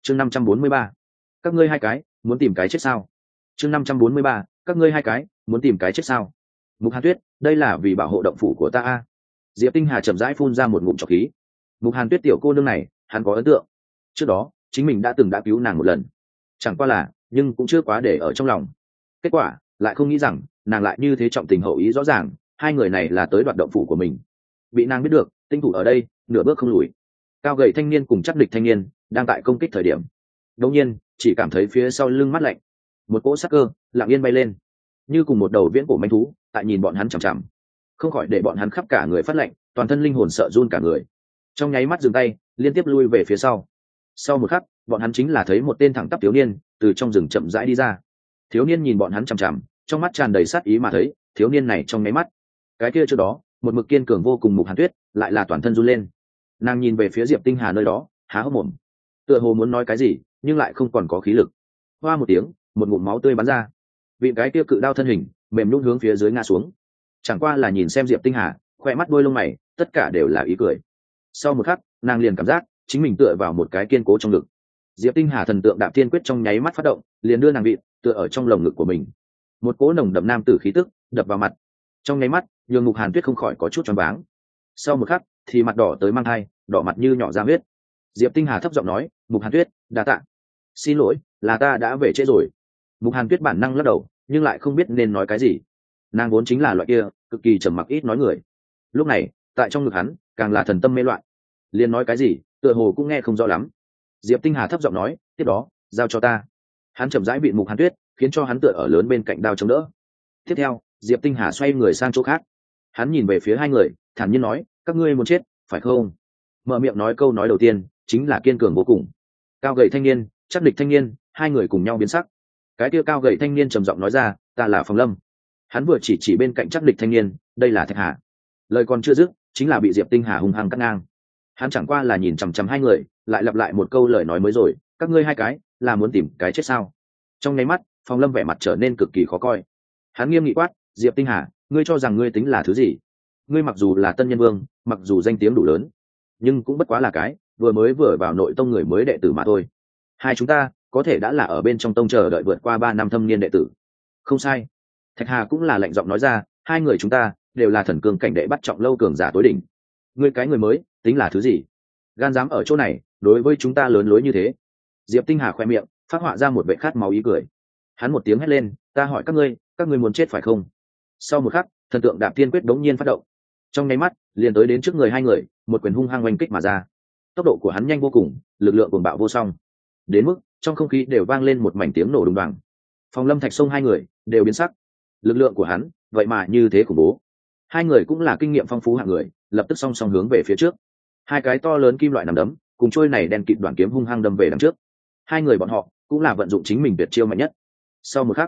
chương 543. Các ngươi hai cái muốn tìm cái chết sao? chương 543. Các ngươi hai cái muốn tìm cái chết sao? Mục Hàn Tuyết, đây là vì bảo hộ động phủ của ta a. Diệp Tinh Hà chậm rãi phun ra một ngụm trọc khí. Mục Hàn Tuyết tiểu cô nương này hắn có ấn tượng, trước đó chính mình đã cứu nàng một lần, chẳng qua là nhưng cũng chưa quá để ở trong lòng. Kết quả lại không nghĩ rằng nàng lại như thế trọng tình hậu ý, rõ ràng hai người này là tới đoạt động phủ của mình. Bị nàng biết được, tinh thủ ở đây nửa bước không lùi. Cao gầy thanh niên cùng chắc địch thanh niên đang tại công kích thời điểm, đột nhiên chỉ cảm thấy phía sau lưng mát lạnh, một cỗ sắc cơ lặng yên bay lên, như cùng một đầu viễn cổ manh thú tại nhìn bọn hắn chằm chằm, không khỏi để bọn hắn khắp cả người phát lạnh, toàn thân linh hồn sợ run cả người. Trong nháy mắt dừng tay, liên tiếp lui về phía sau. Sau một khắc, bọn hắn chính là thấy một tên thẳng tắp thiếu niên từ trong rừng chậm rãi đi ra. Thiếu niên nhìn bọn hắn chằm chằm, trong mắt tràn đầy sát ý, mà thấy thiếu niên này trong nháy mắt, cái kia trước đó một mực kiên cường vô cùng Mục Hàn Tuyết lại là toàn thân run lên. Nàng nhìn về phía Diệp Tinh Hà nơi đó, há hốc mồm, tựa hồ muốn nói cái gì nhưng lại không còn có khí lực. Hoa một tiếng, một ngụm máu tươi bắn ra, vị cái kia cự đao thân hình mềm nhũn hướng phía dưới ngã xuống. Chẳng qua là nhìn xem Diệp Tinh Hà, khoe mắt đôi lông mày tất cả đều là ý cười. Sau một khắc, nàng liền cảm giác chính mình tựa vào một cái kiên cố trong ngực. Diệp Tinh Hà thần tượng đạp thiên quyết trong nháy mắt phát động, liền đưa nàng vị tựa ở trong lồng ngực của mình. Một cỗ nồng đậm nam tử khí tức đập vào mặt, trong nháy mắt nhường Mục Hàn Tuyết không khỏi có chút choáng váng. Sau một khắc thì mặt đỏ tới mang thai, đỏ mặt như nhỏ ra huyết. Diệp Tinh Hà thấp giọng nói, Mục Hàn Tuyết, đa tạ. Xin lỗi, là ta đã về trễ rồi. Mục Hàn Tuyết bản năng lắc đầu, nhưng lại không biết nên nói cái gì. Nàng vốn chính là loại kia cực kỳ trầm mặc ít nói người, lúc này tại trong ngực hắn càng là thần tâm mê loạn, liền nói cái gì tựa hồ cũng nghe không rõ lắm. Diệp Tinh Hà thấp giọng nói, tiếp đó giao cho ta. Hắn chậm rãi bị Mục Hàn Tuyết khiến cho hắn tựa ở lớn bên cạnh đao chống đỡ. Tiếp theo Diệp Tinh Hà xoay người sang chỗ khác, hắn nhìn về phía hai người thản nhiên nói, các ngươi muốn chết phải không? Mở miệng nói câu nói đầu tiên chính là kiên cường vô cùng. Cao gầy thanh niên, chắc địch thanh niên, hai người cùng nhau biến sắc. Cái kia cao gầy thanh niên trầm giọng nói ra, ta là Phong Lâm. Hắn vừa chỉ bên cạnh chắc địch thanh niên, đây là Thạch Hà. Lời còn chưa dứt chính là bị Diệp Tinh Hà hung hăng cắt ngang. Hắn chẳng qua là nhìn chằm chằm hai người, lại lặp lại một câu lời nói mới rồi, các ngươi hai cái là muốn tìm cái chết sao? Trong nháy mắt Phong Lâm vẻ mặt trở nên cực kỳ khó coi. Hắn nghiêm nghị quát, Diệp Tinh Hà, ngươi cho rằng ngươi tính là thứ gì? Ngươi mặc dù là tân nhân vương, mặc dù danh tiếng đủ lớn, nhưng cũng bất quá là cái vừa vào nội tông người mới đệ tử mà thôi. Hai chúng ta có thể đã là ở bên trong tông chờ đợi vượt qua 3 năm thâm niên đệ tử. Không sai. Thạch Hà cũng là lạnh giọng nói ra, hai người chúng ta đều là thần cường cảnh đệ bắt trọng lâu cường giả tối đỉnh. Ngươi cái người mới tính là thứ gì? Gan dám ở chỗ này đối với chúng ta lớn lối như thế. Diệp Tinh Hà khoe miệng phát họa ra một vẻ khát máu ý cười. Hắn một tiếng hét lên, ta hỏi các ngươi muốn chết phải không? Sau một khắc thần tượng đạp thiên quyết đống nhiên phát động, trong nháy mắt liền tới đến trước người hai người, một quyền hung hăng oanh kích mà ra. Tốc độ của hắn nhanh vô cùng, lực lượng cuồng bạo vô song, đến mức trong không khí đều vang lên một mảnh tiếng nổ đùng đoàng. Phong Lâm Thạch Sông hai người đều biến sắc, lực lượng của hắn vậy mà như thế khủng bố. Hai người cũng là kinh nghiệm phong phú hạng người, lập tức song song hướng về phía trước. Hai cái to lớn kim loại nằm đấm cùng trôi này đen kịt đoạn kiếm hung hăng đâm về đằng trước. Hai người bọn họ cũng là vận dụng chính mình tuyệt chiêu mạnh nhất. Sau một khắc,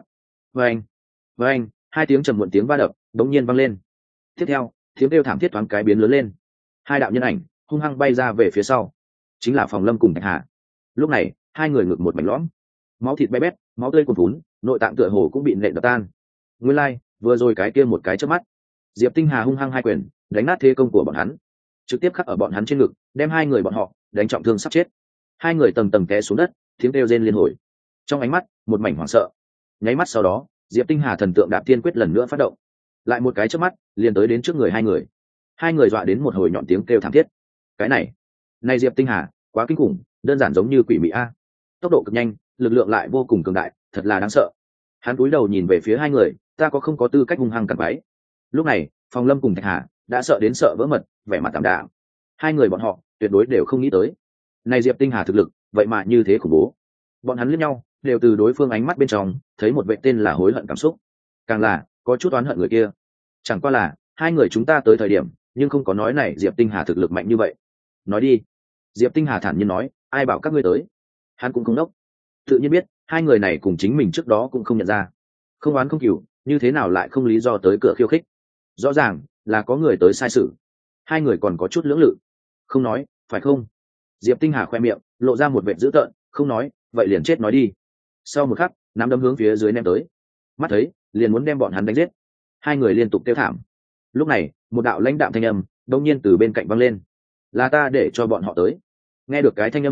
vang, hai tiếng trầm muộn tiếng va đập đống nhiên vang lên. Tiếp theo tiếng kêu thảm thiết thoáng cái biến lớn lên, hai đạo nhân ảnh hung hăng bay ra về phía sau, chính là Phong Lâm cùng Thạch Hà. Lúc này hai người ngực một mảnh lõm, máu thịt bé bét, máu tươi cuồn vún, nội tạng tựa hồ cũng bị nện đập tan. Nguyên lai vừa rồi cái kia một cái chớp mắt, Diệp Tinh Hà hung hăng hai quyền đánh nát thế công của bọn hắn, trực tiếp khắc ở bọn hắn trên ngực, đem hai người bọn họ đánh trọng thương sắp chết. Hai người tầng tầng té xuống đất, tiếng kêu rên liên hồi, trong ánh mắt một mảnh hoảng sợ. Nháy mắt sau đó Diệp Tinh Hà thần tượng đạp thiên quyết lần nữa phát động, lại một cái chớp mắt liền tới đến trước người hai người. Hai người dọa đến một hồi nhọn tiếng kêu thảm thiết. Cái này Diệp Tinh Hà quá kinh khủng, đơn giản giống như quỷ mị a. Tốc độ cực nhanh, lực lượng lại vô cùng cường đại, thật là đáng sợ. Hắn cúi đầu nhìn về phía hai người, ta có không có tư cách hung hăng cản váy. Lúc này Phong Lâm cùng Thạch Hà đã sợ đến sợ vỡ mật, vẻ mặt tạm đạm. Hai người bọn họ tuyệt đối đều không nghĩ tới, này Diệp Tinh Hà thực lực vậy mà như thế khủng bố. Bọn hắn liếc nhau, đều từ đối phương ánh mắt bên trong thấy một vệ tên là hối hận cảm xúc, càng là có chút oán hận người kia. Chẳng qua là hai người chúng ta tới thời điểm nhưng không có nói này Diệp Tinh Hà thực lực mạnh như vậy. Nói đi. Diệp Tinh Hà thản nhiên nói, ai bảo các ngươi tới? Hắn cũng không đốc, tự nhiên biết hai người này cùng chính mình trước đó cũng không nhận ra, không oán không cừu, như thế nào lại không lý do tới cửa khiêu khích? Rõ ràng là có người tới sai sự. Hai người còn có chút lưỡng lự, không nói phải không? Diệp Tinh Hà khoe miệng lộ ra một vẻ dữ tợn, không nói vậy liền chết nói đi. Sau một khắc nắm đấm hướng phía dưới ném tới, mắt thấy liền muốn đem bọn hắn đánh giết. Hai người liên tục kêu thảm. Lúc này một đạo lãnh đạm thanh âm đột nhiên từ bên cạnh vang lên, là ta để cho bọn họ tới. Nghe được cái thanh âm này,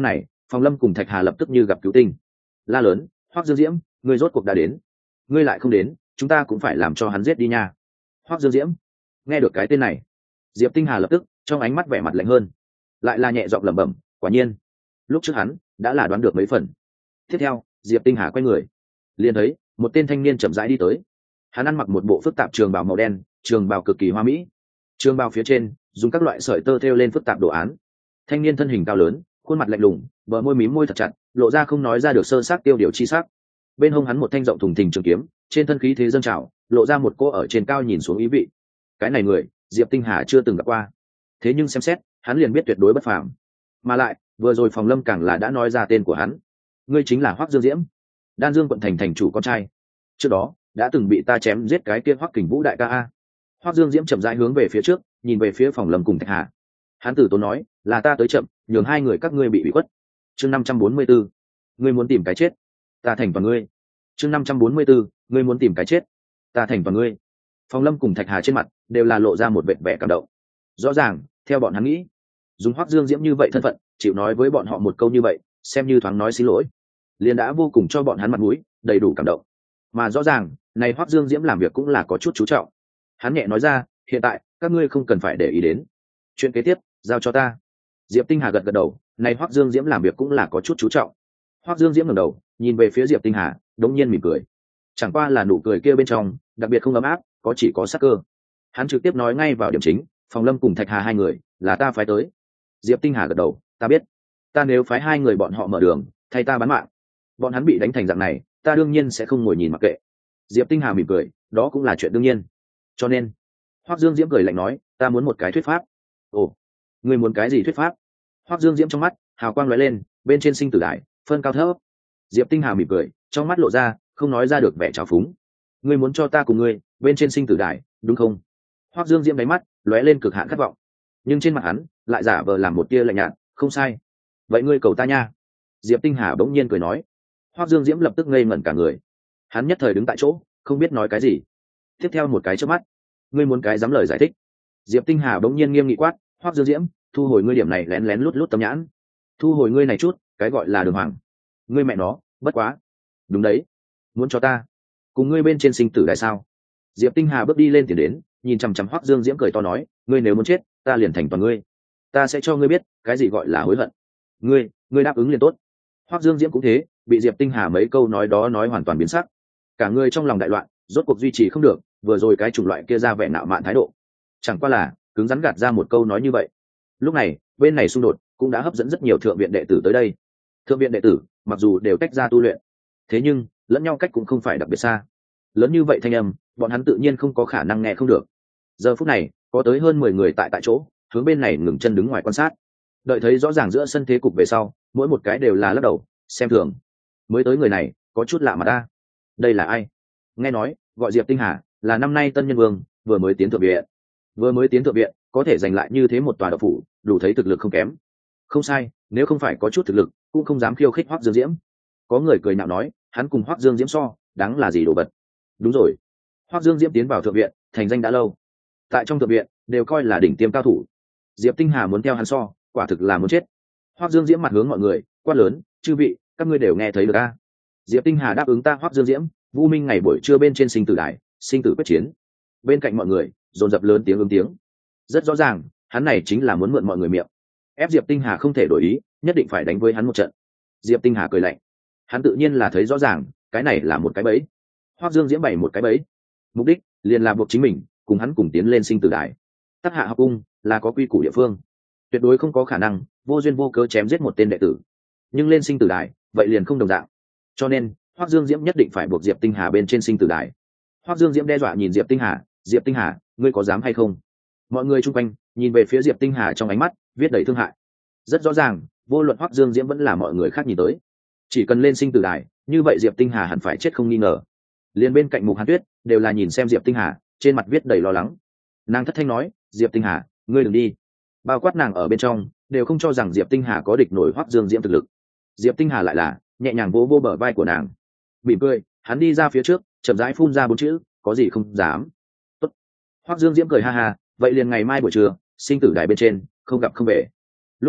Phòng Lâm cùng Thạch Hà lập tức như gặp cứu tinh, la lớn: Hoắc Dương Diễm, ngươi rốt cuộc đã đến, ngươi lại không đến chúng ta cũng phải làm cho hắn giết đi nha. Hoắc Dương Diễm. Nghe được cái tên này, Diệp Tinh Hà lập tức trong ánh mắt vẻ mặt lạnh hơn, lại là nhẹ giọng lẩm bẩm: quả nhiên lúc trước hắn đã là đoán được mấy phần. Tiếp theo Diệp Tinh Hà quay người, liền thấy một tên thanh niên chậm rãi đi tới. Hắn ăn mặc một bộ phức tạp trường bào màu đen, trường bào cực kỳ hoa mỹ, trường bào phía trên dùng các loại sợi tơ thêu lên phức tạp đồ án. Thanh niên thân hình cao lớn, khuôn mặt lạnh lùng, bờ môi mím môi thật chặt, lộ ra không nói ra được sơ xác tiêu điều chi sắc. Bên hông hắn một thanh rộng thùng thình trường kiếm, trên thân khí thế dâng trào, lộ ra một cô ở trên cao nhìn xuống ý vị. Cái này người Diệp Tinh Hà chưa từng gặp qua, thế nhưng xem xét hắn liền biết tuyệt đối bất phàm. Mà lại vừa rồi Phòng Lâm càng là đã nói ra tên của hắn: ngươi chính là Hoắc Dương Diễm, Đan Dương quận thành thành chủ con trai, trước đó đã từng bị ta chém giết cái kia Hoắc Kình Vũ đại ca a. Hoắc Dương Diễm chậm rãi hướng về phía trước, nhìn về phía Phòng Lâm cùng Thạch Hà. Hắn tử tốn nói: là ta tới chậm, nhường hai người các ngươi bị khuất. Chương 544, ngươi muốn tìm cái chết, ta thành toàn ngươi. Chương 544, ngươi muốn tìm cái chết, ta thành toàn ngươi. Phòng Lâm cùng Thạch Hà trên mặt đều là lộ ra một vẻ vẻ cảm động. Rõ ràng theo bọn hắn nghĩ, dùng Hoắc Dương Diễm như vậy thân phận chịu nói với bọn họ một câu như vậy, xem như thoáng nói xin lỗi, liền đã vô cùng cho bọn hắn mặt mũi, đầy đủ cảm động. Mà rõ ràng này Hoắc Dương Diễm làm việc cũng là có chút chú trọng. Hắn nhẹ nói ra: hiện tại các ngươi không cần phải để ý đến, chuyện kế tiếp giao cho ta. Diệp Tinh Hà gật gật đầu, này Hoắc Dương Diễm làm việc cũng là có chút chú trọng. Hoắc Dương Diễm ngẩng đầu nhìn về phía Diệp Tinh Hà, đống nhiên mỉm cười, chẳng qua là nụ cười kia bên trong đặc biệt không ấm áp, có chỉ có sắc cơ. Hắn trực tiếp nói ngay vào điểm chính: Phòng Lâm cùng Thạch Hà hai người là ta phái tới. Diệp Tinh Hà gật đầu: ta biết, ta nếu phái hai người bọn họ mở đường thay ta bán mạng, bọn hắn bị đánh thành dạng này, ta đương nhiên sẽ không ngồi nhìn mặc kệ. Diệp Tinh Hà mỉm cười: đó cũng là chuyện đương nhiên. Cho nên Hoắc Dương Diễm cười lạnh nói: ta muốn một cái thuyết pháp. Ồ, ngươi muốn cái gì thuyết pháp? Hoắc Dương Diễm trong mắt hào quang lóe lên, bên trên sinh tử đài phân cao thấp. Diệp Tinh Hà mỉm cười, trong mắt lộ ra không nói ra được vẻ trào phúng. Ngươi muốn cho ta cùng ngươi bên trên sinh tử đài, đúng không? Hoắc Dương Diễm đáy mắt lóe lên cực hạn khát vọng, nhưng trên mặt hắn lại giả vờ làm một tia lạnh nhạt: không sai, vậy ngươi cầu ta nha. Diệp Tinh Hà bỗng nhiên cười nói. Hoắc Dương Diễm lập tức ngây ngẩn cả người, hắn nhất thời đứng tại chỗ không biết nói cái gì. Tiếp theo một cái chớp mắt: ngươi muốn cái dám lời giải thích? Diệp Tinh Hà bỗng nhiên nghiêm nghị quát: Hoắc Dương Diễm, thu hồi ngươi điểm này lén lén lút lút tâm nhãn, thu hồi ngươi này chút cái gọi là đường hoàng. Ngươi mẹ nó, bất quá. Đúng đấy, muốn cho ta cùng ngươi bên trên sinh tử đại sao? Diệp Tinh Hà bước đi lên tiền đến, nhìn chằm chằm Hoắc Dương Diễm cười to nói: ngươi nếu muốn chết, ta liền thành toàn ngươi, ta sẽ cho ngươi biết cái gì gọi là hối hận. Ngươi đáp ứng liền tốt. Hoắc Dương Diễm cũng thế, bị Diệp Tinh Hà mấy câu nói đó nói hoàn toàn biến sắc, cả người trong lòng đại loạn, rốt cuộc duy trì không được vừa rồi cái chủng loại kia ra vẻ nạo mạn thái độ, chẳng qua là cứng rắn gạt ra một câu nói như vậy. Lúc này bên này xung đột cũng đã hấp dẫn rất nhiều thượng viện đệ tử tới đây. Thượng viện đệ tử mặc dù đều tách ra tu luyện, thế nhưng lẫn nhau cách cũng không phải đặc biệt xa, lớn như vậy thanh âm bọn hắn tự nhiên không có khả năng nghe không được. Giờ phút này có tới hơn 10 người tại chỗ hướng bên này ngừng chân đứng ngoài quan sát, đợi thấy rõ ràng giữa sân thế cục về sau, mỗi một cái đều là lắc đầu xem thường. Mới tới người này có chút lạ mà ta, đây là ai? Nghe nói gọi Diệp Tinh Hà, là năm nay tân nhân vương, vừa mới tiến thượng viện. Vừa mới tiến thượng viện có thể giành lại như thế một tòa đậu phủ, đủ thấy thực lực không kém. Không sai, nếu không phải có chút thực lực cũng không dám khiêu khích Hoắc Dương Diễm. Có người cười nhạo nói, hắn cùng Hoắc Dương Diễm so, đáng là gì đồ vật. Đúng rồi, Hoắc Dương Diễm tiến vào thượng viện thành danh đã lâu, tại trong thượng viện đều coi là đỉnh tiêm cao thủ. Diệp Tinh Hà muốn theo hắn so, quả thực là muốn chết. Hoắc Dương Diễm mặt hướng mọi người quát lớn: chư vị, các ngươi đều nghe thấy được a? Diệp Tinh Hà đáp ứng ta Hoắc Dương Diễm, Vu Minh ngày buổi trưa bên trên sinh tử đài, sinh tử quyết chiến. Bên cạnh mọi người dồn dập lớn tiếng ứng tiếng. Rất rõ ràng, hắn này chính là muốn mượn mọi người miệng, ép Diệp Tinh Hà không thể đổi ý, nhất định phải đánh với hắn một trận. Diệp Tinh Hà cười lạnh, hắn tự nhiên là thấy rõ ràng, cái này là một cái bẫy. Hoắc Dương Diễm bày một cái bẫy, mục đích liền là buộc chính mình cùng hắn cùng tiến lên sinh tử đài. Tắc Hạ học cung là có quy củ địa phương, tuyệt đối không có khả năng vô duyên vô cớ chém giết một tên đệ tử. Nhưng lên sinh tử đài vậy liền không đồng dạng, cho nên Hoắc Dương Diễm nhất định phải buộc Diệp Tinh Hà bên trên sinh tử đài. Hoắc Dương Diễm đe dọa nhìn Diệp Tinh Hà: Diệp Tinh Hà, ngươi có dám hay không? Mọi người chung quanh nhìn về phía Diệp Tinh Hà trong ánh mắt viết đầy thương hại. Rất rõ ràng, vô luận Hoắc Dương Diễm vẫn là mọi người khác nhìn tới, chỉ cần lên sinh tử đài, như vậy Diệp Tinh Hà hẳn phải chết không nghi ngờ. Liên bên cạnh Mục Hàn Tuyết đều là nhìn xem Diệp Tinh Hà, trên mặt viết đầy lo lắng. Nàng thất thanh nói: Diệp Tinh Hà, ngươi đừng đi. Bao quát nàng ở bên trong đều không cho rằng Diệp Tinh Hà có địch nổi Hoắc Dương Diễm thực lực. Diệp Tinh Hà lại là nhẹ nhàng vỗ vỗ bờ vai của nàng, mỉm cười, hắn đi ra phía trước, chậm rãi phun ra 4 chữ: có gì không dám. Tốt. Hoắc Dương Diễm cười ha ha, vậy liền ngày mai buổi trưa sinh tử đài bên trên không gặp không về. Lúc này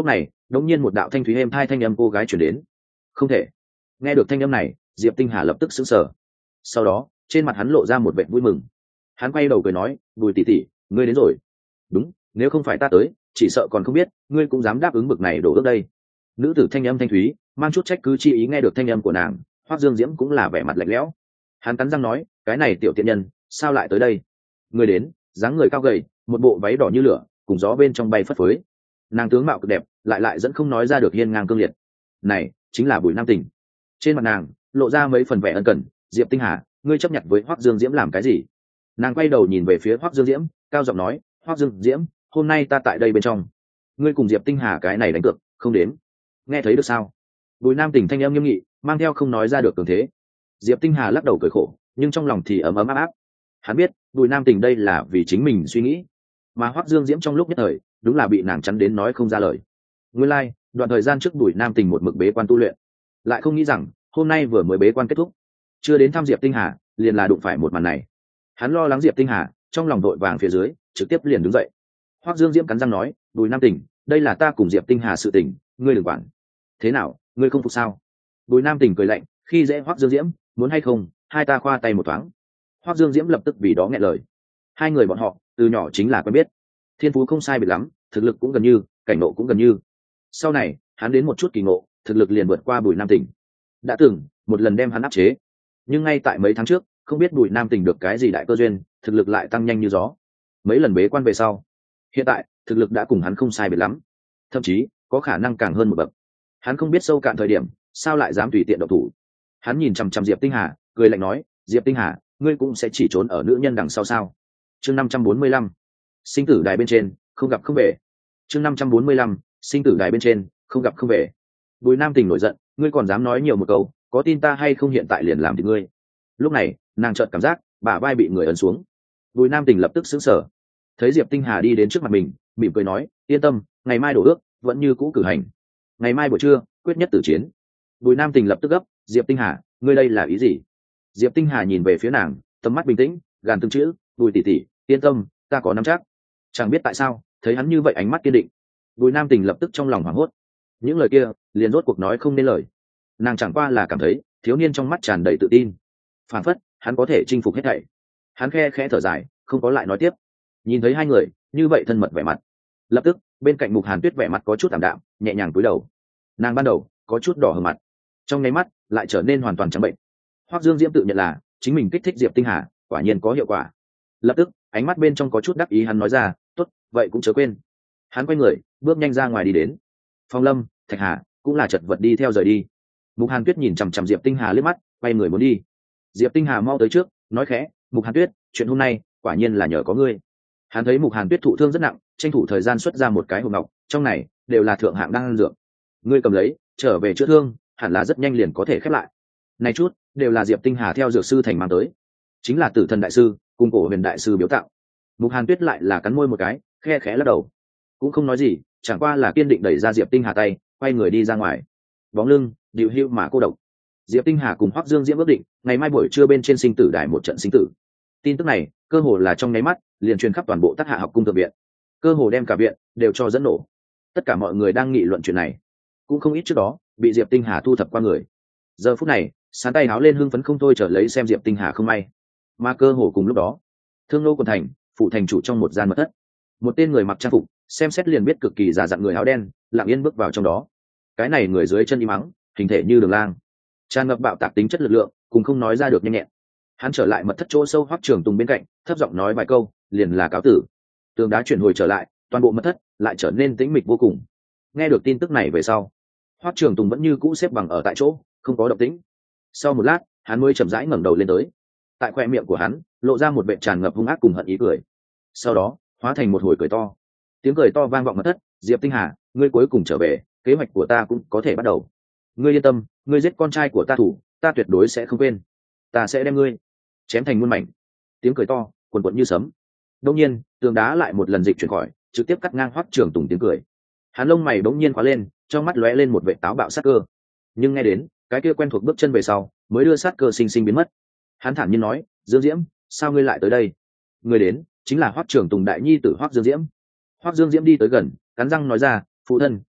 đống nhiên một đạo thanh thúy êm thai thanh âm cô gái chuyển đến. Không thể. Nghe được thanh âm này, Diệp Tinh Hà lập tức sững sờ. Sau đó trên mặt hắn lộ ra một vẻ vui mừng. Hắn quay đầu cười nói, Bùi tỷ tỷ, ngươi đến rồi. Đúng, nếu không phải ta tới, chỉ sợ còn không biết ngươi cũng dám đáp ứng bực này đổ ước đây. Nữ tử thanh âm thanh thúy mang chút trách cứ chi ý. Nghe được thanh âm của nàng, Hoắc Dương Diễm cũng là vẻ mặt lạnh lẽo. Hắn cắn răng nói, cái này tiểu tiện nhân sao lại tới đây? Người đến, dáng người cao gầy, một bộ váy đỏ như lửa, cùng gió bên trong bay phất phới. Nàng tướng mạo cực đẹp, lại dẫn không nói ra được hiên ngang cương liệt. Này chính là Bùi Nam Tình. Trên mặt nàng lộ ra mấy phần vẻ ân cần. Diệp Tinh Hà, ngươi chấp nhận với Hoắc Dương Diễm làm cái gì? Nàng quay đầu nhìn về phía Hoắc Dương Diễm, cao giọng nói, Hoắc Dương Diễm, hôm nay ta tại đây bên trong, ngươi cùng Diệp Tinh Hà cái này đánh cược không đến, nghe thấy được sao? Bùi Nam Tình thanh âm nghiêm nghị, mang theo không nói ra được cường thế. Diệp Tinh Hà lắc đầu cười khổ, nhưng trong lòng thì ấm ấm áp áp. Hắn biết Bùi Nam Tình đây là vì chính mình suy nghĩ, mà Hoắc Dương Diễm trong lúc nhất thời đúng là bị nàng chắn đến nói không ra lời. Nguyên lai, đoạn thời gian trước Bùi Nam Tình một mực bế quan tu luyện, lại không nghĩ rằng hôm nay vừa mới bế quan kết thúc, chưa đến thăm Diệp Tinh Hà liền là đụng phải một màn này. Hắn lo lắng Diệp Tinh Hà, trong lòng đội vàng phía dưới trực tiếp liền đứng dậy. Hoắc Dương Diễm cắn răng nói, Bùi Nam Tình, đây là ta cùng Diệp Tinh Hà sự tình, ngươi đừng quản. Thế nào, ngươi không phục sao? Bùi Nam Tình cười lạnh, khi dễ Hoắc Dương Diễm, muốn hay không hai ta khoa tay một thoáng. Hoắc Dương Diễm lập tức vì đó nghẹn lời. Hai người bọn họ từ nhỏ chính là quen biết, thiên phú không sai biệt lắm, thực lực cũng gần như, cảnh ngộ cũng gần như. Sau này hắn đến một chút kỳ ngộ, thực lực liền vượt qua Bùi Nam Tình. Đã từng một lần đem hắn áp chế, nhưng ngay tại mấy tháng trước, không biết Bùi Nam Tình được cái gì đại cơ duyên, thực lực lại tăng nhanh như gió. Mấy lần bế quan về sau, hiện tại thực lực đã cùng hắn không sai biệt lắm, thậm chí có khả năng càng hơn một bậc. Hắn không biết sâu cạn thời điểm sao lại dám tùy tiện động thủ. Hắn nhìn chằm chằm Diệp Tinh Hà, cười lạnh nói, Diệp Tinh Hà, ngươi cũng sẽ chỉ trốn ở nữ nhân đằng sau sao? Chương 545, sinh tử đài bên trên không gặp không về. Chương 545, sinh tử đài bên trên không gặp không về. Bùi Nam Tình nổi giận, ngươi còn dám nói nhiều một câu, có tin ta hay không hiện tại liền làm thịt ngươi. Lúc này nàng chợt cảm giác bả vai bị người ấn xuống. Bùi Nam Tình lập tức sững sờ, thấy Diệp Tinh Hà đi đến trước mặt mình, mỉm cười nói, yên tâm, ngày mai đổ ước vẫn như cũ cử hành, ngày mai buổi trưa quyết nhất tử chiến. Bùi Nam Tình lập tức gấp, Diệp Tinh Hà, ngươi đây là ý gì? Diệp Tinh Hà nhìn về phía nàng, tầm mắt bình tĩnh, gàn từng chữ, Bùi tỷ tỷ, yên tâm, ta có nắm chắc. Chẳng biết tại sao, thấy hắn như vậy ánh mắt kiên định, Bùi Nam Tình lập tức trong lòng hoảng hốt. Những lời kia liền rốt cuộc nói không nên lời. Nàng chẳng qua là cảm thấy thiếu niên trong mắt tràn đầy tự tin, phản phất hắn có thể chinh phục hết thảy. Hắn khe khẽ thở dài, không có lại nói tiếp. Nhìn thấy hai người như vậy thân mật vẻ mặt, lập tức bên cạnh Mục Hàn Tuyết vẻ mặt có chút tạm đạm, nhẹ nhàng cúi đầu. Nàng ban đầu có chút đỏ hừng mặt, trong nháy mắt lại trở nên hoàn toàn trắng bệnh. Hoắc Dương Diễm tự nhận là chính mình kích thích Diệp Tinh Hà, quả nhiên có hiệu quả. Lập tức ánh mắt bên trong có chút đắc ý, hắn nói ra, tốt, vậy cũng chớ quên. Hắn quay người bước nhanh ra ngoài đi đến. Phong Lâm, Thạch Hà cũng là chật vật đi theo rời đi. Mục Hàn Tuyết nhìn chằm chằm Diệp Tinh Hà liếc mắt, quay người muốn đi. Diệp Tinh Hà mau tới trước, nói khẽ, Mục Hàn Tuyết, chuyện hôm nay quả nhiên là nhờ có ngươi. Hắn thấy Mục Hàn Tuyết thụ thương rất nặng, tranh thủ thời gian xuất ra một cái hộp ngọc, trong này đều là thượng hạng đan dược. Ngươi cầm lấy, trở về chữa thương, hẳn là rất nhanh liền có thể khép lại. Này chút đều là Diệp Tinh Hà theo dược sư thành mang tới, chính là Tử Thần đại sư cùng Cổ Huyền đại sư biếu tặng. Mục Hàn Tuyết lại là cắn môi một cái, khe khẽ lắc đầu, cũng không nói gì, chẳng qua là kiên định đẩy ra Diệp Tinh Hà tay, quay người đi ra ngoài. Bóng lưng điệu hưu mà cô độc. Diệp Tinh Hà cùng Hoắc Dương Diễm ước định ngày mai buổi trưa bên trên sinh tử đài một trận sinh tử. Tin tức này cơ hồ là trong nháy mắt liền truyền khắp toàn bộ Tắc Hạ học cung thượng viện, cơ hồ đem cả viện đều cho dẫn nổ. Tất cả mọi người đang nghị luận chuyện này, cũng không ít trước đó bị Diệp Tinh Hà thu thập qua người, giờ phút này sán tay háo lên hưng phấn không thôi chờ lấy xem Diệp Tinh Hà không may. Mà cơ hồ cùng lúc đó, Thương Nô quận thành, phụ thành chủ trong một gian mật thất, một tên người mặc trang phục xem xét liền biết cực kỳ già dặn người áo đen lặng yên bước vào trong đó. Cái này người dưới chân im mắng, hình thể như đường lang, tràn ngập bạo tạc tính chất lực lượng, cùng không nói ra được nhanh nhẹn. Hắn trở lại mật thất chỗ sâu Hoắc Trường Tùng bên cạnh, thấp giọng nói vài câu, liền là cáo tử. Tường đá chuyển hồi trở lại, toàn bộ mật thất lại trở nên tĩnh mịch vô cùng. Nghe được tin tức này về sau, Hoắc Trường Tùng vẫn như cũ xếp bằng ở tại chỗ, không có động tĩnh. Sau một lát, hắn mới chậm rãi ngẩng đầu lên tới. Tại khoe miệng của hắn lộ ra một vẻ tràn ngập hung ác cùng hận ý cười. Sau đó, hóa thành một hồi cười to. Tiếng cười to vang vọng mật thất, Diệp Tinh Hà, ngươi cuối cùng trở về, kế hoạch của ta cũng có thể bắt đầu. Ngươi yên tâm, ngươi giết con trai của ta thủ, ta tuyệt đối sẽ không quên. Ta sẽ đem ngươi chém thành muôn mảnh. Tiếng cười to cuồn cuộn như sấm. Đột nhiên, tường đá lại một lần dịch chuyển khỏi, trực tiếp cắt ngang Hoắc Trường Tùng tiếng cười. Hắn lông mày bỗng nhiên khóa lên, trong mắt lóe lên một vẻ táo bạo sát cơ. Nhưng nghe đến cái kia quen thuộc bước chân về sau, mới đưa sát cơ sinh sinh biến mất. Hắn thản nhiên nói, Dương Diễm, sao ngươi lại tới đây? Ngươi đến chính là Hoắc Trường Tùng đại nhi tử Hoắc Dương Diễm. Hoắc Dương Diễm đi tới gần, cắn răng nói ra, phụ thân,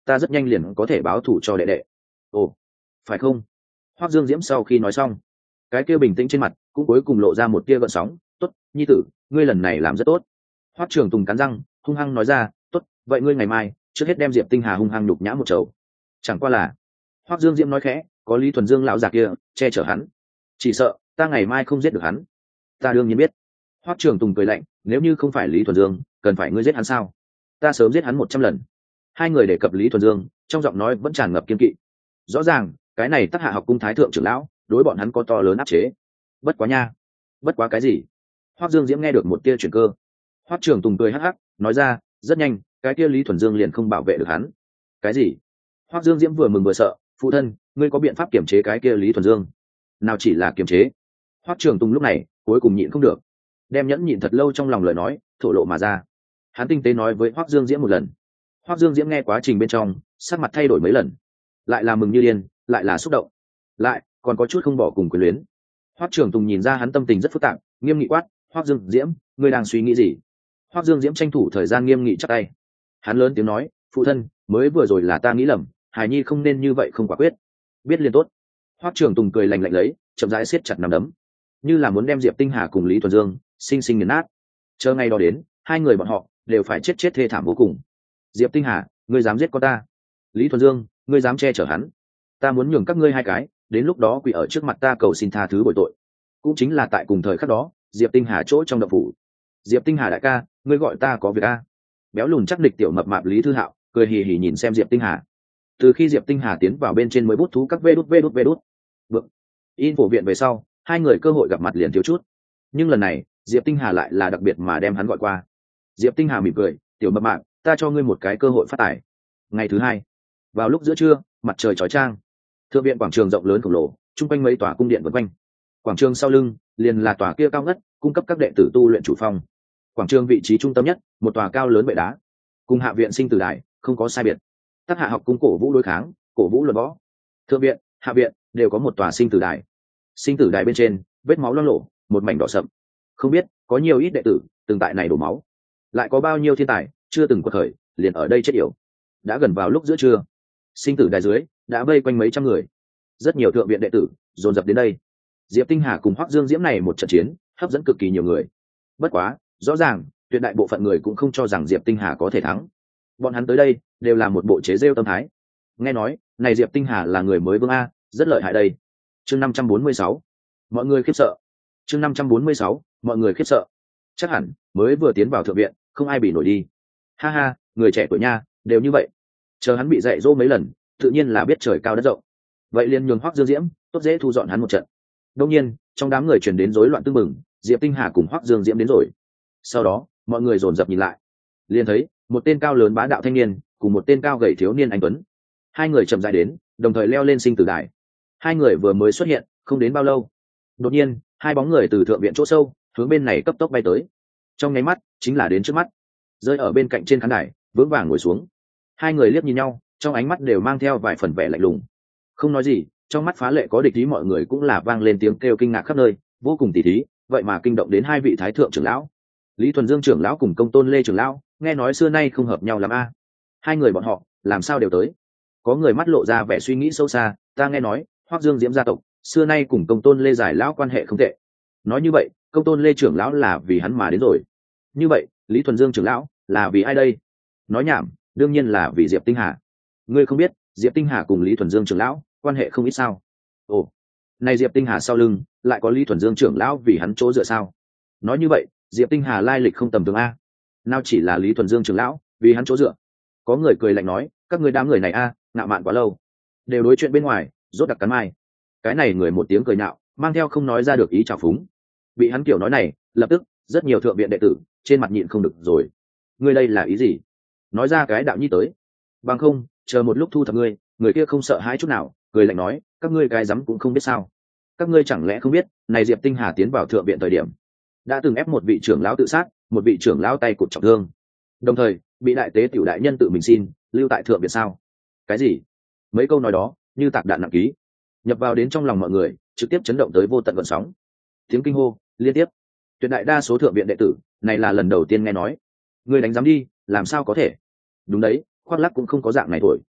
ta rất nhanh liền có thể báo thù cho đệ đệ. Ồ, phải không? Hoắc Dương Diễm sau khi nói xong, cái kia bình tĩnh trên mặt cũng cuối cùng lộ ra một tia gợn sóng. Tốt, nhi tử, ngươi lần này làm rất tốt. Hoắc Trường Tùng cắn răng hung hăng nói ra, tốt, vậy ngươi ngày mai trước hết đem Diệp Tinh Hà hung hăng nhục nhã một chầu. Chẳng qua là, Hoắc Dương Diễm nói khẽ, có Lý Thuần Dương lão già kia che chở hắn, chỉ sợ ta ngày mai không giết được hắn. Ta đương nhiên biết. Hoắc Trường Tùng cười lạnh, nếu như không phải Lý Thuần Dương, cần phải ngươi giết hắn sao? Ta sớm giết hắn 100 lần. Hai người đề cập Lý Thuần Dương, trong giọng nói vẫn tràn ngập kiên kỵ. Rõ ràng, cái này Tắc Hạ học cung thái thượng trưởng lão, đối bọn hắn có to lớn áp chế. Bất quá nha. Bất quá cái gì? Hoắc Dương Diễm nghe được một tia chuyển cơ. Hoắc Trường Tùng cười hắc hắc, nói ra, rất nhanh, cái kia Lý Thuần Dương liền không bảo vệ được hắn. Cái gì? Hoắc Dương Diễm vừa mừng vừa sợ, phụ thân, ngươi có biện pháp kiểm chế cái kia Lý Thuần Dương? Nào chỉ là kiểm chế. Hoắc Trường Tùng lúc này cuối cùng nhịn không được, đem nhẫn nhịn thật lâu trong lòng lời nói thổ lộ mà ra. Hắn tinh tế nói với Hoắc Dương Diễm một lần. Hoắc Dương Diễm nghe quá trình bên trong, sắc mặt thay đổi mấy lần, lại là mừng như điên, lại là xúc động, lại còn có chút không bỏ cùng quyền luyến. Hoắc Trường Tùng nhìn ra hắn tâm tình rất phức tạp, nghiêm nghị quát, Hoắc Dương Diễm, ngươi đang suy nghĩ gì? Hoắc Dương Diễm tranh thủ thời gian nghiêm nghị chắc tay. Hắn lớn tiếng nói, phụ thân, mới vừa rồi là ta nghĩ lầm, Hải Nhi không nên như vậy không quả quyết. Biết liền tốt. Hoắc Trường Tùng cười lạnh lạnh lấy, chậm rãi siết chặt nắm đấm, như là muốn đem Diệp Tinh Hà cùng Lý Thuần Dương sinh sinh nghiền nát. Chờ ngày đó đến, hai người bọn họ đều phải chết thê thảm vô cùng. Diệp Tinh Hà, ngươi dám giết con ta? Lý Thuần Dương, ngươi dám che chở hắn? Ta muốn nhường các ngươi hai cái, đến lúc đó quỳ ở trước mặt ta cầu xin tha thứ bồi tội. Cũng chính là tại cùng thời khắc đó, Diệp Tinh Hà chỗ trong động phủ. Diệp Tinh Hà đại ca, ngươi gọi ta có việc a? Béo lùn chắc địch tiểu mập mạp Lý Thư Hạo cười hì hì nhìn xem Diệp Tinh Hà. Từ khi Diệp Tinh Hà tiến vào bên trên mới bút thú các vê đút. Vượng. In phổ viện về sau, hai người cơ hội gặp mặt liền thiếu chút. Nhưng lần này, Diệp Tinh Hà lại là đặc biệt mà đem hắn gọi qua. Diệp Tinh Hà mỉm cười, tiểu mập mạp, ta cho ngươi một cái cơ hội phát tài. Ngày thứ hai, vào lúc giữa trưa, mặt trời chói chang, thượng viện quảng trường rộng lớn khổng lồ, chung quanh mấy tòa cung điện vần quanh. Quảng trường sau lưng liền là tòa kia cao ngất, cung cấp các đệ tử tu luyện chủ phong. Quảng trường vị trí trung tâm nhất, một tòa cao lớn bệ đá, cùng hạ viện sinh tử đài không có sai biệt. Tắc Hạ học cung cổ vũ đối kháng, cổ vũ luận võ. Thượng viện, hạ viện đều có một tòa sinh tử đài. Sinh tử đài bên trên, vết máu loang lổ, một mảnh đỏ sậm. Không biết có nhiều ít đệ tử từng tại này đổ máu, lại có bao nhiêu thiên tài chưa từng quật khởi, liền ở đây chết yểu. Đã gần vào lúc giữa trưa, sinh tử đài dưới đã vây quanh mấy trăm người, rất nhiều thượng viện đệ tử dồn dập đến đây. Diệp Tinh Hà cùng Hoắc Dương Diễm này một trận chiến hấp dẫn cực kỳ nhiều người. Bất quá, rõ ràng tuyệt đại bộ phận người cũng không cho rằng Diệp Tinh Hà có thể thắng. Bọn hắn tới đây đều là một bộ chế rêu tâm thái. Nghe nói này Diệp Tinh Hà là người mới vương a, rất lợi hại đây. Chương 546, mọi người khiếp sợ. Chương 546, mọi người khiếp sợ. Chắc hẳn mới vừa tiến vào thượng viện, không ai bị nổi đi. Ha ha, người trẻ tuổi nha, đều như vậy. Chờ hắn bị dạy dỗ mấy lần, tự nhiên là biết trời cao đất rộng. Vậy liền nhường Hoắc Dương Diễm tốt dễ thu dọn hắn một trận. Đương nhiên, trong đám người truyền đến rối loạn tưng bừng, Diệp Tinh Hà cùng Hoắc Dương Diễm đến rồi. Sau đó, mọi người dồn dập nhìn lại, liền thấy một tên cao lớn bá đạo thanh niên cùng một tên cao gầy thiếu niên anh tuấn. Hai người chậm rãi đến, đồng thời leo lên sinh tử đài. Hai người vừa mới xuất hiện, không đến bao lâu, đột nhiên, hai bóng người từ thượng viện chỗ sâu hướng bên này cấp tốc bay tới. Trong nháy mắt, chính là đến trước mắt, rơi ở bên cạnh trên khán đài, vững vàng ngồi xuống. Hai người liếc nhìn nhau, trong ánh mắt đều mang theo vài phần vẻ lạnh lùng. Không nói gì, trong mắt phá lệ có địch ý, mọi người cũng là vang lên tiếng kêu kinh ngạc khắp nơi, vô cùng tỉ thí, vậy mà kinh động đến hai vị thái thượng trưởng lão. Lý Thuần Dương trưởng lão cùng Công Tôn Lê trưởng lão, nghe nói xưa nay không hợp nhau lắm a. Hai người bọn họ, làm sao đều tới? Có người mắt lộ ra vẻ suy nghĩ sâu xa, ta nghe nói, Hoắc Dương Diễm gia tộc xưa nay cùng Công Tôn Lê giải lão quan hệ không tệ. Nói như vậy, Công Tôn Lê trưởng lão là vì hắn mà đến rồi. Như vậy, Lý Thuần Dương trưởng lão là vì ai đây? Nói nhảm, đương nhiên là vì Diệp Tinh Hà. Ngươi không biết, Diệp Tinh Hà cùng Lý Thuần Dương trưởng lão quan hệ không ít sao? Ồ, này Diệp Tinh Hà sau lưng lại có Lý Thuần Dương trưởng lão vì hắn chỗ dựa sao? Nói như vậy, Diệp Tinh Hà lai lịch không tầm thường a. Nào chỉ là Lý Thuần Dương trưởng lão vì hắn chỗ dựa. Có người cười lạnh nói, các ngươi đám người này a, ngạo mạn quá lâu, đều đối chuyện bên ngoài rốt đặc cắn mai. Cái này người một tiếng cười nhạo, mang theo không nói ra được ý trào phúng. Bị hắn kiểu nói này, lập tức rất nhiều thượng viện đệ tử trên mặt nhịn không được rồi. Ngươi đây là ý gì? Nói ra cái đạo nhi tới, bằng không chờ một lúc thu thập ngươi. Người kia không sợ hãi chút nào, cười lạnh nói, các ngươi cái rắm cũng không biết sao? Các ngươi chẳng lẽ không biết, này Diệp Tinh Hà tiến vào thượng viện thời điểm đã từng ép một vị trưởng lão tự sát, một vị trưởng lão tay cụt trọng thương, đồng thời bị đại tế tiểu đại nhân tự mình xin lưu tại thượng viện sao? Cái gì? Mấy câu nói đó như tạc đạn nặng ký, nhập vào đến trong lòng mọi người, trực tiếp chấn động tới vô tận gợn sóng. Tiếng kinh hô liên tiếp. Tuyệt đại đa số thượng viện đệ tử này là lần đầu tiên nghe nói. Ngươi đánh giám đi, làm sao có thể? Đúng đấy, khoác lắc cũng không có dạng này thổi.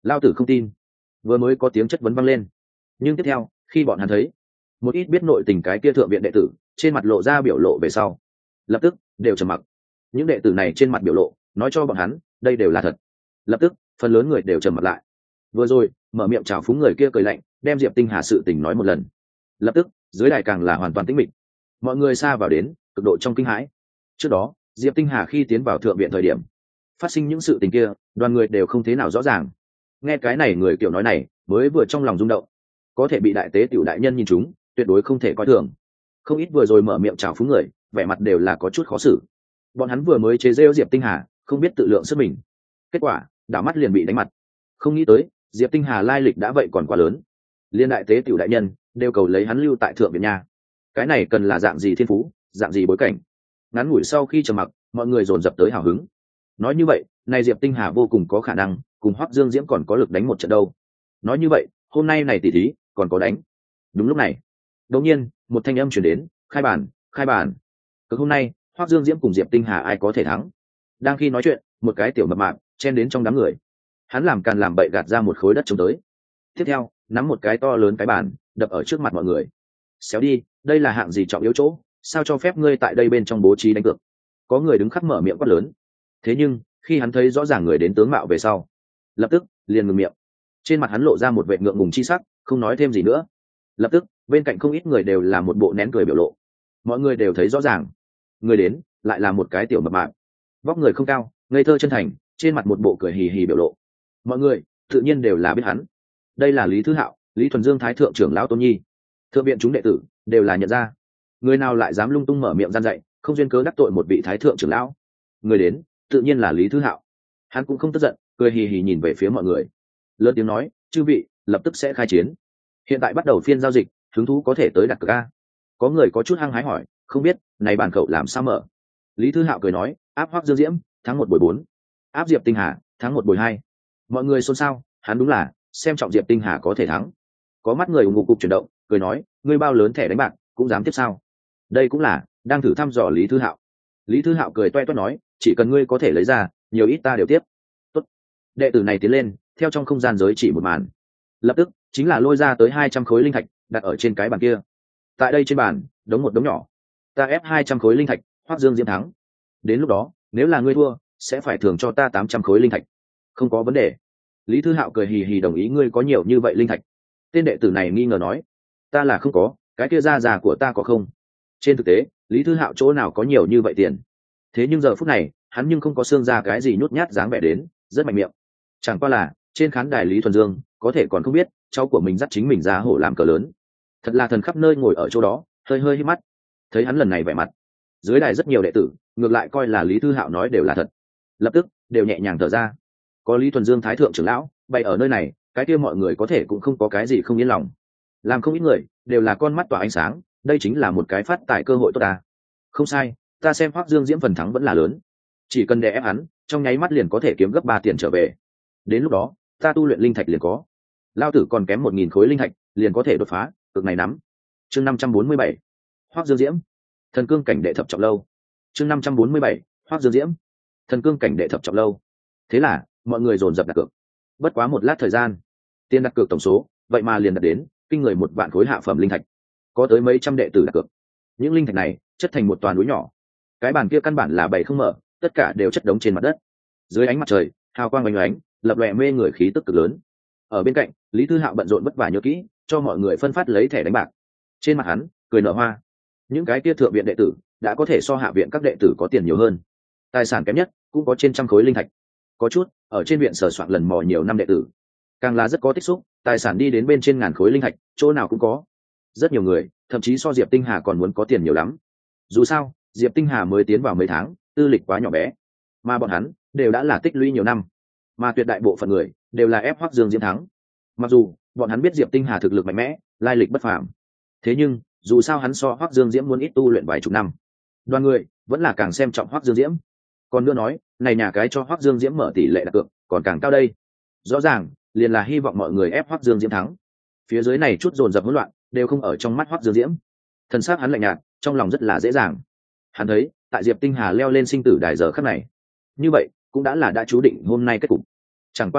Lao tử không tin. Vừa mới có tiếng chất vấn vang lên, nhưng tiếp theo khi bọn hắn thấy một ít biết nội tình cái kia thượng viện đệ tử trên mặt lộ ra biểu lộ về sau, lập tức đều trầm mặc. Những đệ tử này trên mặt biểu lộ nói cho bọn hắn đây đều là thật. Lập tức phần lớn người đều trầm mặc lại. Vừa rồi mở miệng chào phúng người kia cười lạnh, đem Diệp Tinh Hà sự tình nói một lần. Lập tức dưới đài càng là hoàn toàn tĩnh mịch, mọi người xa vào đến cực độ trong kinh hãi. Trước đó Diệp Tinh Hà khi tiến vào thượng viện thời điểm phát sinh những sự tình kia, đoàn người đều không thế nào rõ ràng. Nghe cái này người kiểu nói này mới vừa trong lòng rung động, có thể bị đại tế tiểu đại nhân nhìn chúng tuyệt đối không thể coi thường. Không ít vừa rồi mở miệng chào phúng người vẻ mặt đều là có chút khó xử. Bọn hắn vừa mới chế giễu Diệp Tinh Hà không biết tự lượng sức mình, kết quả đảo mắt liền bị đánh mặt. Không nghĩ tới Diệp Tinh Hà lai lịch đã vậy còn quá lớn, liên đại tế tiểu đại nhân đều cầu lấy hắn lưu tại thượng viện nha. Cái này cần là dạng gì thiên phú, dạng gì bối cảnh? Ngắn ngủi sau khi trầm mặc, mọi người dồn dập tới hào hứng. Nói như vậy này Diệp Tinh Hà vô cùng có khả năng cùng Hoắc Dương Diễm còn có lực đánh một trận đâu. Nói như vậy hôm nay này tỷ thí còn có đánh. Đúng lúc này đột nhiên một thanh âm truyền đến, khai bàn, khai bàn. Cực hôm nay Hoắc Dương Diễm cùng Diệp Tinh Hà ai có thể thắng? Đang khi nói chuyện một cái tiểu mập mạp chen đến trong đám người, hắn làm càn làm bậy gạt ra một khối đất trống tới, tiếp theo nắm một cái to lớn cái bàn đập ở trước mặt mọi người. Xéo đi, đây là hạng gì trọng yếu chỗ, sao cho phép ngươi tại đây bên trong bố trí đánh cược? Có người đứng khắc mở miệng quát lớn. Thế nhưng khi hắn thấy rõ ràng người đến tướng mạo về sau, lập tức liền ngừng miệng. Trên mặt hắn lộ ra một vẻ ngượng ngùng chi sắc, không nói thêm gì nữa. Lập tức bên cạnh không ít người đều là một bộ nén cười biểu lộ. Mọi người đều thấy rõ ràng, người đến lại là một cái tiểu mập mạp, vóc người không cao, ngây thơ chân thành, trên mặt một bộ cười hì hì biểu lộ. Mọi người tự nhiên đều là biết hắn, đây là Lý Thứ Hạo, Lý Thuần Dương thái thượng trưởng lão Tôn Nhi. Thượng viện chúng đệ tử đều là nhận ra, người nào lại dám lung tung mở miệng gian dạy, không duyên cớ đắc tội một vị thái thượng trưởng lão. Người đến tự nhiên là Lý Thứ Hạo. Hắn cũng không tức giận, cười hì hì nhìn về phía mọi người, lớn tiếng nói, chư vị lập tức sẽ khai chiến, hiện tại bắt đầu phiên giao dịch, hứng thú có thể tới đặt cược a. Có người có chút hăng hái hỏi, không biết này bàn khẩu làm sao mở? Lý Thứ Hạo cười nói, áp Hoắc Dương Diễm thắng 1 bồi 4, áp Diệp Tinh Hà thắng 1 bồi 2. Mọi người xôn xao, hắn đúng là xem trọng Diệp Tinh Hà có thể thắng. Có mắt người ủng hộ cục chuyển động, cười nói, ngươi bao lớn thẻ đánh bạc cũng dám tiếp sao? Đây cũng là đang thử thăm dò Lý Thứ Hạo. Lý Thứ Hạo cười toe toét nói, chỉ cần ngươi có thể lấy ra nhiều ít ta đều tiếp. Tốt. Đệ tử này tiến lên theo trong không gian giới chỉ một màn, lập tức chính là lôi ra tới 200 khối linh thạch đặt ở trên cái bàn kia. Tại đây trên bàn đống một đống nhỏ, ta ép 200 khối linh thạch, Hoắc Dương Diễm thắng. Đến lúc đó nếu là ngươi thua sẽ phải thưởng cho ta 800 khối linh thạch. Không có vấn đề. Lý Thứ Hạo cười hì hì đồng ý, ngươi có nhiều như vậy linh thạch? Tên đệ tử này nghi ngờ nói, ta là không có, cái kia ra già của ta có không? Trên thực tế Lý Thứ Hạo chỗ nào có nhiều như vậy tiền, thế nhưng giờ phút này hắn nhưng không có xương ra cái gì nhút nhát dáng vẻ đến, rất mạnh miệng. Chẳng qua là trên khán đài Lý Thuần Dương có thể còn không biết cháu của mình dắt chính mình ra hổ làm cờ lớn, thật là thần khắp nơi ngồi ở chỗ đó hơi hơi hít mắt. Thấy hắn lần này vẻ mặt, dưới đài rất nhiều đệ tử ngược lại coi là Lý Thư Hạo nói đều là thật, lập tức đều nhẹ nhàng thở ra. Có Lý Thuần Dương thái thượng trưởng lão bày ở nơi này, cái kia mọi người có thể cũng không có cái gì không yên lòng. Làm không ít người đều là con mắt tỏa ánh sáng, đây chính là một cái phát tài cơ hội tốt ta. Không sai, ta xem Hoắc Dương Diễm phần thắng vẫn là lớn, chỉ cần đè ép hắn trong nháy mắt liền có thể kiếm gấp 3 tiền trở về. Đến lúc đó ta tu luyện linh thạch liền có, lao tử còn kém 1000 khối linh thạch liền có thể đột phá cực này nắm. Chương 547, Hoắc Dương Diễm thần cương cảnh đệ thập trọng lâu. Chương 547, Hoắc Dương Diễm thần cương cảnh đệ thập trọng lâu. Thế là mọi người dồn dập đặt cược. Bất quá một lát thời gian, tiền đặt cược tổng số vậy mà liền đạt đến kinh người 1 vạn khối hạ phẩm linh thạch. Có tới mấy trăm đệ tử đặt cược, những linh thạch này chất thành một toàn núi nhỏ. Cái bàn kia căn bản là bày không mở, tất cả đều chất đống trên mặt đất. Dưới ánh mặt trời hào quang oanh oánh, lập lòe mê người khí tức cực lớn. Ở bên cạnh Lý Thư Hạo bận rộn vất vả nhớ kỹ cho mọi người phân phát lấy thẻ đánh bạc. Trên mặt hắn cười nở hoa. Những cái kia thượng viện đệ tử đã có thể so hạ viện các đệ tử có tiền nhiều hơn, tài sản kém nhất cũng có trên trăm khối linh thạch. Có chút ở trên viện sở soạn lần mò nhiều năm đệ tử càng là rất có tích xúc, tài sản đi đến bên trên ngàn khối linh thạch, chỗ nào cũng có. Rất nhiều người thậm chí so Diệp Tinh Hà còn muốn có tiền nhiều lắm. Dù sao Diệp Tinh Hà mới tiến vào mấy tháng, tư lịch quá nhỏ bé, mà bọn hắn đều đã là tích lũy nhiều năm, mà tuyệt đại bộ phận người đều là ép Hoắc Dương Diễm thắng. Mặc dù bọn hắn biết Diệp Tinh Hà thực lực mạnh mẽ, lai lịch bất phàm, thế nhưng dù sao hắn so Hoắc Dương Diễm muốn ít tu luyện vài chục năm, đoàn người vẫn là càng xem trọng Hoắc Dương Diễm. Còn nữa nói, này nhà cái cho Hoắc Dương Diễm mở tỷ lệ đặt cược còn càng cao đây, rõ ràng liền là hy vọng mọi người ép Hoắc Dương Diễm thắng. Phía dưới này chút dồn dập hỗn loạn đều không ở trong mắt Hoắc Dương Diễm, thần sắc hắn lạnh nhạt, trong lòng rất là dễ dàng. Hắn thấy tại Diệp Tinh Hà leo lên sinh tử đài giờ khắc này, như vậy cũng đã là đã chú định hôm nay kết cục. Chẳng qua là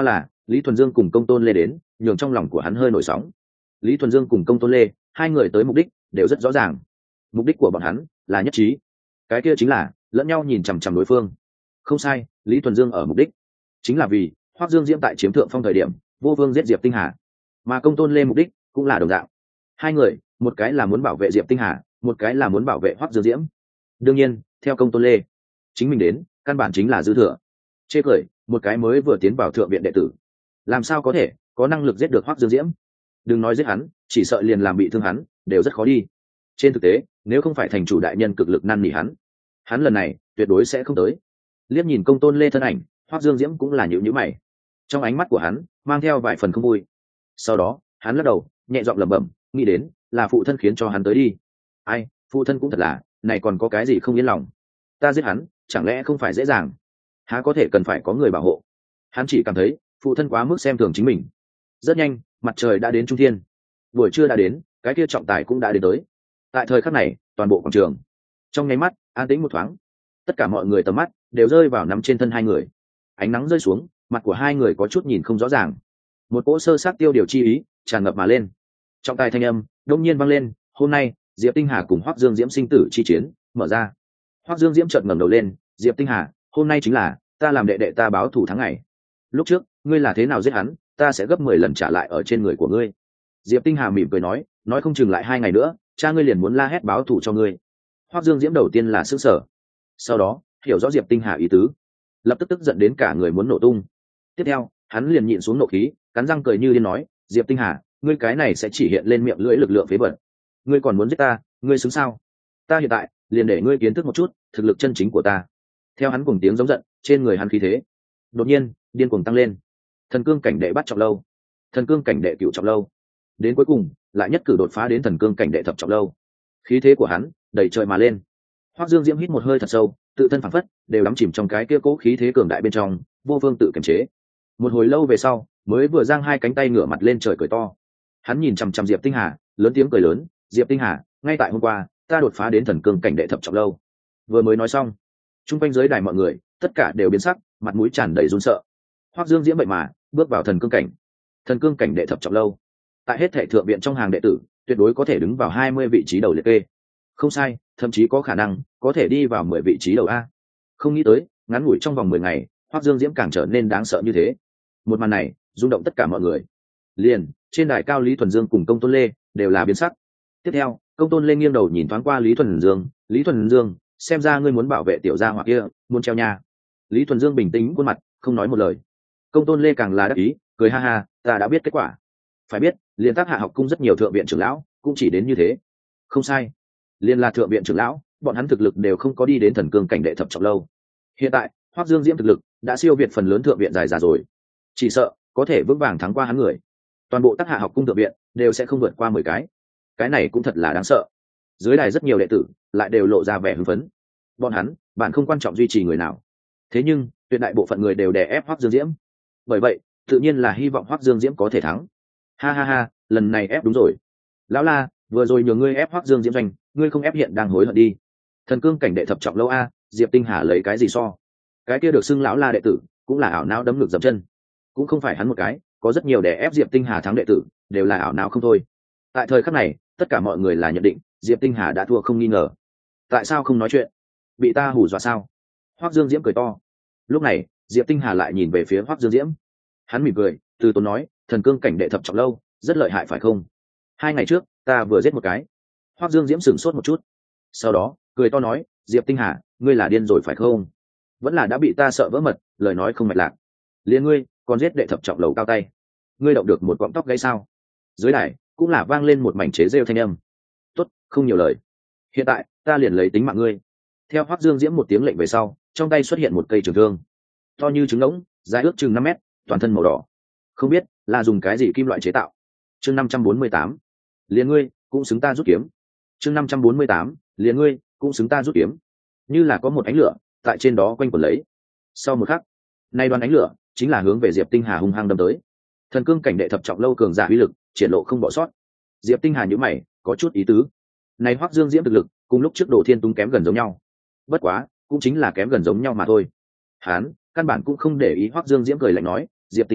Lý Thuần Dương cùng Công Tôn Lê đến, nhường trong lòng của hắn hơi nổi sóng. Lý Thuần Dương cùng Công Tôn Lê, hai người tới mục đích đều rất rõ ràng. Mục đích của bọn hắn là nhất trí, cái kia chính là lẫn nhau nhìn chằm chằm đối phương. Không sai, Lý Thuần Dương ở mục đích chính là vì Hoắc Dương Diễm tại chiếm thượng phong thời điểm vô vương giết Diệp Tinh Hà, mà Công Tôn Lê mục đích cũng là đồng dạng. Hai người, một cái là muốn bảo vệ Diệp Tinh Hà, một cái là muốn bảo vệ Hoắc Dương Diễm. Đương nhiên, theo Công Tôn Lê, chính mình đến, căn bản chính là dư thừa. Chê cười, một cái mới vừa tiến vào thượng viện đệ tử, làm sao có thể có năng lực giết được Hoắc Dương Diễm? Đừng nói giết hắn, chỉ sợ liền làm bị thương hắn đều rất khó đi. Trên thực tế, nếu không phải thành chủ đại nhân cực lực năn nỉ hắn lần này tuyệt đối sẽ không tới. Liếc nhìn Công Tôn Lê thân ảnh, Hoắc Dương Diễm cũng là nhíu mày. Trong ánh mắt của hắn mang theo vài phần không vui. Sau đó, hắn lắc đầu, nhẹ giọng lẩm bẩm, nghĩ đến là phụ thân khiến cho hắn tới đi. Ai, phụ thân cũng thật là, này còn có cái gì không yên lòng? Ta giết hắn, chẳng lẽ không phải dễ dàng? Há có thể cần phải có người bảo hộ? Hắn chỉ cảm thấy phụ thân quá mức xem thường chính mình. Rất nhanh, mặt trời đã đến trung thiên. Buổi trưa đã đến, cái kia trọng tài cũng đã đến tới. Tại thời khắc này, toàn bộ quảng trường trong nháy mắt an tĩnh một thoáng. Tất cả mọi người tầm mắt đều rơi vào nắm trên thân hai người. Ánh nắng rơi xuống, mặt của hai người có chút nhìn không rõ ràng. Một cỗ sơ sát tiêu điều chi ý tràn ngập mà lên. Trọng tài thanh âm đông nhiên vang lên, hôm nay Diệp Tinh Hà cùng Hoắc Dương Diễm sinh tử chi chiến mở ra. Hoắc Dương Diễm chợt ngẩng đầu lên, Diệp Tinh Hà, hôm nay chính là ta làm đệ đệ ta báo thù tháng ngày. Lúc trước ngươi là thế nào giết hắn, ta sẽ gấp 10 lần trả lại ở trên người của ngươi. Diệp Tinh Hà mỉm cười nói không chừng lại 2 ngày nữa cha ngươi liền muốn la hét báo thù cho ngươi. Hoắc Dương Diễm đầu tiên là sững sờ, sau đó hiểu rõ Diệp Tinh Hà ý tứ, lập tức tức giận đến cả người muốn nổ tung. Tiếp theo hắn liền nhịn xuống nộ khí, cắn răng cười như điên nói, Diệp Tinh Hà, ngươi cái này sẽ chỉ hiện lên miệng lưỡi lực lượng phế vật. Ngươi còn muốn giết ta, ngươi xứng sao? Ta hiện tại liền để ngươi kiến thức một chút thực lực chân chính của ta. Theo hắn cùng tiếng giống giận, trên người hắn khí thế đột nhiên điên cuồng tăng lên. Thần cương cảnh đệ bắt trọng lâu, thần cương cảnh đệ cửu trọng lâu, đến cuối cùng lại nhất cử đột phá đến thần cương cảnh đệ thập trọng lâu. Khí thế của hắn đẩy trời mà lên. Hoắc Dương Diễm hít một hơi thật sâu, tự thân phảng phất đều đắm chìm trong cái kia cố khí thế cường đại bên trong, vô phương tự kiềm chế. Một hồi lâu về sau, mới vừa giang hai cánh tay ngửa mặt lên trời cười to. Hắn nhìn chằm chằm Diệp Tinh Hà, lớn tiếng cười lớn, Diệp Tinh Hà, ngay tại hôm qua ta đột phá đến thần cương cảnh đệ thập trọng lâu. Vừa mới nói xong, chung quanh dưới đài mọi người tất cả đều biến sắc, mặt mũi tràn đầy run sợ. Hoắc Dương Diễm vậy mà bước vào thần cương cảnh đệ thập trọng lâu. Tại hết thảy thượng viện trong hàng đệ tử, tuyệt đối có thể đứng vào 20 vị trí đầu liệt kê. Không sai, thậm chí có khả năng có thể đi vào 10 vị trí đầu a. Không nghĩ tới, ngắn ngủi trong vòng 10 ngày, Hoắc Dương Diễm càng trở nên đáng sợ như thế. Một màn này rung động tất cả mọi người. Liền trên đài cao, Lý Thuần Dương cùng Công Tôn Lê đều là biến sắc. Tiếp theo, Công Tôn Lê nghiêng đầu nhìn thoáng qua Lý Thuần Dương, Lý Thuần Dương, xem ra ngươi muốn bảo vệ tiểu gia hỏa kia, muốn treo nha. Lý Thuần Dương bình tĩnh khuôn mặt, không nói một lời. Công Tôn Lê càng là đắc ý, cười ha ha, ta đã biết kết quả. Phải biết, liên tác Hạ học cung rất nhiều thượng viện trưởng lão cũng chỉ đến như thế. Không sai, liên là thượng viện trưởng lão, bọn hắn thực lực đều không có đi đến thần cương cảnh đệ thập trọng lâu. Hiện tại, Hoắc Dương Diễm thực lực đã siêu việt phần lớn thượng viện dài già rồi, chỉ sợ có thể vững vàng thắng qua hắn người. Toàn bộ tác Hạ học cung thượng viện đều sẽ không vượt qua 10 cái này cũng thật là đáng sợ. Dưới đài rất nhiều đệ tử lại đều lộ ra vẻ hưng phấn. Bọn hắn bạn không quan trọng duy trì người nào, thế nhưng tuyệt đại bộ phận người đều đè ép Hoắc Dương Diễm. Bởi vậy tự nhiên là hy vọng Hoắc Dương Diễm có thể thắng. Ha ha ha, lần này ép đúng rồi. Lão La, vừa rồi nhờ ngươi ép Hoắc Dương Diễm doanh, ngươi không ép hiện đang hối hận đi. Thần cương cảnh đệ thập trọng lâu a, Diệp Tinh Hà lấy cái gì so? Cái kia được xưng lão La đệ tử cũng là ảo não đấm ngược dậm chân. Cũng không phải hắn một cái, có rất nhiều đè ép Diệp Tinh Hà thắng đệ tử đều là ảo não không thôi. Tại thời khắc này, tất cả mọi người là nhận định Diệp Tinh Hà đã thua không nghi ngờ. Tại sao không nói chuyện? Bị ta hù dọa sao? Hoắc Dương Diễm cười to. Lúc này Diệp Tinh Hà lại nhìn về phía Hoắc Dương Diễm. Hắn mỉm cười, từ tốn nói, thần cương cảnh đệ thập trọng lâu rất lợi hại phải không? 2 ngày trước ta vừa giết một cái. Hoắc Dương Diễm sửng sốt một chút, sau đó cười to nói, Diệp Tinh Hà, ngươi là điên rồi phải không? Vẫn là đã bị ta sợ vỡ mật, lời nói không mạch lạc. Liền ngươi còn giết đệ thập trọng lầu cao tay, ngươi động được một cọng tóc gáy sao? Dưới đài cũng là vang lên một mảnh chế rêu thanh âm. Tốt, không nhiều lời, hiện tại ta liền lấy tính mạng ngươi. Theo Hoắc Dương Diễm một tiếng lệnh về sau, trong tay xuất hiện một cây trường thương to như trứng ngỗng, dài ước chừng 5 mét, toàn thân màu đỏ, không biết là dùng cái gì kim loại chế tạo. Chương 548, liền ngươi cũng xứng ta rút kiếm. Chương 548, liền ngươi cũng xứng ta rút kiếm. Như là có một ánh lửa tại trên đó quanh quẩn lấy. Sau một khắc, nay đoàn ánh lửa chính là hướng về Diệp Tinh Hà hung hăng đâm tới. Thần cương cảnh đệ thập trọng lâu cường giả uy lực triển lộ không bỏ sót. Diệp Tinh Hà nhíu mày, có chút ý tứ. Này Hoắc Dương Diễm thực lực cùng lúc trước Đồ Thiên Tung kém gần giống nhau. Bất quá, cũng chính là kém gần giống nhau mà thôi. Hắn căn bản cũng không để ý. Hoắc Dương Diễm cười lạnh nói, Diệp Tinh Hà,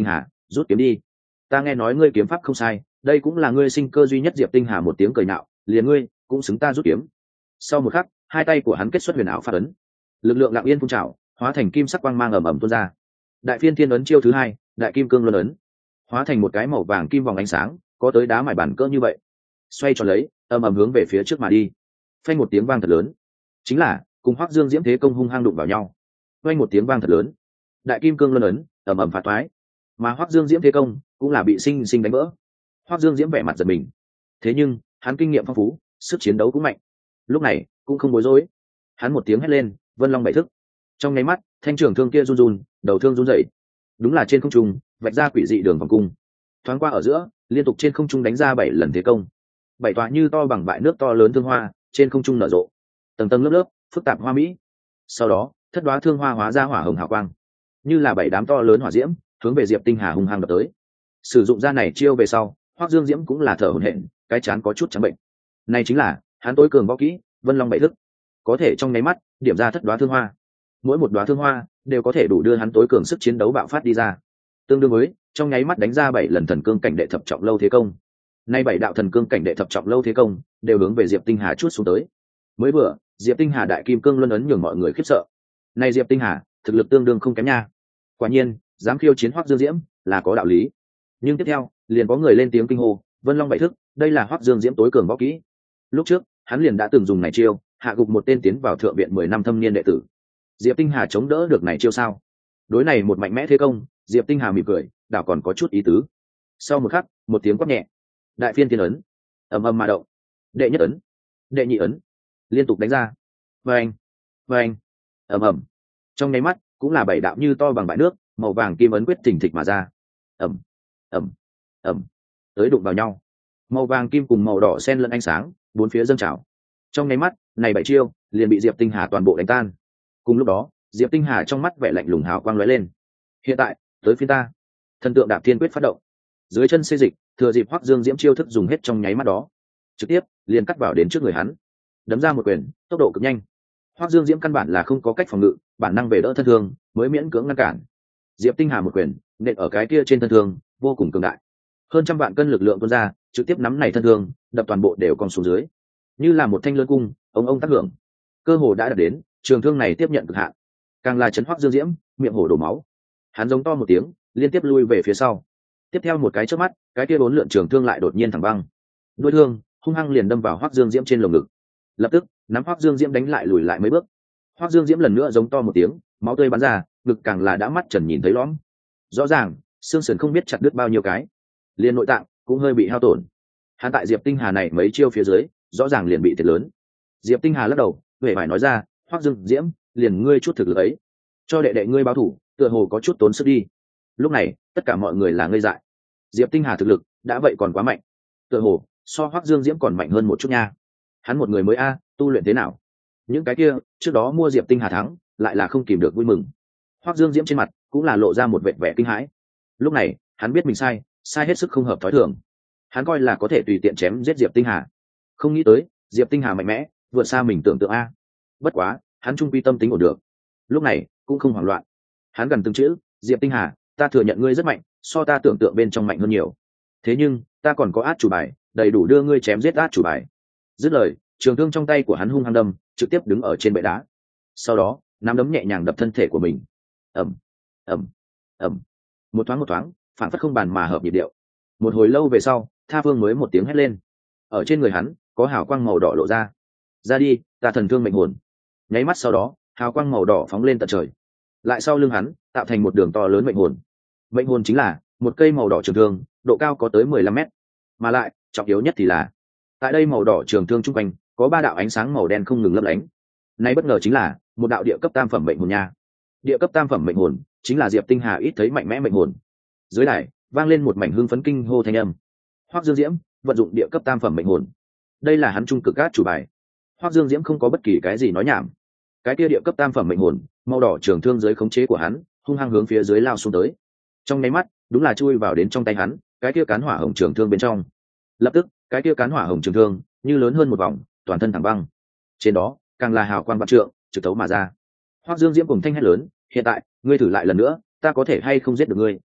rút kiếm đi. Ta nghe nói ngươi kiếm pháp không sai, đây cũng là ngươi sinh cơ duy nhất. Diệp Tinh Hà một tiếng cười nạo, liền ngươi cũng xứng ta rút kiếm. Sau một khắc, hai tay của hắn kết xuất huyền ảo phát ấn, lực lượng lặng yên phun trào, hóa thành kim sắc quang mang ầm ầm tuôn ra. Đại phiên thiên ấn chiêu thứ hai, đại kim cương luân ấn, hóa thành một cái màu vàng kim vòng ánh sáng, có tới đá mài bản cỡ như vậy, xoay tròn lấy, ầm ầm hướng về phía trước mà đi. Phanh một tiếng vang thật lớn, chính là cùng Hoắc Dương Diễm thế công hung hăng đụng vào nhau. Phanh một tiếng vang thật lớn, đại kim cương luân ấn ầm ầm phá toái, mà Hoắc Dương Diễm thế công cũng là bị sinh sinh đánh vỡ. Hoắc Dương Diễm vẻ mặt giật mình, thế nhưng hắn kinh nghiệm phong phú, sức chiến đấu cũng mạnh, lúc này cũng không bối rối. Hắn một tiếng hét lên, Vân Long bảy thức. Trong nháy mắt, thanh trường thương kia run run, đầu thương run rẩy, đúng là trên không trung vạch ra quỷ dị đường vòng cung, thoáng qua ở giữa, liên tục trên không trung đánh ra 7 lần thế công. 7 tòa như to bằng bãi nước to lớn thương hoa trên không trung nở rộ, tầng tầng lớp lớp phức tạp hoa mỹ. Sau đó, thất đoá thương hoa hóa ra hỏa hồng hào quang, như là 7 đám to lớn hỏa diễm hướng về Diệp Tinh Hà hung hăng đập tới. Sử dụng ra này chiêu về sau, Hoắc Dương Diễm cũng là thở hổn hển, cái trán có chút trắng bệnh. Này chính là hắn tối cường võ kỹ, Vân Long bảy thức, có thể trong nháy mắt điểm ra thất đoá thương hoa. Mỗi một đoá thương hoa đều có thể đủ đưa hắn tối cường sức chiến đấu bạo phát đi ra, tương đương với trong nháy mắt đánh ra 7 lần thần cương cảnh đệ thập trọng lâu thế công. Nay 7 đạo thần cương cảnh đệ thập trọng lâu thế công đều hướng về Diệp Tinh Hà chuốt xuống tới. Mới vừa, Diệp Tinh Hà đại kim cương luân ấn nhường mọi người khiếp sợ. Này Diệp Tinh Hà, thực lực tương đương không kém nha. Quả nhiên, dám khiêu chiến Hoắc Dương Diễm là có đạo lý. Nhưng tiếp theo, liền có người lên tiếng kinh hô, Vân Long bảy thức, đây là Hoắc Dương Diễm tối cường võ kỹ. Lúc trước, hắn liền đã từng dùng này chiêu, hạ gục một tên tiến vào thượng viện 10 năm thâm niên đệ tử. Diệp Tinh Hà chống đỡ được này chiêu sao? Đối này một mạnh mẽ thế công, Diệp Tinh Hà mỉm cười, đảo còn có chút ý tứ. Sau một khắc, một tiếng quát nhẹ, đại phiên thiên ấn ầm ầm mà động, đệ nhất ấn, đệ nhị ấn liên tục đánh ra, vang vang ầm ầm. Trong nháy mắt, cũng là 7 đạo như to bằng bãi nước, màu vàng kim ấn quyết thình thịch mà ra, ầm ầm ầm, tới đụng vào nhau. Màu vàng kim cùng màu đỏ xen lẫn ánh sáng, bốn phía dâng trào. Trong nháy mắt, này 7 chiêu liền bị Diệp Tinh Hà toàn bộ đánh tan. Cùng lúc đó, Diệp Tinh Hà trong mắt vẻ lạnh lùng hào quang lóe lên. Hiện tại, tới phiên ta. Thần tượng đạp thiên quyết phát động, dưới chân xê dịch, thừa dịp Hoắc Dương Diễm chiêu thức dùng hết trong nháy mắt đó, trực tiếp liền cắt vào đến trước người hắn, đấm ra một quyền, tốc độ cực nhanh. Hoắc Dương Diễm căn bản là không có cách phòng ngự, bản năng về đỡ thân thương, mới miễn cưỡng ngăn cản. Diệp Tinh Hà một quyền nện ở cái kia trên thân thương, vô cùng cường đại. Hơn trăm vạn cân lực lượng tuôn ra, trực tiếp nắm này thân thương, đập toàn bộ đều còn xuống dưới, như là một thanh lớn cung, ông tác hưởng. Cơ hồ đã đạt đến, trường thương này tiếp nhận cực hạn, càng là chấn Hoắc Dương Diễm, miệng hổ đổ máu. Hắn giống to một tiếng, liên tiếp lui về phía sau. Tiếp theo một cái chớp mắt, cái kia 4 lượn trường thương lại đột nhiên thẳng băng, đuôi thương hung hăng liền đâm vào Hoắc Dương Diễm trên lồng ngực. Lập tức, nắm Hoắc Dương Diễm đánh lại lùi lại mấy bước. Hoắc Dương Diễm lần nữa giống to một tiếng, máu tươi bắn ra, ngực càng là đã mắt trần nhìn thấy lõm. Rõ ràng, xương sườn không biết chặt đứt bao nhiêu cái, liền nội tạng cũng hơi bị hao tổn. Hắn tại Diệp Tinh Hà này mấy chiêu phía dưới, rõ ràng liền bị thiệt lớn. Diệp Tinh Hà lắc đầu, vẻ vải nói ra, Hoắc Dương Diễm, liền ngươi chút thực lực ấy, cho đệ đệ ngươi báo thủ, tựa hồ có chút tốn sức đi. Lúc này, tất cả mọi người là ngây dại. Diệp Tinh Hà thực lực đã vậy còn quá mạnh, tựa hồ so Hoắc Dương Diễm còn mạnh hơn một chút nha. Hắn một người mới tu luyện thế nào? Những cái kia trước đó mua Diệp Tinh Hà thắng, lại là không kìm được vui mừng. Hoắc Dương Diễm trên mặt cũng là lộ ra một vẻ vẻ kinh hãi. Lúc này, hắn biết mình sai hết sức không hợp thói thường. Hắn coi là có thể tùy tiện chém giết Diệp Tinh Hà, không nghĩ tới Diệp Tinh Hà mạnh mẽ vượt xa mình tưởng tượng bất quá hắn trung quy tâm tính ổn được, lúc này cũng không hoảng loạn. Hắn gần từng chữ, Diệp Tinh Hà, ta thừa nhận ngươi rất mạnh, so ta tưởng tượng bên trong mạnh hơn nhiều, thế nhưng ta còn có át chủ bài đầy đủ đưa ngươi chém giết át chủ bài. Dứt lời, trường thương trong tay của hắn hung hăng đâm, trực tiếp đứng ở trên bệ đá, sau đó nắm đấm nhẹ nhàng đập thân thể của mình. ầm ầm ầm, một thoáng phản phất không bàn mà hợp nhịp điệu. Một hồi lâu về sau, Tha Phương mới một tiếng hét lên, ở trên người hắn có hào quang màu đỏ lộ ra. Ra đi, ta thần thương mệnh hồn. Nháy mắt sau đó, hào quang màu đỏ phóng lên tận trời, lại sau lưng hắn tạo thành một đường to lớn mệnh hồn. Mệnh hồn chính là một cây màu đỏ trường thương, độ cao có tới 15 mét, mà lại trọng yếu nhất thì là tại đây màu đỏ trường thương trung quanh có 3 đạo ánh sáng màu đen không ngừng lấp lánh. Nay bất ngờ chính là một đạo địa cấp tam phẩm mệnh hồn nha. Địa cấp tam phẩm mệnh hồn chính là Diệp Tinh Hà ít thấy mạnh mẽ mệnh hồn. Dưới đài vang lên một mảnh hưng phấn kinh hô thanh âm. Hoắc Dương Diễm vận dụng địa cấp tam phẩm mệnh hồn, đây là hắn trung cực át chủ bài. Hoắc Dương Diễm không có bất kỳ cái gì nói nhảm. Cái kia địa cấp tam phẩm mệnh hồn, màu đỏ trường thương dưới khống chế của hắn, hung hăng hướng phía dưới lao xuống tới. Trong nháy mắt, đúng là chui vào đến trong tay hắn, cái kia cán hỏa hồng trường thương bên trong. Lập tức, cái kia cán hỏa hồng trường thương như lớn hơn một vòng, toàn thân thẳng băng. Trên đó, càng là hào quang vạn trượng, trực tấu mà ra. Hoắc Dương Diễm cùng thanh hét lớn, hiện tại, ngươi thử lại lần nữa, ta có thể hay không giết được ngươi?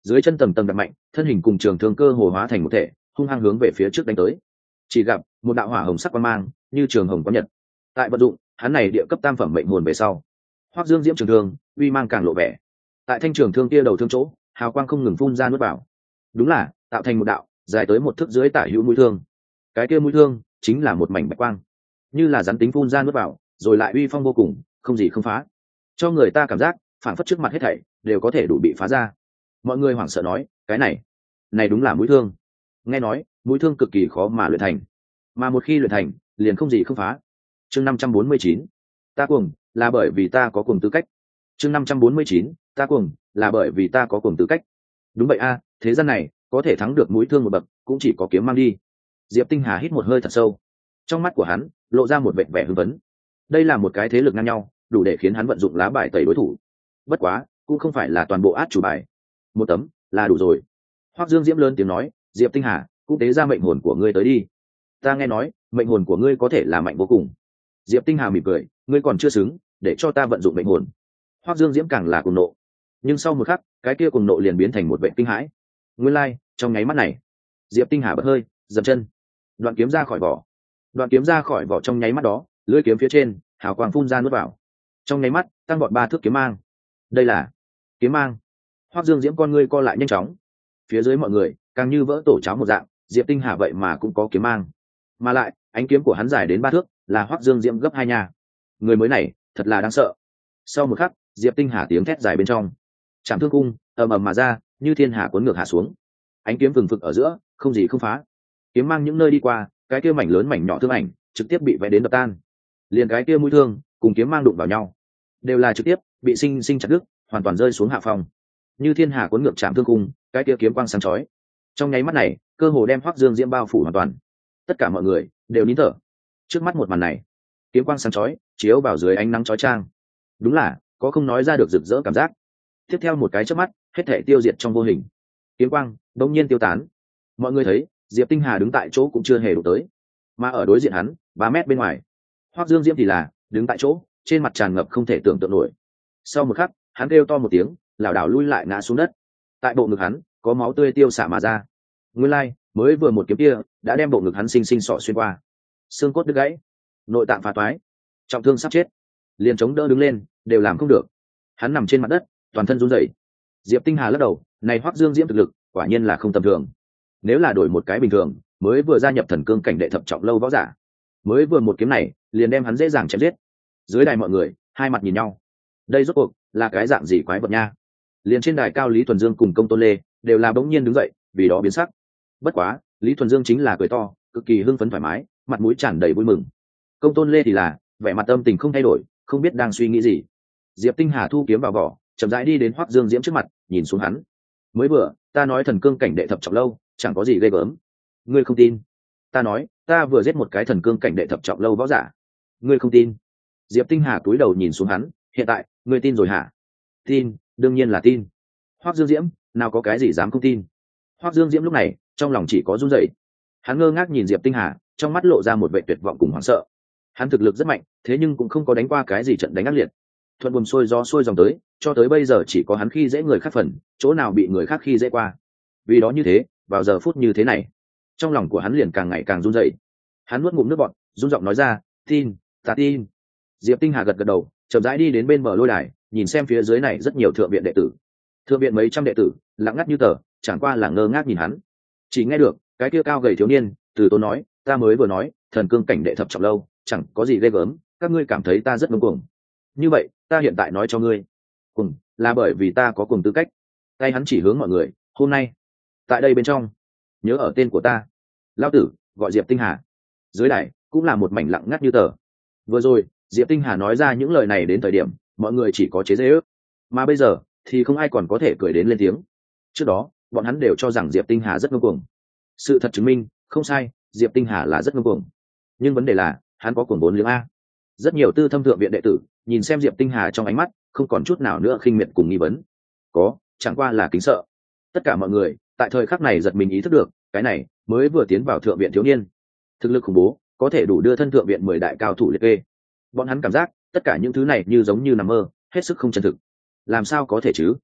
dưới chân tầng tầng đặt mạnh, thân hình cùng trường thương cơ hồ hóa thành một thể, hung hăng hướng về phía trước đánh tới. Chỉ gặp một đạo hỏa hồng sắc quang mang như trường hồng có nhật. Tại vận dụng hắn này địa cấp tam phẩm mệnh hồn về sau, Hoắc Dương diễm trường thương uy mang càng lộ vẻ. Tại thanh trường thương kia đầu thương chỗ, hào quang không ngừng phun ra nuốt vào, đúng là tạo thành một đạo dài tới một thước dưới tả hữu mũi thương. Cái kia mũi thương chính là một mảnh bạch quang, như là rắn tính phun ra nuốt vào, rồi lại uy phong vô cùng, không gì không phá, cho người ta cảm giác phản phất trước mặt hết thảy đều có thể đủ bị phá ra. Mọi người hoảng sợ nói, cái này đúng là mũi thương. Nghe nói mũi thương cực kỳ khó mà luyện thành, mà một khi luyện thành liền không gì không phá. Chương 549, ta cuồng là bởi vì ta có cuồng tư cách. Chương 549, ta cuồng là bởi vì ta có cuồng tư cách. Đúng vậy a, thế gian này có thể thắng được mũi thương một bậc cũng chỉ có kiếm mang đi. Diệp Tinh Hà hít một hơi thật sâu, trong mắt của hắn lộ ra một vẻ vẻ hưng phấn. Đây là một cái thế lực ngang nhau, đủ để khiến hắn vận dụng lá bài tẩy đối thủ. Bất quá cũng không phải là toàn bộ át chủ bài, một tấm là đủ rồi. Hoắc Dương diễm lớn tiếng nói, Diệp Tinh Hà, cũng tế ra mệnh hồn của ngươi tới đi. Ta nghe nói mệnh hồn của ngươi có thể là mạnh vô cùng. Diệp Tinh Hà mỉm cười, ngươi còn chưa xứng để cho ta vận dụng mệnh hồn. Hoắc Dương diễm càng là cuồng nộ, nhưng sau một khắc cái kia cuồng nộ liền biến thành một vệ kinh hãi. Nguyên lai trong nháy mắt này, Diệp Tinh Hà bật hơi dậm chân, đoạn kiếm ra khỏi vỏ. Đoạn kiếm ra khỏi vỏ trong nháy mắt đó, lưỡi kiếm phía trên hào quang phun ra nuốt vào, trong nháy mắt tăng vọt 3 thước kiếm mang. Đây là kiếm mang. Hoắc Dương diễm con ngươi co lại nhanh chóng, phía dưới mọi người càng như vỡ tổ cháo một dạng. Diệp Tinh Hà vậy mà cũng có kiếm mang, mà lại ánh kiếm của hắn dài đến 3 thước, là Hoắc Dương diễm gấp 2 nhà. Người mới này thật là đáng sợ. Sau một khắc, Diệp Tinh Hà tiếng thét dài bên trong, chạm thương cung ầm ầm mà ra, như thiên hà cuốn ngược hạ xuống. Ánh kiếm vừng vực ở giữa, không gì không phá. Kiếm mang những nơi đi qua, cái kia mảnh lớn mảnh nhỏ thương ảnh trực tiếp bị vẽ đến đập tan. Liền cái kia mũi thương cùng kiếm mang đụng vào nhau, đều là trực tiếp bị sinh sinh chặt đứt, hoàn toàn rơi xuống hạ phòng. Như thiên hà cuốn ngược chạm thương cung, cái kia kiếm quang sáng chói, trong nháy mắt này cơ hồ đem Hoắc Dương diễm bao phủ hoàn toàn. Tất cả mọi người đều nín thở trước mắt một màn này. Kiếm quang sáng chói chiếu vào dưới ánh nắng chói chang, đúng là có không nói ra được rực rỡ cảm giác. Tiếp theo một cái chớp mắt, hết thể tiêu diệt trong vô hình. Kiếm quang đột nhiên tiêu tán. Mọi người thấy Diệp Tinh Hà đứng tại chỗ cũng chưa hề đụng tới, mà ở đối diện hắn 3 mét bên ngoài, Hoắc Dương diễm thì là đứng tại chỗ, trên mặt tràn ngập không thể tưởng tượng nổi. Sau một khắc, hắn kêu to một tiếng, lảo đảo lui lại ngã xuống đất. Tại bộ ngực hắn có máu tươi tiêu xạ mà ra. Nguyên lai mới vừa một kiếm kia đã đem bộ ngực hắn sinh sinh sọ xuyên qua, xương cốt đứt gãy, nội tạng phá toái, trọng thương sắp chết, liền chống đỡ đứng lên đều làm không được. Hắn nằm trên mặt đất, toàn thân run rẩy. Diệp Tinh Hà lắc đầu, này Hoắc Dương diễm thực lực quả nhiên là không tầm thường. Nếu là đổi một cái bình thường, mới vừa gia nhập thần cương cảnh đệ thập trọng lâu võ giả, mới vừa một kiếm này liền đem hắn dễ dàng chém giết. Dưới đài mọi người hai mặt nhìn nhau, đây rốt cuộc là cái dạng gì quái vật nha. Liền trên đài cao, Lý Thuần Dương cùng Công Tôn Lê đều là bỗng nhiên đứng dậy, vì đó biến sắc. Bất quá Lý Thuần Dương chính là cười to, cực kỳ hưng phấn thoải mái, mặt mũi tràn đầy vui mừng. Công Tôn Lê thì là vẻ mặt âm tình không thay đổi, không biết đang suy nghĩ gì. Diệp Tinh Hà thu kiếm vào vỏ, chậm rãi đi đến Hoắc Dương diễm trước mặt, nhìn xuống hắn. Mới vừa ta nói thần cương cảnh đệ thập trọng lâu chẳng có gì ghê gớm, ngươi không tin. Ta nói ta vừa giết một cái thần cương cảnh đệ thập trọng lâu võ giả, ngươi không tin. Diệp Tinh Hà cúi đầu nhìn xuống hắn, hiện tại ngươi tin rồi hả? Tin, đương nhiên là tin. Hoắc Dương diễm nào có cái gì dám không tin. Hoắc Dương diễm lúc này trong lòng chỉ có run rẩy. Hắn ngơ ngác nhìn Diệp Tinh Hà, trong mắt lộ ra một vẻ tuyệt vọng cùng hoảng sợ. Hắn thực lực rất mạnh, thế nhưng cũng không có đánh qua cái gì trận đánh ác liệt. Thuận buồm xuôi gió xuôi dòng tới, cho tới bây giờ chỉ có hắn khi dễ người khác phần, chỗ nào bị người khác khi dễ qua. Vì đó như thế, vào giờ phút như thế này, trong lòng của hắn liền càng ngày càng run rẩy. Hắn nuốt ngụm nước bọt, run giọng nói ra, tin, ta tin. Diệp Tinh Hà gật gật đầu, chậm rãi đi đến bên bờ lôi đài, nhìn xem phía dưới này rất nhiều thượng viện đệ tử. Thượng viện mấy trăm đệ tử lặng ngắt như tờ, chẳng qua là ngơ ngác nhìn hắn. Chỉ nghe được cái kia cao gầy thiếu niên từ tốn nói, ta mới vừa nói thần cương cảnh đệ thập trọng lâu chẳng có gì ghê gớm, các ngươi cảm thấy ta rất ngông cuồng. Như vậy ta hiện tại nói cho ngươi, cùng là bởi vì ta có cùng tư cách. Tay hắn chỉ hướng mọi người, hôm nay tại đây bên trong nhớ ở tên của ta, lão tử gọi Diệp Tinh Hà. Dưới đài cũng là một mảnh lặng ngắt như tờ. Vừa rồi Diệp Tinh Hà nói ra những lời này đến thời điểm mọi người chỉ có chế giễu ước, mà bây giờ thì không ai còn có thể cười đến lên tiếng. Trước đó bọn hắn đều cho rằng Diệp Tinh Hà rất ngông cuồng. Sự thật chứng minh không sai, Diệp Tinh Hà là rất ngông cuồng, nhưng vấn đề là hắn có cuồng 4 liếng a. Rất nhiều tư thâm thượng viện đệ tử nhìn xem Diệp Tinh Hà trong ánh mắt không còn chút nào nữa khinh miệt cùng nghi vấn, có chẳng qua là kính sợ. Tất cả mọi người tại thời khắc này giật mình ý thức được, cái này mới vừa tiến vào thượng viện thiếu niên thực lực khủng bố, có thể đủ đưa thân thượng viện 10 đại cao thủ liệt kê. Bọn hắn cảm giác tất cả những thứ này như giống như nằm mơ, hết sức không chân thực. Làm sao có thể chứ?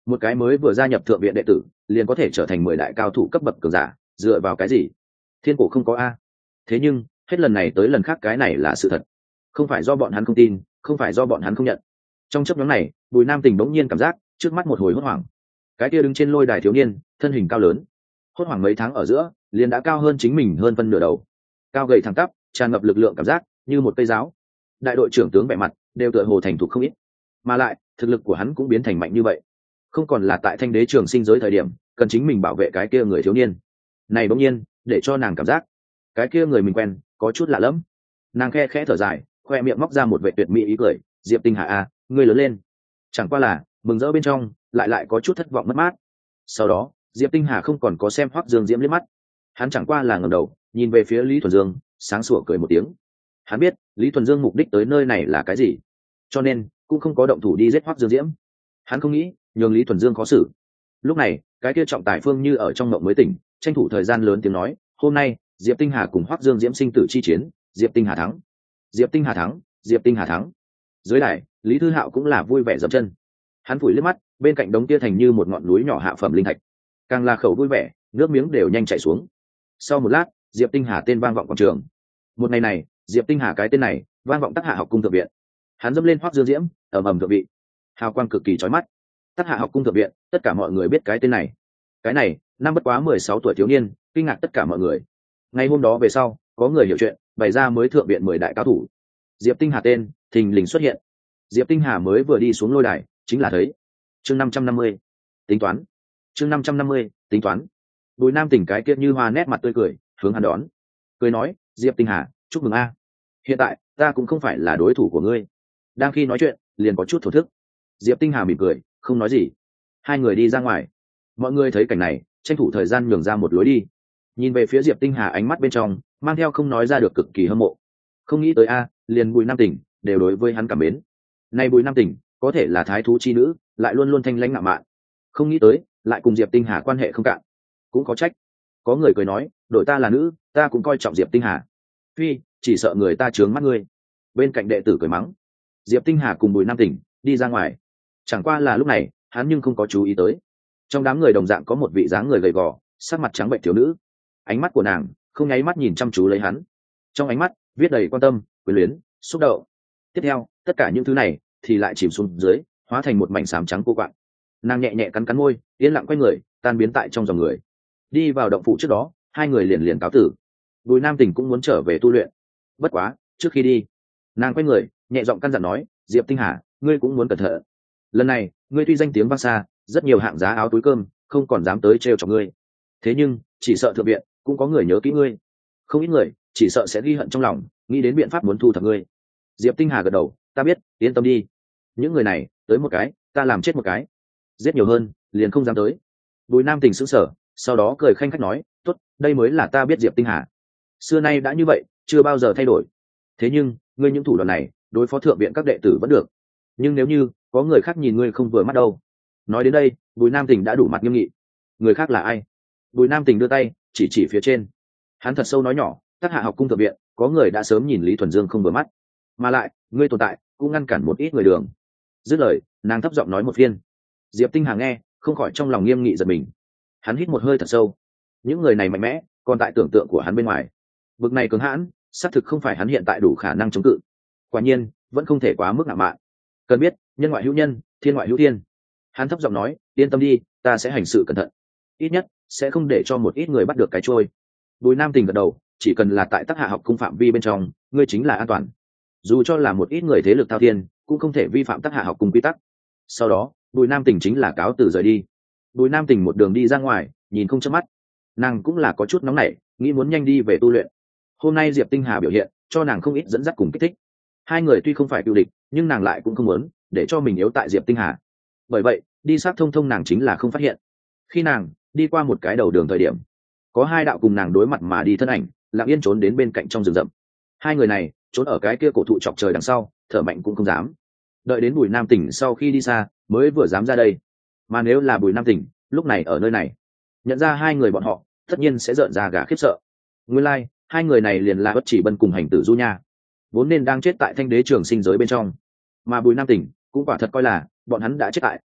một cái mới vừa gia nhập thượng viện đệ tử liền có thể trở thành 10 đại cao thủ cấp bậc cường giả, dựa vào cái gì? Thiên cổ không có a. Thế nhưng hết lần này tới lần khác cái này là sự thật, không phải do bọn hắn không tin, không phải do bọn hắn không nhận. Trong chốc ngắn này, Bùi Nam Tình bỗng nhiên cảm giác trước mắt một hồi hốt hoảng. Cái kia đứng trên lôi đài thiếu niên, thân hình cao lớn, hốt hoảng mấy tháng ở giữa liền đã cao hơn chính mình hơn phân nửa đầu, cao gầy thẳng tắp, tràn ngập lực lượng cảm giác như một cây giáo. Đại đội trưởng tướng vẻ mặt đều tựa hồ thành thục không ít, mà lại thực lực của hắn cũng biến thành mạnh như vậy, không còn là tại Thanh Đế Trường Sinh giới thời điểm cần chính mình bảo vệ cái kia người thiếu niên này. Bỗng nhiên để cho nàng cảm giác cái kia người mình quen có chút lạ lẫm. Nàng khe khẽ thở dài, khoe miệng móc ra một vệ tuyệt mỹ ý cười. Diệp Tinh Hà a, ngươi lớn lên. Chẳng qua là mừng rỡ bên trong lại có chút thất vọng mất mát. Sau đó Diệp Tinh Hà không còn có xem Hoắc Dương Diễm liếc mắt, hắn chẳng qua là ngẩng đầu nhìn về phía Lý Thuần Dương, sáng sủa cười một tiếng. Hắn biết Lý Thuần Dương mục đích tới nơi này là cái gì, cho nên cũng không có động thủ đi giết Hoắc Dương Diễm. Hắn không nghĩ nhường Lý Thuần Dương khó xử. Lúc này cái kia trọng tài Phương Như ở trong mộng mới tỉnh, tranh thủ thời gian lớn tiếng nói, hôm nay Diệp Tinh Hà cùng Hoắc Dương Diễm sinh tử chi chiến, Diệp Tinh Hà thắng. Diệp Tinh Hà thắng, Diệp Tinh Hà thắng. Dưới đài Lý Thư Hạo cũng là vui vẻ dậm chân, hắn phủi liếc mắt bên cạnh đống kia thành như một ngọn núi nhỏ hạ phẩm linh thạch, càng là khẩu vui vẻ, nước miếng đều nhanh chảy xuống. Sau một lát Diệp Tinh Hà tên vang vọng quảng trường. Một ngày này Diệp Tinh Hà cái tên này vang vọng Tắc Hạ học cung thượng viện. Hắn dẫm lên Hoắc Dương Diễm, ầm ầm thượng vị, hào quang cực kỳ chói mắt. Tắc Hạ học cung thượng viện, tất cả mọi người biết cái tên này. Cái này năm bất quá 16 tuổi thiếu niên kinh ngạc tất cả mọi người. Ngày hôm đó về sau có người hiểu chuyện, bày ra mới thượng viện 10 đại cao thủ. Diệp Tinh Hà tên thình lình xuất hiện. Diệp Tinh Hà mới vừa đi xuống lôi đài chính là thấy chương 550 tính toán. Chương 550 tính toán. Bùi Nam Tỉnh cái kia như hoa nét mặt tươi cười hướng hắn đón, cười nói, Diệp Tinh Hà, chúc mừng a, hiện tại ta cũng không phải là đối thủ của ngươi. Đang khi nói chuyện liền có chút thổ thức. Diệp Tinh Hà mỉm cười không nói gì. Hai người đi ra ngoài. Mọi người thấy cảnh này tranh thủ thời gian nhường ra một lối đi, nhìn về phía Diệp Tinh Hà, ánh mắt bên trong mang theo không nói ra được cực kỳ hâm mộ. Không nghĩ tới a, liền Bùi Nam Tỉnh đều đối với hắn cảm mến. Nay Bùi Nam Tỉnh có thể là thái thú chi nữ, lại luôn luôn thanh lãnh ngạo mạn, không nghĩ tới lại cùng Diệp Tinh Hà quan hệ không cạn. Cũng có trách. Có người cười nói, đổi ta là nữ ta cũng coi trọng Diệp Tinh Hà. Phi, chỉ sợ người ta trướng mắt ngươi. Bên cạnh đệ tử cười mắng. Diệp Tinh Hà cùng Bùi Nam Tỉnh đi ra ngoài. Chẳng qua là lúc này hắn nhưng không có chú ý tới, trong đám người đồng dạng có một vị dáng người gầy gò, sắc mặt trắng bệnh thiếu nữ. Ánh mắt của nàng không nháy mắt nhìn chăm chú lấy hắn, trong ánh mắt viết đầy quan tâm, quyến luyến, xúc động. Tiếp theo tất cả những thứ này thì lại chìm xuống dưới, hóa thành một mảnh xám trắng cô quạng. Nàng nhẹ nhẹ cắn cắn môi, yên lặng quay người tan biến tại trong dòng người. Đi vào động phủ trước đó hai người liền cáo tử. Bùi Nam Tỉnh cũng muốn trở về tu luyện, bất quá trước khi đi nàng quay người nhẹ giọng căn dặn nói, Diệp Tinh Hà, ngươi cũng muốn cẩn thận. Lần này ngươi tuy danh tiếng vang xa, rất nhiều hạng giá áo túi cơm không còn dám tới trêu chọc ngươi, thế nhưng chỉ sợ thượng viện cũng có người nhớ kỹ ngươi, không ít người chỉ sợ sẽ ghi hận trong lòng, nghĩ đến biện pháp muốn thu thập ngươi. Diệp Tinh Hà gật đầu, ta biết, yên tâm đi. Những người này tới một cái ta làm chết một cái, giết nhiều hơn liền không dám tới. Bùi Nam Tỉnh sững sờ, sau đó cười khanh khách nói, tốt, đây mới là ta biết Diệp Tinh Hà, xưa nay đã như vậy, chưa bao giờ thay đổi. Thế nhưng ngươi những thủ đoạn này đối phó thượng viện các đệ tử vẫn được, nhưng nếu như có người khác nhìn ngươi không vừa mắt đâu. Nói đến đây Bùi Nam Tỉnh đã đủ mặt nghiêm nghị. Người khác là ai? Bùi Nam Tỉnh đưa tay chỉ phía trên. Hắn thật sâu nói nhỏ, Tắc Hạ học cung thượng viện có người đã sớm nhìn Lý Thuần Dương không vừa mắt, mà lại ngươi tồn tại cũng ngăn cản một ít người đường. Dứt lời nàng thấp giọng nói một phiên. Diệp Tinh Hà nghe không khỏi trong lòng nghiêm nghị giật mình. Hắn hít một hơi thật sâu. Những người này mạnh mẽ còn tại tưởng tượng của hắn bên ngoài, bực này cứng hãn xác thực không phải hắn hiện tại đủ khả năng chống cự. Quả nhiên vẫn không thể quá mức ngạo mạn. Cần biết nhân ngoại hữu nhân, thiên ngoại hữu thiên. Hắn thấp giọng nói, yên tâm đi, ta sẽ hành sự cẩn thận, ít nhất sẽ không để cho một ít người bắt được cái trôi. Bùi Nam Tỉnh gật đầu, chỉ cần là tại Tắc Hạ học cung phạm vi bên trong ngươi chính là an toàn, dù cho là một ít người thế lực thao thiên cũng không thể vi phạm Tắc Hạ học cung quy tắc. Sau đó Bùi Nam Tỉnh chính là cáo từ rời đi. Bùi Nam Tỉnh một đường đi ra ngoài nhìn không chớp mắt, nàng cũng là có chút nóng nảy, nghĩ muốn nhanh đi về tu luyện. Hôm nay Diệp Tinh Hà biểu hiện cho nàng không ít dẫn dắt cùng kích thích. Hai người tuy không phải cựu địch nhưng nàng lại cũng không muốn để cho mình yếu tại Diệp Tinh Hà. Bởi vậy đi sát thông thông nàng chính là không phát hiện. Khi nàng đi qua một cái đầu đường thời điểm, có hai đạo cùng nàng đối mặt mà đi thân ảnh lặng yên trốn đến bên cạnh trong rừng rậm. Hai người này trốn ở cái kia cổ thụ chọc trời đằng sau, thở mạnh cũng không dám. Đợi đến Bùi Nam Tỉnh sau khi đi xa mới vừa dám ra đây. Mà nếu là Bùi Nam Tỉnh lúc này ở nơi này, nhận ra hai người bọn họ tất nhiên sẽ rợn ra gà khiếp sợ. Nguyên lai hai người này liền là Bất Chỉ Bân cùng Hành Tử Du Nha, vốn nên đang chết tại Thanh Đế Trường Sinh giới bên trong. Mà Bùi Nam Tỉnh cũng quả thật coi là bọn hắn đã chết tại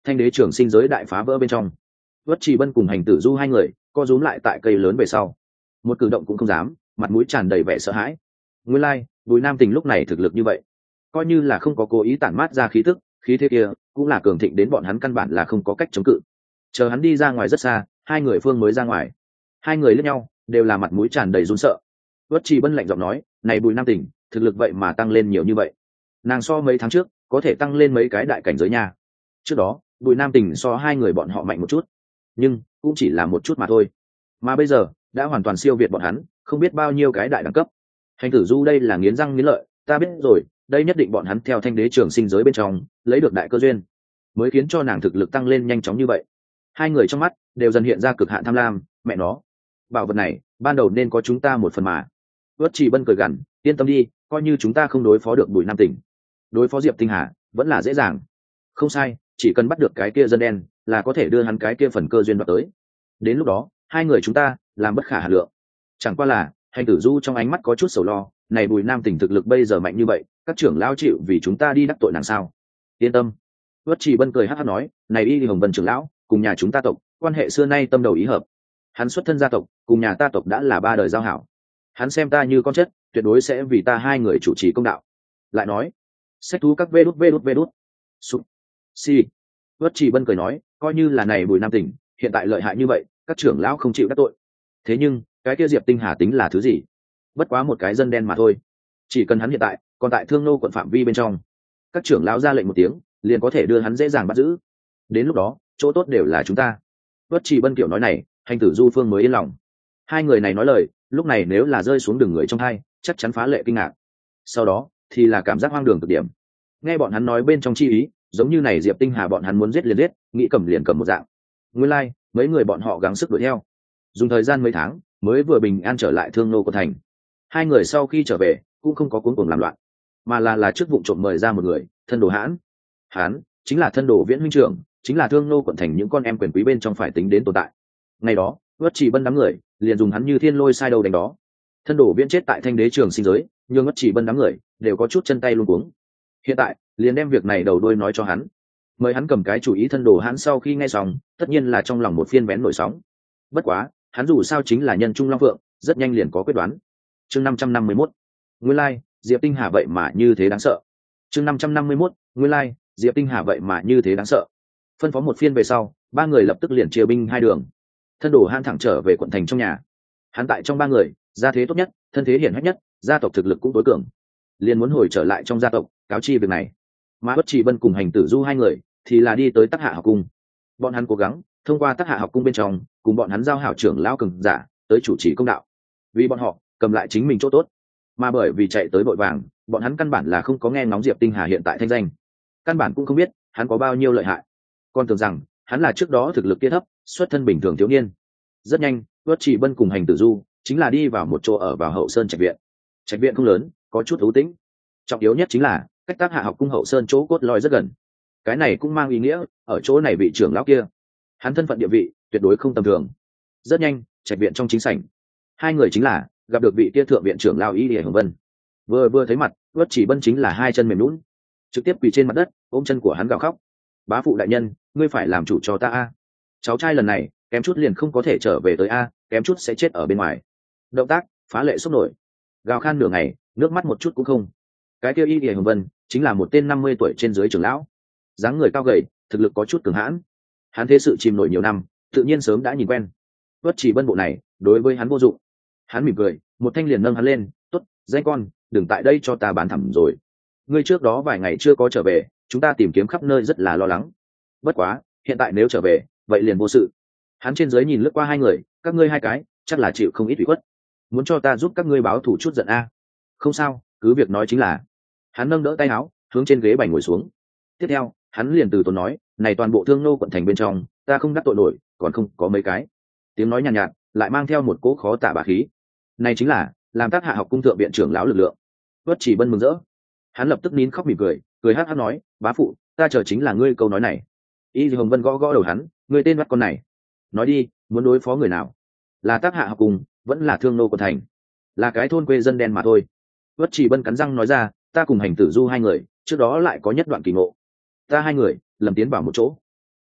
thanh đế trường sinh giới đại phá vỡ bên trong. Vất Trì Bân cùng Hành Tử Du hai người co rúm lại tại cây lớn về sau, một cử động cũng không dám, mặt mũi tràn đầy vẻ sợ hãi. Nguyên lai, Bùi Nam Tình lúc này thực lực như vậy, coi như là không có cố ý tản mát ra khí tức, khí thế kia cũng là cường thịnh đến bọn hắn căn bản là không có cách chống cự. Chờ hắn đi ra ngoài rất xa, hai người phương mới ra ngoài. Hai người liếc nhau, đều là mặt mũi tràn đầy run sợ. Vất Trì Bân lạnh giọng nói, này Bùi Nam Tình, thực lực vậy mà tăng lên nhiều như vậy. Nàng so mấy tháng trước có thể tăng lên mấy cái đại cảnh giới nha. Trước đó Bùi Nam Tình so hai người bọn họ mạnh một chút, nhưng cũng chỉ là một chút mà thôi, mà bây giờ đã hoàn toàn siêu việt bọn hắn không biết bao nhiêu cái đại đẳng cấp. Hành Tử Du đây là nghiến răng nghiến lợi, ta biết rồi, đây nhất định bọn hắn theo thanh đế trường sinh giới bên trong lấy được đại cơ duyên, mới khiến cho nàng thực lực tăng lên nhanh chóng như vậy. Hai người trong mắt đều dần hiện ra cực hạn tham lam, mẹ nó, bảo vật này ban đầu nên có chúng ta một phần mà. Vất Trì Bân cười gằn, yên tâm đi, coi như chúng ta không đối phó được Bùi Nam Tình, đối phó Diệp Tinh Hà vẫn là dễ dàng. Không sai, chỉ cần bắt được cái kia dân đen là có thể đưa hắn cái kia phần cơ duyên đoạt tới. Đến lúc đó hai người chúng ta làm bất khả hà lượng. Chẳng qua là Hành Tử Du trong ánh mắt có chút sầu lo, này Bùi Nam Tình thực lực bây giờ mạnh như vậy, các trưởng lão chịu vì chúng ta đi đắc tội nàng sao? Yên tâm. Vất Trì Bân cười hắc hắc nói, này Y Hồng Vân trưởng lão cùng nhà chúng ta tộc quan hệ xưa nay tâm đầu ý hợp, hắn xuất thân gia tộc cùng nhà ta tộc đã là 3 đời giao hảo, hắn xem ta như con chất, tuyệt đối sẽ vì ta hai người chủ trì công đạo. Lại nói, sách thú các vê đút sụp si. Vất Trì Bân cười nói, coi như là này Bùi Nam Tình hiện tại lợi hại như vậy, các trưởng lão không chịu đắc tội, thế nhưng cái kia Diệp Tinh Hà tính là thứ gì? Bất quá một cái dân đen mà thôi, chỉ cần hắn hiện tại còn tại Thương Nô quận phạm vi bên trong, các trưởng lão ra lệnh một tiếng liền có thể đưa hắn dễ dàng bắt giữ, đến lúc đó chỗ tốt đều là chúng ta. Vất Trì Bân kiểu nói này, Hành Tử Du phương mới yên lòng. Hai người này nói lời lúc này nếu là rơi xuống đường người trong hai, chắc chắn phá lệ kinh ngạc, sau đó thì là cảm giác hoang đường cực điểm. Nghe bọn hắn nói bên trong chi ý, giống như này Diệp Tinh Hà bọn hắn muốn giết liền giết, nghĩ cầm liền cầm một dạng. Nguyên lai, mấy người bọn họ gắng sức đuổi theo, dùng thời gian mấy tháng mới vừa bình an trở lại Thương Nô của thành. Hai người sau khi trở về cũng không có cuống cuồng làm loạn, mà là trước vụ trộm mời ra một người, Thân Đồ Hãn. Hán chính là Thân Đồ Viễn huynh trưởng, chính là Thương Nô quận thành những con em quyền quý bên trong phải tính đến tồn tại. Ngày đó Vất Trì Bân đám người liền dùng hắn như thiên lôi sai đầu đánh đó. Thân Đồ Viễn chết tại thanh đế trường sinh giới, nhưng Vất Trì Bân đám người đều có chút chân tay luống cuống. Hiện tại liền đem việc này đầu đuôi nói cho hắn, mời hắn cầm cái chủ ý. Thân Đồ Hãn sau khi nghe xong tất nhiên là trong lòng một phiên vén nổi sóng, bất quá hắn dù sao chính là nhân trung long phượng, rất nhanh liền có quyết đoán. Chương 551, nguyên lai Diệp Tinh Hà vậy mà như thế đáng sợ. Chương 551, nguyên lai Diệp Tinh Hà vậy mà như thế đáng sợ. Phân phó một phiên về sau, ba người lập tức liền chia binh hai đường. Thân Đồ Hãn thẳng trở về quận thành trong nhà. Hắn tại trong ba người gia thế tốt nhất, thân thế hiển hách nhất, gia tộc thực lực cũng tối cường, liền muốn hồi trở lại trong gia tộc cáo chi việc này. Mà Bất Trì Bân cùng Hành Tử Du hai người thì là đi tới Tắc Hạ học cung. Bọn hắn cố gắng thông qua Tắc Hạ học cung bên trong cùng bọn hắn giao hảo trưởng lão cường giả tới chủ trì công đạo, vì bọn họ cầm lại chính mình chỗ tốt. Mà bởi vì chạy tới vội vàng, bọn hắn căn bản là không có nghe ngóng Diệp Tinh Hà hiện tại thanh danh, căn bản cũng không biết hắn có bao nhiêu lợi hại, còn tưởng rằng hắn là trước đó thực lực kia thấp, xuất thân bình thường thiếu niên. Rất nhanh, Bất Trì Bân cùng Hành Tử Du chính là đi vào một chỗ ở vào Hậu Sơn trạch viện. Trạch viện không lớn, có chút ưu tĩnh, trọng yếu nhất chính là cách Tắc Hạ học cung Hậu Sơn chỗ cốt lõi rất gần. Cái này cũng mang ý nghĩa ở chỗ này vị trưởng lão kia, hắn thân phận địa vị tuyệt đối không tầm thường. Rất nhanh, trạch viện trong chính sảnh, hai người chính là gặp được vị kia thượng viện trưởng lão Y Lìa Hồng Vân. Vừa thấy mặt, Bất Trì Bân chính là hai chân mềm nhũn, trực tiếp quỳ trên mặt đất ôm chân của hắn gào khóc, bá phụ đại nhân, ngươi phải làm chủ cho ta a, cháu trai lần này kém chút liền không có thể trở về tới a, kém chút sẽ chết ở bên ngoài. Động tác phá lệ sốc nổi, gào khan nửa ngày, nước mắt một chút cũng không. Cái kia Y Lìa Hồng Vân chính là một tên 50 tuổi trên dưới trưởng lão, dáng người cao gầy, thực lực có chút cường hãn. Hắn thế sự chìm nổi nhiều năm, tự nhiên sớm đã nhìn quen. Bất Trì Bân bộ này đối với hắn vô dụng. Hắn mỉm cười, một thanh liền nâng hắn lên, tốt, danh con, đừng tại đây cho ta bán thẳm rồi. Ngươi trước đó vài ngày chưa có trở về, chúng ta tìm kiếm khắp nơi rất là lo lắng. Bất quá, hiện tại nếu trở về, vậy liền vô sự. Hắn trên dưới nhìn lướt qua hai người, các ngươi hai cái, chắc là chịu không ít ủy khuất. Muốn cho ta giúp các ngươi báo thù chút giận a? Không sao, cứ việc nói chính là. Hắn nâng đỡ tay áo, hướng trên ghế bành ngồi xuống. Tiếp theo, hắn liền từ tốn nói, này toàn bộ Thương Nô quận thành bên trong, ta không đắc tội nổi, còn không có mấy cái. Tiếng nói nhàn nhạt, lại mang theo một cỗ khó tả bá khí. Này chính là làm Tắc Hạ học cung thượng viện trưởng lão lực lượng. Bất Trì Bân mừng rỡ, hắn lập tức nín khóc mỉm cười, cười hắc hắc nói, bá phụ, ta chờ chính là ngươi câu nói này. Y Hồng Vân gõ gõ đầu hắn, ngươi tên bắt con này, nói đi, muốn đối phó người nào? Là Tắc Hạ học cung, vẫn là Thương Nô quận thành? Là cái thôn quê dân đen mà thôi. Bất Trì Bân cắn răng nói ra, ta cùng Hành Tử Du hai người trước đó lại có nhất đoạn kỳ ngộ, ta hai người lầm tiến vào một chỗ,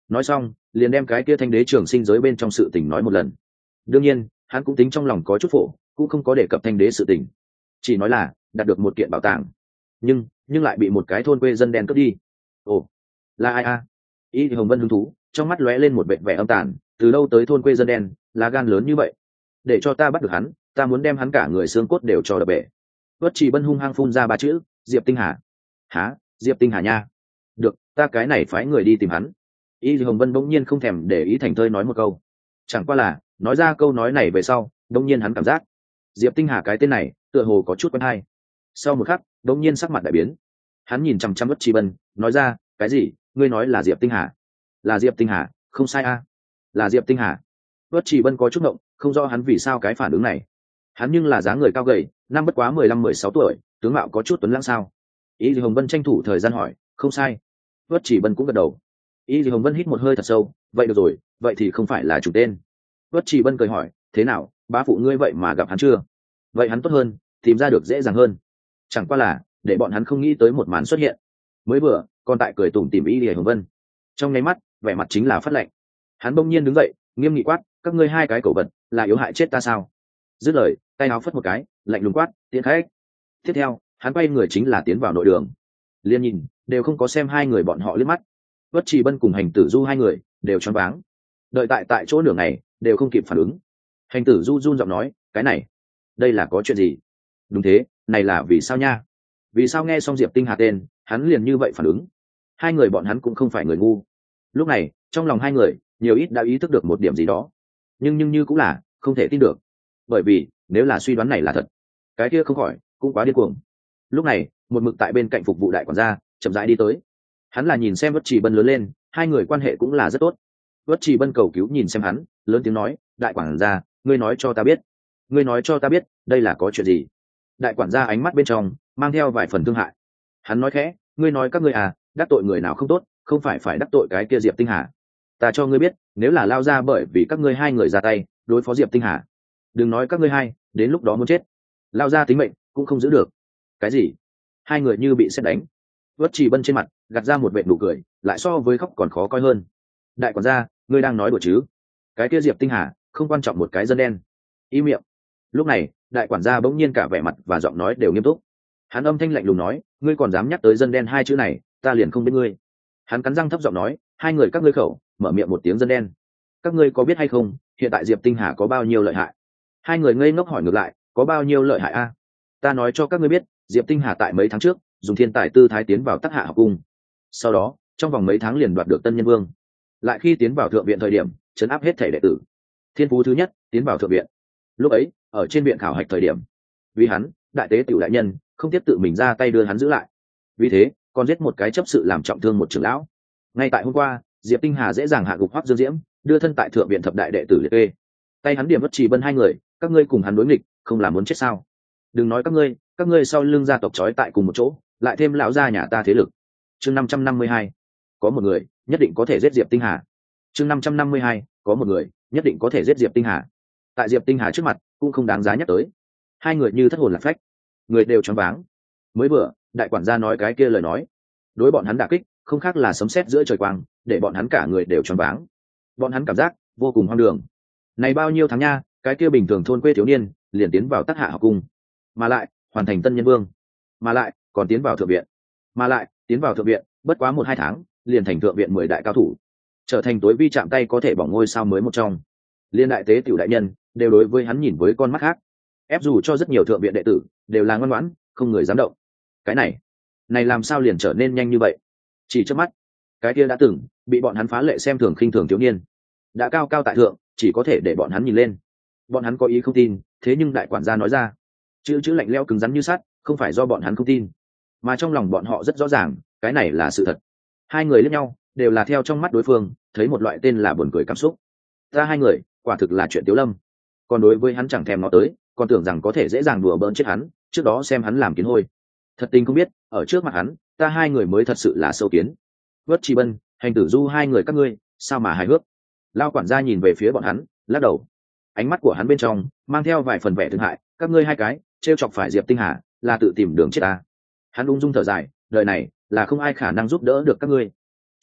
nói xong liền đem cái kia thanh đế trường sinh giới bên trong sự tình nói một lần. Đương nhiên hắn cũng tính trong lòng có chút phổ, cũng không có đề cập thanh đế sự tình, chỉ nói là đạt được một kiện bảo tàng, nhưng lại bị một cái thôn quê dân đen cướp đi. Ồ, là ai a? Y Hồng Vân hứng thú, trong mắt lóe lên một vệt vẻ âm tàn, từ đâu tới thôn quê dân đen, lá gan lớn như vậy, để cho ta bắt được hắn, ta muốn đem hắn cả người xương cốt đều cho đập bể. Vất Chỉ Bân hung hăng phun ra ba chữ: Diệp Tinh Hà. Hả? Diệp Tinh Hà nha? Được, ta cái này phái người đi tìm hắn. Y Hồng Vân bỗng nhiên không thèm để ý, thành thơi nói một câu. Chẳng qua là nói ra câu nói này về sau, bỗng nhiên hắn cảm giác Diệp Tinh Hà cái tên này tựa hồ có chút quen hay. Sau một khắc bỗng nhiên sắc mặt đại biến, hắn nhìn chăm chăm Vất Chỉ Bân, nói ra: cái gì? Ngươi nói là Diệp Tinh Hà? Là Diệp Tinh Hà, không sai a, là Diệp Tinh Hà. Vất Chỉ Bân có chút ngộng, không rõ hắn vì sao cái phản ứng này. Hắn nhưng là dáng người cao gầy, năm bất quá 15-16 tuổi, tướng mạo có chút tuấn lãng sao? Y Hồng Vân tranh thủ thời gian hỏi: không sai. Vất Chỉ Bân cũng gật đầu. Y Hồng Vân hít một hơi thật sâu, vậy được rồi, vậy thì không phải là chủ tên. Vất Chỉ Bân cười hỏi: thế nào, bá phụ ngươi vậy mà gặp hắn chưa? Vậy hắn tốt hơn, tìm ra được dễ dàng hơn. Chẳng qua là để bọn hắn không nghĩ tới một màn xuất hiện. Mới vừa còn tại cười tủm tỉm Y Hồng Vân, trong nháy mắt vẻ mặt chính là phát lạnh. Hắn bỗng nhiên đứng dậy, nghiêm nghị quát: các ngươi hai cái cẩu vật, là yếu hại chết ta sao? Dứt lời, tay áo phất một cái, lạnh lùng quát: tiễn khách. Tiếp theo hắn quay người chính là tiến vào nội đường. Liên nhìn đều không có xem hai người bọn họ liếc mắt. Vất Chỉ Bân cùng Hành Tử Du hai người đều choáng váng, đợi tại chỗ nửa ngày đều không kịp phản ứng. Hành Tử Du run giọng nói: cái này, đây là có chuyện gì? Đúng thế, này là vì sao nha? Vì sao nghe xong Diệp Tinh Hà tên hắn liền như vậy phản ứng? Hai người bọn hắn cũng không phải người ngu. Lúc này trong lòng hai người nhiều ít đã ý thức được một điểm gì đó, nhưng như cũng là không thể tin được, bởi vì nếu là suy đoán này là thật, cái kia không khỏi cũng quá điên cuồng. Lúc này một mực tại bên cạnh phục vụ đại quản gia chậm rãi đi tới. Hắn là nhìn xem Vất Chỉ Bân lớn lên, hai người quan hệ cũng là rất tốt. Vất Chỉ Bân cầu cứu nhìn xem hắn, lớn tiếng nói: đại quản gia, ngươi nói cho ta biết, ngươi nói cho ta biết đây là có chuyện gì? Đại quản gia ánh mắt bên trong mang theo vài phần thương hại. Hắn nói khẽ: ngươi nói các ngươi à, đắc tội người nào không tốt, không phải đắc tội cái kia Diệp Tinh Hà. Ta cho ngươi biết, nếu là lao ra bởi vì các ngươi hai người ra tay đối phó Diệp Tinh Hà, đừng nói các ngươi hai đến lúc đó muốn chết, lao ra tính mệnh cũng không giữ được. Cái gì? Hai người như bị sét đánh. Vất Chỉ Bân trên mặt gạt ra một vệt nụ cười, lại so với khóc còn khó coi hơn. Đại quản gia, ngươi đang nói đùa chứ? Cái kia Diệp Tinh Hà không quan trọng một cái dân đen. Im miệng. Lúc này đại quản gia bỗng nhiên cả vẻ mặt và giọng nói đều nghiêm túc. Hắn âm thanh lạnh lùng nói: ngươi còn dám nhắc tới dân đen hai chữ này, ta liền không biết ngươi. Hắn cắn răng thấp giọng nói: hai người các ngươi khẩu mở miệng một tiếng dân đen, các ngươi có biết hay không hiện tại Diệp Tinh Hà có bao nhiêu lợi hại? Hai người ngây ngốc hỏi ngược lại: có bao nhiêu lợi hại a? Ta nói cho các ngươi biết, Diệp Tinh Hà tại mấy tháng trước dùng thiên tài tư thái tiến vào Tắc Hạ học cung, sau đó trong vòng mấy tháng liền đoạt được Tân Nhân Vương, lại khi tiến vào thượng viện thời điểm trấn áp hết thể đệ tử, thiên phú thứ nhất tiến vào thượng viện. Lúc ấy ở trên viện khảo hạch thời điểm, vì hắn đại tế tiểu đại nhân không tiếp tự mình ra tay đưa hắn giữ lại, vì thế còn giết một cái chấp sự làm trọng thương một trưởng lão. Ngay tại hôm qua Diệp Tinh Hà dễ dàng hạ gục Hoắc Dương Diễm, đưa thân tại thượng viện thập đại đệ tử liệt kê. Tay hắn điểm Vất Chỉ Bân hai người, các ngươi cùng hắn đối nghịch, không làm muốn chết sao? Đừng nói các ngươi sau lưng gia tộc trói tại cùng một chỗ, lại thêm lão gia nhà ta thế lực. Chương 552, có một người nhất định có thể giết Diệp Tinh Hà. Chương 552, có một người nhất định có thể giết Diệp Tinh Hà. Tại Diệp Tinh Hà trước mặt cũng không đáng giá nhắc tới. Hai người như thất hồn lạc phách, người đều choáng váng. Mới vừa đại quản gia nói cái kia lời nói, đối bọn hắn đả kích không khác là sấm sét giữa trời quang, để bọn hắn cả người đều choáng váng. Bọn hắn cảm giác vô cùng hoang đường. Này bao nhiêu tháng nha, cái kia bình thường thôn quê thiếu niên liền tiến vào Tắc Hạ học cung, mà lại hoàn thành Tân Nhân Vương, mà lại còn tiến vào thượng viện, mà lại tiến vào thượng viện bất quá 1-2 tháng liền thành thượng viện 10 đại cao thủ, trở thành tối vi chạm tay có thể bỏng ngôi sao mới một trong. Liên đại tế tiểu đại nhân đều đối với hắn nhìn với con mắt khác, ép dù cho rất nhiều thượng viện đệ tử đều là ngoan ngoãn không người dám động. Cái này làm sao liền trở nên nhanh như vậy? Chỉ trước mắt, cái kia đã từng bị bọn hắn phá lệ xem thường khinh thường thiếu niên đã cao cao tại thượng, chỉ có thể để bọn hắn nhìn lên. Bọn hắn có ý không tin, thế nhưng đại quản gia nói ra chữ lạnh lẽo cứng rắn như sắt, không phải do bọn hắn không tin, mà trong lòng bọn họ rất rõ ràng cái này là sự thật. Hai người lẫn nhau đều là theo trong mắt đối phương thấy một loại tên là buồn cười cảm xúc. Ta hai người quả thực là chuyện tiếu lâm, còn đối với hắn chẳng thèm nó tới, còn tưởng rằng có thể dễ dàng đùa bỡn chết hắn, trước đó xem hắn làm kiến hôi. Thật tình không biết ở trước mặt hắn ta hai người mới thật sự là sâu kiến. Vất Chỉ Bân, Hành Tử Du hai người các ngươi sao mà hài hước? Lao quản gia nhìn về phía bọn hắn lắc đầu, ánh mắt của hắn bên trong mang theo vài phần vẻ thương hại. Các ngươi hai cái trêu chọc phải Diệp Tinh Hà là tự tìm đường chết ta. Hắn ung dung thở dài, đời này là không ai khả năng giúp đỡ được các ngươi.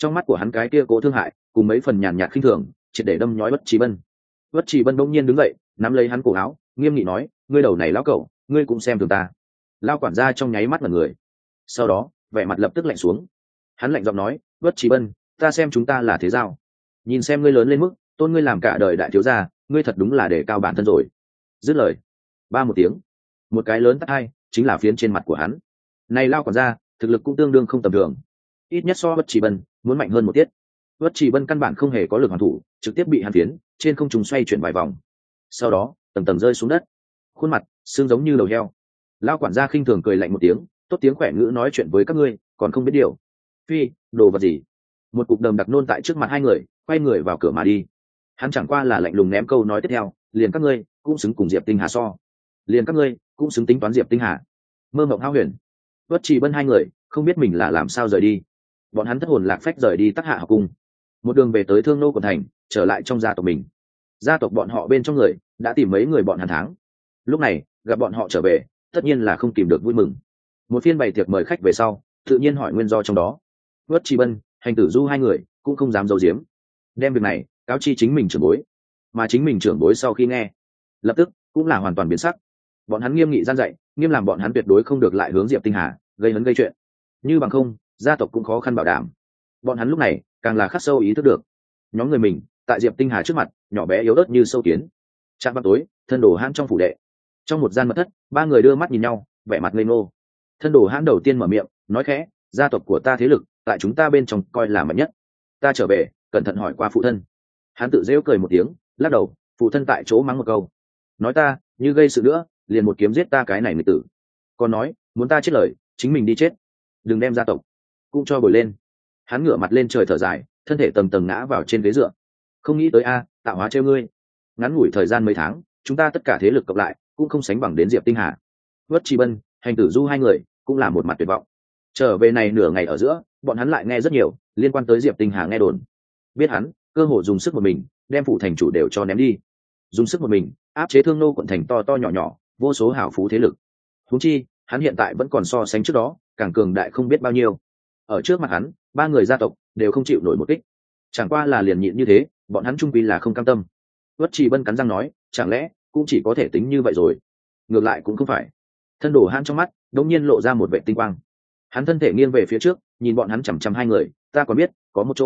Trong mắt của hắn cái kia cố thương hại cùng mấy phần nhàn nhạt khinh thường triệt để đâm nhói Bất Trì Bân. Bất Trì Bân bỗng nhiên đứng dậy, nắm lấy hắn cổ áo, nghiêm nghị nói, ngươi đầu này lão cẩu, ngươi cũng xem thường ta. Lao quản gia trong nháy mắt là người, sau đó vẻ mặt lập tức lạnh xuống. Hắn lạnh giọng nói, Bất Trì Bân, ta xem chúng ta là thế giao, nhìn xem ngươi lớn lên mức tôn ngươi làm cả đời đại thiếu gia, ngươi thật đúng là để cao bản thân rồi. Dứt lời, ba một tiếng, một cái lớn tát hai chính là phiến trên mặt của hắn. Này Lao quản gia thực lực cũng tương đương không tầm thường, ít nhất so Bất Trì Bân muốn mạnh hơn một tiết. Bất Trì Bân căn bản không hề có lực hoàn thủ, trực tiếp bị hắn phiến trên không trung xoay chuyển vài vòng, sau đó tầng tầng rơi xuống đất, khuôn mặt xương giống như đầu heo. Lao quản gia khinh thường cười lạnh một tiếng, tốt tiếng khỏe ngữ nói chuyện với các ngươi còn không biết điều. Phi, đồ vật gì? Một cục đờm đặc nôn tại trước mặt hai người, quay người vào cửa mà đi. Hắn chẳng qua là lạnh lùng ném câu nói tiếp theo, liền các ngươi cũng xứng cùng Diệp Tinh Hà so, liền các ngươi cũng xứng tính toán Diệp Tinh Hà. Mơ mộng hao huyền. Bất Trì Bân hai người không biết mình là làm sao rời đi, bọn hắn thất hồn lạc phách rời đi Tắc Hạ học cung, một đường về tới Thương Nô quận thành, trở lại trong gia tộc mình. Gia tộc bọn họ bên trong người đã tìm mấy người bọn hắn tháng, lúc này gặp bọn họ trở về tất nhiên là không kìm được vui mừng. Một phiên bày tiệc mời khách về sau, tự nhiên hỏi nguyên do trong đó. Bất Trì Bân, Hành Tử Du hai người cũng không dám giấu giếm, đem việc này cáo chi chính mình trưởng bối. Mà chính mình trưởng bối sau khi nghe, lập tức cũng là hoàn toàn biến sắc. Bọn hắn nghiêm nghị gian dạy, nghiêm làm bọn hắn tuyệt đối không được lại hướng Diệp Tinh Hà gây hấn gây chuyện, như bằng không gia tộc cũng khó khăn bảo đảm. Bọn hắn lúc này càng là khắc sâu ý thức được, nhóm người mình tại Diệp Tinh Hà trước mặt nhỏ bé yếu ớt như sâu kiến. Trạm ban tối, Thân Đồ Hãn trong phủ đệ, trong một gian mật thất, ba người đưa mắt nhìn nhau, vẻ mặt ngây ngô. Thân Đồ Hãn đầu tiên mở miệng nói khẽ, gia tộc của ta thế lực tại chúng ta bên trong coi là mạnh nhất, ta trở về cẩn thận hỏi qua phụ thân. Hắn tự giễu cười một tiếng, lắc đầu. Phụ thân tại chỗ mắng một câu, nói ta như gây sự nữa liền một kiếm giết ta cái này người tử, còn nói muốn ta chết lời chính mình đi chết, đừng đem gia tộc cũng cho bồi lên. Hắn ngửa mặt lên trời thở dài, thân thể tầng tầng ngã vào trên ghế dựa. Không nghĩ tới a, tạo hóa trêu ngươi, ngắn ngủi thời gian mấy tháng chúng ta tất cả thế lực cộng lại cũng không sánh bằng đến Diệp Tinh Hà. Bất Trì Bân, Hành Tử Du hai người cũng là một mặt tuyệt vọng. Trở về này nửa ngày ở giữa, bọn hắn lại nghe rất nhiều liên quan tới Diệp Tinh Hà nghe đồn, biết hắn cơ hồ dùng sức một mình đem phủ thành chủ đều cho ném đi, dùng sức một mình áp chế Thương Nô quận thành to to nhỏ nhỏ vô số hảo phú thế lực. Huống chi hắn hiện tại vẫn còn so sánh trước đó càng cường đại không biết bao nhiêu. Ở trước mặt hắn, ba người gia tộc đều không chịu nổi một kích, chẳng qua là liền nhịn như thế, bọn hắn trung quy là không cam tâm. Bất Trì Bân cắn răng nói, chẳng lẽ cũng chỉ có thể tính như vậy rồi? Ngược lại cũng không phải. Thân Đồ Hãn trong mắt đột nhiên lộ ra một vệ tinh quang, hắn thân thể nghiêng về phía trước, nhìn bọn hắn chằm chằm hai người, ta còn biết có một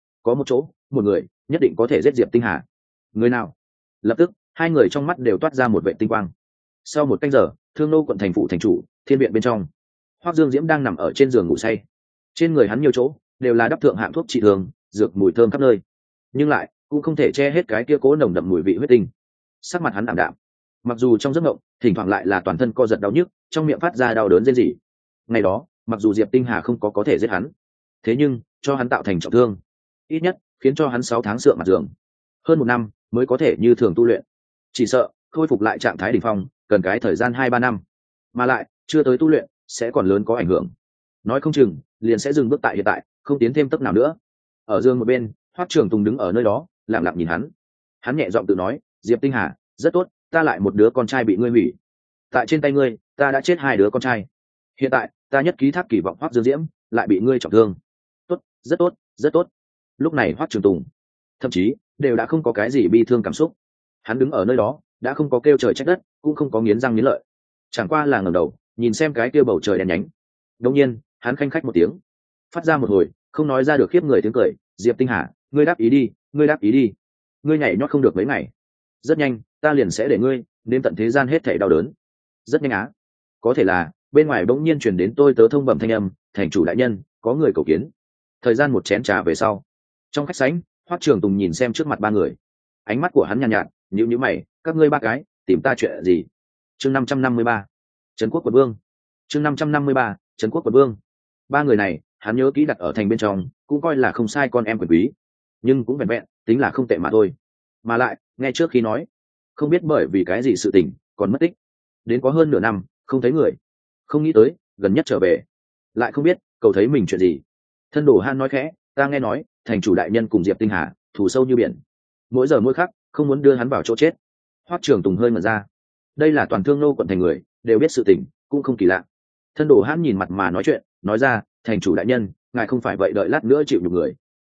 chỗ một người nhất định có thể giết Diệp Tinh Hà. Người nào? Lập tức hai người trong mắt đều toát ra một vệ tinh quang. Sau một canh giờ, Thương Nô quận thành phủ thành chủ Thiên viện bên trong, Hoắc Dương Diễm đang nằm ở trên giường ngủ say. Trên người hắn nhiều chỗ đều là đắp thượng hạng thuốc trị thương, dược mùi thơm khắp nơi, nhưng lại cũng không thể che hết cái kia cố nồng đậm mùi vị huyết tinh. Sắc mặt hắn ảm đạm, mặc dù trong giấc mộng thỉnh thoảng lại là toàn thân co giật đau nhức, trong miệng phát ra đau đớn rên rỉ. Ngày đó mặc dù Diệp Tinh Hà không có thể giết hắn, thế nhưng cho hắn tạo thành trọng thương, ít nhất khiến cho hắn 6 tháng sượng mặt giường, hơn 1 năm mới có thể như thường tu luyện. Chỉ sợ khôi phục lại trạng thái đỉnh phong cần cái thời gian 2-3 năm, mà lại chưa tới tu luyện sẽ còn lớn có ảnh hưởng, nói không chừng liền sẽ dừng bước tại hiện tại, không tiến thêm tốc nào nữa. Ở giường một bên, Hoắc Trường Tùng đứng ở nơi đó lặng lặng nhìn hắn. Hắn nhẹ giọng tự nói, Diệp Tinh Hà, rất tốt, ta lại một đứa con trai bị ngươi hủy, tại trên tay ngươi ta đã chết 2 đứa con trai, hiện tại ta nhất ký thác kỳ vọng Hoắc Dương Diễm lại bị ngươi trọng thương. Tốt, rất tốt, rất tốt. Lúc này Hoắc Trường Tùng thậm chí đều đã không có cái gì bi thương cảm xúc, hắn đứng ở nơi đó đã không có kêu trời trách đất, cũng không có nghiến răng nghiến lợi, chẳng qua là ngẩng đầu nhìn xem cái kia bầu trời đen nhánh. Đột nhiên hắn khanh khách một tiếng, phát ra một hồi không nói ra được khiếp người tiếng cười. Diệp Tinh Hà, ngươi đáp ý đi, ngươi đáp ý đi, ngươi nhảy nhót không được mấy ngày, rất nhanh ta liền sẽ để ngươi đến tận thế gian hết thảy đau đớn. Rất nhanh á. Có thể là bên ngoài bỗng nhiên truyền đến tôi tớ thông bẩm thanh âm, thành chủ đại nhân có người cầu kiến. Thời gian một chén trà về sau, trong khách sảnh, Hoắc Trường Tùng nhìn xem trước mặt ba người, ánh mắt của hắn nhàn nhạt, nhíu mày, các ngươi ba cái tìm ta chuyện gì? Chương 553, Trấn Quốc Quận Vương. Chương 553, Trấn Quốc Quận Vương. Ba người này hắn nhớ kỹ đặt ở thành bên trong, cũng coi là không sai con em quyền quý, nhưng cũng vẹn vẹn tính là không tệ mà thôi. Mà lại nghe trước khi nói, không biết bởi vì cái gì sự tình còn mất tích đến có hơn nửa năm không thấy người, không nghĩ tới gần nhất trở về lại không biết cầu thấy mình chuyện gì. Thân Đồ Hãn nói khẽ, ta nghe nói thành chủ đại nhân cùng Diệp Tinh Hà thù sâu như biển, mỗi giờ mỗi khắc không muốn đưa hắn vào chỗ chết. Hoắc Trường Tùng hơi mở ra, đây là toàn Thương Nô quận thành người đều biết sự tình, cũng không kỳ lạ. Thân Đồ Hãn nhìn mặt mà nói chuyện, nói ra, thành chủ đại nhân ngài không phải vậy đợi lát nữa chịu nhục người,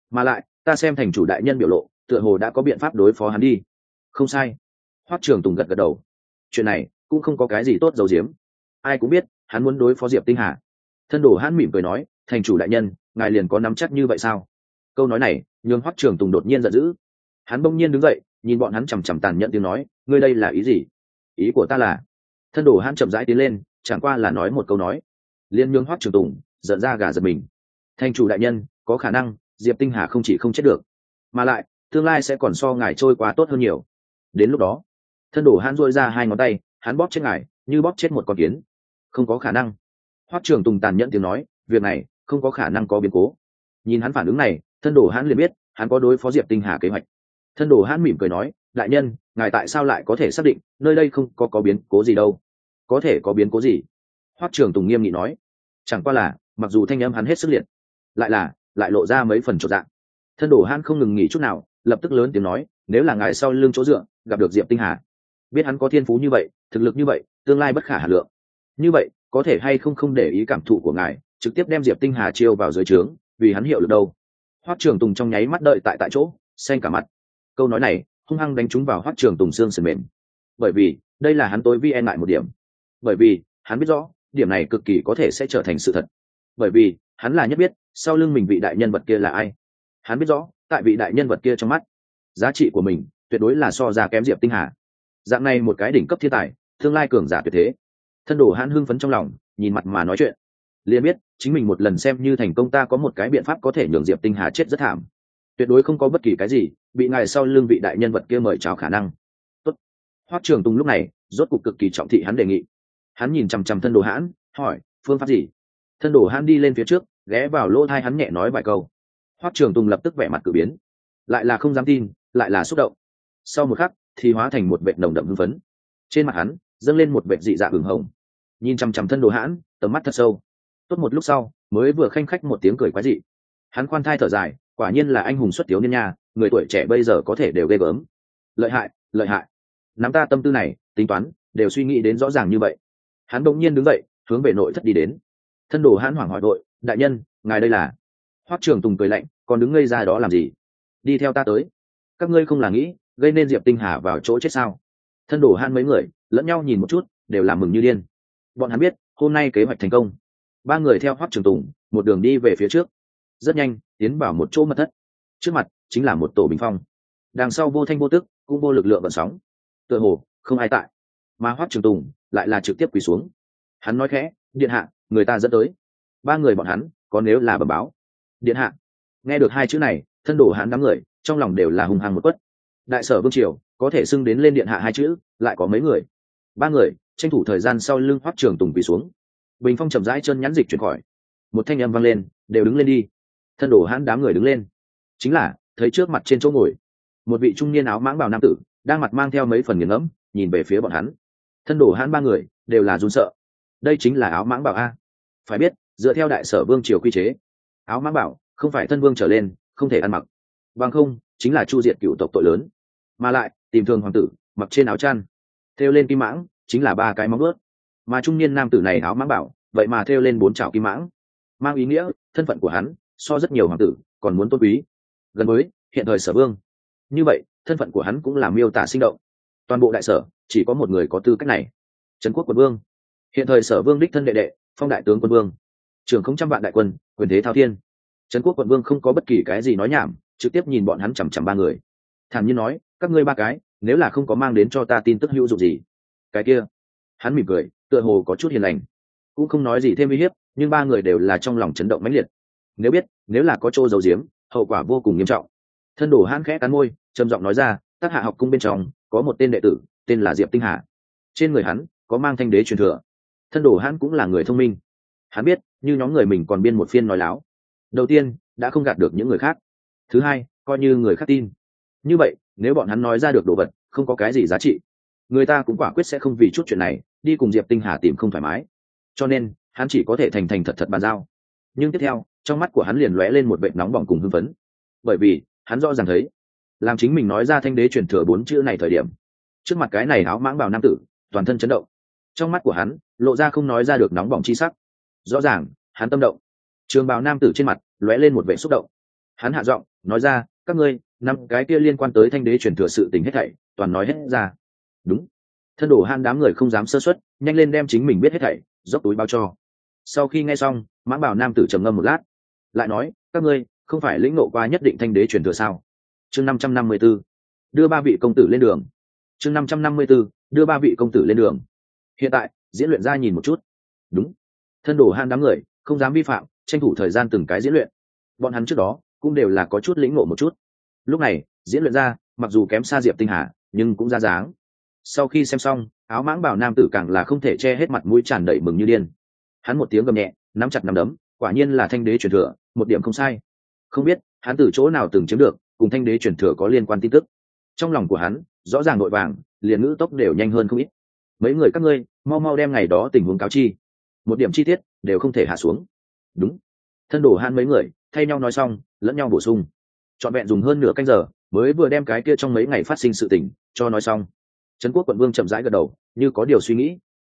mà lại ta xem thành chủ đại nhân biểu lộ tựa hồ đã có biện pháp đối phó hắn đi. Không sai. Hoắc Trường Tùng gật gật đầu. Chuyện này cũng không có cái gì tốt giấu giếm, ai cũng biết hắn muốn đối phó Diệp Tinh Hà. Thân Đồ Hãn mỉm cười nói, thành chủ đại nhân, ngài liền có nắm chắc như vậy sao? Câu nói này nhường Hoắc Trường Tùng đột nhiên giận dữ. Hắn bỗng nhiên đứng dậy, nhìn bọn hắn chằm chằm tàn nhẫn tiếng nói, ngươi đây là ý gì? Ý của ta là. Thân Đồ Hãn chậm rãi tiến lên, chẳng qua là nói một câu nói, liên nhường Hoắc Trường Tùng giận ra gà giật mình. Thành chủ đại nhân, có khả năng Diệp Tinh Hà không chỉ không chết được, mà lại tương lai sẽ còn so ngài trôi qua tốt hơn nhiều. Đến lúc đó, Thân Đồ Hãn duỗi ra hai ngón tay, hắn bóp chết ngài như bóp chết một con kiến. Không có khả năng. Hoắc Trường Tùng tàn nhẫn tiếng nói, việc này không có khả năng có biến cố. Nhìn hắn phản ứng này, Thân Đồ Hãn liền biết hắn có đối phó Diệp Tinh Hà kế hoạch. Thân Đồ Hãn mỉm cười nói, đại nhân, ngài tại sao lại có thể xác định nơi đây không có biến cố gì đâu? Có thể có biến cố gì? Hoắc Trường Tùng nghiêm nghị nói, chẳng qua là mặc dù thanh âm hắn hết sức liệt, lại lộ ra mấy phần chột dạ. Thân Đồ Hãn không ngừng nghỉ chút nào, lập tức lớn tiếng nói, nếu là ngài sau lưng chỗ dựa gặp được Diệp Tinh Hà, biết hắn có thiên phú như vậy, thực lực như vậy, tương lai bất khả hà lượng, như vậy có thể hay không để ý cảm thụ của ngài, trực tiếp đem Diệp Tinh Hà chiêu vào dưới trướng, vì hắn hiệu lực đâu? Hoắc Trường Tùng trong nháy mắt đợi tại chỗ, xanh cả mặt. Câu nói này hung hăng đánh trúng vào Hoắc Trường Tùng xương sườn mềm, bởi vì đây là hắn tối vi e ngại một điểm, bởi vì hắn biết rõ điểm này cực kỳ có thể sẽ trở thành sự thật, bởi vì hắn là nhất biết sau lưng mình vị đại nhân vật kia là ai. Hắn biết rõ tại vị đại nhân vật kia trong mắt, giá trị của mình tuyệt đối là so ra kém Diệp Tinh Hà. Dạng này một cái đỉnh cấp thiên tài, tương lai cường giả tuyệt thế. Thân Đồ Hãn hưng phấn trong lòng, nhìn mặt mà nói chuyện, liền biết chính mình một lần xem như thành công, ta có một cái biện pháp có thể nhường Diệp Tinh Hà chết rất thảm, tuyệt đối không có bất kỳ cái gì bị ngài sau lưng vị đại nhân vật kia mời chào khả năng. Tốt. Hoắc Trường Tùng lúc này rốt cục cực kỳ trọng thị hắn đề nghị. Hắn nhìn chằm chằm Thân Đồ Hãn, hỏi, phương pháp gì? Thân Đồ Hãn đi lên phía trước, ghé vào lỗ tai hắn nhẹ nói vài câu. Hoắc Trường Tùng lập tức vẻ mặt cử biến, lại là không dám tin, lại là xúc động, sau một khắc thì hóa thành một vệt nồng đậm hưng phấn. Trên mặt hắn dâng lên một vệt dị dạ hửng hồng, nhìn chằm chằm Thân Đồ Hãn, tầm mắt thật sâu. Tốt một lúc sau mới vừa khanh khách một tiếng cười quái dị. Hắn khoan thai thở dài, quả nhiên là anh hùng xuất thiếu niên nha, người tuổi trẻ bây giờ có thể đều ghê gớm. Lợi hại, lợi hại. Nắm ta tâm tư này, tính toán, đều suy nghĩ đến rõ ràng như vậy. Hắn bỗng nhiên đứng dậy, hướng về nội thất đi đến. Thân Đồ Hãn hoảng hỏi vội, đại nhân, ngài đây là? Hoắc Trường Tùng cười lạnh, còn đứng ngây ra đó làm gì? Đi theo ta tới. Các ngươi không là nghĩ gây nên Diệp Tinh Hà vào chỗ chết sao? Thân Đồ Hãn mấy người lẫn nhau nhìn một chút, đều làm mừng như điên. Bọn hắn biết hôm nay kế hoạch thành công. Ba người theo Hoắc Trường Tùng một đường đi về phía trước, rất nhanh tiến vào một chỗ mật thất. Trước mặt chính là một tổ bình phong, đằng sau vô thanh vô tức, cũng vô lực lượng vận sóng, tựa hồ không ai tại, mà Hoắc Trường Tùng lại là trực tiếp quỳ xuống. Hắn nói khẽ, điện hạ, người ta dẫn tới. Ba người bọn hắn có nếu là bẩm báo. Điện hạ. Nghe được hai chữ này, Thân Đồ Hãn đám người trong lòng đều là hùng hăng một quất. Đại sở vương triều có thể xưng đến lên điện hạ hai chữ lại có mấy người. Ba người tranh thủ thời gian sau lưng Hoắc Trường Tùng quỳ xuống. Bình phong chậm rãi chân nhắn dịch chuyển khỏi, một thanh âm vang lên, đều đứng lên đi. Thân Đồ Hãn đám người đứng lên, chính là thấy trước mặt trên chỗ ngồi một vị trung niên áo mãng bào nam tử đang mặt mang theo mấy phần nghiền ngẫm nhìn về phía bọn hắn. Thân Đồ Hãn ba người đều là run sợ. Đây chính là áo mãng bảo a. Phải biết dựa theo đại sở vương triều quy chế, áo mãng bảo không phải thân vương trở lên không thể ăn mặc, bằng không chính là chu diệt cựu tộc tội lớn. Mà lại tìm thường hoàng tử mặc trên áo chăn thêu lên kim mãng chính là ba cái móng ướt, mà trung niên nam tử này áo mãng bảo vậy mà thêu lên 4 chảo kim mãng, mang ý nghĩa thân phận của hắn so rất nhiều hoàng tử còn muốn tôn quý, gần với hiện thời sở vương. Như vậy thân phận của hắn cũng là miêu tả sinh động. Toàn bộ đại sở chỉ có một người có tư cách này, Trấn Quốc quận vương, hiện thời sở vương đích thân đệ đệ, phong đại tướng quân vương, trưởng không trăm vạn đại quân, quyền thế thao thiên. Trấn Quốc quận vương không có bất kỳ cái gì nói nhảm, trực tiếp nhìn bọn hắn chằm chằm ba người, thản nhiên nói, các ngươi ba cái nếu là không có mang đến cho ta tin tức hữu dụng gì, cái kia. Hắn mỉm cười, tựa hồ có chút hiền lành, cũng không nói gì thêm uy hiếp, nhưng ba người đều là trong lòng chấn động mãnh liệt. Nếu biết, nếu là có chỗ giấu giếm, hậu quả vô cùng nghiêm trọng. Thân Đồ Hãn khẽ cắn môi, trầm giọng nói ra, Tác Hạ học cung bên trong có một tên đệ tử, tên là Diệp Tinh Hà. Trên người hắn có mang thanh đế truyền thừa. Thân Đồ Hãn cũng là người thông minh, hắn biết, như nhóm người mình còn biên một phiên nói láo. Đầu tiên, đã không gạt được những người khác. Thứ hai, coi như người khác tin. Như vậy, nếu bọn hắn nói ra được đồ vật không có cái gì giá trị, người ta cũng quả quyết sẽ không vì chút chuyện này đi cùng Diệp Tinh Hà tìm không thoải mái. Cho nên hắn chỉ có thể thành thành thật thật bàn giao. Nhưng tiếp theo trong mắt của hắn liền lóe lên một vệt nóng bỏng cùng hưng phấn, bởi vì hắn rõ ràng thấy, làm chính mình nói ra thanh đế truyền thừa 4 chữ này thời điểm, trước mặt cái này áo mãng bào nam tử toàn thân chấn động, trong mắt của hắn lộ ra không nói ra được nóng bỏng chi sắc. Rõ ràng hắn tâm động. Trường bào nam tử trên mặt lóe lên một vẻ xúc động, Hắn hạ giọng nói ra, các ngươi năm cái kia liên quan tới thanh đế truyền thừa sự tình hết thảy toàn nói hết ra. Đúng. Thân đổ han đám người không dám sơ suất, nhanh lên đem chính mình biết hết thảy dốc túi báo cho. Sau khi nghe xong, mãng bảo nam tử trầm ngâm một lát, lại nói, các ngươi không phải lĩnh ngộ qua nhất định thanh đế truyền thừa sao? Chương 554, đưa ba vị công tử lên đường. Chương 554, đưa ba vị công tử lên đường. Hiện tại diễn luyện ra nhìn một chút. Đúng. Thân đổ han đám người không dám vi phạm, tranh thủ thời gian từng cái diễn luyện. Bọn hắn trước đó cũng đều là có chút lĩnh ngộ một chút. Lúc này diễn luyện ra, mặc dù kém xa Diệp Tinh Hà, nhưng cũng ra dáng. Sau khi xem xong, áo mãng bảo nam tử càng là không thể che hết mặt mũi tràn đầy mừng như điên. Hắn một tiếng gầm nhẹ, nắm chặt nắm đấm, quả nhiên là thanh đế truyền thừa, một điểm không sai. Không biết hắn từ chỗ nào từng chiếm được cùng thanh đế truyền thừa có liên quan tin tức. Trong lòng của hắn rõ ràng nội vàng, liền ngữ tốc đều nhanh hơn không ít. Mấy người các ngươi mau mau đem ngày đó tình huống cáo chi, một điểm chi tiết đều không thể hạ xuống. Đúng. Thân đổ han mấy người thay nhau nói xong, lẫn nhau bổ sung. Trọn vẹn dùng hơn nửa canh giờ mới vừa đem cái kia trong mấy ngày phát sinh sự tình cho nói xong. Trấn Quốc quận vương chậm rãi gật đầu, như có điều suy nghĩ.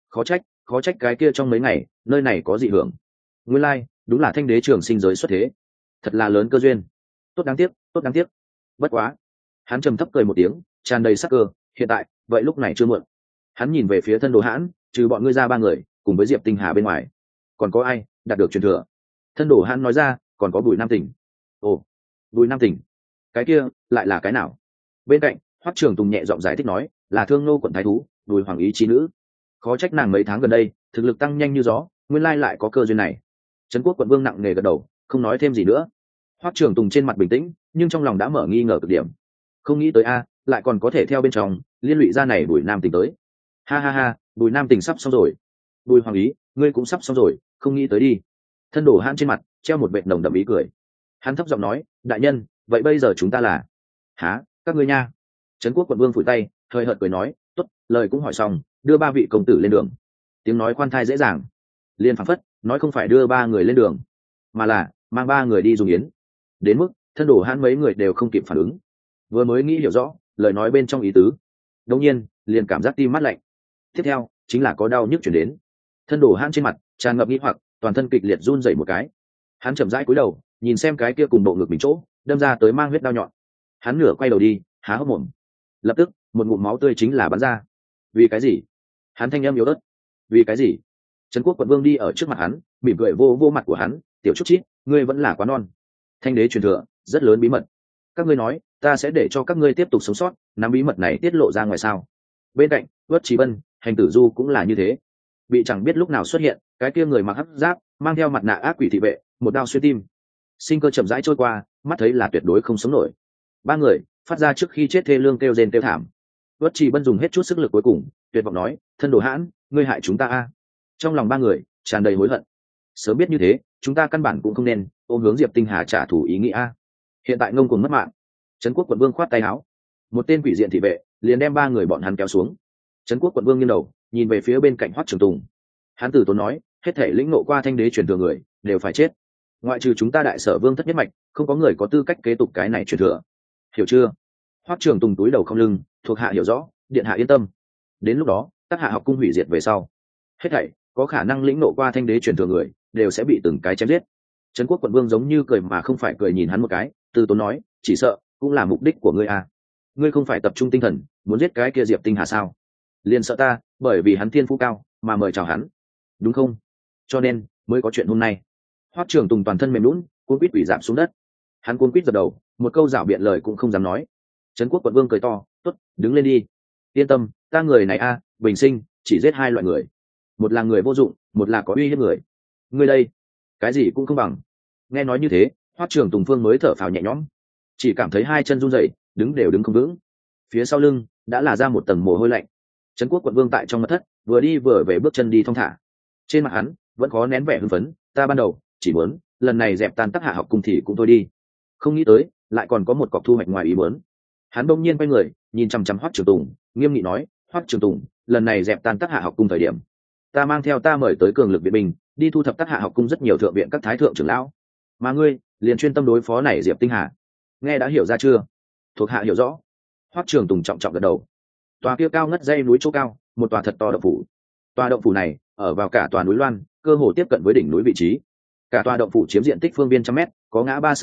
Khó trách cái kia trong mấy ngày nơi này có dị hưởng. Nguyên lai đúng là thanh đế trường sinh giới xuất thế, thật là lớn cơ duyên. Tốt đáng tiếc. Bất quá. Hắn trầm thấp cười một tiếng, tràn đầy sắc cơ. Hiện tại vậy lúc này chưa muộn. Hắn nhìn về phía thân đồ hãn, trừ bọn ngươi ra ba người cùng với Diệp Tinh Hà bên ngoài, còn có ai đạt được truyền thừa? Thân đồ hãn nói ra, còn có Bùi Nam Tỉnh. Ồ, Bùi Nam Tỉnh, cái kia lại là cái nào? Bên cạnh Hoắc Trường Tùng nhẹ giọng giải thích nói, là Thương Nô quận thái thú Bùi Hoàng Ý chi nữ. Khó trách nàng mấy tháng gần đây thực lực tăng nhanh như gió, nguyên lai lại có cơ duyên này. Trấn Quốc quận vương nặng nề gật đầu, không nói thêm gì nữa. Hoắc Trường Tùng trên mặt bình tĩnh, nhưng trong lòng đã mở nghi ngờ cực điểm. Không nghĩ tới a, lại còn có thể theo bên trong liên lụy ra này Bùi Nam Tỉnh tới. Ha, Bùi Nam Tỉnh sắp xong rồi. Bùi Hoàng Ý, ngươi cũng sắp xong rồi, không nghĩ tới đi. Thân đổ hãn trên mặt treo một vệt nồng đậm ý cười. Hắn thấp giọng nói, đại nhân, vậy bây giờ chúng ta là? Hả, các ngươi nha. Trấn Quốc quận vương phủi tay, hơi hợt cười nói, tốt, lời cũng hỏi xong, đưa ba vị công tử lên đường. Tiếng nói khoan thai dễ dàng, liền phảng phất nói không phải đưa ba người lên đường, mà là mang ba người đi dùng yến. Đến mức thân đổ hãn mấy người đều không kịp phản ứng, vừa mới nghĩ hiểu rõ lời nói bên trong ý tứ, đột nhiên liền cảm giác tim mát lạnh. Tiếp theo chính là có đau nhức chuyển đến. Thân đổ hãn trên mặt tràn ngập nghi hoặc, toàn thân kịch liệt run rẩy một cái. Hắn chậm rãi cúi đầu nhìn xem cái kia cùng bộ ngực mình chỗ đâm ra tới mang huyết đau nhọn. Hắn nửa quay đầu đi, há hốc mồm. Lập tức một ngụm máu tươi chính là bắn ra. Vì cái gì? Hắn thanh âm yếu ớt. Vì cái gì? Trấn Quốc quận vương đi ở trước mặt hắn, mỉm cười vô mặt của hắn, tiểu chút chít, ngươi vẫn là quá non. Thanh đế truyền thừa rất lớn bí mật, các ngươi nói ta sẽ để cho các ngươi tiếp tục sống sót, nắm bí mật này tiết lộ ra ngoài sao? Bên cạnh Uất Trí Vân, Hành Tử Du cũng là như thế, bị chẳng biết lúc nào xuất hiện cái kia người mặc hắc giáp, mang theo mặt nạ ác quỷ thị vệ, một đao xuyên tim. Sinh cơ chậm rãi trôi qua, mắt thấy là tuyệt đối không sống nổi. Ba người phát ra trước khi chết thê lương kêu rên kêu thảm. Uất Trì Bân dùng hết chút sức lực cuối cùng, tuyệt vọng nói, thân đồ hãn, ngươi hại chúng ta a. Trong lòng ba người tràn đầy hối hận. Sớm biết như thế, chúng ta căn bản cũng không nên ôm hướng Diệp Tinh Hà trả thù ý nghĩa a. Hiện tại ngông cuồng mất mạng. Trấn Quốc quận vương khoát tay áo, một tên quỷ diện thị vệ liền đem ba người bọn hắn kéo xuống. Trấn Quốc quận vương nghiêng đầu nhìn về phía bên cạnh Hoắc Trường Tùng. Hắn tử tốn nói, hết thể lĩnh nộ qua thanh đế truyền thừa người đều phải chết, ngoại trừ chúng ta Đại Sở Vương thất nhất mạch, không có người có tư cách kế tục cái này truyền thừa, hiểu chưa? Hoắc Trường Tùng túi đầu không lưng, thuộc hạ hiểu rõ, điện hạ yên tâm. Đến lúc đó Tắc Hạ học cung hủy diệt về sau, hết thảy có khả năng lĩnh nộ qua thanh đế truyền thừa người đều sẽ bị từng cái chém giết. Trấn Quốc quận vương giống như cười mà không phải cười nhìn hắn một cái, từ tốn nói, chỉ sợ cũng là mục đích của ngươi à? Ngươi không phải tập trung tinh thần muốn giết cái kia Diệp Tinh Hà sao? Liền sợ ta bởi vì hắn thiên phú cao mà mời chào hắn, đúng không? Cho nên mới có chuyện hôm nay. Hoắc Trường Tùng toàn thân mềm lún, cuống quýt quỷ giảm xuống đất. Hắn cuống quýt giật đầu, một câu giảo biện lời cũng không dám nói. Trấn Quốc quận vương cười to, tốt, đứng lên đi. Yên tâm, ta người này a, bình sinh chỉ giết hai loại người, một là người vô dụng, một là có uy hiếp người. Ngươi đây, cái gì cũng không bằng. Nghe nói như thế, Hoắc Trường Tùng phương mới thở phào nhẹ nhõm, chỉ cảm thấy hai chân run rẩy, đứng đều đứng không vững. Phía sau lưng đã là ra một tầng mồ hôi lạnh. Trấn Quốc quận vương tại trong mật thất vừa đi vừa về bước chân đi thong thả, trên mặt hắn vẫn khó nén vẻ hưng phấn. Ta ban đầu chỉ muốn lần này dẹp tan Tắc Hạ học cung thì cũng thôi đi, không nghĩ tới lại còn có một cọc thu hoạch ngoài ý muốn. Hắn bỗng nhiên quay người nhìn chằm chằm Hoắc Trường Tùng, nghiêm nghị nói, Hoắc Trường Tùng, lần này dẹp tan Tắc Hạ học cung thời điểm, ta mang theo ta mời tới cường lực viện binh đi thu thập Tắc Hạ học cung rất nhiều thượng viện các thái thượng trưởng lão, mà ngươi liền chuyên tâm đối phó này Diệp Tinh Hà. Nghe đã hiểu ra chưa? Thuộc hạ hiểu rõ. Hoắc Trường Tùng trọng trọng gật đầu. Tòa kia cao ngất dây núi chỗ cao, một tòa thật to động phủ. Tòa động phủ này ở vào cả tòa núi Loan, cơ hồ tiếp cận với đỉnh núi vị trí. Cả tòa động phủ chiếm diện tích phương viên trăm mét, có ngã ba sân nhỏ,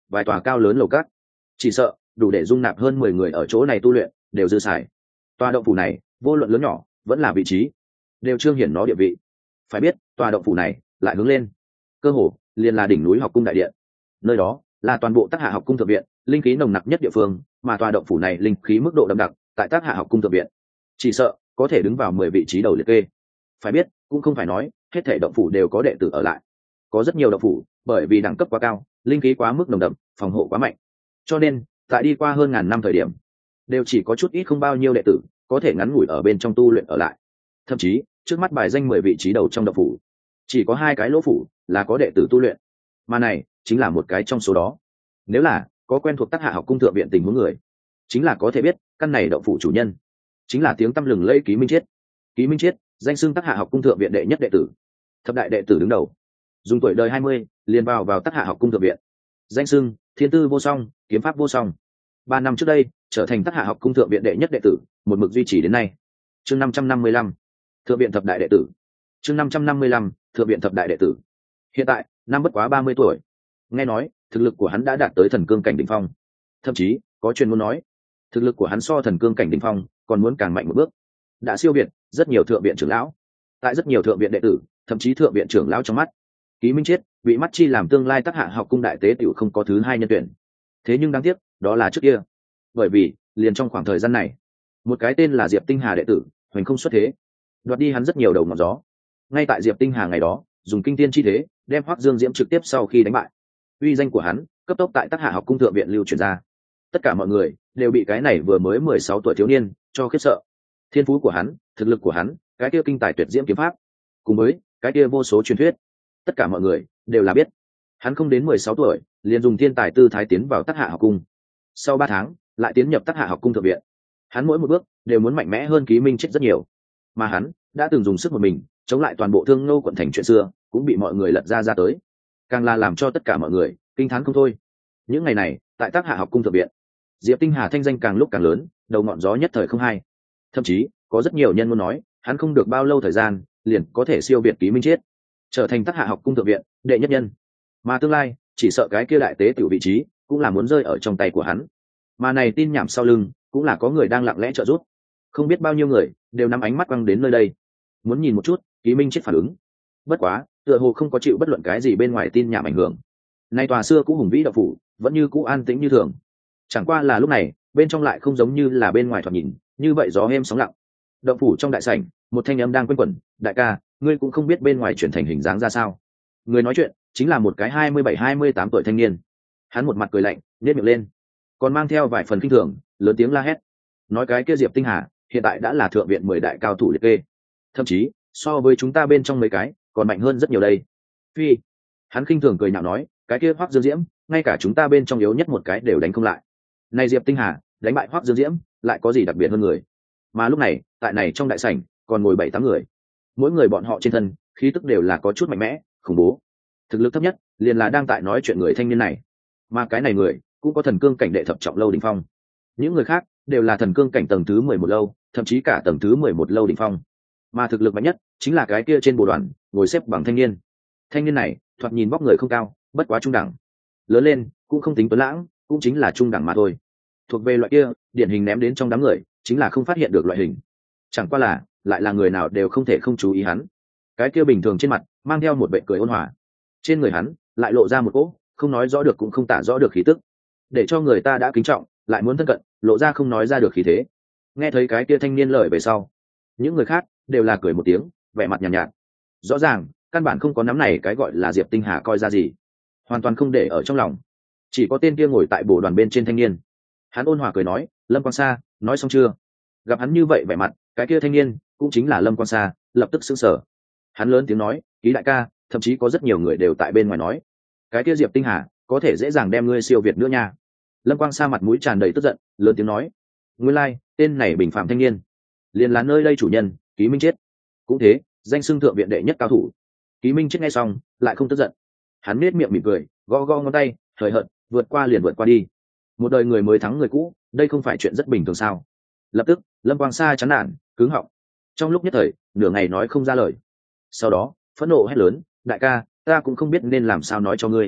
vài tòa cao lớn lầu cát, chỉ sợ đủ để dung nạp hơn 10 người ở chỗ này tu luyện đều dư xài. Tòa động phủ này vô luận lớn nhỏ vẫn là vị trí đều trương hiển nó địa vị. Phải biết tòa động phủ này lại hướng lên cơ hồ liền là đỉnh núi học cung đại điện, nơi đó là toàn bộ Tác Hạ học cung thượng viện linh khí nồng nặc nhất địa phương, mà tòa động phủ này linh khí mức độ đậm đặc tại Tác Hạ học cung thượng viện chỉ sợ có thể đứng vào 10 vị trí đầu liệt kê. Phải biết cũng không phải nói hết thảy động phủ đều có đệ tử ở lại, có rất nhiều động phủ bởi vì đẳng cấp quá cao, linh khí quá mức nồng đậm, phòng hộ quá mạnh, cho nên tại đi qua hơn ngàn năm thời điểm đều chỉ có chút ít không bao nhiêu đệ tử có thể ngắn ngủi ở bên trong tu luyện ở lại. Thậm chí trước mắt bài danh 10 vị trí đầu trong động phủ chỉ có 2 cái lỗ phủ là có đệ tử tu luyện, mà này chính là một cái trong số đó. Nếu là có quen thuộc Tác Hạ học cung thượng viện tình huống người, chính là có thể biết căn này động phủ chủ nhân chính là tiếng tăm lừng lẫy Ký Minh Chiết. Ký Minh Chiết danh xưng Tác Hạ học cung thượng viện đệ nhất đệ tử, thập đại đệ tử đứng đầu, dùng tuổi đời 20 liền vào Tác Hạ học cung thượng viện, danh xưng thiên tư vô song, kiếm pháp vô song. 3 năm trước đây trở thành Tác Hạ học cung thượng viện đệ nhất đệ tử, một mực duy trì đến nay. Chương 555 thượng viện thập đại đệ tử. Chương 555 thượng viện thập đại đệ tử. Hiện tại năm bất quá 30 tuổi, nghe nói thực lực của hắn đã đạt tới thần cương cảnh đỉnh phong, thậm chí có truyền muốn nói thực lực của hắn so thần cương cảnh đỉnh phong còn muốn càng mạnh một bước, đã siêu việt rất nhiều thượng viện trưởng lão. Tại rất nhiều thượng viện đệ tử, thậm chí thượng viện trưởng lão trong mắt, Ký Minh Chiết bị mắt chi làm tương lai Tác Hạ học cung đại tế tiểu không có thứ hai nhân tuyển. Thế nhưng đáng tiếc đó là trước kia, bởi vì liền trong khoảng thời gian này, một cái tên là Diệp Tinh Hà đệ tử hoành không xuất thế, đoạt đi hắn rất nhiều đầu ngọn gió. Ngay tại Diệp Tinh Hà ngày đó dùng kinh tiên chi thế đem Hoắc Dương Diễm trực tiếp sau khi đánh bại, uy danh của hắn cấp tốc tại Tác Hạ học cung thượng viện lưu truyền ra. Tất cả mọi người đều bị cái này vừa mới 16 tuổi thiếu niên cho khiếp sợ. Thiên phú của hắn, thực lực của hắn, cái kia kinh tài tuyệt diễm kiếm pháp, cùng với cái kia vô số truyền thuyết, tất cả mọi người đều là biết. Hắn không đến 16 tuổi liền dùng thiên tài tư thái tiến vào Tác Hạ học cung, sau 3 tháng lại tiến nhập Tác Hạ học cung thượng viện. Hắn mỗi một bước đều muốn mạnh mẽ hơn Ký Minh Chiết rất nhiều, mà hắn đã từng dùng sức một mình chống lại toàn bộ Thương Ngô quận thành chuyện xưa, cũng bị mọi người lật ra tới, càng là làm cho tất cả mọi người kinh thán không thôi. Những ngày này tại Tác Hạ học cung thượng viện, Diệp Tinh Hà thanh danh càng lúc càng lớn, đầu ngọn gió nhất thời không hai. Thậm chí có rất nhiều nhân muốn nói hắn không được bao lâu thời gian liền có thể siêu việt Ký Minh Chiết, trở thành Tác Hạ học cung thượng viện đệ nhất nhân, mà tương lai chỉ sợ cái kia đại tế tiểu vị trí cũng là muốn rơi ở trong tay của hắn. Mà này tin nhảm sau lưng cũng là có người đang lặng lẽ trợ giúp, không biết bao nhiêu người đều nắm ánh mắt quăng đến nơi đây, muốn nhìn một chút Ký Minh Chiết phản ứng. Bất quá tựa hồ không có chịu bất luận cái gì bên ngoài tin nhảm ảnh hưởng, nay tòa xưa cũ hùng vĩ động phủ vẫn như cũ an tĩnh như thường. Chẳng qua là lúc này bên trong lại không giống như là bên ngoài thoạt nhìn như vậy gió êm sóng lặng. Động phủ trong đại sảnh, một thanh âm đang quanh quẩn: đại ca, ngươi cũng không biết bên ngoài chuyển thành hình dáng ra sao. Người nói chuyện chính là một cái 27-28 tuổi thanh niên. Hắn một mặt cười lạnh, nhếch miệng lên, còn mang theo vài phần kinh thường, lớn tiếng la hét, nói cái kia Diệp Tinh Hà hiện tại đã là thượng viện 10 đại cao thủ liệt kê, thậm chí so với chúng ta bên trong mấy cái còn mạnh hơn rất nhiều đây. Phi. Hắn khinh thường cười nhạo nói, cái kia Hoắc Dương Diễm ngay cả chúng ta bên trong yếu nhất một cái đều đánh không lại, này Diệp Tinh Hà đánh bại Hoắc Dương Diễm lại có gì đặc biệt hơn người. Mà lúc này tại này trong đại sảnh còn ngồi 7-8 người, mỗi người bọn họ trên thân khí tức đều là có chút mạnh mẽ khủng bố. Thực lực thấp nhất liền là đang tại nói chuyện người thanh niên này, mà cái này người cũng có thần cương cảnh đệ thập trọng lâu đỉnh phong. Những người khác đều là thần cương cảnh tầng thứ 11 lâu, thậm chí cả tầng thứ 11 lâu đỉnh phong. Mà thực lực mạnh nhất chính là cái kia trên bộ đoàn ngồi xếp bằng thanh niên. Thanh niên này thoạt nhìn vóc người không cao, bất quá trung đẳng, lớn lên cũng không tính tuấn lãng, cũng chính là trung đẳng mà thôi. Thuộc về loại kia điển hình ném đến trong đám người chính là không phát hiện được loại hình. Chẳng qua là lại là người nào đều không thể không chú ý hắn. Cái kia bình thường trên mặt mang theo một vẻ cười ôn hòa, trên người hắn lại lộ ra một cỗ không nói rõ được cũng không tả rõ được khí tức, để cho người ta đã kính trọng lại muốn thân cận, lộ ra không nói ra được khí thế. Nghe thấy cái kia thanh niên lời về sau, những người khác đều là cười một tiếng, vẻ mặt nhàn nhạt, rõ ràng căn bản không có nắm này cái gọi là Diệp Tinh Hà coi ra gì, hoàn toàn không để ở trong lòng. Chỉ có tên kia ngồi tại bồ đoàn bên trên thanh niên, hắn ôn hòa cười nói, Lâm Quang Sa, nói xong chưa? Gặp hắn như vậy vẻ mặt, cái kia thanh niên cũng chính là Lâm Quang Sa lập tức sững sờ. Hắn lớn tiếng nói, Ký đại ca, thậm chí có rất nhiều người đều tại bên ngoài nói cái kia Diệp Tinh Hà có thể dễ dàng đem ngươi siêu việt nữa nha. Lâm Quang Sa mặt mũi tràn đầy tức giận, lớn tiếng nói, nguyên lai tên này bình phạm thanh niên liền là nơi đây chủ nhân Ký Minh Chiết, cũng thế danh xưng thượng viện đệ nhất cao thủ. Ký Minh Chiết nghe xong lại không tức giận, hắn nết miệng mỉm cười, gõ gõ ngón tay, hời hợt vượt qua liền vượt qua đi. Một đời người mới thắng người cũ, đây không phải chuyện rất bình thường sao? Lập tức Lâm Quang Sa chán nản cứng họng, trong lúc nhất thời nửa ngày nói không ra lời. Sau đó phẫn nộ hét lớn, đại ca, ta cũng không biết nên làm sao nói cho ngươi.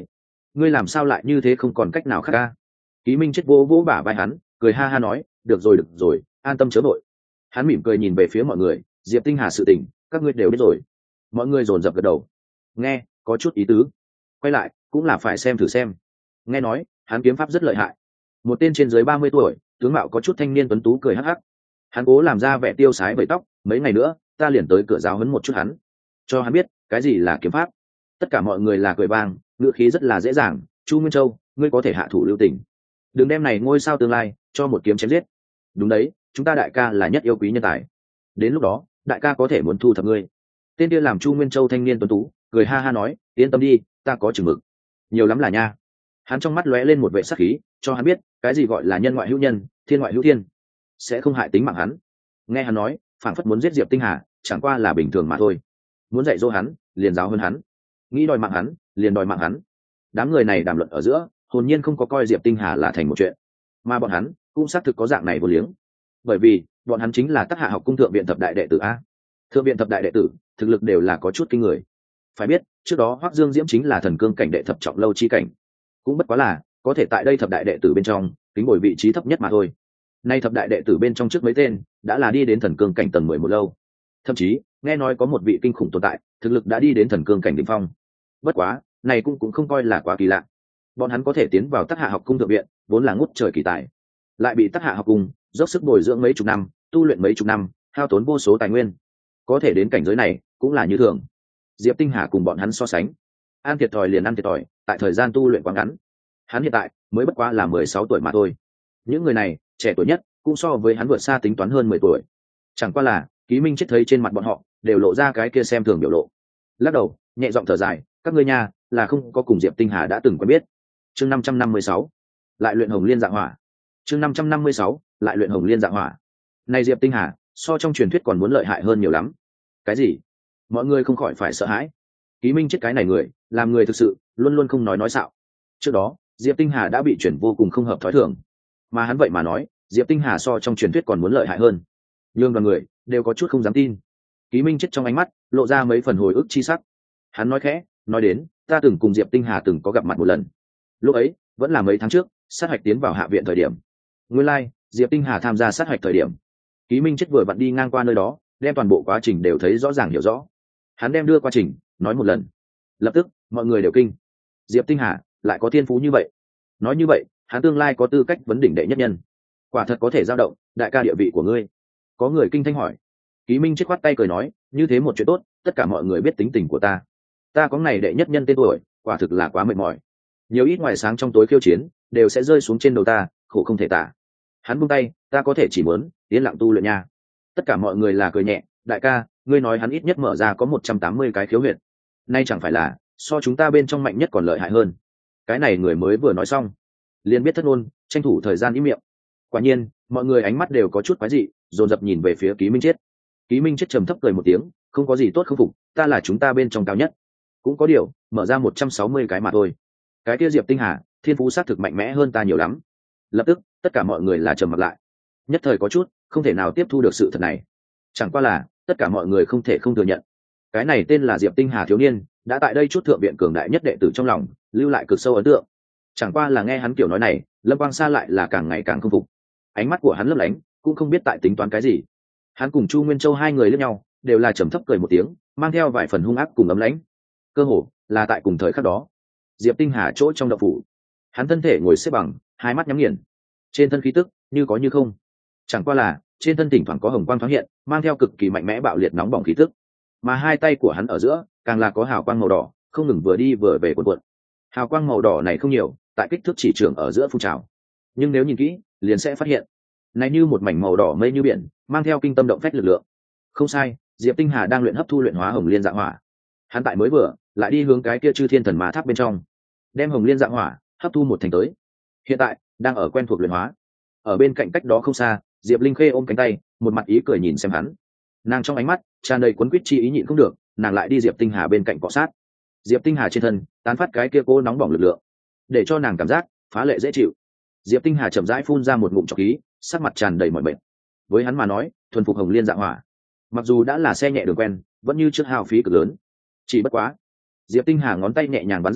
ngươi làm sao lại như thế, không còn cách nào khác ca. Ký Minh chết vỗ vỗ bả vai hắn, cười ha ha nói, được rồi, an tâm chớ vội. Hắn mỉm cười nhìn về phía mọi người, Diệp Tinh Hà sự tình các ngươi đều biết rồi. Mọi người dồn dập gật đầu, nghe có chút ý tứ, quay lại cũng là phải xem thử xem. Nghe nói hắn kiếm pháp rất lợi hại. Một tên trên dưới 30 tuổi, tướng mạo có chút thanh niên tuấn tú cười hắc hắc. Hắn cố làm ra vẻ tiêu sái vẩy tóc, mấy ngày nữa ta liền tới cửa giáo huấn một chút hắn, cho hắn biết cái gì là kiếm pháp. Tất cả mọi người là cười vang, ngữ khí rất là dễ dàng. Chu Nguyên Châu, ngươi có thể hạ thủ lưu tình, đừng đem này ngôi sao tương lai cho một kiếm chém giết. Đúng đấy, chúng ta đại ca là nhất yêu quý nhân tài, đến lúc đó đại ca có thể muốn thu thập ngươi. Tên kia làm Chu Nguyên Châu thanh niên tuấn tú cười ha ha nói, yên tâm đi, ta có chừng mực, nhiều lắm là nha. Hắn trong mắt lóe lên một vệ sắc khí, cho hắn biết cái gì gọi là nhân ngoại hữu nhân, thiên ngoại hữu thiên, sẽ không hại tính mạng hắn. Nghe hắn nói, phảng phất muốn giết Diệp Tinh Hà chẳng qua là bình thường mà thôi, muốn dạy dỗ hắn liền giáo hơn hắn, nghĩ đòi mạng hắn liền đòi mạng hắn. Đám người này đàm luận ở giữa, hồn nhiên không có coi Diệp Tinh Hà là thành một chuyện, mà bọn hắn cũng xác thực có dạng này vô liếng, bởi vì bọn hắn chính là Tắc Hạ học cung thượng viện thập đại đệ tử a. Thượng viện thập đại đệ tử thực lực đều là có chút kinh người. Phải biết trước đó Hoắc Dương Diễm chính là thần cương cảnh đệ thập trọng lâu chi cảnh, cũng bất quá là có thể tại đây thập đại đệ tử bên trong tính ngồi vị trí thấp nhất mà thôi. Nay thập đại đệ tử bên trong trước mấy tên đã là đi đến thần cương cảnh tầng 11 lâu, thậm chí nghe nói có một vị kinh khủng tồn tại thực lực đã đi đến thần cương cảnh đỉnh phong. Bất quá này cũng không coi là quá kỳ lạ, bọn hắn có thể tiến vào Tắc Hạ học cung thượng viện vốn là ngút trời kỳ tài, lại bị Tắc Hạ học cung dốc sức bồi dưỡng mấy chục năm, tu luyện mấy chục năm, hao tốn vô số tài nguyên, có thể đến cảnh giới này cũng là như thường. Diệp Tinh Hà cùng bọn hắn so sánh, ăn thiệt thòi liền ăn thiệt thòi, tại thời gian tu luyện quá ngắn. Hắn hiện tại mới bất quá là 16 tuổi mà thôi. Những người này trẻ tuổi nhất cũng so với hắn vượt xa tính toán hơn 10 tuổi. Chẳng qua là Ký Minh chết thấy trên mặt bọn họ đều lộ ra cái kia xem thường biểu lộ, lắc đầu nhẹ giọng thở dài, các ngươi nha là không có cùng Diệp Tinh Hà đã từng quen biết. Chương 556 lại luyện Hồng Liên Dạ Hỏa. Chương 556 lại luyện Hồng Liên Dạ Hỏa. Này Diệp Tinh Hà so trong truyền thuyết còn muốn lợi hại hơn nhiều lắm. Cái gì? Mọi người không khỏi phải sợ hãi. Ký Minh chết cái này người làm người thực sự luôn luôn không nói xạo. Trước đó Diệp Tinh Hà đã bị chuyển vô cùng không hợp thói thường, mà hắn vậy mà nói Diệp Tinh Hà so trong truyền thuyết còn muốn lợi hại hơn, nhưng đoàn người đều có chút không dám tin. Ký Minh chết trong ánh mắt lộ ra mấy phần hồi ức chi sắc. Hắn nói khẽ, nói đến ta từng cùng Diệp Tinh Hà từng có gặp mặt một lần, lúc ấy vẫn là mấy tháng trước sát hạch tiến vào hạ viện thời điểm. Nguyên lai Diệp Tinh Hà tham gia sát hạch thời điểm, Ký Minh chết vừa vặn đi ngang qua nơi đó, đem toàn bộ quá trình đều thấy rõ ràng hiểu rõ. Hắn đem đưa quá trình nói một lần, lập tức mọi người đều kinh. Diệp Tinh Hà lại có thiên phú như vậy, nói như vậy hắn tương lai có tư cách vấn đỉnh đệ nhất nhân, quả thật có thể dao động đại ca địa vị của ngươi. Có người kinh thanh hỏi. Ký Minh chết khoát tay cười nói, như thế một chuyện tốt, tất cả mọi người biết tính tình của ta có này đệ nhất nhân tên tuổi, quả thực là quá mệt mỏi, nhiều ít ngoài sáng trong tối khiêu chiến đều sẽ rơi xuống trên đầu ta, khổ không thể tả. Hắn buông tay, ta có thể chỉ muốn yên lặng tu luyện nha. Tất cả mọi người là cười nhẹ, đại ca ngươi nói hắn ít nhất mở ra có 180 cái khiếu huyệt, nay chẳng phải là so chúng ta bên trong mạnh nhất còn lợi hại hơn. Cái này người mới vừa nói xong liền biết thất ngôn, tranh thủ thời gian im miệng. Quả nhiên mọi người ánh mắt đều có chút quái dị, dồn dập nhìn về phía Ký Minh chết. Ký Minh chết trầm thấp cười một tiếng, không có gì tốt không phục, ta là chúng ta bên trong cao nhất, cũng có điều mở ra 160 cái mà thôi. Cái kia Diệp Tinh Hà thiên phú xác thực mạnh mẽ hơn ta nhiều lắm. Lập tức tất cả mọi người là trầm mặt lại, nhất thời có chút không thể nào tiếp thu được sự thật này. Chẳng qua là tất cả mọi người không thể không thừa nhận, cái này tên là Diệp Tinh Hà thiếu niên đã tại đây chút thượng viện cường đại nhất đệ tử trong lòng lưu lại cực sâu ấn tượng. Chẳng qua là nghe hắn kiểu nói này, Lâm Quang Sa lại là càng ngày càng không phục, ánh mắt của hắn lấp lánh, cũng không biết tại tính toán cái gì. Hắn cùng Chu Nguyên Châu hai người lẫn nhau đều là trầm thấp cười một tiếng, mang theo vài phần hung ác cùng ấm lãnh. Cơ hồ là tại cùng thời khắc đó, Diệp Tinh Hà chỗ trong động phủ, hắn thân thể ngồi xếp bằng, hai mắt nhắm nghiền, trên thân khí tức như có như không. Chẳng qua là trên thân thỉnh thoảng có hồng quang thoáng hiện, mang theo cực kỳ mạnh mẽ bạo liệt nóng bỏng khí tức, mà hai tay của hắn ở giữa càng là có hào quang màu đỏ không ngừng vừa đi vừa về cuộn cuộn. Hào quang màu đỏ này không nhiều, tại kích thước chỉ trường ở giữa phun trào, nhưng nếu nhìn kỹ liền sẽ phát hiện này như một mảnh màu đỏ mây như biển, mang theo kinh tâm động phách lực lượng. Không sai, Diệp Tinh Hà đang luyện hấp thu luyện hóa Hồng Liên Dạ Hỏa. Hắn tại mới vừa lại đi hướng cái kia Chư Thiên Thần Ma Tháp bên trong, đem Hồng Liên Dạ Hỏa hấp thu một thành tới. Hiện tại đang ở quen thuộc luyện hóa. Ở bên cạnh cách đó không xa, Diệp Linh Khê ôm cánh tay, một mặt ý cười nhìn xem hắn. Nàng trong ánh mắt tràn đầy cuốn quýt chi ý nhịn không được, nàng lại đi Diệp Tinh Hà bên cạnh cọ sát. Diệp Tinh Hà trên thân tán phát cái kia cô nóng bỏng lực lượng, để cho nàng cảm giác phá lệ dễ chịu. Diệp Tinh Hà chậm rãi phun ra một ngụm trọc khí, sắc mặt tràn đầy mỏi mệt. Với hắn mà nói, thuần phục Hồng Liên Dạ Hỏa, mặc dù đã là xe nhẹ đường quen, vẫn như trước hao phí cực lớn. Chỉ bất quá, Diệp Tinh Hà ngón tay nhẹ nhàng bắn ra,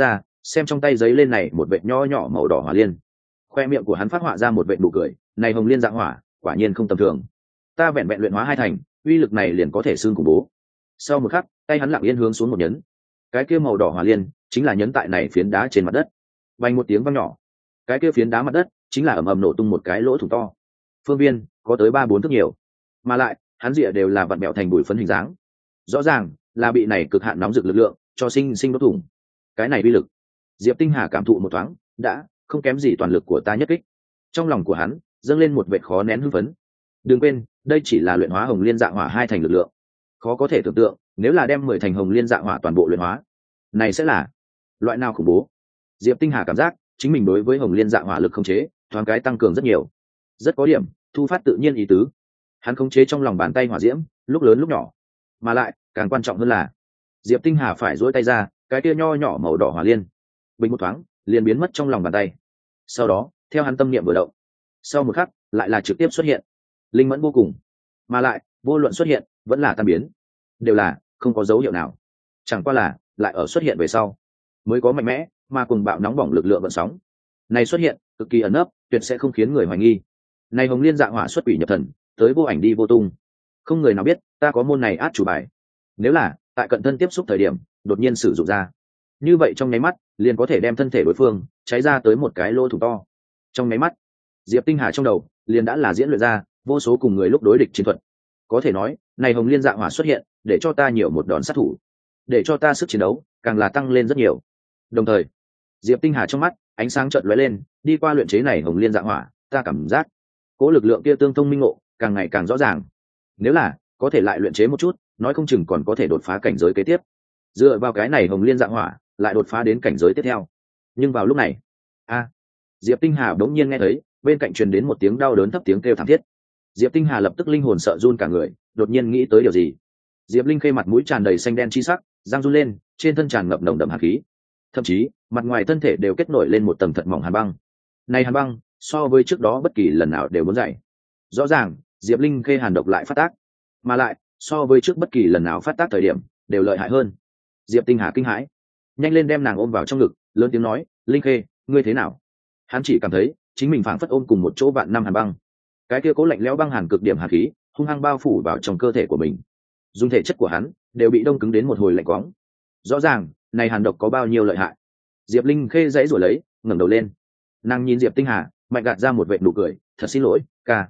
xem trong tay giấy lên này một vệt nho nhỏ màu đỏ hỏa liên. Khoe miệng của hắn phát họa ra một vệt nụ cười, này hồng liên dạ hỏa quả nhiên không tầm thường, ta vẹn vẹn luyện hóa hai thành uy lực này liền có thể xương khủng bố. Sau một khắc tay hắn lặng yên hướng xuống một nhấn, cái kia màu đỏ hỏa liên chính là nhấn tại này phiến đá trên mặt đất. Vang một tiếng vang nhỏ, cái kia phiến đá mặt đất chính là ầm ầm nổ tung một cái lỗ thủng to, phương viên có tới 3-4 thước nhiều, mà lại hắn rịa đều là vặn bẹo thành bụi phấn hình dáng, rõ ràng là bị này cực hạn nóng rực lực lượng cho sinh đốt thủng. Cái này uy lực, Diệp Tinh Hà cảm thụ một thoáng, đã không kém gì toàn lực của ta nhất kích. Trong lòng của hắn dâng lên một vệt khó nén hưng phấn. Đừng quên, đây chỉ là luyện hóa hồng liên dạ hỏa hai thành lực lượng, khó có thể tưởng tượng nếu là đem 10 thành hồng liên dạ hỏa toàn bộ luyện hóa, này sẽ là loại nào khủng bố. Diệp Tinh Hà cảm giác chính mình đối với hồng liên dạ hỏa lực khống chế thoáng cái tăng cường rất nhiều, rất có điểm thu phát tự nhiên ý tứ. Hắn khống chế trong lòng bàn tay hỏa diễm lúc lớn lúc nhỏ, mà lại càng quan trọng hơn là Diệp Tinh Hà phải duỗi tay ra, cái kia nho nhỏ màu đỏ hỏa liên bình một thoáng liền biến mất trong lòng bàn tay. Sau đó theo hắn tâm niệm vừa động, sau một khắc lại là trực tiếp xuất hiện, linh mẫn vô cùng, mà lại vô luận xuất hiện vẫn là tan biến, đều là không có dấu hiệu nào. Chẳng qua là lại ở xuất hiện về sau mới có mạnh mẽ mà cùng bạo nóng bỏng lực lượng vận sóng này xuất hiện, cực kỳ ẩn nấp, tuyệt sẽ không khiến người hoài nghi. Này hồng liên dạ hỏa xuất quỷ nhập thần, tới vô ảnh đi vô tung, không người nào biết ta có môn này át chủ bài. Nếu là tại cận thân tiếp xúc thời điểm đột nhiên sử dụng ra, như vậy trong nháy mắt liền có thể đem thân thể đối phương cháy ra tới một cái lỗ thủng to. Trong nháy mắt Diệp Tinh Hà trong đầu liền đã là diễn luyện ra vô số cùng người lúc đối địch chiến thuật. Có thể nói này hồng liên dạ hỏa xuất hiện để cho ta nhiều một đòn sát thủ, để cho ta sức chiến đấu càng là tăng lên rất nhiều. Đồng thời Diệp Tinh Hà trong mắt ánh sáng chợt lóe lên, đi qua luyện chế này hồng liên dạ hỏa, ta cảm giác cố lực lượng kia tương thông minh ngộ càng ngày càng rõ ràng. Nếu là có thể lại luyện chế một chút, nói không chừng còn có thể đột phá cảnh giới kế tiếp. Dựa vào cái này hồng liên dạ hỏa lại đột phá đến cảnh giới tiếp theo. Nhưng vào lúc này, Diệp Tinh Hà đống nhiên nghe thấy bên cạnh truyền đến một tiếng đau đớn thấp tiếng kêu thảm thiết. Diệp Tinh Hà lập tức linh hồn sợ run cả người, đột nhiên nghĩ tới điều gì. Diệp Linh Khê mặt mũi tràn đầy xanh đen chi sắc, răng run lên, trên thân tràn ngập nồng đậm hàn khí, thậm chí mặt ngoài thân thể đều kết nổi lên một tầng thật mỏng hàn băng. Này hàn băng so với trước đó bất kỳ lần nào đều muốn dày. Rõ ràng Diệp Linh Khê hàn độc lại phát tác, mà lại so với trước bất kỳ lần nào phát tác thời điểm đều lợi hại hơn. Diệp Tinh Hà kinh hãi, nhanh lên đem nàng ôm vào trong ngực, lớn tiếng nói, Linh Khê, ngươi thế nào? Hắn chỉ cảm thấy chính mình phảng phất ôm cùng một chỗ vạn năm hàn băng, cái kia cố lạnh lẽo băng hàn cực điểm hàn khí hung hăng bao phủ vào trong cơ thể của mình, dùng thể chất của hắn đều bị đông cứng đến một hồi lạnh quóng. Rõ ràng này hàn độc có bao nhiêu lợi hại. Diệp Linh Khê dãy rồi lấy, ngẩng đầu lên, nàng nhìn Diệp Tinh Hà, mạnh gạt ra một vệt nụ cười, thật xin lỗi, ca,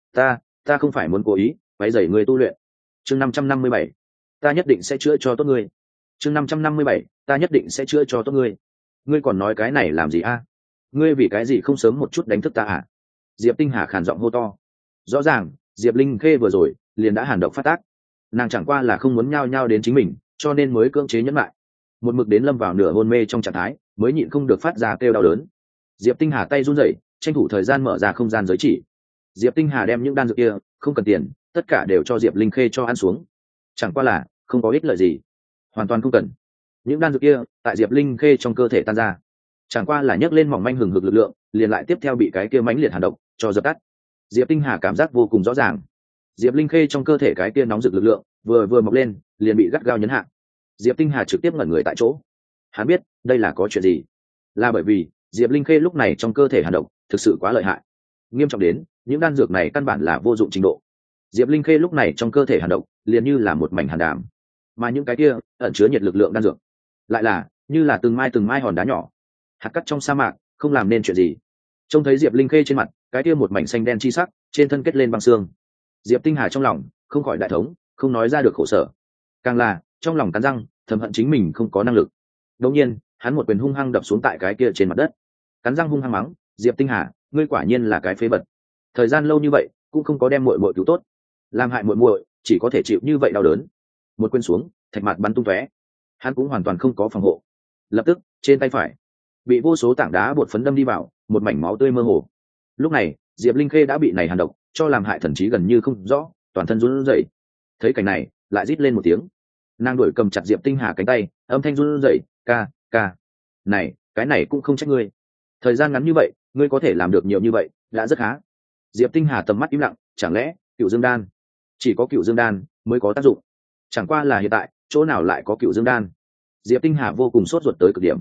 ta không phải muốn cố ý quấy rầy ngươi tu luyện. Chương 557, ta nhất định sẽ chữa cho tốt ngươi. Chương 557, ta nhất định sẽ chữa cho tốt ngươi. Ngươi còn nói cái này làm gì a? Ngươi vì cái gì không sớm một chút đánh thức ta à? Diệp Tinh Hà khàn giọng hô to. Rõ ràng Diệp Linh Khê vừa rồi liền đã hàn độc phát tác, nàng chẳng qua là không muốn nhao nhao đến chính mình, cho nên mới cưỡng chế nhẫn lại, một mực đến lâm vào nửa hôn mê trong trạng thái mới nhịn không được phát ra kêu đau đớn. Diệp Tinh Hà tay run rẩy, tranh thủ thời gian mở ra không gian giới chỉ. Diệp Tinh Hà đem những đan dược kia không cần tiền, tất cả đều cho Diệp Linh Khê cho ăn xuống, chẳng qua là không có ích lợi gì, hoàn toàn không cần. Những đan dược kia tại Diệp Linh Khê trong cơ thể tan ra, chẳng qua là nhấc lên mỏng manh hừng hực lực lượng, liền lại tiếp theo bị cái kia mãnh liệt hàn độc cho dập tắt. Diệp Tinh Hà cảm giác vô cùng rõ ràng, Diệp Linh Khê trong cơ thể cái kia nóng rực lực lượng vừa mọc lên liền bị gắt gao nhấn hạ. Diệp Tinh Hà trực tiếp ngẩn người tại chỗ. Hắn biết đây là có chuyện gì, là bởi vì Diệp Linh Khê lúc này trong cơ thể hàn độc thực sự quá lợi hại, nghiêm trọng đến những đan dược này căn bản là vô dụng trình độ. Diệp Linh Khê lúc này trong cơ thể hàn độc liền như là một mảnh hàn đàm, mà những cái kia ẩn chứa nhiệt lực lượng đan dược lại là như là từng mai hòn đá nhỏ, hạt cát trong sa mạc, không làm nên chuyện gì. Trông thấy Diệp Linh Khê trên mặt cái kia một mảnh xanh đen chi sắc, trên thân kết lên băng xương, Diệp Tinh Hà trong lòng không khỏi đại thống, không nói ra được khổ sở, càng là trong lòng cắn răng thầm hận chính mình không có năng lực. Đột nhiên hắn một quyền hung hăng đập xuống tại cái kia trên mặt đất, cắn răng hung hăng mắng, Diệp Tinh Hà, ngươi quả nhiên là cái phế vật, thời gian lâu như vậy cũng không có đem muội muội cứu tốt, làm hại muội muội chỉ có thể chịu như vậy đau đớn. Một quyền xuống, thạch mặt bắn tung tóe, hắn cũng hoàn toàn không có phòng hộ, lập tức trên tay phải bị vô số tảng đá bột phấn đâm đi vào, một mảnh máu tươi mơ hồ. Lúc này Diệp Linh Khê đã bị này hàn độc cho làm hại thần trí gần như không rõ, toàn thân run rẩy. Thấy cảnh này lại rít lên một tiếng, nàng đuổi cầm chặt Diệp Tinh Hà cánh tay, âm thanh run rẩy, ca, này cái này cũng không trách ngươi, thời gian ngắn như vậy ngươi có thể làm được nhiều như vậy đã rất khá. Diệp Tinh Hà tầm mắt im lặng, chẳng lẽ Cựu Dương đan, chỉ có Cựu Dương đan mới có tác dụng? Chẳng qua là hiện tại chỗ nào lại có Cựu Dương đan? Diệp Tinh Hà vô cùng sốt ruột tới cực điểm.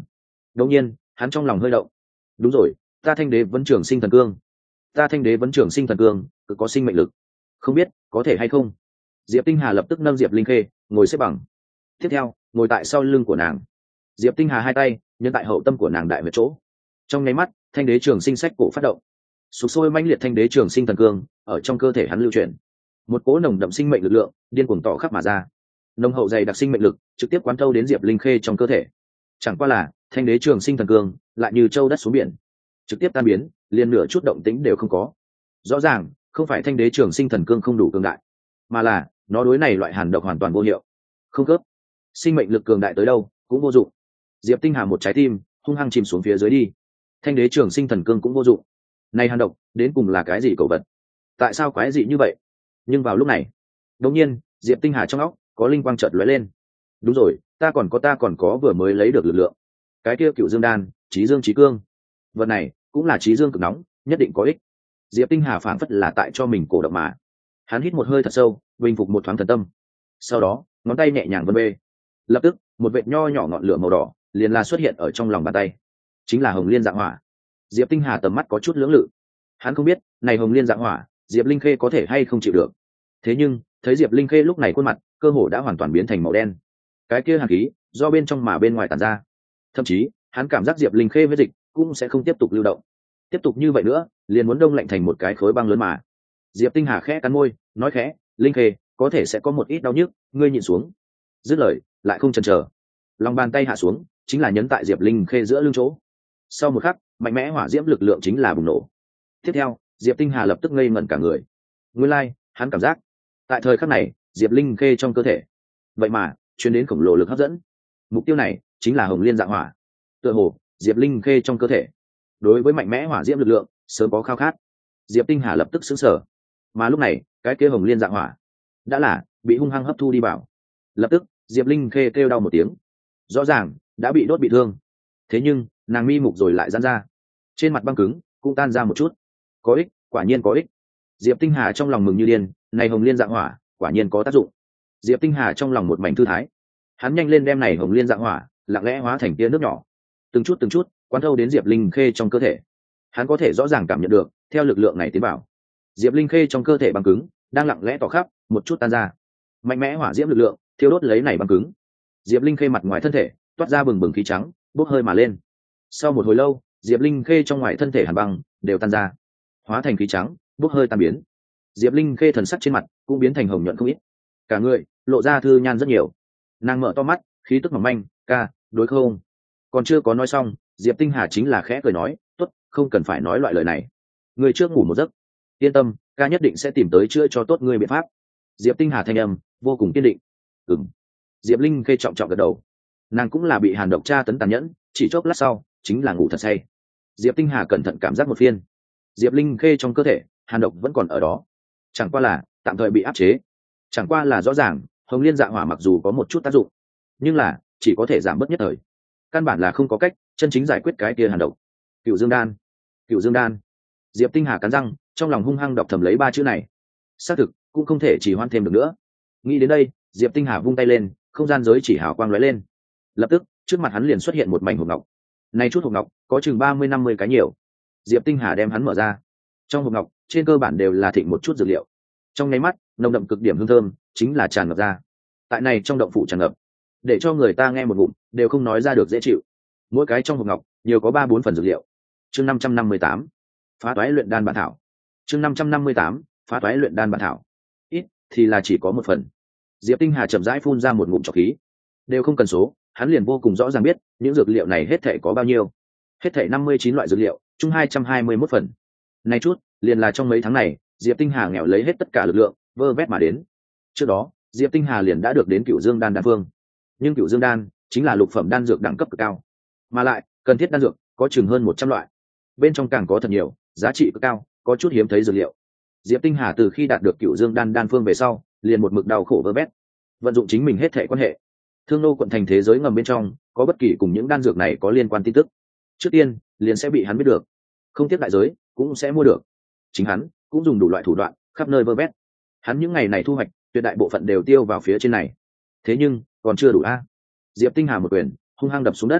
đột nhiên hắn trong lòng hơi động. Đúng rồi, ta thanh đế vẫn trường sinh thần cương, ta thanh đế vẫn trường sinh thần cương cực có sinh mệnh lực, không biết có thể hay không. Diệp Tinh Hà lập tức nâng Diệp Linh Khê ngồi xếp bằng, tiếp theo ngồi tại sau lưng của nàng. Diệp Tinh Hà hai tay nhân tại hậu tâm của nàng đại về chỗ. Trong nháy mắt thanh đế trường sinh sách cổ phát động, sục sôi mãnh liệt thanh đế trường sinh thần cương ở trong cơ thể hắn lưu chuyển. Một cỗ nồng đậm sinh mệnh lực lượng điên cuồng tỏ khắp mà ra, nồng hậu dày đặc sinh mệnh lực trực tiếp quán thâu đến Diệp Linh Khê trong cơ thể. Chẳng qua là thanh đế trường sinh thần cương lại như châu đất xuống biển, trực tiếp tan biến, liền nửa chút động tĩnh đều không có. Rõ ràng không phải thanh đế trường sinh thần cương không đủ cường đại, mà là nó đối này loại hàn độc hoàn toàn vô hiệu. Không khớp, sinh mệnh lực cường đại tới đâu cũng vô dụng. Diệp Tinh Hà một trái tim hung hăng chìm xuống phía dưới đi. Thanh đế trường sinh thần cương cũng vô dụng. Này hàn độc đến cùng là cái gì cầu vật? Tại sao quái dị như vậy? Nhưng vào lúc này, đột nhiên Diệp Tinh Hà trong óc có linh quang chợt lóe lên. Đúng rồi, ta còn có vừa mới lấy được lực lượng. Cái kia Cựu Dương đan, Chí Dương Chí Cương. Vật này cũng là Chí Dương cực nóng, nhất định có ích. Diệp Tinh Hà phảng phất là tại cho mình cổ động mà. Hắn hít một hơi thật sâu, bình phục một thoáng thần tâm. Sau đó, ngón tay nhẹ nhàng vân bê. Lập tức, một vệt nho nhỏ ngọn lửa màu đỏ liền là xuất hiện ở trong lòng bàn tay. Chính là Hồng Liên Dạ Hỏa. Diệp Tinh Hà tầm mắt có chút lưỡng lự. Hắn không biết, này Hồng Liên Dạ Hỏa, Diệp Linh Khê có thể hay không chịu được. Thế nhưng, thấy Diệp Linh Khê lúc này khuôn mặt, cơ hồ đã hoàn toàn biến thành màu đen. Cái kia hàn khí, do bên trong mà bên ngoài tản ra. Thậm chí, hắn cảm giác Diệp Linh Khê với dịch cũng sẽ không tiếp tục lưu động. Tiếp tục như vậy nữa, liền muốn đông lạnh thành một cái khối băng lớn mà. Diệp Tinh Hà khẽ cắn môi, nói khẽ, Linh Khê, có thể sẽ có một ít đau nhức, ngươi nhịn xuống. Dứt lời, lại không chần chờ, lòng bàn tay hạ xuống, chính là nhấn tại Diệp Linh Khê giữa lưng chỗ. Sau một khắc, mạnh mẽ hỏa diễm lực lượng chính là bùng nổ. Tiếp theo, Diệp Tinh Hà lập tức ngây ngẩn cả người. Nguyên lai, hắn cảm giác, tại thời khắc này, Diệp Linh Khê trong cơ thể, vậy mà truyền đến khổng lồ lực hấp dẫn. Mục tiêu này chính là Hồng Liên Dạ Hỏa. Tựa hồ, Diệp Linh Khê trong cơ thể, đối với mạnh mẽ hỏa diễm lực lượng, sớm có khao khát. Diệp Tinh Hà lập tức sững sờ. Mà lúc này, cái kia Hồng Liên Dạ Hỏa đã là bị hung hăng hấp thu đi vào. Lập tức, Diệp Linh Khê kêu đau một tiếng. Rõ ràng đã bị đốt bị thương. Thế nhưng, nàng mi mục rồi lại giãn ra. Trên mặt băng cứng cũng tan ra một chút. Có ích, quả nhiên có ích. Diệp Tinh Hà trong lòng mừng như điên, này Hồng Liên Dạ Hỏa, quả nhiên có tác dụng. Diệp Tinh Hà trong lòng một mảnh thư thái. Hắn nhanh lên đem này Hồng Liên Dạ Hỏa lặng lẽ hóa thành tia nước nhỏ, từng chút quán thâu đến Diệp Linh Khê trong cơ thể. Hắn có thể rõ ràng cảm nhận được, theo lực lượng này tiến vào, Diệp Linh Khê trong cơ thể băng cứng đang lặng lẽ tỏ khắp, một chút tan ra. Mạnh mẽ hỏa diễm lực lượng thiêu đốt lấy này băng cứng. Diệp Linh Khê mặt ngoài thân thể toát ra bừng bừng khí trắng, bốc hơi mà lên. Sau một hồi lâu, Diệp Linh Khê trong ngoài thân thể hàn băng đều tan ra, hóa thành khí trắng, bốc hơi tan biến. Diệp Linh Khê thần sắc trên mặt cũng biến thành hồng nhuận không ít, cả người lộ ra thư nhan rất nhiều. Nàng mở to mắt, khí tức mỏng manh, ca, đối không? Còn chưa có nói xong, Diệp Tinh Hà chính là khẽ cười nói, tốt, không cần phải nói loại lời này. Người trước ngủ một giấc, yên tâm, ca nhất định sẽ tìm tới chữa cho tốt ngươi biện pháp. Diệp Tinh Hà thanh âm vô cùng kiên định. Ừm. Diệp Linh Khê trọng trọng gật đầu. Nàng cũng là bị hàn độc tra tấn tàn nhẫn, chỉ chốc lát sau chính là ngủ thật say. Diệp Tinh Hà cẩn thận cảm giác một phiên, Diệp Linh Khê trong cơ thể hàn độc vẫn còn ở đó, chẳng qua là tạm thời bị áp chế. Chẳng qua là rõ ràng Hồng Liên Dạ Hỏa mặc dù có một chút tác dụng, nhưng là chỉ có thể giảm bớt nhất thời, căn bản là không có cách chân chính giải quyết cái kia hàn độc. Cựu Dương đan, Cựu Dương đan. Diệp Tinh Hà cắn răng, trong lòng hung hăng đọc thầm lấy ba chữ này. Xác thực cũng không thể chỉ hoan thêm được nữa. Nghĩ đến đây, Diệp Tinh Hà vung tay lên, không gian giới chỉ hào quang lóe lên. Lập tức, trước mặt hắn liền xuất hiện một mảnh hộp ngọc. Này chút hộp ngọc có chừng 30-50 cái nhiều. Diệp Tinh Hà đem hắn mở ra. Trong hộp ngọc, trên cơ bản đều là thịnh một chút dược liệu. Trong nháy mắt, nồng đậm cực điểm hương thơm chính là tràn ngập ra. Tại này trong động phủ tràn ngập, để cho người ta nghe một ngụm đều không nói ra được dễ chịu. Mỗi cái trong hộp ngọc nhiều có 3-4 phần dược liệu. Chương 558, phá toái luyện đan bản thảo. Chương 558, phá toái luyện đan bản thảo. Ít thì là chỉ có một phần. Diệp Tinh Hà chậm rãi phun ra một ngụm trọc khí. Đều không cần số, hắn liền vô cùng rõ ràng biết những dược liệu này hết thảy có bao nhiêu. Hết thảy 59 loại dược liệu, chung 221 phần. Này chút, liền là trong mấy tháng này, Diệp Tinh Hà nghèo lấy hết tất cả lực lượng, vơ vét mà đến. Trước đó, Diệp Tinh Hà liền đã được đến Cựu Dương đan đan phương. Nhưng Cựu Dương đan chính là lục phẩm đan dược đẳng cấp cực cao, mà lại cần thiết đan dược có chừng hơn 100 loại. Bên trong càng có thật nhiều giá trị cực cao, có chút hiếm thấy dược liệu. Diệp Tinh Hà từ khi đạt được Cựu Dương đan đan phương về sau, liền một mực đau khổ vơ vét, vận dụng chính mình hết thảy quan hệ. Thương nô quận thành thế giới ngầm bên trong, có bất kỳ cùng những đan dược này có liên quan tin tức, trước tiên liền sẽ bị hắn biết được, không tiếc đại giới cũng sẽ mua được. Chính hắn cũng dùng đủ loại thủ đoạn khắp nơi vơ vét. Hắn những ngày này thu hoạch tuyệt đại bộ phận đều tiêu vào phía trên này. Thế nhưng còn chưa đủ a. Diệp Tinh Hà một quyền hung hăng đập xuống đất.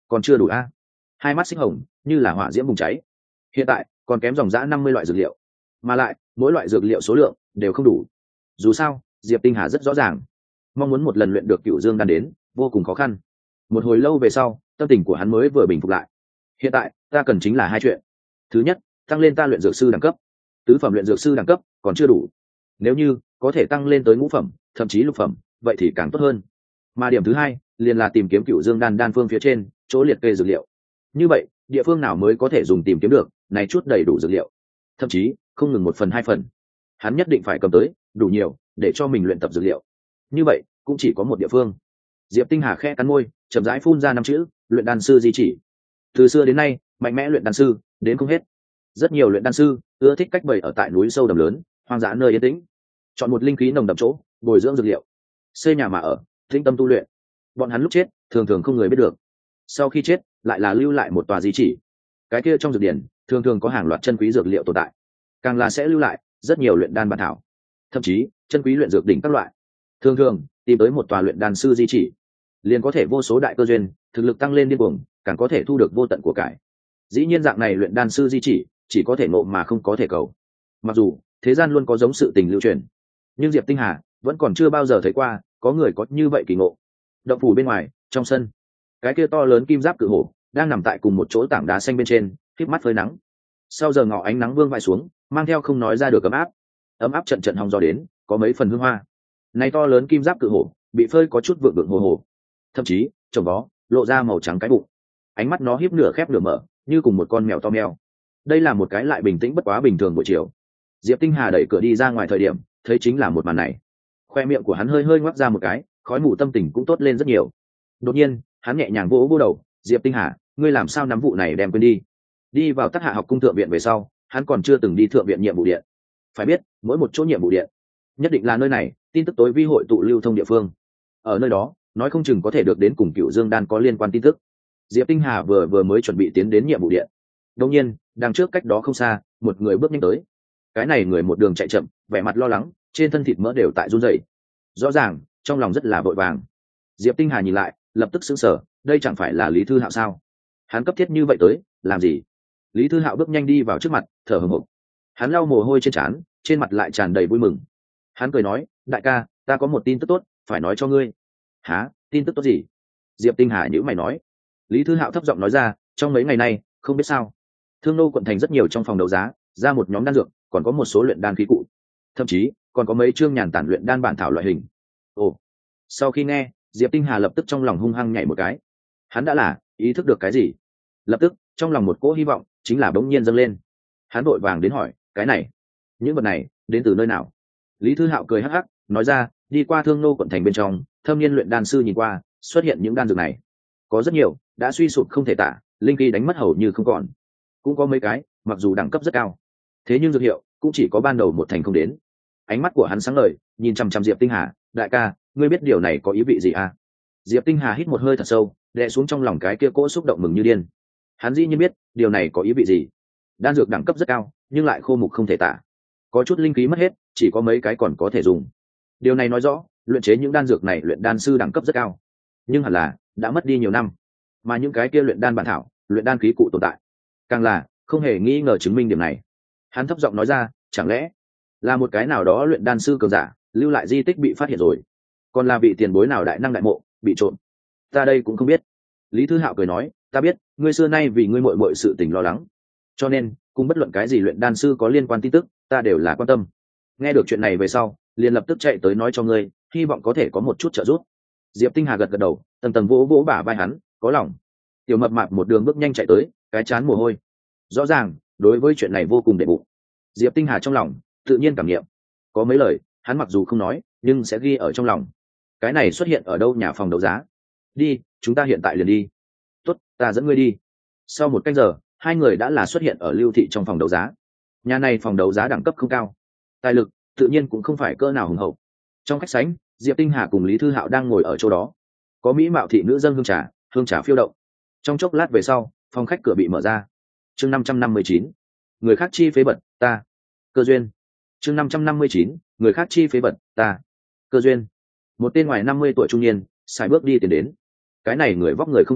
còn chưa đủ a. Hai mắt xích hồng như là hỏa diễm bùng cháy. Hiện tại còn kém dòng dã 50 loại dược liệu, mà lại mỗi loại dược liệu số lượng đều không đủ. Dù sao Diệp Tinh Hà rất rõ ràng, mong muốn một lần luyện được Cửu Dương đan đến vô cùng khó khăn. Một hồi lâu về sau, tâm tình của hắn mới vừa bình phục lại. Hiện tại ta cần chính là hai chuyện. Thứ nhất, tăng lên ta luyện dược sư đẳng cấp. Tứ phẩm luyện dược sư đẳng cấp còn chưa đủ, nếu như có thể tăng lên tới ngũ phẩm thậm chí lục phẩm vậy thì càng tốt hơn. Mà điểm thứ hai liền là tìm kiếm Cửu Dương đan đan phương phía trên chỗ liệt kê dược liệu. Như vậy địa phương nào mới có thể dùng tìm kiếm được này chút đầy đủ dược liệu, thậm chí không ngừng 1 phần 2 phần, hắn nhất định phải cầm tới đủ nhiều để cho mình luyện tập dược liệu. Như vậy cũng chỉ có một địa phương. Diệp Tinh Hà khẽ cắn môi, chậm rãi phun ra 5 chữ: luyện đan sư di chỉ. Từ xưa đến nay mạnh mẽ luyện đan sư đến không hết, rất nhiều luyện đan sư ưa thích cách bày ở tại núi sâu đầm lớn, hoang dã nơi yên tĩnh, chọn một linh khí nồng đậm chỗ bồi dưỡng dược liệu, xây nhà mà ở, tĩnh tâm tu luyện. Bọn hắn lúc chết thường thường không người biết được, sau khi chết lại là lưu lại một tòa di chỉ. Cái kia trong dược điển thường thường có hàng loạt chân quý dược liệu tồn tại, càng là sẽ lưu lại rất nhiều luyện đan bản thảo, thậm chí chân quý luyện dược đỉnh các loại. Thường thường tìm tới một tòa luyện đan sư di chỉ, liền có thể vô số đại cơ duyên, thực lực tăng lên điên cuồng, càng có thể thu được vô tận của cải. Dĩ nhiên dạng này luyện đan sư di chỉ có thể ngộ mà không có thể cầu. Mặc dù thế gian luôn có giống sự tình lưu truyền, nhưng Diệp Tinh Hà vẫn còn chưa bao giờ thấy qua có người có như vậy kỳ ngộ. Động phủ bên ngoài, trong sân, cái kia to lớn kim giáp cự hổ đang nằm tại cùng một chỗ tảng đá xanh bên trên, khép mắt phơi nắng. Sau giờ ngọ ánh nắng vương vai xuống, mang theo không nói ra được ấm áp trận trận hong gió đến, có mấy phần hương hoa. Này to lớn kim giáp cự hổ bị phơi có chút vượng vượng hồ hồ, thậm chí trông vó lộ ra màu trắng cái bụng, ánh mắt nó híp nửa khép nửa mở, như cùng một con mèo to mèo. Đây là một cái lại bình tĩnh bất quá bình thường buổi chiều. Diệp Tinh Hà đẩy cửa đi ra ngoài thời điểm, thấy chính là một màn này. Khoe miệng của hắn hơi hơi ngoác ra một cái, khói mù tâm tình cũng tốt lên rất nhiều. Đột nhiên hắn nhẹ nhàng vỗ vỗ đầu: Diệp Tinh Hà, ngươi làm sao nắm vụ này đem quên đi? Đi vào Tắc Hạ học cung thượng viện về sau, hắn còn chưa từng đi thượng viện nhiệm vụ điện. Phải biết mỗi một chỗ nhiệm vụ điện nhất định là nơi này tin tức tối vi hội tụ lưu thông địa phương. Ở nơi đó nói không chừng có thể được đến cùng Cửu Dương đan có liên quan tin tức. Diệp Tinh Hà vừa mới chuẩn bị tiến đến nhiệm vụ điện, đột nhiên đằng trước cách đó không xa một người bước nhanh tới. Cái này người một đường chạy chậm, vẻ mặt lo lắng, trên thân thịt mỡ đều tại run rẩy, rõ ràng trong lòng rất là vội vàng. Diệp Tinh Hà nhìn lại lập tức sững sờ, đây chẳng phải là Lý Thư Hạo sao? Hắn cấp thiết như vậy tới làm gì? Lý Thư Hạo bước nhanh đi vào trước mặt, thở hổn hển. Hắn lau mồ hôi trên trán, trên mặt lại tràn đầy vui mừng. Hắn cười nói: đại ca, ta có một tin tức tốt phải nói cho ngươi. Hả? Tin tức tốt gì? Diệp Tinh Hà nhíu mày nói. Lý Thư Hạo thấp giọng nói ra: trong mấy ngày nay không biết sao, Thương Nô quận thành rất nhiều trong phòng đấu giá ra một nhóm đan dược, còn có một số luyện đan khí cụ, thậm chí còn có mấy chương nhàn tản luyện đan bản thảo loại hình. Ồ. Sau khi nghe, Diệp Tinh Hà lập tức trong lòng hung hăng nhảy một cái. Hắn đã là ý thức được cái gì, lập tức trong lòng một cỗ hy vọng chính là bỗng nhiên dâng lên. Hắn vội vàng đến hỏi: cái này, những vật này đến từ nơi nào? Lý Thư Hạo cười hắc hắc nói ra: đi qua Thương Nô quận thành bên trong, thâm niên luyện đan sư nhìn qua, xuất hiện những đan dược này, có rất nhiều đã suy sụp không thể tả, linh khí đánh mất hầu như không còn. Cũng có mấy cái mặc dù đẳng cấp rất cao, thế nhưng dược hiệu cũng chỉ có ban đầu 1 thành không đến. Ánh mắt của hắn sáng ngời, nhìn chằm chằm Diệp Tinh Hà: đại ca, ngươi biết điều này có ý vị gì à? Diệp Tinh Hà hít một hơi thật sâu, đè xuống trong lòng cái kia cỗ xúc động mừng như điên. Hắn dĩ nhiên biết điều này có ý vị gì. Đan dược đẳng cấp rất cao nhưng lại khô mục không thể tả, có chút linh khí mất hết, chỉ có mấy cái còn có thể dùng. Điều này nói rõ luyện chế những đan dược này luyện đan sư đẳng cấp rất cao, nhưng hẳn là đã mất đi nhiều năm, mà những cái kia luyện đan bản thảo, luyện đan khí cụ tồn tại, càng là không hề nghi ngờ chứng minh điểm này. Hắn thấp giọng nói ra: chẳng lẽ là một cái nào đó luyện đan sư cường giả lưu lại di tích bị phát hiện rồi, còn là vị tiền bối nào đại năng đại mộ bị trộm? Ta đây cũng không biết. Lý Thư Hạo cười nói: ta biết ngươi xưa nay vì ngươi muội muội sự tình lo lắng, cho nên cùng bất luận cái gì luyện đan sư có liên quan tin tức ta đều là quan tâm. Nghe được chuyện này về sau, liền lập tức chạy tới nói cho ngươi, hy vọng có thể có một chút trợ giúp. Diệp Tinh Hà gật gật đầu, tầng tầng vỗ vỗ bả vai hắn, có lòng. Tiểu mập mạp một đường bước nhanh chạy tới, cái chán mồ hôi, rõ ràng đối với chuyện này vô cùng đệ bụng. Diệp Tinh Hà trong lòng tự nhiên cảm nghiệm, có mấy lời hắn mặc dù không nói nhưng sẽ ghi ở trong lòng. Cái này xuất hiện ở đâu? Nhà phòng đấu giá. Đi, chúng ta hiện tại liền đi. Tốt, ta dẫn ngươi đi. Sau 1 canh giờ, hai người đã là xuất hiện ở Lưu thị trong phòng đấu giá. Nhà này phòng đấu giá đẳng cấp không cao, tài lực tự nhiên cũng không phải cỡ nào hùng hậu. Trong khách sảnh, Diệp Tinh Hà cùng Lý Thư Hạo đang ngồi ở chỗ đó. Có mỹ mạo thị nữ dâng hương trà phiêu động. Trong chốc lát về sau, phòng khách cửa bị mở ra. Chương 559, người khác chi phế vật, ta cơ duyên. Chương 559, người khác chi phế vật, ta cơ duyên. Một tên ngoài 50 tuổi trung niên sải bước đi tiến đến. Cái này người vóc người không cao,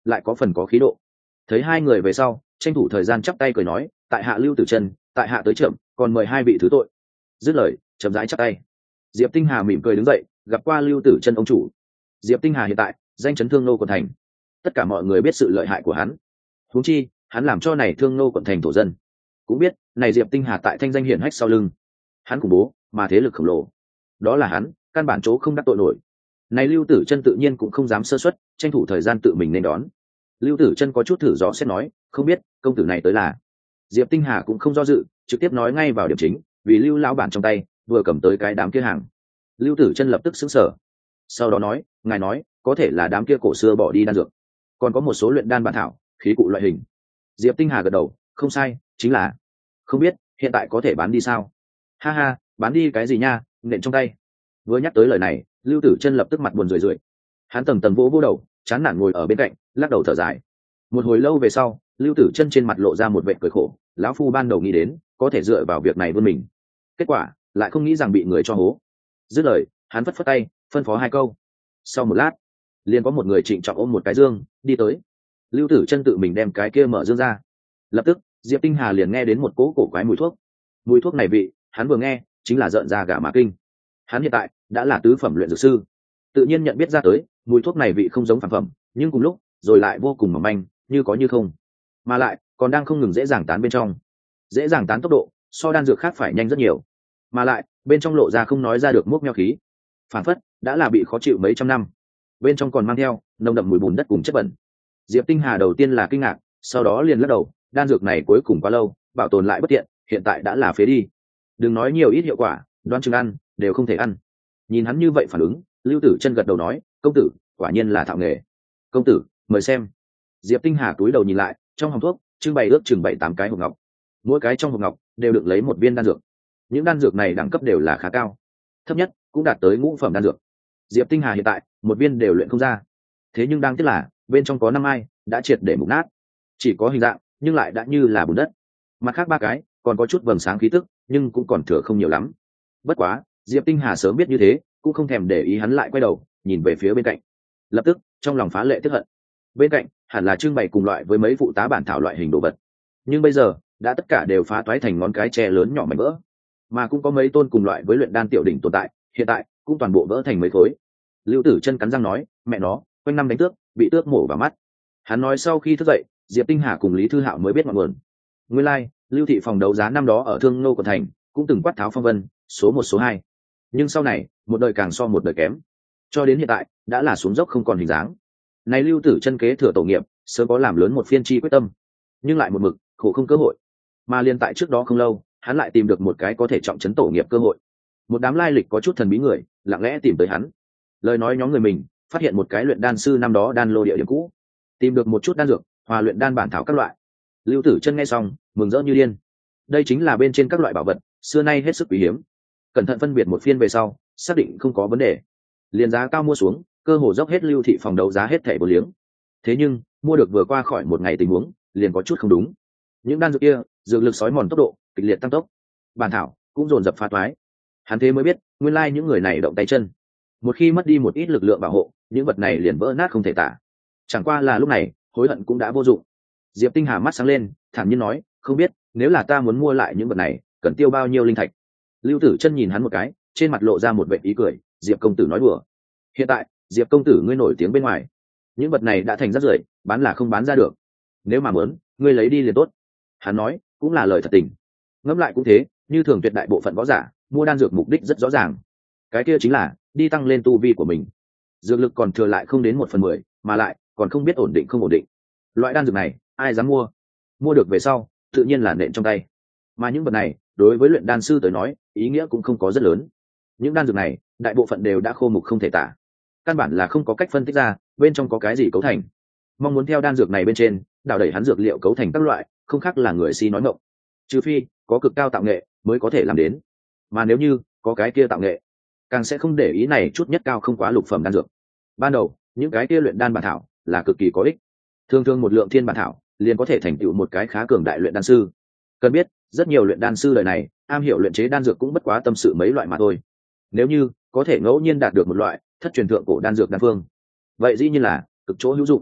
lại có phần có khí độ. Thấy hai người về sau, tranh thủ thời gian chắp tay cười nói, tại hạ Lưu Tử Chân, tại hạ tới chậm, còn mời hai vị thứ tội. Dứt lời, chậm rãi chắp tay. Diệp Tinh Hà mỉm cười đứng dậy, gặp qua Lưu Tử Chân ông chủ. Diệp Tinh Hà hiện tại danh chấn Thương Nô quận thành, tất cả mọi người biết sự lợi hại của hắn. Huống chi, hắn làm cho này Thương Nô quận thành thổ dân cũng biết, này Diệp Tinh Hà tại thanh danh hiển hách sau lưng, hắn khủng bố mà thế lực khổng lồ, đó là hắn căn bản chỗ không đắc tội nổi. Này Lưu Tử Chân tự nhiên cũng không dám sơ suất, tranh thủ thời gian tự mình nên đón. Lưu Tử Chân có chút thử dò xét nói, không biết công tử này tới là. Diệp Tinh Hà cũng không do dự, trực tiếp nói ngay vào điểm chính, vì Lưu lão bản trong tay vừa cầm tới cái đám kia hàng. Lưu Tử Chân lập tức sững sờ, sau đó nói, ngài nói có thể là đám kia cổ xưa bỏ đi đan dược, còn có một số luyện đan bản thảo, khí cụ loại hình. Diệp Tinh Hà gật đầu, không sai, chính là. Không biết hiện tại có thể bán đi sao? Ha ha, bán đi cái gì nha, nện trong tay. Vừa nhắc tới lời này, Lưu Tử Chân lập tức mặt buồn rười rượi. Hắn tầng tầng vỗ đầu, chán nản ngồi ở bên cạnh, lắc đầu thở dài. Một hồi lâu về sau, Lưu Tử Chân trên mặt lộ ra một vẻ cười khổ, lão phu ban đầu nghĩ đến có thể dựa vào việc này vươn mình, kết quả lại không nghĩ rằng bị người cho hố. Dứt lời, hắn phất phất tay, phân phó hai câu. Sau một lát, liền có một người trịnh trọng ôm một cái dương đi tới. Lưu Tử Chân tự mình đem cái kia mở dương ra. Lập tức, Diệp Tinh Hà liền nghe đến một cỗ cổ quái mùi thuốc. Mùi thuốc này vị, hắn vừa nghe chính là rợn da gà mà kinh. Hắn hiện tại đã là tứ phẩm luyện dược sư, tự nhiên nhận biết ra tới mùi thuốc này vị không giống phản phẩm, nhưng cùng lúc rồi lại vô cùng mỏng manh, như có như không, mà lại còn đang không ngừng dễ dàng tán bên trong. Dễ dàng tán tốc độ so đan dược khác phải nhanh rất nhiều, mà lại bên trong lộ ra không nói ra được mốc meo khí, phản phất đã là bị khó chịu mấy trăm năm. Bên trong còn mang theo nồng đậm mùi bùn đất cùng chất bẩn. Diệp Tinh Hà đầu tiên là kinh ngạc, sau đó liền lắc đầu, đan dược này cuối cùng quá lâu, bảo tồn lại bất tiện, hiện tại đã là phế đi. Đừng nói nhiều ít hiệu quả, đoán chừng ăn đều không thể ăn. Nhìn hắn như vậy phản ứng, Lưu Tử Chân gật đầu nói, công tử quả nhiên là thạo nghề. Công tử mời xem. Diệp Tinh Hà cúi đầu nhìn lại, trong hòm thuốc trưng bày ước chừng 7-8 cái hộp ngọc, mỗi cái trong hộp ngọc đều được lấy một viên đan dược. Những đan dược này đẳng cấp đều là khá cao, thấp nhất cũng đạt tới ngũ phẩm đan dược. Diệp Tinh Hà hiện tại một viên đều luyện không ra, thế nhưng đang tiếc là bên trong có 5 ai đã triệt để mục nát, chỉ có hình dạng nhưng lại đã như là bùn đất. Mặt khác 3 cái còn có chút vầng sáng khí tức, nhưng cũng còn thừa không nhiều lắm. Bất quá Diệp Tinh Hà sớm biết như thế, cũng không thèm để ý, hắn lại quay đầu nhìn về phía bên cạnh, lập tức trong lòng phá lệ tức hận. Bên cạnh hẳn là trưng bày cùng loại với mấy phụ tá bản thảo loại hình đồ vật, nhưng bây giờ đã tất cả đều phá toái thành ngón cái tre lớn nhỏ mảnh vỡ, mà cũng có mấy tôn cùng loại với luyện đan tiểu đỉnh tồn tại, hiện tại cũng toàn bộ vỡ thành mấy khối. Lưu Tử Chân cắn răng nói, mẹ nó, quanh năm đánh tước, bị tước mổ vào mắt. Hắn nói sau khi thức dậy, Diệp Tinh Hà cùng Lý Thư Hạo mới biết ngọn nguồn. Nguyên lai, like, Lưu thị phòng đấu giá năm đó ở Thương Nô quận thành cũng từng quát tháo phong vân, số 1 số 2. Nhưng sau này, một đời càng so một đời kém, cho đến hiện tại đã là xuống dốc không còn hình dáng. Này Lưu Tử Chân kế thừa tổ nghiệp, sớm có làm lớn một phiên chi quyết tâm, nhưng lại một mực khổ không cơ hội. Mà liên tại trước đó không lâu, hắn lại tìm được một cái có thể trọng trấn tổ nghiệp cơ hội. Một đám lai lịch có chút thần bí người lặng lẽ tìm tới hắn, lời nói nhóm người mình phát hiện một cái luyện đan sư năm đó đan lô địa điểm cũ, tìm được một chút đan dược, hòa luyện đan bản thảo các loại. Lưu Tử Chân nghe xong mừng rỡ như điên. Đây chính là bên trên các loại bảo vật xưa nay hết sức quý hiếm. Cẩn thận phân biệt một phiên về sau, xác định không có vấn đề, liền giá cao mua xuống, cơ hồ dốc hết Lưu thị phòng đấu giá hết thẻ bổ liếng. Thế nhưng mua được vừa qua khỏi một ngày tình huống liền có chút không đúng. Những đan dược kia dược lực sói mòn tốc độ kịch liệt tăng tốc, bản thảo cũng dồn dập phá toái. Hắn thế mới biết nguyên lai những người này động tay chân, một khi mất đi một ít lực lượng bảo hộ, những vật này liền vỡ nát không thể tả. Chẳng qua là lúc này hối hận cũng đã vô dụng. Diệp Tinh Hà mắt sáng lên, thản nhiên nói, không biết nếu là ta muốn mua lại những vật này cần tiêu bao nhiêu linh thạch. Lưu Tử Chân nhìn hắn một cái, trên mặt lộ ra một vẻ ý cười, Diệp công tử nói đùa. Hiện tại Diệp công tử ngươi nổi tiếng bên ngoài, những vật này đã thành rác rưởi, bán là không bán ra được, nếu mà muốn ngươi lấy đi liền tốt. Hắn nói cũng là lời thật tình. Ngẫm lại cũng thế, như thường tuyệt đại bộ phận võ giả mua đan dược mục đích rất rõ ràng, cái kia chính là đi tăng lên tu vi của mình. Dược lực còn thừa lại không đến 1/10, mà lại còn không biết ổn định không ổn định. Loại đan dược này ai dám mua? Mua được về sau tự nhiên là nện trong tay. Mà những vật này đối với luyện đan sư tới nói ý nghĩa cũng không có rất lớn. Những đan dược này đại bộ phận đều đã khô mục không thể tả, căn bản là không có cách phân tích ra bên trong có cái gì cấu thành. Mong muốn theo đan dược này bên trên đào đẩy hắn dược liệu cấu thành các loại, không khác là người si nói ngọng. Trừ phi có cực cao tạo nghệ mới có thể làm đến, mà nếu như có cái kia tạo nghệ, càng sẽ không để ý này chút nhất cao không quá lục phẩm đan dược. Ban đầu những cái kia luyện đan bản thảo là cực kỳ có ích, thường thường một lượng thiên bản thảo liền có thể thành tựu một cái khá cường đại luyện đan sư. Cần biết rất nhiều luyện đan sư đời này am hiểu luyện chế đan dược cũng bất quá tâm sự mấy loại mà thôi. Nếu như có thể ngẫu nhiên đạt được một loại thất truyền thượng cổ đan dược đan phương, vậy dĩ nhiên là cực chỗ hữu dụng.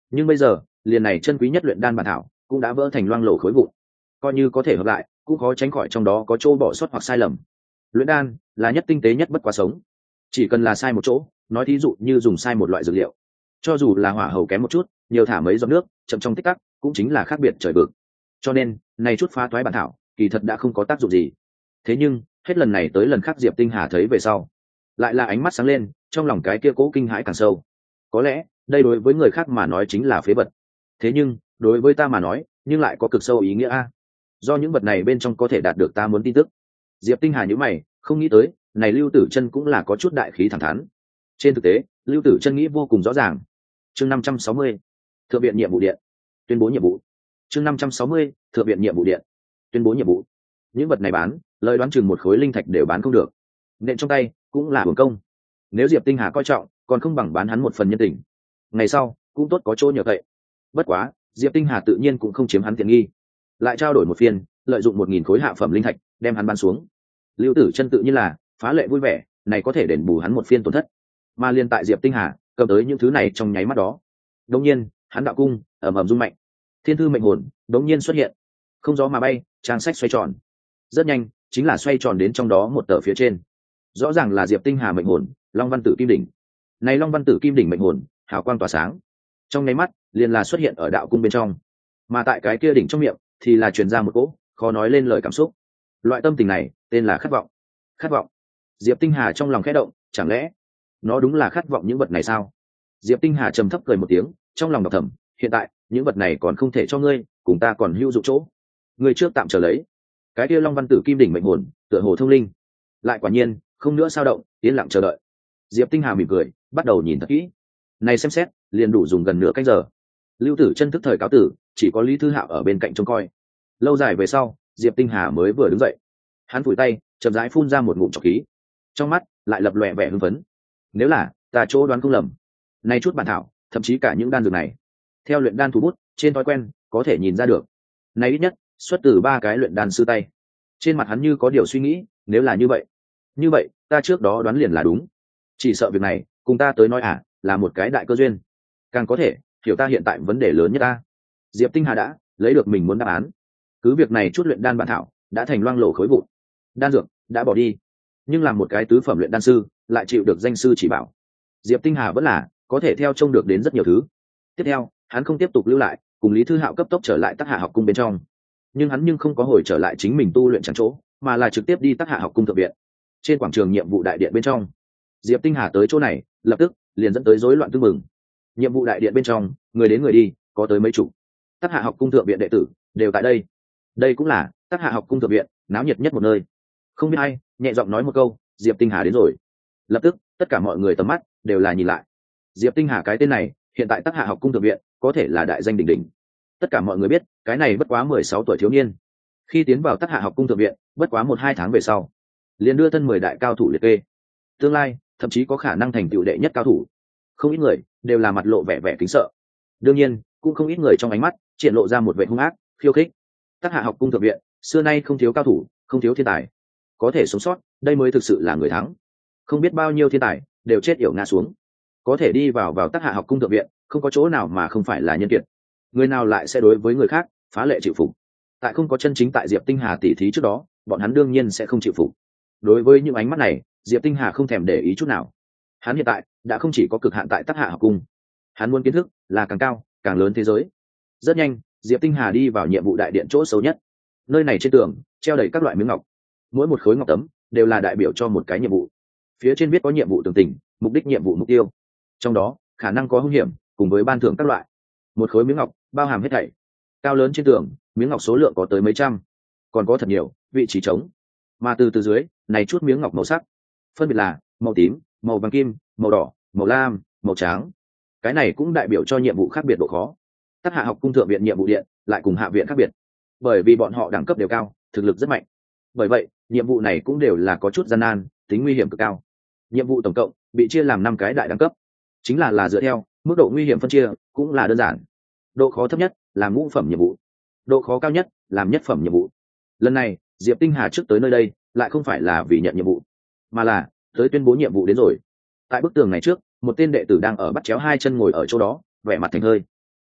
Nhưng bây giờ liền này chân quý nhất luyện đan bản thảo cũng đã vỡ thành loang lổ khối vụn, coi như có thể hợp lại cũng khó tránh khỏi trong đó có chỗ bỏ sót hoặc sai lầm. Luyện đan là nhất tinh tế nhất bất quá sống, chỉ cần là sai một chỗ, nói thí dụ như dùng sai một loại dược liệu, cho dù là hỏa hầu kém một chút, nhiều thả mấy giọt nước, chậm trong tích tắc, cũng chính là khác biệt trời vực. Cho nên này chút phá toái bản thảo kỳ thật đã không có tác dụng gì. Thế nhưng hết lần này tới lần khác Diệp Tinh Hà thấy về sau, lại là ánh mắt sáng lên, trong lòng cái kia cố kinh hãi càng sâu. Có lẽ đây đối với người khác mà nói chính là phế vật, thế nhưng đối với ta mà nói nhưng lại có cực sâu ý nghĩa a. Do những vật này bên trong có thể đạt được ta muốn tin tức. Diệp Tinh Hà nhíu mày, không nghĩ tới này Lưu Tử Chân cũng là có chút đại khí thẳng thắn. Trên thực tế Lưu Tử Chân nghĩ vô cùng rõ ràng. Chương 560, thượng viện nhiệm vụ điện, tuyên bố nhiệm vụ. Chương 560, thượng viện nhiệm vụ điện, tuyên bố nhiệm vụ. Những vật này bán, lời đoán chừng một khối linh thạch đều bán không được, nện trong tay cũng là hưởng công. Nếu Diệp Tinh Hà coi trọng, còn không bằng bán hắn một phần nhân tình, ngày sau cũng tốt có chỗ nhờ cậy. Bất quá Diệp Tinh Hà tự nhiên cũng không chiếm hắn tiện nghi, lại trao đổi một phiên, lợi dụng 1000 khối hạ phẩm linh thạch đem hắn bán xuống. Lưu Tử Chân tự nhiên là phá lệ vui vẻ, này có thể đền bù hắn một phiên tổn thất. Mà liên tại Diệp Tinh Hà cầm tới những thứ này trong nháy mắt đó, đột nhiên hắn đạo cung ầm ầm rung mạnh, thiên thư mệnh hồn đột nhiên xuất hiện, không gió mà bay, trang sách xoay tròn, rất nhanh chính là xoay tròn đến trong đó một tờ phía trên, rõ ràng là Diệp Tinh Hà mệnh hồn Long Văn Tử Kim Đỉnh. Này Long Văn Tử Kim Đỉnh mệnh hồn hào quang tỏa sáng, trong nháy mắt liền là xuất hiện ở đạo cung bên trong, mà tại cái kia đỉnh trong miệng thì là truyền ra một cỗ khó nói lên lời cảm xúc. Loại tâm tình này tên là khát vọng. Khát vọng. Diệp Tinh Hà trong lòng khẽ động, chẳng lẽ nó đúng là khát vọng những vật này sao? Diệp Tinh Hà trầm thấp cười một tiếng, trong lòng đọc thầm, hiện tại những vật này còn không thể cho ngươi, cùng ta còn hữu dụng chỗ, ngươi trước tạm chờ lấy. Cái kia Long Văn Tử Kim Đỉnh mệnh hồn tựa hồ thông linh, lại quả nhiên không nữa sao động, yên lặng chờ đợi. Diệp Tinh Hà mỉm cười, bắt đầu nhìn thật kỹ. Này xem xét liền đủ dùng gần nửa canh giờ. Lưu Tử Chân thức thời cáo tử, chỉ có Lý Thư Hạo ở bên cạnh trông coi. Lâu dài về sau, Diệp Tinh Hà mới vừa đứng dậy, hắn phủi tay, chậm rãi phun ra một ngụm trọc khí, trong mắt lại lập lòe vẻ hưng phấn. Nếu là ta chỗ đoán không lầm, nay chút bản thảo, thậm chí cả những đan dược này, theo luyện đan thủ bút trên thói quen có thể nhìn ra được, này ít nhất xuất từ 3 cái luyện đan sư tay. Trên mặt hắn như có điều suy nghĩ, nếu là như vậy ta trước đó đoán liền là đúng. Chỉ sợ việc này cùng ta tới nói là một cái đại cơ duyên, càng có thể hiểu ta hiện tại vấn đề lớn nhất ta. Diệp Tinh Hà đã lấy được mình muốn đáp án. Cứ việc này chút luyện đan bản thảo đã thành loang lổ khối vụn, đan dược đã bỏ đi, nhưng làm một cái tứ phẩm luyện đan sư lại chịu được danh sư chỉ bảo, Diệp Tinh Hà vẫn là có thể theo trông được đến rất nhiều thứ. Tiếp theo hắn không tiếp tục lưu lại, cùng Lý Thư Hạo cấp tốc trở lại Tắc Hạ học cung bên trong. Nhưng hắn không có hồi trở lại chính mình tu luyện chẳng chỗ, mà là trực tiếp đi Tắc Hạ học cung thượng viện. Trên quảng trường nhiệm vụ đại điện bên trong, Diệp Tinh Hà tới chỗ này lập tức liền dẫn tới rối loạn tương mừng. Nhiệm vụ đại điện bên trong người đến người đi, có tới mấy chục. Tắc Hạ học cung thượng viện đệ tử đều tại đây. Đây cũng là Tắc Hạ học cung thượng viện náo nhiệt nhất một nơi. Không biết ai nhẹ giọng nói một câu, Diệp Tinh Hà đến rồi. Lập tức tất cả mọi người tầm mắt đều là nhìn lại. Diệp Tinh Hà cái tên này hiện tại Tắc Hạ học cung thượng viện có thể là đại danh đỉnh đỉnh. Tất cả mọi người biết cái này bất quá 16 tuổi thiếu niên, khi tiến vào Tắc Hạ học cung thượng viện bất quá 1-2 tháng về sau, liền đưa thân 10 đại cao thủ liệt kê, tương lai thậm chí có khả năng thành tựu đệ nhất cao thủ. Không ít người đều là mặt lộ vẻ vẻ kính sợ, đương nhiên cũng không ít người trong ánh mắt triển lộ ra một vẻ hung ác khiêu khích. Tắc Hạ học cung thượng viện xưa nay không thiếu cao thủ, không thiếu thiên tài, có thể sống sót đây mới thực sự là người thắng. Không biết bao nhiêu thiên tài đều chết yểu ngã xuống, có thể đi vào Tắc Hạ học cung thượng viện, không có chỗ nào mà không phải là nhân kiệt. Người nào lại sẽ đối với người khác phá lệ chịu phục? Tại không có chân chính tại Diệp Tinh Hà tỉ thí trước đó, bọn hắn đương nhiên sẽ không chịu phục. Đối với những ánh mắt này, Diệp Tinh Hà không thèm để ý chút nào. Hắn hiện tại đã không chỉ có cực hạn tại Tắc Hạ học cung, hắn muốn kiến thức là càng cao càng lớn thế giới. Rất nhanh Diệp Tinh Hà đi vào nhiệm vụ đại điện chỗ xấu nhất. Nơi này trên tường treo đầy các loại miếng ngọc, mỗi một khối ngọc tấm đều là đại biểu cho một cái nhiệm vụ. Phía trên viết có nhiệm vụ tường tình, mục đích nhiệm vụ, mục tiêu, trong đó khả năng có hung hiểm cùng với ban thưởng các loại. Một khối miếng ngọc bao hàm hết thảy. Cao lớn trên tường miếng ngọc số lượng có tới mấy trăm, còn có thật nhiều vị trí trống. Mà từ dưới này chút miếng ngọc màu sắc phân biệt là màu tím, màu vàng kim, màu đỏ, màu lam, màu trắng. Cái này cũng đại biểu cho nhiệm vụ khác biệt độ khó. Tắc Hạ học cung thượng viện nhiệm vụ điện lại cùng hạ viện khác biệt, bởi vì bọn họ đẳng cấp đều cao, thực lực rất mạnh. Bởi vậy nhiệm vụ này cũng đều là có chút gian nan, tính nguy hiểm cực cao. Nhiệm vụ tổng cộng bị chia làm 5 cái đại đẳng cấp, chính là dựa theo mức độ nguy hiểm phân chia, cũng là đơn giản. Độ khó thấp nhất là ngũ phẩm nhiệm vụ, độ khó cao nhất làm nhất phẩm nhiệm vụ. Lần này Diệp Tinh Hà trước tới nơi đây lại không phải là vì nhận nhiệm vụ, mà là tới tuyên bố nhiệm vụ đến rồi. Tại bức tường này trước, một tên đệ tử đang ở bắt chéo 2 chân ngồi ở chỗ đó, vẻ mặt thành thơi.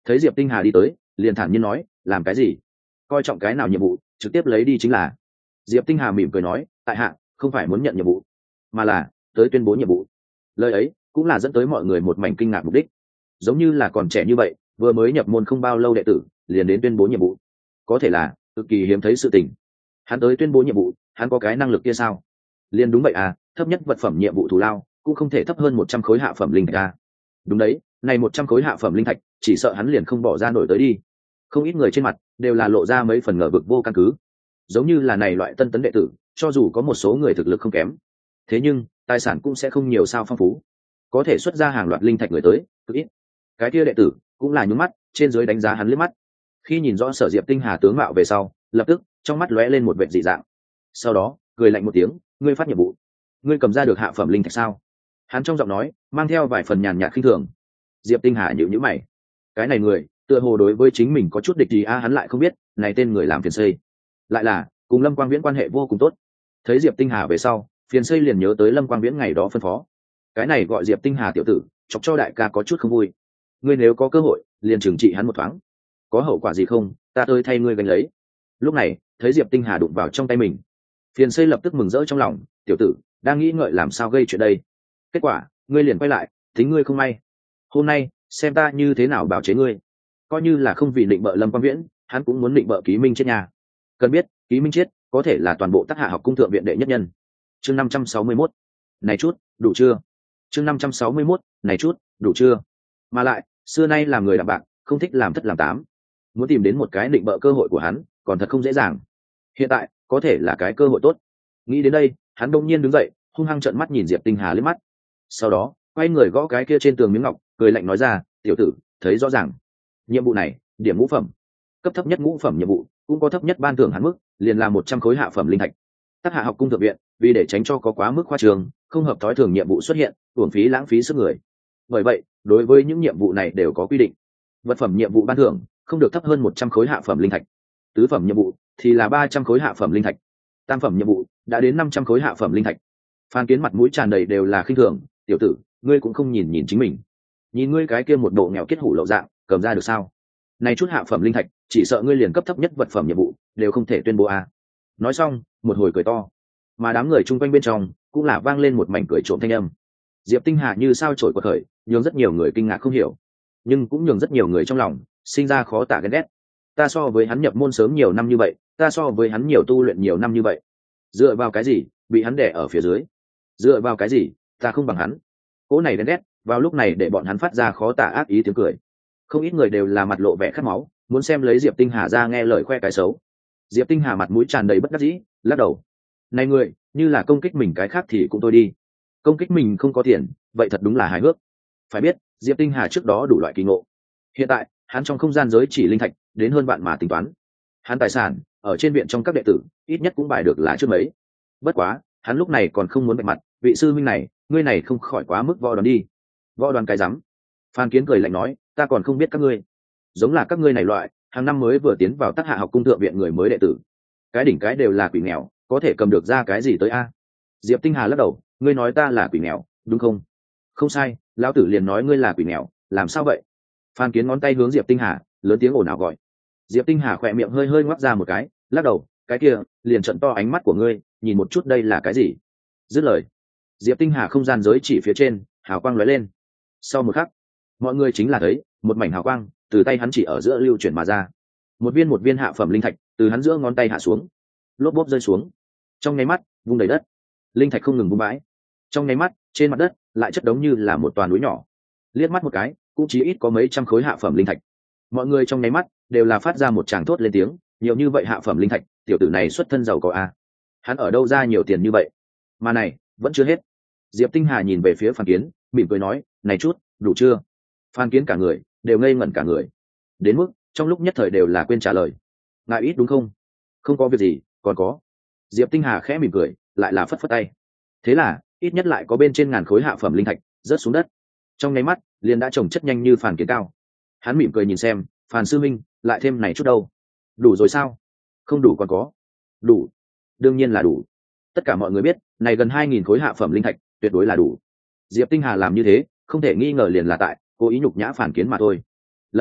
Thấy Diệp Tinh Hà đi tới, liền thản nhiên nói, làm cái gì? Coi trọng cái nào nhiệm vụ, trực tiếp lấy đi chính là. Diệp Tinh Hà mỉm cười nói, tại hạ không phải muốn nhận nhiệm vụ, mà là tới tuyên bố nhiệm vụ. Lời ấy cũng là dẫn tới mọi người một mảnh kinh ngạc mục đích. Giống như là còn trẻ như vậy, vừa mới nhập môn không bao lâu đệ tử, liền đến tuyên bố nhiệm vụ. Có thể là cực kỳ hiếm thấy sự tình. Hắn tới tuyên bố nhiệm vụ, hắn có cái năng lực kia sao? Liền đúng vậy à, thấp nhất vật phẩm nhiệm vụ thù lao cũng không thể thấp hơn 100 khối hạ phẩm linh thạch à. Đúng đấy, này 100 khối hạ phẩm linh thạch, chỉ sợ hắn liền không bỏ ra nổi tới đi. Không ít người trên mặt đều là lộ ra mấy phần ngờ vực vô căn cứ. Giống như là này loại tân tấn đệ tử, cho dù có một số người thực lực không kém, thế nhưng tài sản cũng sẽ không nhiều sao phong phú, có thể xuất ra hàng loạt linh thạch người tới cực ít. Cái kia đệ tử cũng là nhướng mắt, trên dưới đánh giá hắn liếc mắt. Khi nhìn rõ Sở Diệp Tinh Hà tướng mạo về sau, lập tức trong mắt lóe lên một vệt dị dạng. Sau đó cười lạnh một tiếng, ngươi phát nhiệm vụ, ngươi cầm ra được hạ phẩm linh thạch sao? Hắn trong giọng nói mang theo vài phần nhàn nhạt khinh thường. Diệp Tinh Hà nhíu nhíu mày, cái này người tựa hồ đối với chính mình có chút địch gì a, hắn lại không biết này tên người làm phiền xây lại là cùng Lâm Quang Viễn quan hệ vô cùng tốt. Thấy Diệp Tinh Hà về sau, phiền xây liền nhớ tới Lâm Quang Viễn ngày đó phân phó, cái này gọi Diệp Tinh Hà tiểu tử chọc cho đại ca có chút không vui, ngươi nếu có cơ hội liền trừng trị hắn một thoáng, có hậu quả gì không ta tới thay ngươi gánh lấy. Lúc này thấy Diệp Tinh Hà đụng vào trong tay mình, phiền xây lập tức mừng rỡ trong lòng, tiểu tử đang nghĩ ngợi làm sao gây chuyện đây, kết quả ngươi liền quay lại, tính ngươi không may, hôm nay xem ta như thế nào bảo chế ngươi. Coi như là không vì định bợ Lâm Quang Viễn, hắn cũng muốn định bợ Ký Minh chết nhà. Cần biết Ký Minh chết có thể là toàn bộ Tắc Hạ học cung thượng viện đệ nhất nhân. Chương 561, này chút đủ chưa? Chương 561, này chút đủ chưa? Mà lại xưa nay làm người đạm bạc, không thích làm thất làm tám, muốn tìm đến một cái định bợ cơ hội của hắn còn thật không dễ dàng. Hiện tại có thể là cái cơ hội tốt. Nghĩ đến đây, hắn đông nhiên đứng dậy, hung hăng trợn mắt nhìn Diệp Tinh Hà liếc mắt, sau đó quay người gõ cái kia trên tường miếng ngọc, cười lạnh nói ra, tiểu tử thấy rõ ràng, nhiệm vụ này điểm ngũ phẩm, cấp thấp nhất ngũ phẩm nhiệm vụ cũng có thấp nhất ban thưởng hạn mức, liền là 100 khối hạ phẩm linh thạch. Tắc Hạ học cung thượng viện vì để tránh cho có quá mức khoa trường, không hợp thói thường nhiệm vụ xuất hiện, uổng phí lãng phí sức người, bởi vậy đối với những nhiệm vụ này đều có quy định. Vật phẩm nhiệm vụ ban thưởng không được thấp hơn 100 khối hạ phẩm linh thạch, tứ phẩm nhiệm vụ thì là 300 khối hạ phẩm linh thạch, tam phẩm nhiệm vụ đã đến 500 khối hạ phẩm linh thạch. Phan Kiến mặt mũi tràn đầy đều là khinh thường, tiểu tử ngươi cũng không nhìn nhìn chính mình, nhìn ngươi cái kia một bộ nghèo kết hủ lậu dạng, cầm ra được sao? Này chút hạ phẩm linh thạch, chỉ sợ ngươi liền cấp thấp nhất vật phẩm nhiệm vụ đều không thể tuyên bố à. Nói xong một hồi cười to, mà đám người chung quanh bên trong cũng là vang lên một mảnh cười trộm thanh âm. Diệp Tinh Hà như sao trổi quật khởi, nhường rất nhiều người kinh ngạc không hiểu, nhưng cũng nhường rất nhiều người trong lòng sinh ra khó tả ghen ghét. Ta so với hắn nhập môn sớm nhiều năm như vậy, ta so với hắn nhiều tu luyện nhiều năm như vậy, dựa vào cái gì bị hắn đè ở phía dưới? Dựa vào cái gì ta không bằng hắn? Cỗ này ghen ghét vào lúc này để bọn hắn phát ra khó tả ác ý tiếng cười. Không ít người đều là mặt lộ vẻ khát máu, muốn xem lấy Diệp Tinh Hà ra nghe lời khoe cái xấu. Diệp Tinh Hà mặt mũi tràn đầy bất đắc dĩ, lắc đầu, này người như là công kích mình cái khác thì cũng thôi đi, công kích mình không có tiền vậy thật đúng là hài hước. Phải biết Diệp Tinh Hà trước đó đủ loại kỳ ngộ, hiện tại hắn trong không gian giới chỉ linh thạch đến hơn vạn mà tính toán, hắn tài sản ở trên viện trong các đệ tử ít nhất cũng bài được lá trước mấy. Bất quá hắn lúc này còn không muốn bạch mặt, vị sư huynh này ngươi này không khỏi quá mức võ đoán đi. Võ đoán cái rắm? Phan Kiến cười lạnh nói, ta còn không biết các ngươi, giống là các ngươi này loại hàng năm mới vừa tiến vào Tắc Hạ học cung thượng viện người mới đệ tử, cái đỉnh cái đều là quỷ nghèo, có thể cầm được ra cái gì tới a? Diệp Tinh Hà lắc đầu, ngươi nói ta là quỷ nghèo đúng không? Không sai, lão tử liền nói ngươi là quỷ nghèo, làm sao vậy? Phan Kiến ngón tay hướng Diệp Tinh Hà lớn tiếng ồn ào gọi. Diệp Tinh Hà khỏe miệng hơi hơi ngoác ra một cái, lắc đầu, cái kia liền trận to ánh mắt của ngươi, nhìn một chút đây là cái gì? Dứt lời, Diệp Tinh Hà không gian giới chỉ phía trên hào quang lóe lên, sau một khắc mọi người chính là thấy một mảnh hào quang từ tay hắn chỉ ở giữa lưu chuyển mà ra, một viên hạ phẩm linh thạch từ hắn giữa ngón tay hạ xuống, lốp bốp rơi xuống, trong nháy mắt vung đầy đất, linh thạch không ngừng vung bãi, trong nháy mắt trên mặt đất lại chất đống như là một toàn núi nhỏ, liếc mắt một cái cũng chỉ ít có mấy trăm khối hạ phẩm linh thạch. Mọi người trong nháy mắt đều là phát ra một tràng thốt lên tiếng, nhiều như vậy hạ phẩm linh thạch, tiểu tử này xuất thân giàu có a, hắn ở đâu ra nhiều tiền như vậy? Mà này vẫn chưa hết. Diệp Tinh Hà nhìn về phía Phan Kiến, mỉm cười nói, này chút đủ chưa? Phan Kiến cả người đều ngây ngẩn cả người, đến mức trong lúc nhất thời đều là quên trả lời. Ngại ít đúng không? Không có việc gì, còn có. Diệp Tinh Hà khẽ mỉm cười, lại là phất phất tay. Thế là ít nhất lại có bên trên ngàn khối hạ phẩm linh thạch rớt xuống đất, trong nháy mắt liền đã trồng chất nhanh như Phan Kiến cao. Hắn mỉm cười nhìn xem, Phan sư minh, lại thêm này chút đâu? Đủ rồi sao? Không đủ còn có. Đủ, đương nhiên là đủ. Tất cả mọi người biết, này gần 2000 khối hạ phẩm linh thạch tuyệt đối là đủ. Diệp Tinh Hà làm như thế không thể nghi ngờ liền là tại cố ý nhục nhã Phan Kiến mà thôi. Lập tức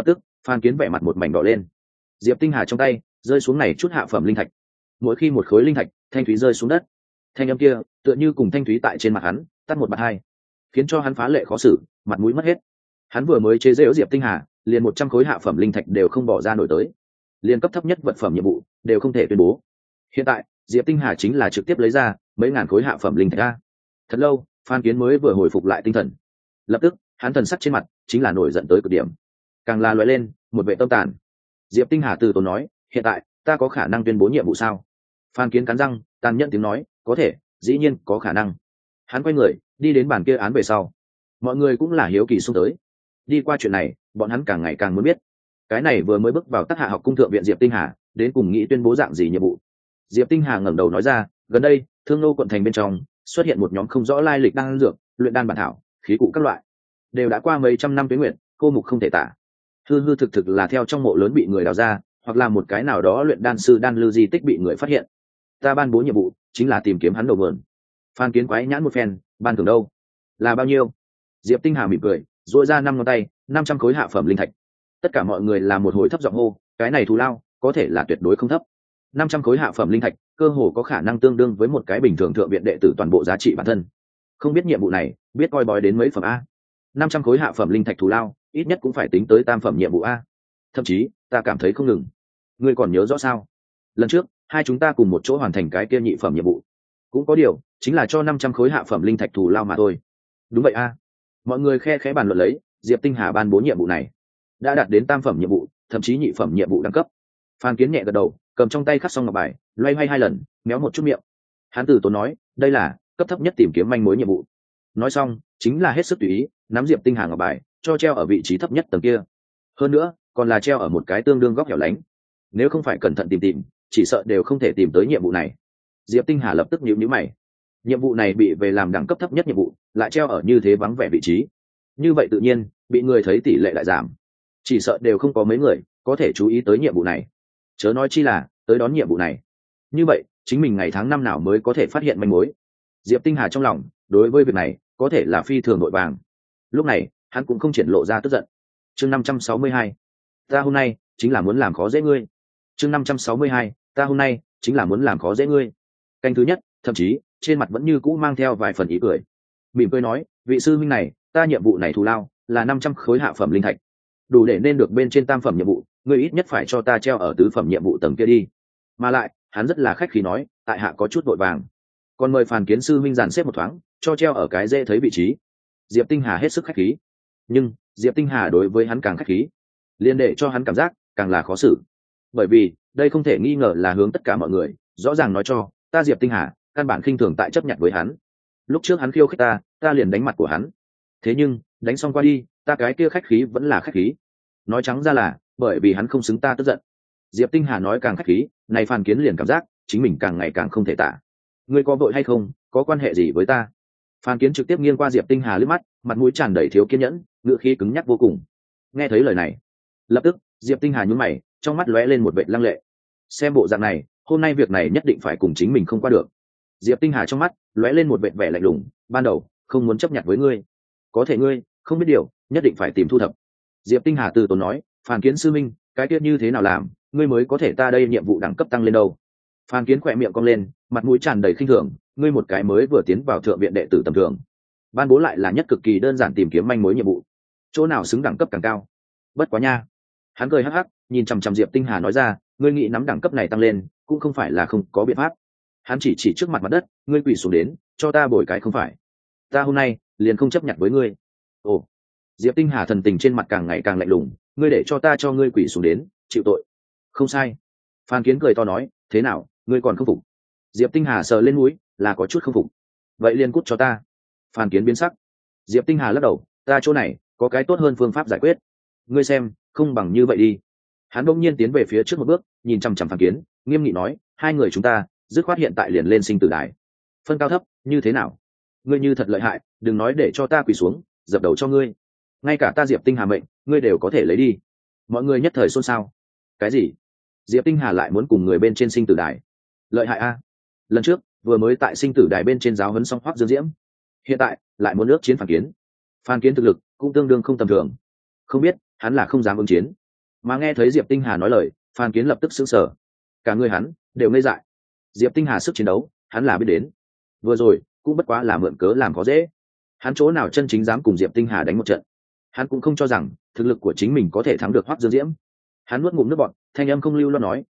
Phan Kiến vẻ mặt một mảnh đỏ lên. Diệp Tinh Hà trong tay rơi xuống này chút hạ phẩm linh thạch. Mỗi khi một khối linh thạch thanh thúy rơi xuống đất, thanh âm kia tựa như cùng thanh thúy tại trên mặt hắn tắt một bạt hai, khiến cho hắn phá lệ khó xử, mặt mũi mất hết. Hắn vừa mới chế giễu Diệp Tinh Hà, liền 100 khối hạ phẩm linh thạch đều không bỏ ra nổi tới, liền cấp thấp nhất vật phẩm nhiệm vụ đều không thể tuyên bố. Hiện tại Diệp Tinh Hà chính là trực tiếp lấy ra mấy ngàn khối hạ phẩm linh thạch ra. Thật lâu, Phan Kiến mới vừa hồi phục lại tinh thần. Lập tức hắn thần sắc trên mặt chính là nổi giận tới cực điểm, càng là lóe lên một vẻ tâm tàn. Diệp Tinh Hà từ tốn nói, hiện tại ta có khả năng tuyên bố nhiệm vụ sao? Phan Kiến cắn răng tàn nhẫn tiếng nói, có thể, dĩ nhiên có khả năng. Hắn quay người đi đến bàn kia án về sau, mọi người cũng là hiếu kỳ xung tới. Đi qua chuyện này, bọn hắn càng ngày càng muốn biết, cái này vừa mới bước vào Tắc Hạ học cung thượng viện Diệp Tinh Hà đến cùng nghĩ tuyên bố dạng gì nhiệm vụ. Diệp Tinh Hà ngẩng đầu nói ra, gần đây Thương Nô quận thành bên trong xuất hiện một nhóm không rõ lai lịch đan dược, luyện đan bản thảo, khí cụ các loại, đều đã qua mấy trăm năm tuế nguyện, cô mục không thể tả. Hư hư thực thực là theo trong mộ lớn bị người đào ra, hoặc là một cái nào đó luyện đan sư đan lư di tích bị người phát hiện. Ta ban bố nhiệm vụ chính là tìm kiếm hắn đầu mượn. Phan Kiến quái nhãn một phen, ban thưởng đâu? Là bao nhiêu? Diệp Tinh Hà mỉm cười, duỗi ra 5 ngón tay, 500 khối hạ phẩm linh thạch. Tất cả mọi người làm một hồi thấp giọng hô, cái này thù lao có thể là tuyệt đối không thấp. 500 khối hạ phẩm linh thạch, cơ hồ có khả năng tương đương với một cái bình thường thượng viện đệ tử toàn bộ giá trị bản thân. Không biết nhiệm vụ này, biết coi bói đến mấy phẩm a? 500 khối hạ phẩm linh thạch thù lao, ít nhất cũng phải tính tới tam phẩm nhiệm vụ a. Thậm chí, ta cảm thấy không ngừng. Ngươi còn nhớ rõ sao? Lần trước, hai chúng ta cùng một chỗ hoàn thành cái kia nhị phẩm nhiệm vụ. Cũng có điều, chính là cho 500 khối hạ phẩm linh thạch thù lao mà thôi. Đúng vậy a. Mọi người khe khẽ bàn luận lấy, Diệp Tinh Hà ban bố nhiệm vụ này đã đạt đến tam phẩm nhiệm vụ, thậm chí nhị phẩm nhiệm vụ đẳng cấp. Phan Kiến nhẹ gật đầu, cầm trong tay khắc xong ngọc bài, loay hoay 2 lần, méo một chút miệng. Hắn từ tốn nói, đây là cấp thấp nhất tìm kiếm manh mối nhiệm vụ. Nói xong, chính là hết sức tùy ý, nắm Diệp Tinh Hà ngọc bài, cho treo ở vị trí thấp nhất tầng kia. Hơn nữa, còn là treo ở một cái tương đương góc hẻo lánh. Nếu không phải cẩn thận tìm, chỉ sợ đều không thể tìm tới nhiệm vụ này. Diệp Tinh Hà lập tức nhíu mày. Nhiệm vụ này bị về làm đẳng cấp thấp nhất nhiệm vụ, lại treo ở như thế vắng vẻ vị trí. Như vậy tự nhiên, bị người thấy tỷ lệ lại giảm. Chỉ sợ đều không có mấy người có thể chú ý tới nhiệm vụ này. Chớ nói chi là tới đón nhiệm vụ này. Như vậy, chính mình ngày tháng năm nào mới có thể phát hiện manh mối? Diệp Tinh Hà trong lòng, đối với việc này, có thể là phi thường nội vàng. Lúc này, hắn cũng không triển lộ ra tức giận. Chương 562, ta hôm nay chính là muốn làm khó dễ ngươi. Chương 562, ta hôm nay chính là muốn làm khó dễ ngươi. Canh thứ nhất, thậm chí trên mặt vẫn như cũ mang theo vài phần ý cười. Mỉm cười nói, vị sư huynh này, ta nhiệm vụ này thù lao là 500 khối hạ phẩm linh thạch, đủ để nên được bên trên tam phẩm nhiệm vụ, ngươi ít nhất phải cho ta treo ở tứ phẩm nhiệm vụ tầng kia đi. Mà lại, hắn rất là khách khí nói, tại hạ có chút vội vàng, còn mời Phàn Kiến sư huynh dàn xếp một thoáng, cho treo ở cái dễ thấy vị trí. Diệp Tinh Hà hết sức khách khí, nhưng Diệp Tinh Hà đối với hắn càng khách khí, liền để cho hắn cảm giác càng là khó xử. Bởi vì đây không thể nghi ngờ là hướng tất cả mọi người rõ ràng nói cho ta Diệp Tinh Hà căn bản khinh thường tại chấp nhận với hắn. Lúc trước hắn khiêu khích ta liền đánh mặt của hắn. Thế nhưng đánh xong qua đi, ta cái kia khách khí vẫn là khách khí. Nói trắng ra là bởi vì hắn không xứng ta tức giận. Diệp Tinh Hà nói càng khách khí, này Phan Kiến liền cảm giác chính mình càng ngày càng không thể tả. Ngươi có vội hay không, có quan hệ gì với ta? Phan Kiến trực tiếp nghiêng qua Diệp Tinh Hà liếc mắt, mặt mũi tràn đầy thiếu kiên nhẫn, ngữ khí cứng nhắc vô cùng. Nghe thấy lời này, lập tức Diệp Tinh Hà nhún mày, trong mắt lóe lên một vệt lăng lệ. Xem bộ dạng này, hôm nay việc này nhất định phải cùng chính mình không qua được. Diệp Tinh Hà trong mắt lóe lên một vệt vẻ lạnh lùng, ban đầu không muốn chấp nhận với ngươi, có thể ngươi không biết điều, nhất định phải tìm thu thập. Diệp Tinh Hà từ tốn nói, Phan Kiến sư minh, cái tiết như thế nào làm, ngươi mới có thể ta đây nhiệm vụ đẳng cấp tăng lên đâu? Phan Kiến khỏe miệng cong lên, mặt mũi tràn đầy khinh thường, ngươi một cái mới vừa tiến vào thượng viện đệ tử tầm thường, ban bố lại là nhất cực kỳ đơn giản tìm kiếm manh mối nhiệm vụ, chỗ nào xứng đẳng cấp càng cao? Bất quá nha. Hắn cười hắc hắc, nhìn chằm chằm Diệp Tinh Hà nói ra, ngươi nghĩ nắm đẳng cấp này tăng lên, cũng không phải là không có biện pháp. Hắn chỉ trước mặt đất, ngươi quỳ xuống đến, cho ta bồi cái không phải. Ta hôm nay liền không chấp nhận với ngươi. Ồ. Diệp Tinh Hà thần tình trên mặt càng ngày càng lạnh lùng, ngươi để cho ta cho ngươi quỳ xuống đến, chịu tội. Không sai. Phan Kiến cười to nói, thế nào, ngươi còn không phục? Diệp Tinh Hà sờ lên mũi, là có chút không phục. Vậy liền cút cho ta. Phan Kiến biến sắc. Diệp Tinh Hà lắc đầu, ta chỗ này có cái tốt hơn phương pháp giải quyết. Ngươi xem, không bằng như vậy đi. Hắn bỗng nhiên tiến về phía trước một bước, nhìn chằm chằm Phan Kiến, nghiêm nghị nói, hai người chúng ta dứt khoát hiện tại liền lên sinh tử đài, phân cao thấp như thế nào? Ngươi như thật lợi hại, đừng nói để cho ta quỳ xuống dập đầu cho ngươi, ngay cả ta Diệp Tinh Hà mệnh ngươi đều có thể lấy đi. Mọi người nhất thời xôn xao. Cái gì? Diệp Tinh Hà lại muốn cùng người bên trên sinh tử đài? Lợi hại a! Lần trước vừa mới tại sinh tử đài bên trên giáo huấn xong Hoắc Dương Diễm, hiện tại lại muốn ước chiến Phan Kiến. Phan Kiến thực lực cũng tương đương không tầm thường, không biết hắn là không dám ứng chiến, Mà nghe thấy Diệp Tinh Hà nói lời, Phan Kiến lập tức sững sờ, cả người hắn đều ngây dại. Diệp Tinh Hà sức chiến đấu hắn là biết đến, vừa rồi cũng bất quá là mượn cớ làm có dễ. Hắn chỗ nào chân chính dám cùng Diệp Tinh Hà đánh một trận. Hắn cũng không cho rằng thực lực của chính mình có thể thắng được Hoắc Dương Diễm. Hắn nuốt ngụm nước bọt, thanh âm không lưu loát nói,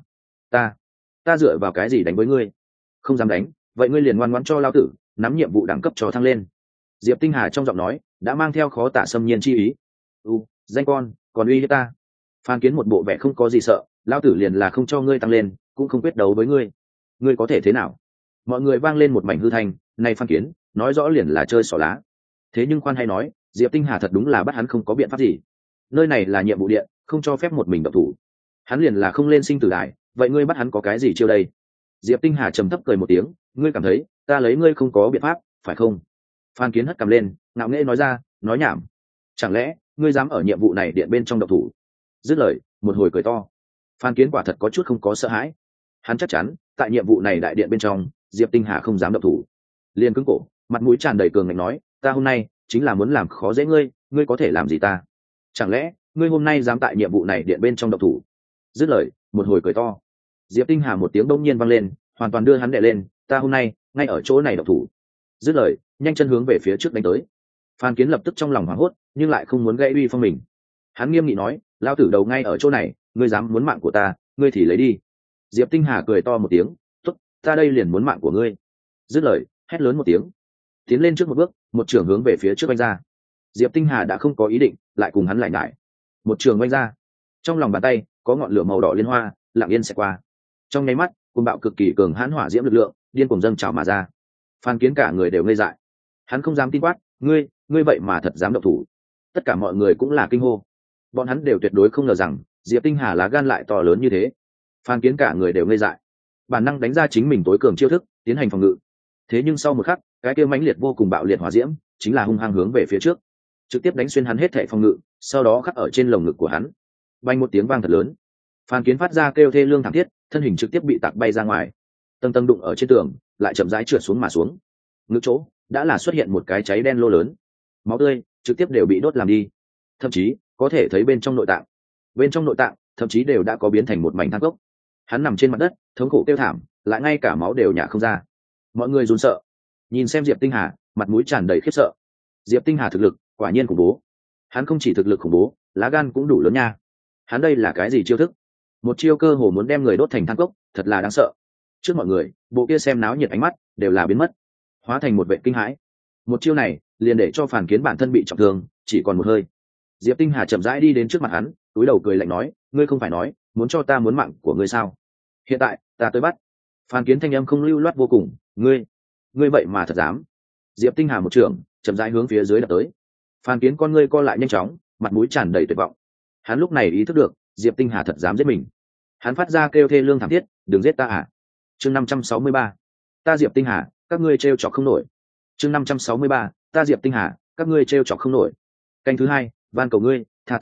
ta dựa vào cái gì đánh với ngươi? Không dám đánh, vậy ngươi liền ngoan ngoãn cho lao tử nắm nhiệm vụ đẳng cấp cho thăng lên. Diệp Tinh Hà trong giọng nói đã mang theo khó tả xâm nhiên chi ý. Danh con còn uy hiếp ta? Phan Kiến một bộ vẻ không có gì sợ, lao tử liền là không cho ngươi tăng lên, cũng không quyết đấu với ngươi. Ngươi có thể thế nào? Mọi người vang lên một mảnh hư thanh. Này Phan Kiến nói rõ liền là chơi xỏ lá. Thế nhưng khoan hay nói, Diệp Tinh Hà thật đúng là bắt hắn không có biện pháp gì. Nơi này là nhiệm vụ điện, không cho phép một mình động thủ. Hắn liền là không lên sinh tử đại, vậy ngươi bắt hắn có cái gì chiêu đây? Diệp Tinh Hà trầm thấp cười một tiếng, ngươi cảm thấy ta lấy ngươi không có biện pháp phải không? Phan Kiến hất cằm lên, ngạo nghễ nói ra, nói nhảm. Chẳng lẽ ngươi dám ở nhiệm vụ này điện bên trong động thủ? Dứt lời, một hồi cười to. Phan Kiến quả thật có chút không có sợ hãi. Hắn chắc chắn tại nhiệm vụ này đại điện bên trong, Diệp Tinh Hà không dám động thủ. Liền cứng cổ, mặt mũi tràn đầy cường ngạnh nói, ta hôm nay chính là muốn làm khó dễ ngươi, ngươi có thể làm gì ta? Chẳng lẽ ngươi hôm nay dám tại nhiệm vụ này điện bên trong động thủ? Dứt lời, một hồi cười to. Diệp Tinh Hà một tiếng bỗng nhiên vang lên, hoàn toàn đưa hắn đè lên, ta hôm nay ngay ở chỗ này động thủ. Dứt lời, nhanh chân hướng về phía trước đánh tới. Phan Kiến lập tức trong lòng hoảng hốt, nhưng lại không muốn gây uy phong mình. Hắn nghiêm nghị nói, lao tử đầu ngay ở chỗ này, ngươi dám muốn mạng của ta, ngươi thì lấy đi. Diệp Tinh Hà cười to một tiếng, tốt, ta đây liền muốn mạng của ngươi. Dứt lời, hét lớn một tiếng, tiến lên trước một bước, một trường hướng về phía trước anh ra. Diệp Tinh Hà đã không có ý định lại cùng hắn lại nhải, một trường oanh ra, trong lòng bàn tay có ngọn lửa màu đỏ liên hoa lặng yên sẽ qua. Trong nháy mắt, cuồng bạo cực kỳ cường hãn hỏa diễm lực lượng điên cuồng dâng trào mà ra. Phan Kiến cả người đều ngây dại, hắn không dám tin quát, ngươi vậy mà thật dám động thủ. Tất cả mọi người cũng là kinh hô, bọn hắn đều tuyệt đối không ngờ rằng Diệp Tinh Hà lá gan lại to lớn như thế. Phan Kiến cả người đều ngây dại, bản năng đánh ra chính mình tối cường chiêu thức tiến hành phòng ngự. Thế nhưng sau một khắc, cái kia mãnh liệt vô cùng bạo liệt hỏa diễm chính là hung hăng hướng về phía trước, trực tiếp đánh xuyên hắn hết thảy phòng ngự, sau đó khắc ở trên lồng ngực của hắn. Vang một tiếng vang thật lớn, Phan Kiến phát ra kêu thê lương thảm thiết, thân hình trực tiếp bị tạc bay ra ngoài, tầng tầng đụng ở trên tường, lại chậm rãi trượt xuống mà xuống. Ngực chỗ đã là xuất hiện một cái cháy đen lô lớn, máu tươi trực tiếp đều bị đốt làm đi, thậm chí có thể thấy bên trong nội tạng thậm chí đều đã có biến thành một mảnh than cốc. Hắn nằm trên mặt đất, thống khổ kêu thảm, lại ngay cả máu đều nhả không ra. Mọi người run sợ, nhìn xem Diệp Tinh Hà, mặt mũi tràn đầy khiếp sợ. Diệp Tinh Hà thực lực quả nhiên khủng bố. Hắn không chỉ thực lực khủng bố, lá gan cũng đủ lớn nha. Hắn đây là cái gì chiêu thức? Một chiêu cơ hồ muốn đem người đốt thành than cốc, thật là đáng sợ. Trước mọi người, bộ kia xem náo nhiệt ánh mắt đều là biến mất, hóa thành một vệ kinh hãi. Một chiêu này liền để cho Phan Kiến bản thân bị trọng thương, chỉ còn một hơi. Diệp Tinh Hà chậm rãi đi đến trước mặt hắn, cúi đầu cười lạnh nói, ngươi không phải nói muốn cho ta muốn mạng của ngươi sao? Hiện tại ta tới bắt. Phan Kiến thanh âm không lưu loát vô cùng, ngươi vậy mà thật dám? Diệp Tinh Hà một trường chậm rãi hướng phía dưới đập tới. Phan Kiến con ngươi co lại nhanh chóng, mặt mũi tràn đầy tuyệt vọng. Hắn lúc này ý thức được Diệp Tinh Hà thật dám giết mình. Hắn phát ra kêu thê lương thảm thiết, đừng giết ta à. Chương 563, ta Diệp Tinh Hà, các ngươi trêu chọc không nổi. Chương 563, ta Diệp Tinh Hà, các ngươi trêu chọc không nổi. Canh thứ hai, van cầu ngươi, tha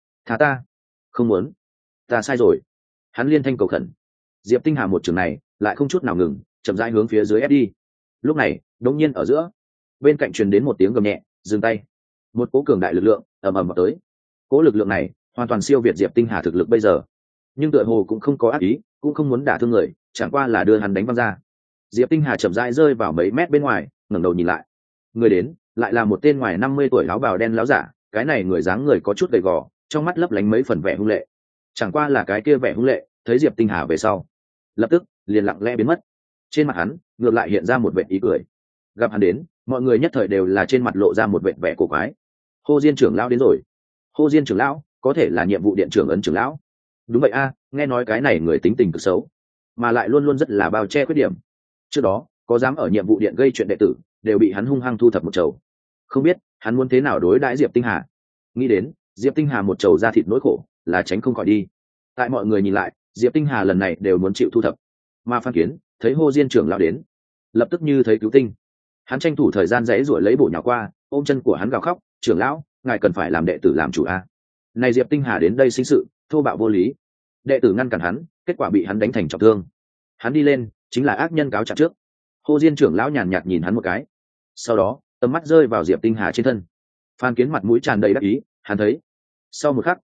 ta. Không muốn, ta sai rồi. Hắn liên thanh cầu khẩn. Diệp Tinh Hà một trường này lại không chút nào ngừng, chậm rãi hướng phía dưới ép đi. Lúc này đột nhiên ở giữa, bên cạnh truyền đến một tiếng gầm nhẹ, dừng tay. Một cỗ cường đại lực lượng ầm ầm vào tới. Cỗ lực lượng này hoàn toàn siêu việt Diệp Tinh Hà thực lực bây giờ, nhưng tựa hồ cũng không có ác ý, cũng không muốn đả thương người, chẳng qua là đưa hắn đánh văng ra. Diệp Tinh Hà chậm rãi rơi vào mấy mét bên ngoài, ngẩng đầu nhìn lại. Người đến lại là một tên ngoài 50 tuổi áo bào đen láo giả, cái này người dáng người có chút gầy gò, trong mắt lấp lánh mấy phần vẻ hung lệ. Chẳng qua là cái kia vẻ hung lệ, thấy Diệp Tinh Hà về sau, lập tức liền lặng lẽ biến mất. Trên mặt hắn ngược lại hiện ra một vệt ý cười. Gặp hắn đến, mọi người nhất thời đều là trên mặt lộ ra một vệt vẻ cổ quái. Hồ Diên trưởng lão đến rồi. Hồ Diên trưởng lão, có thể là nhiệm vụ điện trưởng ấn trưởng lão. Đúng vậy a, nghe nói cái này người tính tình cực xấu, mà lại luôn luôn rất là bao che khuyết điểm. Trước đó có dám ở nhiệm vụ điện gây chuyện đệ tử, đều bị hắn hung hăng thu thập một chầu. Không biết hắn muốn thế nào đối đãi Diệp Tinh Hà. Nghĩ đến Diệp Tinh Hà một chầu ra thịt nỗi khổ, là tránh không khỏi đi. Tại mọi người nhìn lại, Diệp Tinh Hà lần này đều muốn chịu thu thập. Mà Phan Kiến thấy Hồ Diên trưởng lão đến, lập tức như thấy cứu tinh. Hắn tranh thủ thời gian giãy giụa lấy bổ nhào qua, ôm chân của hắn gào khóc, trưởng lão, ngài cần phải làm đệ tử làm chủ a. Này Diệp Tinh Hà đến đây sinh sự thô bạo vô lý, đệ tử ngăn cản hắn, kết quả bị hắn đánh thành trọng thương. Hắn đi lên chính là ác nhân cáo trạng trước. Hồ Diên trưởng lão nhàn nhạt nhìn hắn một cái, sau đó tầm mắt rơi vào Diệp Tinh Hà trên thân. Phan Kiến mặt mũi tràn đầy đắc ý, hắn thấy sau một khắc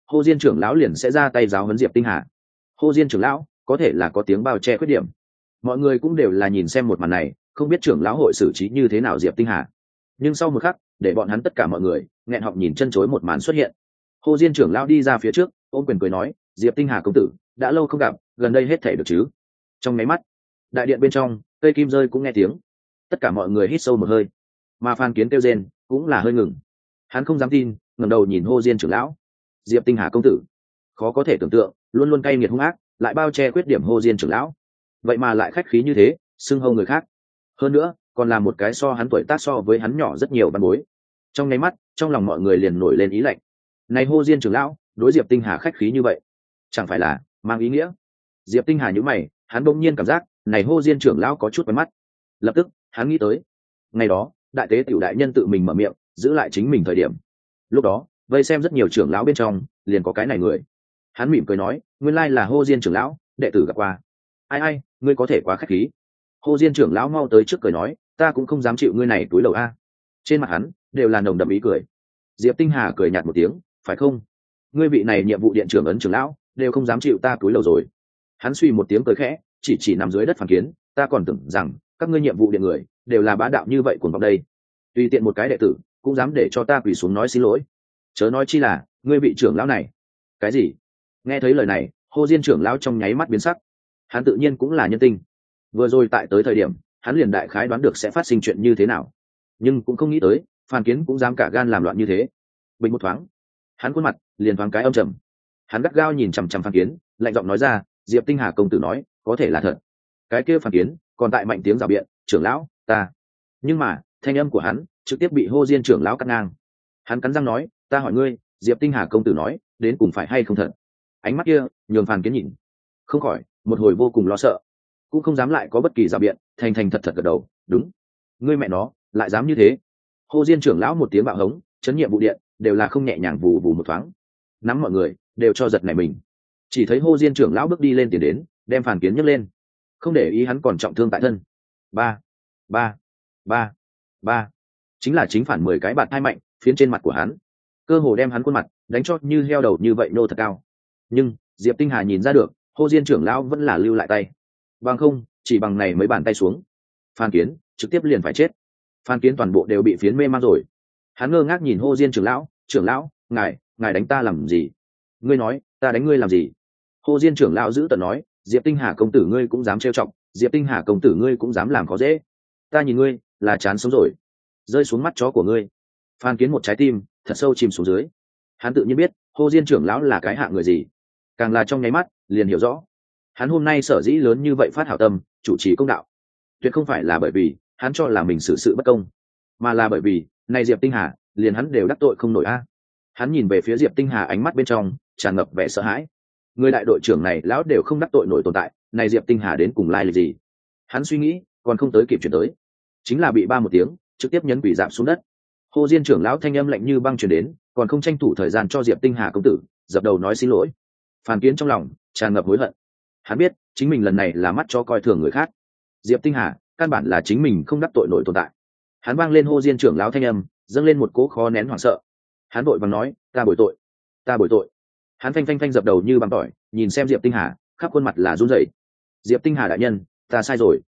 Hồ Diên trưởng lão liền sẽ ra tay giáo huấn Diệp Tinh Hà. Hồ Diên trưởng lão có thể là có tiếng bao che khuyết điểm. Mọi người cũng đều là nhìn xem một màn này, không biết trưởng lão hội xử trí như thế nào Diệp Tinh Hà. Nhưng sau một khắc, để bọn hắn tất cả mọi người nghẹn họng nhìn chân chối một màn xuất hiện. Hồ Diên trưởng lão đi ra phía trước, ôm quyền cười nói, Diệp Tinh Hà công tử, đã lâu không gặp, gần đây hết thể được chứ? Trong máy mắt, đại điện bên trong, cây kim rơi cũng nghe tiếng. Tất cả mọi người hít sâu một hơi, mà Phan Kiến kêu rên cũng là hơi ngừng. Hắn không dám tin, ngẩng đầu nhìn Hồ Diên trưởng lão. Diệp Tinh Hà công tử, khó có thể tưởng tượng, luôn luôn cay nghiệt hung ác, lại bao che khuyết điểm Hồ Diên trưởng lão, vậy mà lại khách khí như thế, xưng hô người khác. Hơn nữa, còn là một cái so hắn tuổi tác so với hắn nhỏ rất nhiều văn bối. Trong nháy mắt, trong lòng mọi người liền nổi lên ý lạnh. Này Hồ Diên trưởng lão, đối Diệp Tinh Hà khách khí như vậy, chẳng phải là mang ý nghĩa? Diệp Tinh Hà nhíu mày, hắn bỗng nhiên cảm giác, này Hồ Diên trưởng lão có chút quen mắt. Lập tức, hắn nghĩ tới, ngày đó, đại tế tiểu đại nhân tự mình mở miệng, giữ lại chính mình thời điểm. Lúc đó, vây xem rất nhiều trưởng lão bên trong, liền có cái này người. Hắn mỉm cười nói, nguyên lai là Hồ Diên trưởng lão, đệ tử gặp qua. Ai ai, ngươi có thể quá khách khí. Hồ Diên trưởng lão mau tới trước cười nói, ta cũng không dám chịu ngươi này túi đầu a. Trên mặt hắn đều là nồng đậm ý cười. Diệp Tinh Hà cười nhạt một tiếng, phải không? Ngươi vị này nhiệm vụ điện trưởng ấn trưởng lão, đều không dám chịu ta túi đầu rồi. Hắn suy một tiếng cười khẽ, chỉ nằm dưới đất Phan Kiến, ta còn tưởng rằng các ngươi nhiệm vụ điện người đều là bá đạo như vậy cuồng vọng đây. Tùy tiện một cái đệ tử cũng dám để cho ta quỳ xuống nói xin lỗi. Chớ nói chi là ngươi vị trưởng lão này. Cái gì? Nghe thấy lời này, Hồ Diên trưởng lão trong nháy mắt biến sắc. Hắn tự nhiên cũng là nhân tinh, vừa rồi tại tới thời điểm hắn liền đại khái đoán được sẽ phát sinh chuyện như thế nào, nhưng cũng không nghĩ tới Phan Kiến cũng dám cả gan làm loạn như thế. Bình một thoáng, hắn khuôn mặt liền thoáng cái âm trầm. Hắn gắt gao nhìn chằm chằm Phan Kiến, lạnh giọng nói ra, Diệp Tinh Hà công tử nói có thể là thật. Cái kia Phan Kiến còn tại mạnh tiếng rào biện, trưởng lão ta. Nhưng mà thanh âm của hắn trực tiếp bị Hồ Diên trưởng lão cắt ngang. Hắn cắn răng nói, ta hỏi ngươi, Diệp Tinh Hà công tử nói đến cùng phải hay không thật? Ánh mắt kia nhường Phan Kiến nhìn không khỏi một hồi vô cùng lo sợ, cũng không dám lại có bất kỳ rào biện, thành thành thật thật gật đầu, đúng. Ngươi mẹ nó lại dám như thế. Hồ Diên trưởng lão một tiếng bạo hống, chấn nhiệm vụ điện đều là không nhẹ nhàng vù vù một thoáng, nắm mọi người đều cho giật nảy mình. Chỉ thấy Hồ Diên trưởng lão bước đi lên tiền đến, đem Phan Kiến nhấc lên, không để ý hắn còn trọng thương tại thân. Ba ba ba ba, chính là chính phản 10 cái bạt thai mạnh phiến trên mặt của hắn, cơ hồ đem hắn khuôn mặt đánh cho như heo đầu như vậy nô thật cao. Nhưng Diệp Tinh Hà nhìn ra được, Hồ Diên trưởng lão vẫn là lưu lại tay, bằng không chỉ bằng này mấy bàn tay xuống, Phan Kiến trực tiếp liền phải chết. Phan Kiến toàn bộ đều bị phiến mê man rồi. Hắn ngơ ngác nhìn Hồ Diên trưởng lão, ngài đánh ta làm gì? Ngươi nói ta đánh ngươi làm gì? Hồ Diên trưởng lão giữ tợn nói, Diệp Tinh Hà công tử ngươi cũng dám trêu chọc, Diệp Tinh Hà công tử ngươi cũng dám làm khó dễ. Ta nhìn ngươi là chán sống rồi, rơi xuống mắt chó của ngươi. Phan Kiến một trái tim thật sâu chìm xuống dưới. Hắn tự nhiên biết Hồ Diên trưởng lão là cái hạng người gì, càng là trong nháy mắt liền hiểu rõ, hắn hôm nay sở dĩ lớn như vậy phát hảo tâm chủ trì công đạo, tuyệt không phải là bởi vì hắn cho là mình xử sự bất công, mà là bởi vì này Diệp Tinh Hà liền hắn đều đắc tội không nổi a. Hắn nhìn về phía Diệp Tinh Hà, ánh mắt bên trong tràn ngập vẻ sợ hãi. Người đại đội trưởng này lão đều không đắc tội nổi tồn tại, này Diệp Tinh Hà đến cùng lai lịch gì? Hắn suy nghĩ còn không tới kịp chuyển tới, chính là bị ba một tiếng trực tiếp nhấn quỷ giảm xuống đất. Hồ Diên trưởng lão thanh âm lạnh như băng truyền đến, còn không tranh thủ thời gian cho Diệp Tinh Hà công tử dập đầu nói xin lỗi. Phan Kiến trong lòng tràn ngập hối hận. Hắn biết chính mình lần này là mắt cho coi thường người khác, Diệp Tinh Hà căn bản là chính mình không đắc tội nổi tồn tại. Hắn vang lên Hồ Diên trưởng lão thanh âm, dâng lên một cỗ khó nén hoảng sợ. Hắn vội vàng nói, ta bồi tội, ta bồi tội. Hắn phanh dập đầu như bằng tỏi, nhìn xem Diệp Tinh Hà, khắp khuôn mặt là run rẩy. Diệp Tinh Hà đại nhân, ta sai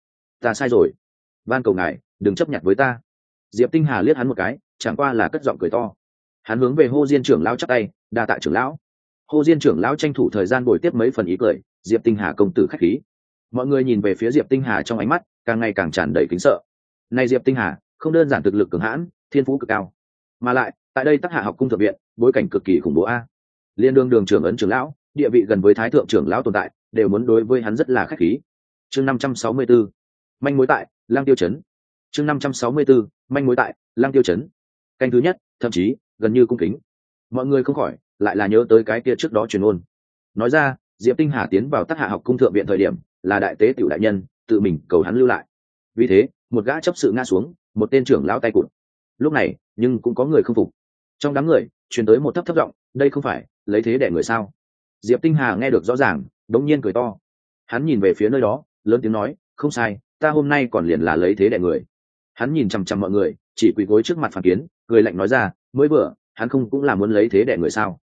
rồi, van cầu ngài đừng chấp nhặt với ta. Diệp Tinh Hà liếc hắn một cái, chẳng qua là cất giọng cười to. Hắn hướng về Hồ Diên trưởng lão chắp tay, đa tạ trưởng lão. Hồ Diên trưởng lão tranh thủ thời gian bồi tiếp mấy phần ý cười, Diệp Tinh Hà công tử khách khí. Mọi người nhìn về phía Diệp Tinh Hà trong ánh mắt càng ngày càng tràn đầy kính sợ. Này Diệp Tinh Hà không đơn giản thực lực cường hãn, thiên phú cực cao, mà lại tại đây Tắc Hạ học cung thượng viện, bối cảnh cực kỳ khủng bố a. Liên đường trưởng ấn trưởng lão, địa vị gần với thái thượng trưởng lão tồn tại, đều muốn đối với hắn rất là khách khí. Chương 564, manh mối tại Lăng Tiêu trấn. Chương 564, manh mối tại Lăng Tiêu trấn. Canh thứ nhất, thậm chí gần như cung kính. Mọi người không khỏi lại là nhớ tới cái kia trước đó truyền ngôn. Nói ra, Diệp Tinh Hà tiến vào Tắc Hạ học cung thượng viện thời điểm, là đại tế tiểu đại nhân tự mình cầu hắn lưu lại. Vì thế, một gã chấp sự ngã xuống, một tên trưởng lão tay cụt. Lúc này, nhưng cũng có người không phục. Trong đám người, truyền tới một thấp giọng, đây không phải lấy thế đẻ người sao? Diệp Tinh Hà nghe được rõ ràng, đống nhiên cười to. Hắn nhìn về phía nơi đó, lớn tiếng nói, không sai, ta hôm nay còn liền là lấy thế đẻ người. Hắn nhìn chằm chằm mọi người, chỉ quỳ gối trước mặt Phan Kiến, cười lạnh nói ra, mới vừa hắn không cũng là muốn lấy thế đẻ người sao?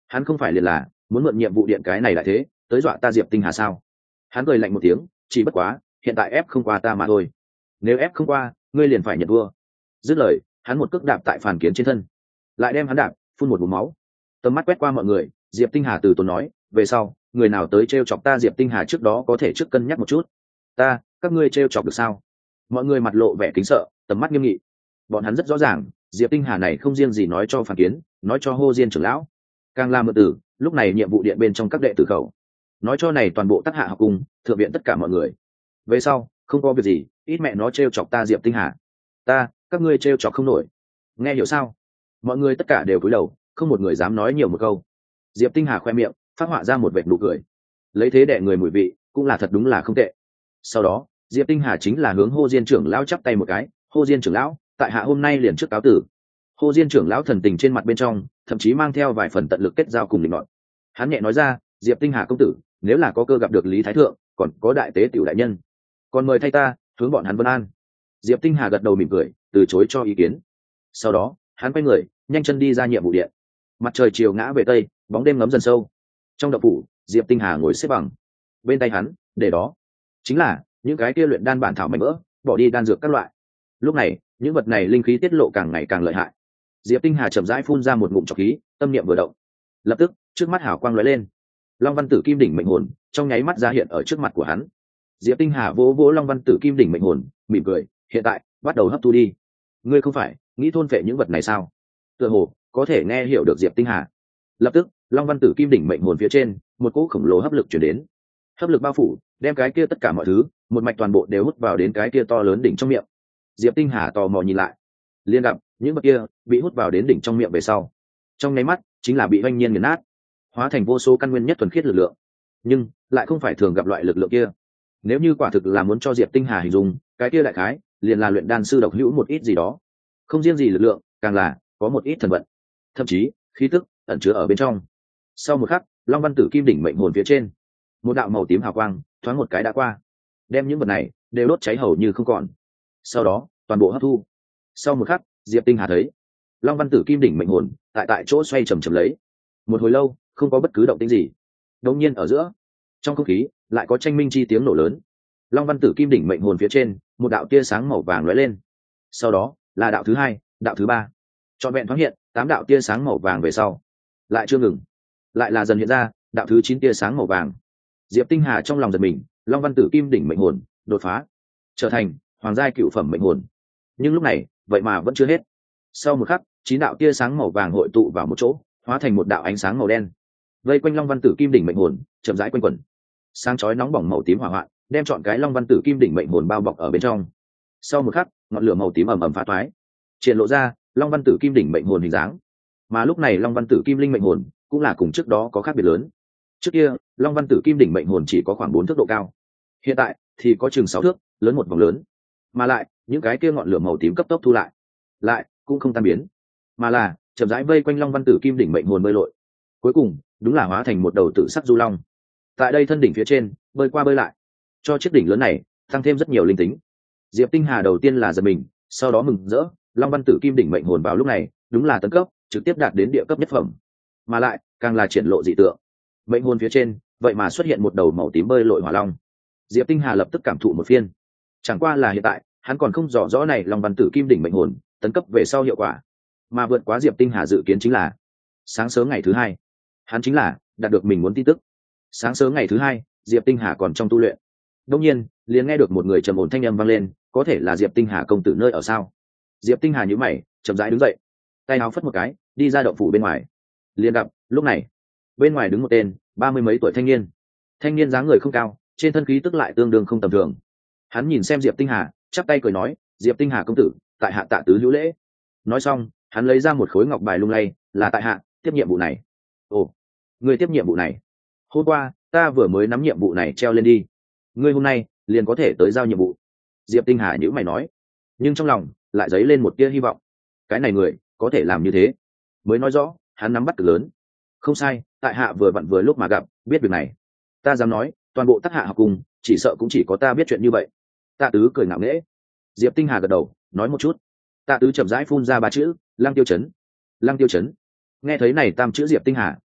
hắn không phải liền là muốn mượn nhiệm vụ điện cái này lại thế tới dọa ta Diệp Tinh Hà sao? Hắn cười lạnh một tiếng, chỉ bất quá hiện tại ép không qua ta mà thôi, nếu ép không qua ngươi liền phải nhận vua. Dứt lời hắn một cước đạp tại Phàn Kiến trên thân, lại đem hắn đạp phun một búng máu. Tầm mắt quét qua mọi người, Diệp Tinh Hà từ tốn nói, về sau người nào tới trêu chọc ta Diệp Tinh Hà trước đó có thể trước cân nhắc một chút. Các ngươi trêu chọc được sao? Mọi người mặt lộ vẻ kính sợ, tầm mắt nghiêm nghị. Bọn hắn rất rõ ràng Diệp Tinh Hà này không riêng gì nói cho Phàn Kiến, nói cho Hồ Diên trưởng lão, càng làm mượn tử lúc này nhiệm vụ điện bên trong các đệ tử khẩu, nói cho này toàn bộ Tắc Hạ học cung thượng viện tất cả mọi người. Về sau không có việc gì ít mẹ nó trêu chọc ta Diệp Tinh Hà, các ngươi trêu chọc không nổi. Nghe hiểu sao? Mọi người tất cả đều cúi đầu, không một người dám nói nhiều một câu. Diệp Tinh Hà khoe miệng phát họa ra một vệt nụ cười, lấy thế đẻ người mùi vị cũng là thật đúng là không tệ. Sau đó Diệp Tinh Hà chính là hướng Hồ Diên trưởng lão chắp tay một cái, Hồ Diên trưởng lão, tại hạ hôm nay liền trước cáo tử. Hồ Diên trưởng lão thần tình trên mặt bên trong thậm chí mang theo vài phần tận lực kết giao cùng định nọt. Hắn nhẹ nói ra, Diệp Tinh Hà công tử, nếu là có cơ gặp được Lý Thái Thượng, còn có đại tế tiểu đại nhân, còn mời thay ta hướng bọn hắn vân an. Diệp Tinh Hà gật đầu mỉm cười, từ chối cho ý kiến. Sau đó hắn quay người nhanh chân đi ra nhiệm vụ điện. Mặt trời chiều ngã về tây, bóng đêm ngấm dần sâu. Trong động phủ, Diệp Tinh Hà ngồi xếp bằng, bên tay hắn để đó chính là những cái kia luyện đan bản thảo mảnh vỡ, bỏ đi đan dược các loại. Lúc này những vật này linh khí tiết lộ càng ngày càng lợi hại. Diệp Tinh Hà chậm rãi phun ra một ngụm trọc khí, tâm niệm vừa động, lập tức trước mắt hào quang lóe lên, Long Văn Tử Kim Đỉnh mệnh hồn trong nháy mắt ra hiện ở trước mặt của hắn. Diệp Tinh Hà vỗ vỗ Long Văn Tử Kim Đỉnh mệnh hồn, mỉm cười, hiện tại bắt đầu hấp thu đi. Ngươi không phải nghĩ thôn phệ những vật này sao? Tựa hồ có thể nghe hiểu được Diệp Tinh Hà. Lập tức Long Văn Tử Kim Đỉnh mệnh hồn phía trên một cỗ khổng lồ hấp lực chuyển đến, hấp lực bao phủ, đem cái kia tất cả mọi thứ một mạch toàn bộ đều hút vào đến cái kia to lớn đỉnh trong miệng. Diệp Tinh Hà tò mò nhìn lại, liên gặp những vật kia bị hút vào đến đỉnh trong miệng về sau, trong nháy mắt chính là bị oanh nhiên nghiền nát, hóa thành vô số căn nguyên nhất thuần khiết lực lượng, nhưng lại không phải thường gặp loại lực lượng kia. Nếu như quả thực là muốn cho Diệp Tinh Hà hình dung, cái kia đại khái liền là luyện đan sư độc hữu một ít gì đó, không riêng gì lực lượng, càng là có một ít thần vận, thậm chí khí tức ẩn chứa ở bên trong. Sau một khắc, Long Văn Tử Kim Đỉnh mệnh hồn phía trên một đạo màu tím hào quang thoáng một cái đã qua, đem những vật này đều đốt cháy hầu như không còn, sau đó toàn bộ hấp thu. Sau một khắc, Diệp Tinh Hà thấy Long Văn Tử Kim Đỉnh mệnh hồn tại chỗ xoay chầm chầm lấy, một hồi lâu không có bất cứ động tĩnh gì. Đột nhiên ở giữa trong không khí lại có tranh minh chi tiếng nổ lớn. Long Văn Tử Kim Đỉnh mệnh hồn phía trên một đạo tia sáng màu vàng lóe lên, sau đó là đạo thứ hai, đạo thứ ba, trọn vẹn thoáng hiện 8 đạo tia sáng màu vàng về sau lại chưa ngừng, lại là dần hiện ra đạo thứ 9 tia sáng màu vàng. Diệp Tinh Hà trong lòng giật mình, Long Văn Tử Kim Đỉnh mệnh hồn đột phá trở thành hoàng giai cựu phẩm mệnh hồn, nhưng lúc này vậy mà vẫn chưa hết. Sau một khắc, 9 đạo tia sáng màu vàng hội tụ vào một chỗ, hóa thành một đạo ánh sáng màu đen, vây quanh Long Văn Tử Kim Đỉnh mệnh hồn chậm rãi quanh quẩn. Sáng chói nóng bỏng màu tím hỏa hoạn đem trọn cái Long Văn Tử Kim Đỉnh mệnh hồn bao bọc ở bên trong. Sau một khắc, ngọn lửa màu tím ầm ầm phá toái, triển lộ ra Long Văn Tử Kim Đỉnh mệnh hồn hình dáng. Mà lúc này Long Văn Tử Kim Linh mệnh hồn cũng là cùng trước đó có khác biệt lớn. Trước kia Long Văn Tử Kim Đỉnh mệnh hồn chỉ có khoảng 4 thước độ cao, hiện tại thì có chừng 6 thước, lớn một vòng lớn. Mà lại những cái kia ngọn lửa màu tím cấp tốc thu lại cũng không tan biến, mà là chậm rãi vây quanh Long Văn Tử Kim Đỉnh mệnh hồn bơi lội, cuối cùng đúng là hóa thành một đầu tự sắc du long tại đây thân đỉnh phía trên bơi qua bơi lại, cho chiếc đỉnh lớn này tăng thêm rất nhiều linh tính. Diệp Tinh Hà đầu tiên là giật mình, sau đó mừng rỡ, Long Văn Tử Kim Đỉnh mệnh hồn vào lúc này đúng là tấn cấp, trực tiếp đạt đến địa cấp nhất phẩm, mà lại càng là triển lộ dị tượng. Mệnh hồn phía trên vậy mà xuất hiện một đầu màu tím bơi lội hỏa long. Diệp Tinh Hà lập tức cảm thụ một phiên, chẳng qua là hiện tại hắn còn không rõ rõ này Long Văn Tử Kim Đỉnh mệnh hồn tấn cấp về sau hiệu quả, mà vượt quá Diệp Tinh Hà dự kiến chính là sáng sớm ngày thứ hai, hắn chính là đạt được mình muốn tin tức. Sáng sớm ngày thứ hai, Diệp Tinh Hà còn trong tu luyện, đột nhiên liền nghe được một người trầm ổn thanh âm vang lên, có thể là Diệp Tinh Hà công tử nơi ở sao? Diệp Tinh Hà nhíu mày, chậm rãi đứng dậy, tay áo phất một cái, đi ra động phủ bên ngoài. Liền gặp lúc này bên ngoài đứng một tên 30 mấy tuổi thanh niên dáng người không cao, trên thân khí tức lại tương đương không tầm thường. Hắn nhìn xem Diệp Tinh Hà, chắp tay cười nói, Diệp Tinh Hà công tử, tại hạ tạ tứ hữu lễ. Nói xong hắn lấy ra một khối ngọc bài lung lay, là tại hạ tiếp nhiệm vụ này. Ồ, ngươi tiếp nhiệm vụ này? Hôm qua ta vừa mới nắm nhiệm vụ này treo lên đi, ngươi hôm nay liền có thể tới giao nhiệm vụ. Diệp Tinh Hà nhíu mày nói, nhưng trong lòng lại dấy lên một tia hy vọng, cái này người có thể làm như thế, mới nói rõ hắn nắm bắt cực lớn. Không sai, tại hạ vừa vặn vừa lúc mà gặp, biết việc này, ta dám nói toàn bộ Tắc Hạ học cùng chỉ sợ cũng chỉ có ta biết chuyện như vậy. Tạ tứ cười ngạo nghễ. Diệp Tinh Hà gật đầu, nói một chút. Tạ tứ chậm rãi phun ra 3 chữ, Lăng Tiêu Chấn. Lăng Tiêu Chấn. Nghe thấy này 3 chữ Diệp Tinh Hà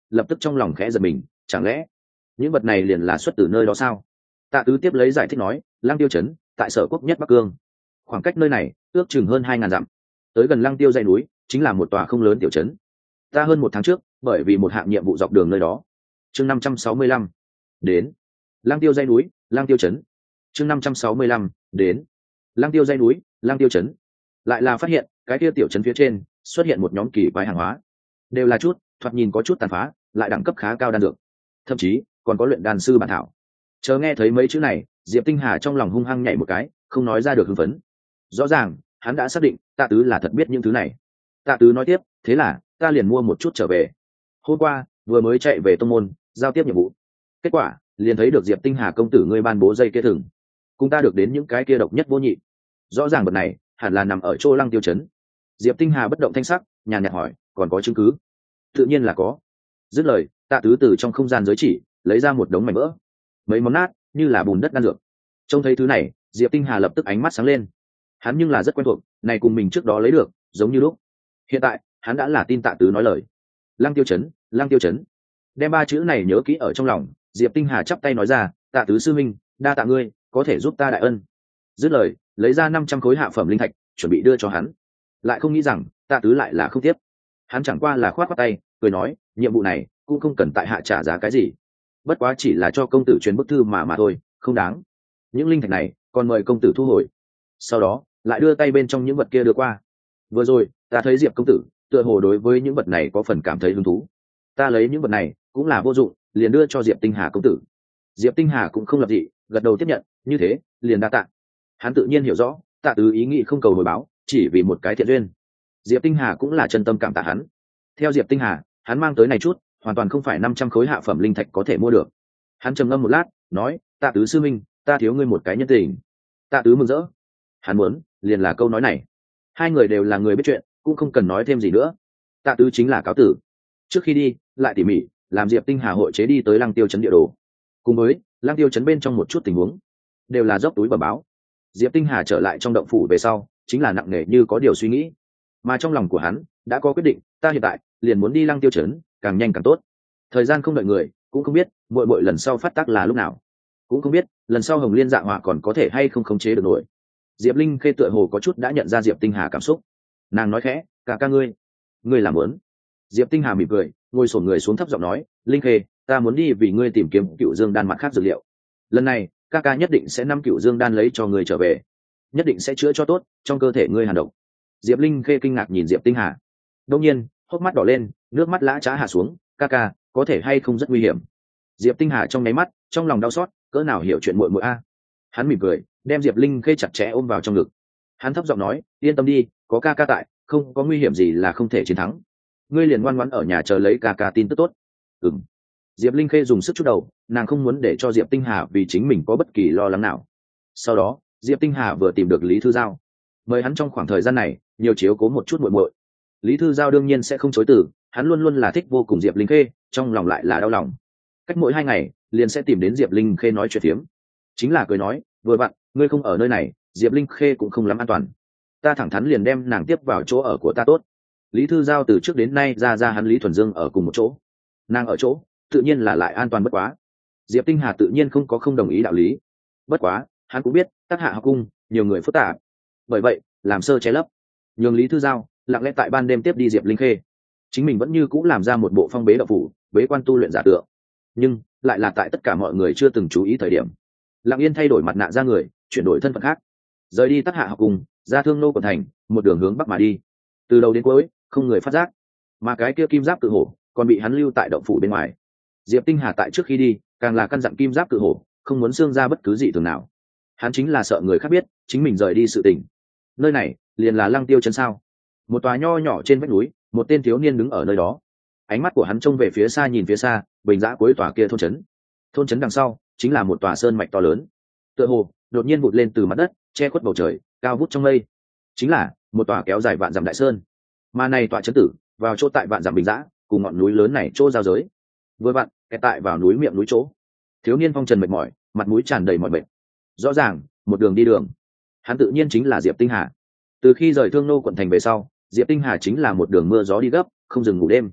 lập tức trong lòng khẽ giật mình, chẳng lẽ những vật này liền là xuất từ nơi đó sao? Tạ Tứ tiếp lấy giải thích nói, Lăng Tiêu trấn tại Sở Quốc nhất Bắc Cương, khoảng cách nơi này ước chừng hơn 2.000 dặm. Tới gần Lăng Tiêu dãy núi chính là một tòa không lớn tiểu trấn. Ta hơn 1 tháng trước bởi vì một hạng nhiệm vụ dọc đường nơi đó. Chương 565 đến Lăng Tiêu dãy núi, Lăng Tiêu trấn. Chương 565 đến Lăng Tiêu dãy núi, Lăng Tiêu trấn. Lại là phát hiện cái kia tiểu trấn phía trên xuất hiện một nhóm kỳ quái hàng hóa, đều là chút thoạt nhìn có chút tàn phá, lại đẳng cấp khá cao đan dược, thậm chí còn có luyện đan sư bản thảo. Chờ nghe thấy mấy chữ này, Diệp Tinh Hà trong lòng hung hăng nhảy một cái, không nói ra được hưng phấn. Rõ ràng hắn đã xác định Tạ Tứ là thật biết những thứ này. Tạ Tứ nói tiếp, thế là ta liền mua một chút trở về. Hôm qua vừa mới chạy về tông môn giao tiếp nhiệm vụ, kết quả liền thấy được Diệp Tinh Hà công tử ngươi ban bố dây kia thừng, cùng ta được đến những cái kia độc nhất vô nhị. Rõ ràng vật này hẳn là nằm ở chỗ Lăng Tiêu trấn. Diệp Tinh Hà bất động thanh sắc, nhàn nhạt hỏi, còn có chứng cứ? Tự nhiên là có. Dứt lời, Tạ Tứ từ trong không gian giới chỉ lấy ra một đống mảnh vỡ, mấy món nát như là bùn đất đan dược. Trông thấy thứ này, Diệp Tinh Hà lập tức ánh mắt sáng lên. Hắn nhưng là rất quen thuộc, này cùng mình trước đó lấy được giống như lúc. Hiện tại hắn đã là tin Tạ Tứ nói lời. Lăng Tiêu trấn, Lăng Tiêu trấn. Đem 3 chữ này nhớ kỹ ở trong lòng, Diệp Tinh Hà chắp tay nói ra, Tạ Tứ sư minh, đa tạ ngươi có thể giúp ta đại ân. Dứt lời, lấy ra 500 khối hạ phẩm linh thạch chuẩn bị đưa cho hắn. Lại không nghĩ rằng Tạ Tứ lại là không tiếp. Hắn chẳng qua là khoát khoát tay, cười nói, nhiệm vụ này cũng không cần tại hạ trả giá cái gì, bất quá chỉ là cho công tử truyền bức thư mà thôi, không đáng. Những linh thạch này còn mời công tử thu hồi. Sau đó lại đưa tay bên trong những vật kia đưa qua. Vừa rồi ta thấy Diệp công tử tựa hồ đối với những vật này có phần cảm thấy hứng thú, ta lấy những vật này cũng là vô dụng, liền đưa cho Diệp Tinh Hà công tử. Diệp Tinh Hà cũng không lập dị, gật đầu tiếp nhận, như thế liền đa tạ. Hắn tự nhiên hiểu rõ Tạ Tứ ý nghĩ không cầu hồi báo, chỉ vì một cái thiện duyên. Diệp Tinh Hà cũng là chân tâm cảm tạ hắn. Theo Diệp Tinh Hà, hắn mang tới này chút hoàn toàn không phải 500 khối hạ phẩm linh thạch có thể mua được. Hắn trầm ngâm một lát, nói, Tạ Tứ sư minh, ta thiếu ngươi một cái nhân tình. Tạ Tứ mừng rỡ. Hắn muốn liền là câu nói này. Hai người đều là người biết chuyện, cũng không cần nói thêm gì nữa. Tạ Tứ chính là cáo tử. Trước khi đi, lại tỉ mỉ làm Diệp Tinh Hà hội chế đi tới Lăng Tiêu trấn địa đồ, cùng với Lăng Tiêu trấn bên trong một chút tình huống, đều là dốc túi bẩm báo. Diệp Tinh Hà trở lại trong động phủ về sau, chính là nặng nề như có điều suy nghĩ, mà trong lòng của hắn đã có quyết định, ta hiện tại liền muốn đi Lăng Tiêu trấn, càng nhanh càng tốt. Thời gian không đợi người, cũng không biết muội muội lần sau phát tác là lúc nào, cũng không biết lần sau Hồng Liên Dạ Họa còn có thể hay không khống chế được nổi. Diệp Linh Khê tựa hồ có chút đã nhận ra Diệp Tinh Hà cảm xúc, nàng nói khẽ, cả ca ngươi làm muốn. Diệp Tinh Hà mỉm cười, ngồi xổm người xuống thấp giọng nói, Linh Khê, ta muốn đi vì ngươi tìm kiếm Cựu Dương đan mặt khác dược liệu. Lần này ca ca nhất định sẽ nắm Cựu Dương đan lấy cho ngươi trở về, nhất định sẽ chữa cho tốt trong cơ thể ngươi hàn độc. Diệp Linh Khê kinh ngạc nhìn Diệp Tinh Hà, đột nhiên hốc mắt đỏ lên, nước mắt lã chã hạ xuống, ca ca có thể hay không rất nguy hiểm. Diệp Tinh Hà trong nháy mắt trong lòng đau xót, cỡ nào hiểu chuyện muội muội a. Hắn mỉm cười, đem Diệp Linh Khê chặt chẽ ôm vào trong ngực. Hắn thấp giọng nói, yên tâm đi, có ca ca tại, không có nguy hiểm gì là không thể chiến thắng. Ngươi liền ngoan ngoãn ở nhà chờ lấy ca ca tin tức tốt. Ừm. Diệp Linh Khê dùng sức chút đầu, nàng không muốn để cho Diệp Tinh Hà vì chính mình có bất kỳ lo lắng nào. Sau đó Diệp Tinh Hà vừa tìm được Lý Thư Giao, mời hắn trong khoảng thời gian này nhiều chiếu cố một chút muội muội. Lý Thư Giao đương nhiên sẽ không chối từ, hắn luôn luôn là thích vô cùng Diệp Linh Khê, trong lòng lại là đau lòng. Cách mỗi 2 ngày liền sẽ tìm đến Diệp Linh Khê nói chuyện phiếm, chính là cười nói, vừa vặn ngươi không ở nơi này, Diệp Linh Khê cũng không lắm an toàn, ta thẳng thắn liền đem nàng tiếp vào chỗ ở của ta tốt. Lý Thư Giao từ trước đến nay ra hắn Lý Thuần Dương ở cùng một chỗ, nàng ở chỗ tự nhiên là lại an toàn bất quá. Diệp Tinh Hà tự nhiên không có không đồng ý đạo lý, bất quá hắn cũng biết Tắc Hạ học cung nhiều người phức tạp, bởi vậy làm sơ che lấp, nhường Lý Thư Giao lặng lẽ tại ban đêm tiếp đi Diệp Linh Khê, chính mình vẫn như cũ làm ra một bộ phong bế đạo phủ bế quan tu luyện giả tượng, nhưng lại là tại tất cả mọi người chưa từng chú ý thời điểm, lặng yên thay đổi mặt nạ ra người, chuyển đổi thân phận khác, rời đi Tắc Hạ học cung, ra Thương Nô quận thành, một đường hướng bắc mà đi. Từ đầu đến cuối không người phát giác, mà cái kia kim giáp cự hổ còn bị hắn lưu tại động phủ bên ngoài. Diệp Tinh Hà tại trước khi đi càng là căn dặn kim giáp cự hổ không muốn xương ra bất cứ gì thường nào, hắn chính là sợ người khác biết chính mình rời đi sự tình. Nơi này liền là Lăng Tiêu trấn sao? Một tòa nho nhỏ trên vách núi, một tên thiếu niên đứng ở nơi đó, ánh mắt của hắn trông về phía xa, nhìn phía xa bình dã cuối tòa kia thôn trấn. Thôn trấn đằng sau chính là một tòa sơn mạch to lớn, tựa hồ đột nhiên vụt lên từ mặt đất, che khuất bầu trời cao vút trong mây, chính là một tòa kéo dài vạn dặm đại sơn. Mà này tòa trấn tử vào chỗ tại vạn dặm bình dã cùng ngọn núi lớn này chỗ giao giới, vừa vặn kẹt tại vào núi miệng núi chỗ. Thiếu niên phong trần mệt mỏi, mặt mũi tràn đầy mỏi mệt, rõ ràng một đường đi đường. Hắn tự nhiên chính là Diệp Tinh Hà. Từ khi rời Thương Nô quận thành về sau, Diệp Tinh Hà chính là một đường mưa gió đi gấp, không dừng ngủ đêm.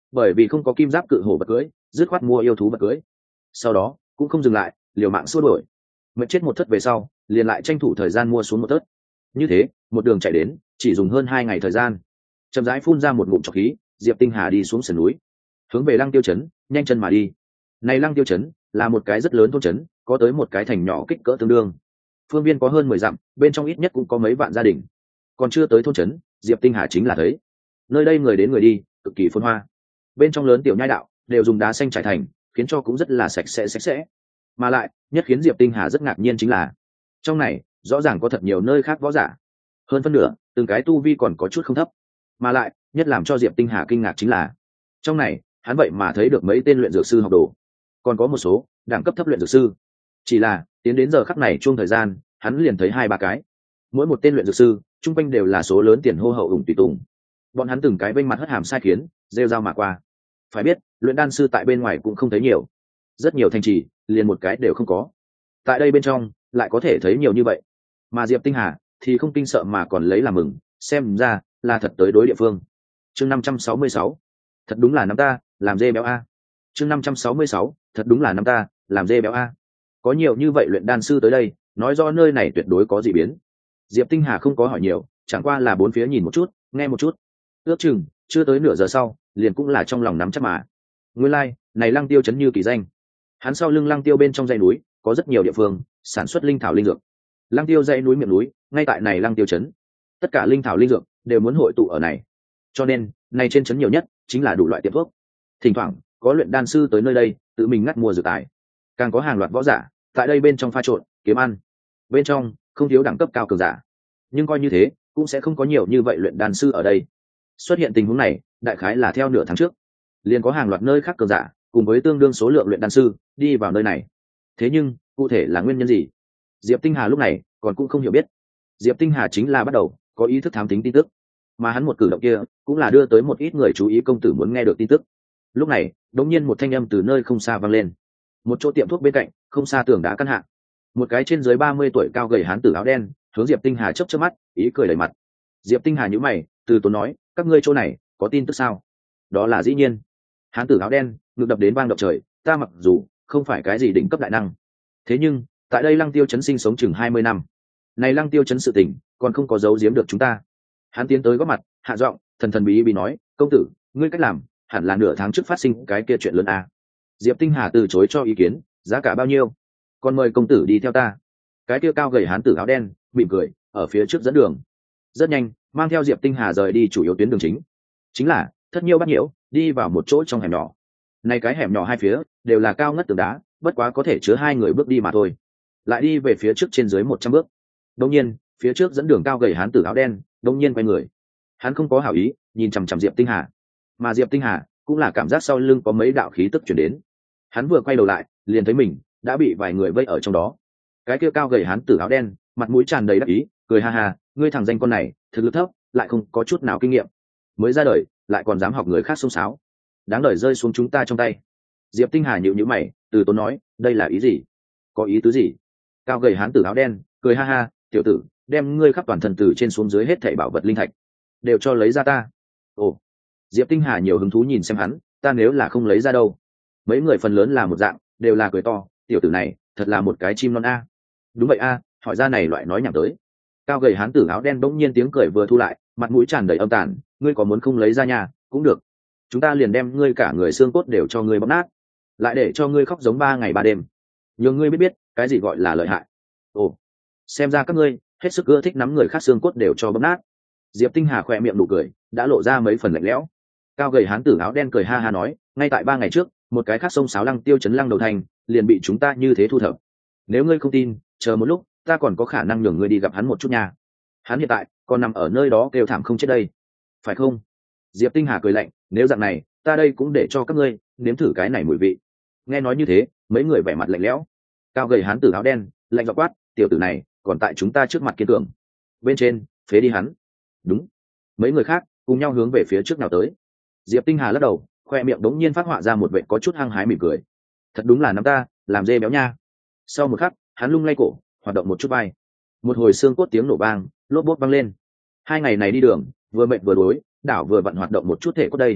bởi vì không có kim giáp cự hổ vật cưới, dứt khoát mua yêu thú vật cưới. Sau đó cũng không dừng lại, liều mạng xua đuổi, mệt chết một thất về sau liền lại tranh thủ thời gian mua xuống một thất. Như thế một đường chạy đến chỉ dùng hơn 2 ngày thời gian. Chậm rãi phun ra một ngụm trọc khí, Diệp Tinh Hà đi xuống sườn núi, hướng về Lăng Tiêu trấn nhanh chân mà đi. Này Lăng Tiêu trấn là một cái rất lớn thôn trấn, có tới một cái thành nhỏ kích cỡ tương đương, phương viên có hơn 10 dặm, bên trong ít nhất cũng có mấy vạn gia đình. Còn chưa tới thôn trấn, Diệp Tinh Hà chính là thấy nơi đây người đến người đi cực kỳ phồn hoa, bên trong lớn tiểu nhai đạo đều dùng đá xanh trải thành, khiến cho cũng rất là sạch sẽ. Mà lại nhất khiến Diệp Tinh Hà rất ngạc nhiên chính là trong này rõ ràng có thật nhiều nơi khác võ giả, hơn phân nửa từng cái tu vi còn có chút không thấp. Mà lại nhất làm cho Diệp Tinh Hà kinh ngạc chính là trong này hắn vậy mà thấy được mấy tên luyện dược sư học đồ, còn có một số đẳng cấp thấp luyện dược sư. Chỉ là tiến đến giờ khắc này chuông thời gian, hắn liền thấy 2-3 cái, mỗi một tên luyện dược sư trung quanh đều là số lớn tiền hô hậu ủng tùy tùng. Bọn hắn từng cái bên mặt hất hàm sai khiến, rêu rao mà qua. Phải biết luyện đan sư tại bên ngoài cũng không thấy nhiều, rất nhiều thành trì liền một cái đều không có, tại đây bên trong lại có thể thấy nhiều như vậy. Mà Diệp Tinh Hà thì không kinh sợ mà còn lấy làm mừng, xem ra là thật tới đối địa phương. Chương 566, thật đúng là năm ta làm dê béo a. Chương 566, thật đúng là năm ta làm dê béo a. Có nhiều như vậy luyện đan sư tới đây, nói rõ nơi này tuyệt đối có dị biến. Diệp Tinh Hà không có hỏi nhiều, chẳng qua là bốn phía nhìn một chút, nghe một chút. Ước chừng chưa tới nửa giờ sau, liền cũng là trong lòng nắm chắc mà. Nguyên lai, này Lăng Tiêu trấn như kỳ danh. Hắn sau lưng Lăng Tiêu bên trong dãy núi, có rất nhiều địa phương sản xuất linh thảo linh dược. Lăng Tiêu dãy núi miệng núi, ngay tại này Lăng Tiêu trấn, tất cả linh thảo linh dược đều muốn hội tụ ở này. Cho nên, này trên trấn nhiều nhất chính là đủ loại tiệm thuốc. Thỉnh thoảng có luyện đan sư tới nơi đây, tự mình ngắt mua dược tài. Càng có hàng loạt võ giả tại đây bên trong pha trộn, kiếm ăn. Bên trong không thiếu đẳng cấp cao cường giả, nhưng coi như thế cũng sẽ không có nhiều như vậy luyện đan sư ở đây. Xuất hiện tình huống này, đại khái là theo nửa tháng trước, liền có hàng loạt nơi khác cường giả cùng với tương đương số lượng luyện đan sư đi vào nơi này. Thế nhưng cụ thể là nguyên nhân gì, Diệp Tinh Hà lúc này còn cũng không hiểu biết. Diệp Tinh Hà chính là bắt đầu có ý thức thám tính tin tức, mà hắn một cử động kia cũng là đưa tới một ít người chú ý công tử muốn nghe được tin tức. Lúc này đột nhiên một thanh âm từ nơi không xa vang lên. Một chỗ tiệm thuốc bên cạnh, không xa tường đá căn hạ, một cái trên dưới 30 tuổi cao gầy hán tử áo đen hướng Diệp Tinh Hà chớp chớp mắt, ý cười đầy mặt. Diệp Tinh Hà nhíu mày, từ tốn nói, các ngươi chỗ này có tin tức sao? Đó là dĩ nhiên. Hán tử áo đen ngực đập đến vang động trời, ta mặc dù không phải cái gì đỉnh cấp đại năng, thế nhưng tại đây Lăng Tiêu trấn sinh sống chừng 20 năm, này Lăng Tiêu trấn sự tình còn không có giấu giếm được chúng ta. Hắn tiến tới góp mặt, hạ giọng, thần thần bí bí nói, công tử, ngươi cách làm hẳn là nửa tháng trước phát sinh cái kia chuyện lớn a. Diệp Tinh Hà từ chối cho ý kiến, giá cả bao nhiêu? Còn mời công tử đi theo ta. Cái kia cao gầy hán tử áo đen mỉm cười, ở phía trước dẫn đường. Rất nhanh, mang theo Diệp Tinh Hà rời đi chủ yếu tuyến đường chính là thất nhiêu bắt nhiễu, đi vào một chỗ trong hẻm nhỏ. Này cái hẻm nhỏ hai phía đều là cao ngất tường đá, bất quá có thể chứa 2 người bước đi mà thôi. Lại đi về phía trước trên dưới 100 bước. Đột nhiên, phía trước dẫn đường cao gầy hán tử áo đen, đột nhiên quay người. Hắn không có hảo ý, nhìn chằm chằm Diệp Tinh Hà. Mà Diệp Tinh Hà cũng là cảm giác sau lưng có mấy đạo khí tức truyền đến. Hắn vừa quay đầu lại, liền thấy mình đã bị vài người vây ở trong đó. Cái kia cao gầy hán tử áo đen, mặt mũi tràn đầy đắc ý, cười ha ha, ngươi thằng danh con này, thực lực thấp, lại không có chút nào kinh nghiệm, mới ra đời lại còn dám học người khác xông xáo, đáng đời rơi xuống chúng ta trong tay. Diệp Tinh Hà nhíu nhíu mày, từ tốn nói, đây là ý gì? Có ý tứ gì? Cao gầy hán tử áo đen cười ha ha, tiểu tử, đem ngươi khắp toàn thân từ trên xuống dưới hết thảy bảo vật linh thạch đều cho lấy ra ta. Ồ. Diệp Tinh Hà nhiều hứng thú nhìn xem hắn, ta nếu là không lấy ra đâu? Mấy người phần lớn là một dạng, đều là cười to, tiểu tử này thật là một cái chim non a. Đúng vậy a, hỏi ra này loại nói nhảm tới. Cao gầy hán tử áo đen bỗng nhiên tiếng cười vừa thu lại, mặt mũi tràn đầy âm tàn, ngươi có muốn không lấy ra nhà cũng được, chúng ta liền đem ngươi cả người xương cốt đều cho ngươi bóp nát, lại để cho ngươi khóc giống 3 ngày 3 đêm, nhường ngươi biết cái gì gọi là lợi hại. Ồ, xem ra các ngươi hết sức ưa thích nắm người khác xương cốt đều cho bóp nát. Diệp Tinh Hà khỏe miệng nụ cười đã lộ ra mấy phần lạnh lẽo. Cao gầy hán tử áo đen cười ha ha nói, ngay tại 3 ngày trước, một cái khác sông Sáo Lăng Tiêu trấn Lăng Đầu Thành liền bị chúng ta như thế thu thập. Nếu ngươi không tin, chờ một lúc, ta còn có khả năng nhường ngươi đi gặp hắn một chút nha. Hắn hiện tại còn nằm ở nơi đó kêu thảm không chết đây, phải không? Diệp Tinh Hà cười lạnh, nếu dạng này, ta đây cũng để cho các ngươi nếm thử cái này mùi vị. Nghe nói như thế, mấy người vẻ mặt lạnh lẽo. Cao gầy hán tử áo đen lạnh giọng quát, tiểu tử này còn tại chúng ta trước mặt kiên cường, bên trên phế đi hắn. Đúng. Mấy người khác cùng nhau hướng về phía trước nào tới. Diệp Tinh Hà lắc đầu, khoe miệng đống nhiên phát họa ra một vẻ có chút hăng hái mỉm cười. Thật đúng là nắm ta làm dê béo nha. Sau một khắc, hắn lung lay cổ, hoạt động một chút vai. Một hồi xương cốt tiếng nổ vang, lốp bốt vang lên. 2 ngày này đi đường, vừa mệt vừa đuối, đảo vừa vặn hoạt động một chút thể cốt đây.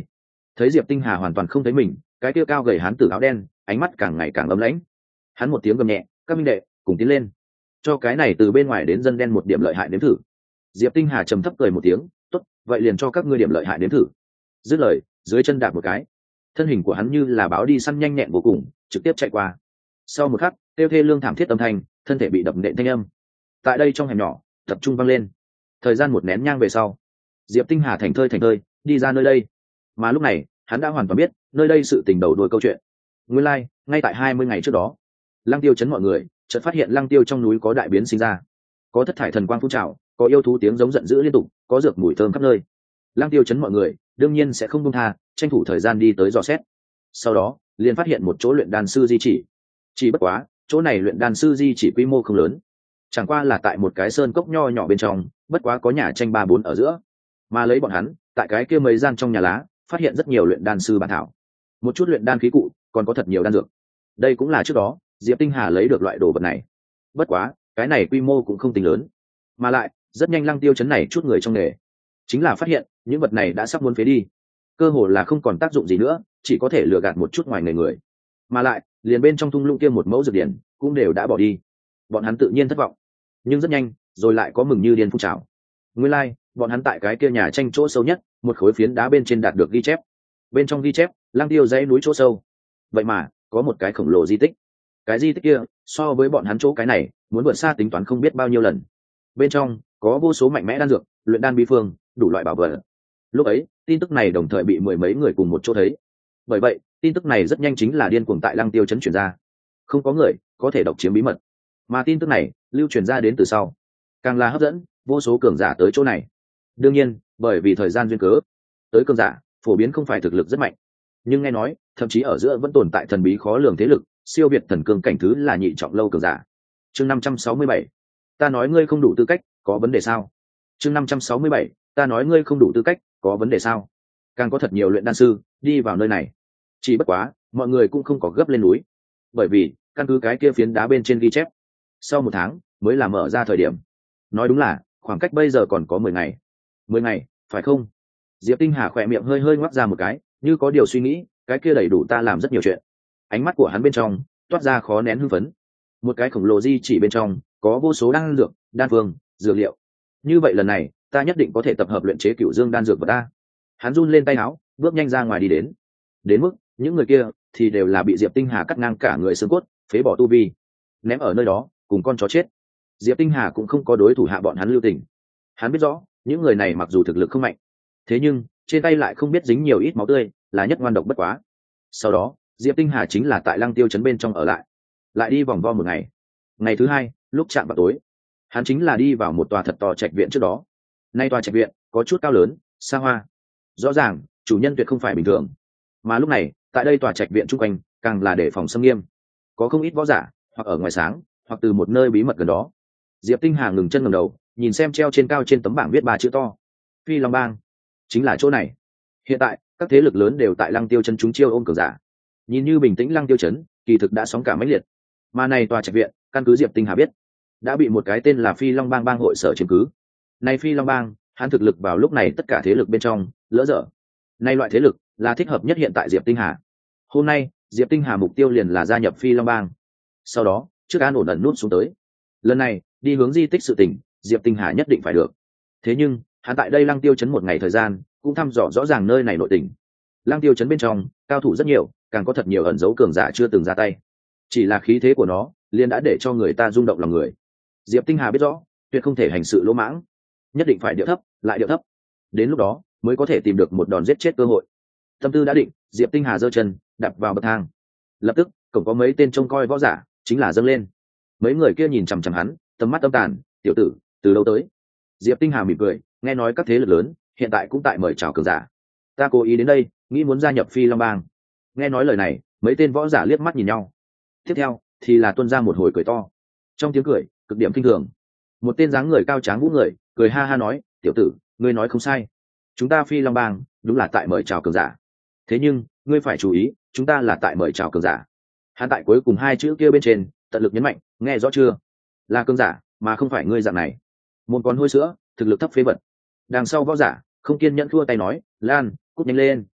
Thấy Diệp Tinh Hà hoàn toàn không thấy mình, cái kia cao gầy hán tử áo đen ánh mắt càng ngày càng ấm lãnh. Hắn một tiếng gầm nhẹ, các minh đệ cùng tiến lên, cho cái này từ bên ngoài đến dân đen một điểm lợi hại nếm thử. Diệp Tinh Hà trầm thấp cười một tiếng, tốt, vậy liền cho các ngươi điểm lợi hại nếm thử. Dứt lời, dưới chân đạp một cái, thân hình của hắn như là báo đi săn nhanh nhẹn vô cùng, trực tiếp chạy qua. Sau một khắc, kêu thê lương thảm thiết âm thanh, thân thể bị đập nện thanh âm tại đây trong hẻm nhỏ tập trung vang lên. Thời gian một nén nhang về sau, Diệp Tinh Hà thành thơi đi ra nơi đây. Mà lúc này hắn đã hoàn toàn biết nơi đây sự tình đầu đuôi câu chuyện. Nguyên lai, ngay tại 20 ngày trước đó, Lăng Tiêu chấn mọi người chợt phát hiện Lăng Tiêu trong núi có đại biến sinh ra, có thất thải thần quang phun trào, có yêu thú tiếng giống giận dữ liên tục, có dược mùi thơm khắp nơi. Lăng Tiêu chấn mọi người đương nhiên sẽ không buông tha, tranh thủ thời gian đi tới dò xét. Sau đó liền phát hiện một chỗ luyện đan sư di chỉ bất quá chỗ này luyện đan sư di chỉ quy mô không lớn, chẳng qua là tại một cái sơn cốc nho nhỏ bên trong, bất quá có nhà tranh 3-4 ở giữa. Mà lấy bọn hắn tại cái kia mấy gian trong nhà lá phát hiện rất nhiều luyện đan sư bản thảo, một chút luyện đan khí cụ, còn có thật nhiều đan dược. Đây cũng là trước đó Diệp Tinh Hà lấy được loại đồ vật này. Bất quá cái này quy mô cũng không tính lớn, mà lại rất nhanh Lăng Tiêu chấn này chút người trong nghề chính là phát hiện những vật này đã sắp muốn phế đi, cơ hồ là không còn tác dụng gì nữa, chỉ có thể lừa gạt một chút ngoài người. Mà lại liền bên trong thung lũng kia một mẫu dược điển cũng đều đã bỏ đi. Bọn hắn tự nhiên thất vọng, nhưng rất nhanh rồi lại có mừng như điên phun trào. Nguyên lai, bọn hắn tại cái kia nhà tranh chỗ sâu nhất, một khối phiến đá bên trên đạt được ghi chép. Bên trong ghi chép, Lăng Tiêu dãy núi chỗ sâu, vậy mà có một cái khổng lồ di tích. Cái di tích kia so với bọn hắn chỗ cái này muốn vượt xa tính toán không biết bao nhiêu lần. Bên trong có vô số mạnh mẽ đan dược, luyện đan bí phương, đủ loại bảo vật. Lúc ấy tin tức này đồng thời bị mười mấy người cùng một chỗ thấy. Bởi vậy tin tức này rất nhanh chính là điên cuồng tại Lăng Tiêu chấn truyền ra. Không có người có thể độc chiếm bí mật, mà tin tức này lưu truyền ra đến từ sau, càng là hấp dẫn vô số cường giả tới chỗ này. Đương nhiên bởi vì thời gian duyên cớ, tới cường giả phổ biến không phải thực lực rất mạnh, nhưng nghe nói thậm chí ở giữa vẫn tồn tại thần bí khó lường thế lực, siêu việt thần cương cảnh thứ là nhị trọng lâu cường giả. Chương 567, ta nói ngươi không đủ tư cách, có vấn đề sao? Chương 567, ta nói ngươi không đủ tư cách, có vấn đề sao? Càng có thật nhiều luyện đan sư đi vào nơi này. Chỉ bất quá mọi người cũng không có gấp lên núi, bởi vì căn cứ cái kia phiến đá bên trên ghi chép, sau 1 tháng mới là mở ra thời điểm. Nói đúng là khoảng cách bây giờ còn có 10 ngày. 10 ngày phải không? Diệp Tinh Hà khỏe miệng hơi ngoác ra một cái, như có điều suy nghĩ, cái kia đầy đủ ta làm rất nhiều chuyện. Ánh mắt của hắn bên trong toát ra khó nén hưng phấn. Một cái khổng lồ di chỉ bên trong có vô số đan dược, đan phương, dược liệu. Như vậy lần này ta nhất định có thể tập hợp luyện chế cửu dương đan dược của ta. Hắn run lên tay áo, bước nhanh ra ngoài đi đến. Đến mức những người kia thì đều là bị Diệp Tinh Hà cắt ngang cả người xương cốt, phế bỏ tu vi, ném ở nơi đó cùng con chó chết. Diệp Tinh Hà cũng không có đối thủ hạ bọn hắn lưu tình. Hắn biết rõ những người này mặc dù thực lực không mạnh, thế nhưng trên tay lại không biết dính nhiều ít máu tươi, là nhất ngoan độc bất quá. Sau đó Diệp Tinh Hà chính là tại Lăng Tiêu trấn bên trong ở lại đi vòng vo 1 ngày. Ngày thứ 2 lúc chạm vào tối, hắn chính là đi vào một tòa thật to trạch viện trước đó. Nay tòa trạch viện có chút cao lớn, xa hoa, rõ ràng chủ nhân tuyệt không phải bình thường. Mà lúc này tại đây tòa trạch viện chung quanh càng là để phòng xâm nghiêm, có không ít võ giả hoặc ở ngoài sáng, hoặc từ một nơi bí mật gần đó. Diệp Tinh Hà ngừng chân ngẩng đầu, nhìn xem treo trên cao trên tấm bảng viết 3 chữ to: Phi Long Bang. Chính là chỗ này. Hiện tại các thế lực lớn đều tại Lăng Tiêu trấn chúng chiêu ôm cường giả. Nhìn như bình tĩnh Lăng Tiêu trấn, kỳ thực đã sóng cả mãnh liệt. Mà này tòa trạch viện, căn cứ Diệp Tinh Hà biết, đã bị một cái tên là Phi Long Bang bang hội sở chiếm cứ. Này Phi Long Bang, hắn thực lực vào lúc này tất cả thế lực bên trong lỡ dở. Nay loại thế lực là thích hợp nhất hiện tại Diệp Tinh Hà. Hôm nay Diệp Tinh Hà mục tiêu liền là gia nhập Phi Long Bang, sau đó trước an ổn ẩn nút xuống tới. Lần này đi hướng di tích sự tình, Diệp Tinh Hà nhất định phải được. Thế nhưng hắn tại đây Lăng Tiêu trấn 1 ngày thời gian, cũng thăm dò rõ ràng nơi này nội tình. Lăng Tiêu trấn bên trong cao thủ rất nhiều, càng có thật nhiều ẩn dấu cường giả chưa từng ra tay. Chỉ là khí thế của nó liền đã để cho người ta rung động lòng người. Diệp Tinh Hà biết rõ tuyệt không thể hành sự lỗ mãng, nhất định phải điệu thấp lại điệu thấp, đến lúc đó mới có thể tìm được một đòn giết chết cơ hội. Tâm tư đã định, Diệp Tinh Hà giơ chân đạp vào bậc thang. Lập tức cổng có mấy tên trông coi võ giả chính là dâng lên. Mấy người kia nhìn chằm chằm hắn, tầm mắt âm tàn: tiểu tử từ đâu tới? Diệp Tinh Hà mỉm cười, nghe nói các thế lực lớn hiện tại cũng tại mời chào cường giả, ta cố ý đến đây nghĩ muốn gia nhập Phi Long Bang. Nghe nói lời này, mấy tên võ giả liếc mắt nhìn nhau, tiếp theo thì là tuôn ra một hồi cười to. Trong tiếng cười cực điểm kinh thường, một tên dáng người cao tráng vũ người cười ha ha nói: tiểu tử, ngươi nói không sai, chúng ta Phi Long Bang đúng là tại mời chào cường giả. Thế nhưng ngươi phải chú ý, chúng ta là tại mời chào cường giả. Hắn tại cuối cùng 2 chữ kia bên trên tận lực nhấn mạnh, nghe rõ chưa? Là cường giả, mà không phải ngươi dạng này một con hôi sữa, thực lực thấp phế vật. Đằng sau võ giả không kiên nhẫn thua tay nói: lan, cút nhanh lên.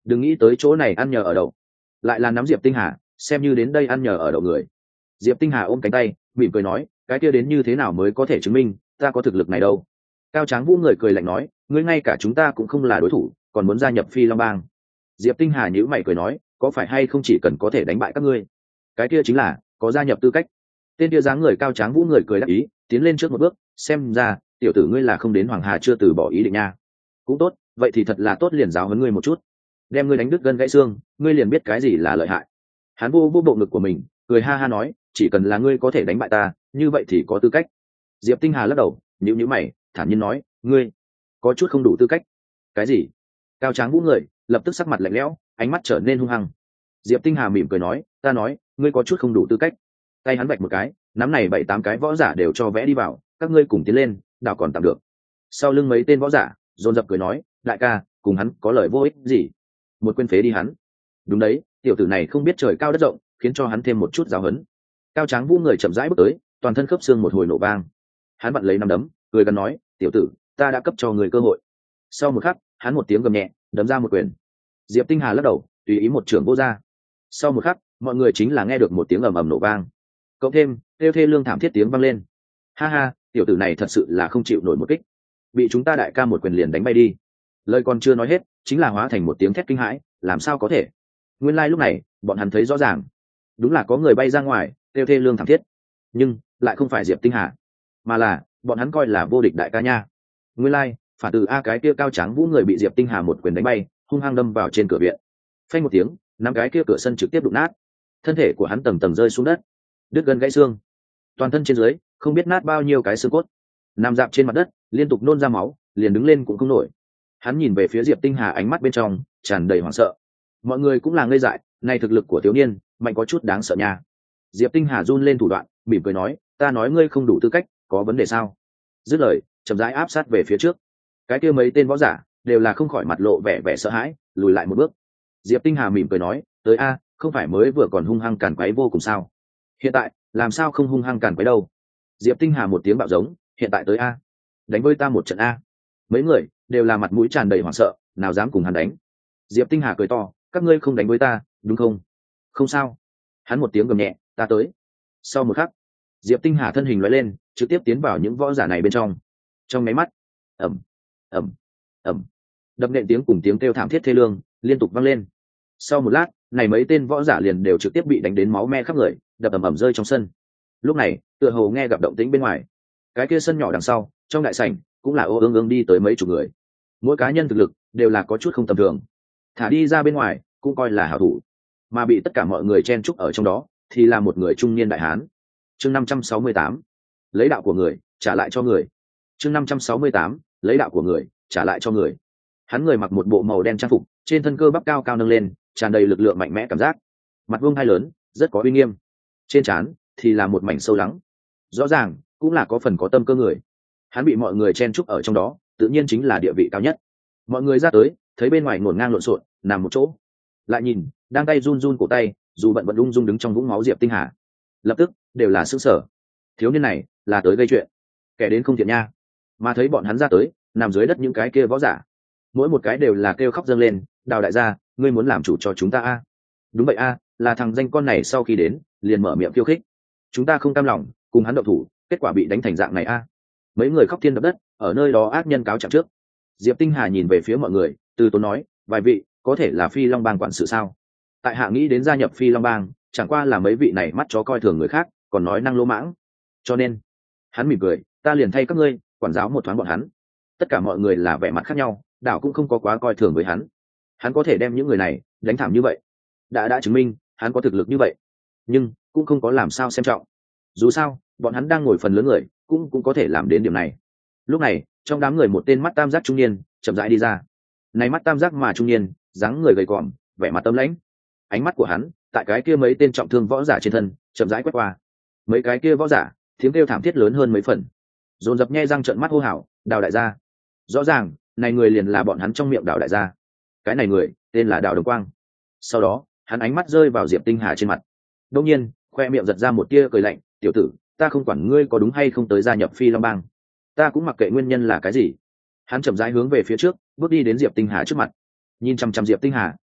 đừng nghĩ tới chỗ này ăn nhờ ở đậu. Lại là nắm Diệp Tinh Hà xem như đến đây ăn nhờ ở đậu người. Diệp Tinh Hà ôm cánh tay mỉm cười nói, cái kia đến như thế nào mới có thể chứng minh ta có thực lực này đâu. Cao Tráng Vũ người cười lạnh nói, ngươi ngay cả chúng ta cũng không là đối thủ, còn muốn gia nhập Phi Long Bang. Diệp Tinh Hà nhíu mày cười nói, có phải hay không chỉ cần có thể đánh bại các ngươi, cái kia chính là có gia nhập tư cách. Tên kia dáng người Cao Tráng Vũ người cười đáp ý, tiến lên trước một bước, xem ra tiểu tử ngươi là không đến Hoàng Hà chưa từ bỏ ý định nha. Cũng tốt, vậy thì thật là tốt, liền giáo huấn ngươi một chút, đem ngươi đánh đứt gân gãy xương, ngươi liền biết cái gì là lợi hại. Hắn vô bộ ngực của mình, cười ha ha nói, chỉ cần là ngươi có thể đánh bại ta, như vậy thì có tư cách. Diệp Tinh Hà lắc đầu, nhíu mày, thản nhiên nói, ngươi có chút không đủ tư cách. Cái gì? Cao Tráng Vũ người lập tức sắc mặt lạnh lẽo, ánh mắt trở nên hung hăng. Diệp Tinh Hà mỉm cười nói, ta nói, ngươi có chút không đủ tư cách. Tay hắn vạch một cái, nắm này 7-8 cái võ giả đều cho vẽ đi vào, các ngươi cùng tiến lên, đảo còn tạm được. Sau lưng mấy tên võ giả dồn dập cười nói, đại ca, cùng hắn có lời vô ích gì, một quên phế đi hắn. Đúng đấy, tiểu tử này không biết trời cao đất rộng, khiến cho hắn thêm một chút giáo huấn. Cao Tráng Vũ người chậm rãi bước tới, toàn thân khớp xương một hồi nổ vang. Hắn vặn lấy nắm đấm, cười gần nói, tiểu tử, ta đã cấp cho người cơ hội. Sau một khắc, hắn một tiếng gầm nhẹ, đấm ra một quyền. Diệp Tinh Hà lắc đầu, tùy ý một trường vô ra. Sau một khắc, mọi người chính là nghe được một tiếng ầm ầm nổ vang, cộng thêm kêu thê lương thảm thiết tiếng vang lên. Ha ha, tiểu tử này thật sự là không chịu nổi một kích, bị chúng ta đại ca một quyền liền đánh bay đi. Lời còn chưa nói hết, chính là hóa thành một tiếng thét kinh hãi, làm sao có thể? Nguyên lai lúc này, bọn hắn thấy rõ ràng, đúng là có người bay ra ngoài, kêu thê lương thảm thiết, nhưng lại không phải Diệp Tinh Hà, mà là bọn hắn coi là vô địch đại ca nha. Nguyên lai, phản từ a cái kia Cao Tráng Vũ người bị Diệp Tinh Hà một quyền đánh bay, hung hăng đâm vào trên cửa viện. Phanh một tiếng, năm cái kia cửa sân trực tiếp đụng nát, thân thể của hắn tầng tầng rơi xuống đất, đứt gân gãy xương, toàn thân trên dưới không biết nát bao nhiêu cái xương cốt, nằm dạp trên mặt đất liên tục nôn ra máu, liền đứng lên cũng không nổi. Hắn nhìn về phía Diệp Tinh Hà, ánh mắt bên trong tràn đầy hoảng sợ. Mọi người cũng là ngây dại, này thực lực của thiếu niên mạnh có chút đáng sợ nha. Diệp Tinh Hà run lên thủ đoạn, mỉm cười nói, ta nói ngươi không đủ tư cách, có vấn đề sao? Dứt lời, chậm rãi áp sát về phía trước. Cái kia mấy tên võ giả đều là không khỏi mặt lộ vẻ vẻ sợ hãi, lùi lại một bước. Diệp Tinh Hà mỉm cười nói, tới a, không phải mới vừa còn hung hăng càn quấy vô cùng sao? Hiện tại làm sao không hung hăng càn quấy đâu? Diệp Tinh Hà một tiếng bạo giống, hiện tại tới a, đánh với ta một trận a. Mấy người đều là mặt mũi tràn đầy hoảng sợ, nào dám cùng hắn đánh. Diệp Tinh Hà cười to, các ngươi không đánh với ta, đúng không? Không sao. Hắn một tiếng gầm nhẹ, ta tới. Sau một khắc, Diệp Tinh Hà thân hình lóe lên, trực tiếp tiến vào những võ giả này bên trong. Trong máy mắt, ầm ầm ầm, đập nện tiếng cùng tiếng kêu thảm thiết thê lương liên tục vang lên. Sau một lát, này mấy tên võ giả liền đều trực tiếp bị đánh đến máu me khắp người, đập ầm ầm rơi trong sân. Lúc này, tựa hồ nghe gặp động tĩnh bên ngoài, cái kia sân nhỏ đằng sau, trong đại sảnh cũng là ô ương ương đi tới mấy chục người. Mỗi cá nhân thực lực đều là có chút không tầm thường, thả đi ra bên ngoài cũng coi là hảo thủ, mà bị tất cả mọi người chen chúc ở trong đó thì là một người trung niên đại hán. Chương 568, lấy đạo của người trả lại cho người. Chương 568, lấy đạo của người trả lại cho người. Hắn người mặc một bộ màu đen trang phục, trên thân cơ bắp cao cao nâng lên, tràn đầy lực lượng mạnh mẽ cảm giác. Mặt vuông hai lớn, rất có uy nghiêm. Trên trán thì là một mảnh sâu lắng, rõ ràng cũng là có phần có tâm cơ người. Hắn bị mọi người chen chúc ở trong đó, tự nhiên chính là địa vị cao nhất. Mọi người ra tới, thấy bên ngoài ngổn ngang lộn xộn, nằm một chỗ, lại nhìn, đang tay run run cổ tay, dù bận ung dung đứng trong vũng máu Diệp Tinh Hà, lập tức đều là sững sờ. Thiếu niên này là tới gây chuyện, kẻ đến không thiện nha. Mà thấy bọn hắn ra tới, nằm dưới đất những cái kia võ giả, mỗi một cái đều là kêu khóc dâng lên, Đào đại gia, ngươi muốn làm chủ cho chúng ta a? Đúng vậy a, là thằng danh con này sau khi đến liền mở miệng khiêu khích, chúng ta không cam lòng cùng hắn động thủ, kết quả bị đánh thành dạng này a. Mấy người khóc thiên đập đất, ở nơi đó ác nhân cáo trạng trước. Diệp Tinh Hà nhìn về phía mọi người, từ tốn nói, vài vị có thể là Phi Long Bang quản sự sao? Tại hạ nghĩ đến gia nhập Phi Long Bang, chẳng qua là mấy vị này mắt chó coi thường người khác, còn nói năng lỗ mãng, cho nên hắn mỉm cười, ta liền thay các ngươi quản giáo một thoáng bọn hắn. Tất cả mọi người là vẻ mặt khác nhau, đảo cũng không có quá coi thường với hắn. Hắn có thể đem những người này đánh thảm như vậy, đã chứng minh hắn có thực lực như vậy, nhưng cũng không có làm sao xem trọng. Dù sao bọn hắn đang ngồi phần lớn người cũng có thể làm đến điểm này. Lúc này trong đám người một tên mắt tam giác trung niên chậm rãi đi ra. Này mắt tam giác mà trung niên, dáng người gầy còm, vẻ mặt tâm lãnh. Ánh mắt của hắn tại cái kia mấy tên trọng thương võ giả trên thân chậm rãi quét qua. Mấy cái kia võ giả tiếng kêu thảm thiết lớn hơn mấy phần, dồn dập nhe răng trợn mắt hô hào, Đào đại gia. Rõ ràng này người liền là bọn hắn trong miệng Đào đại gia. Cái này người tên là Đào Đồng Quang. Sau đó hắn ánh mắt rơi vào Diệp Tinh Hà trên mặt, đột nhiên khoe miệng giật ra một tia cười lạnh, tiểu tử, ta không quản ngươi có đúng hay không tới gia nhập Phi Long Bang, ta cũng mặc kệ nguyên nhân là cái gì. Hắn chậm rãi hướng về phía trước bước đi đến Diệp Tinh Hà trước mặt, nhìn chăm chăm Diệp Tinh Hà,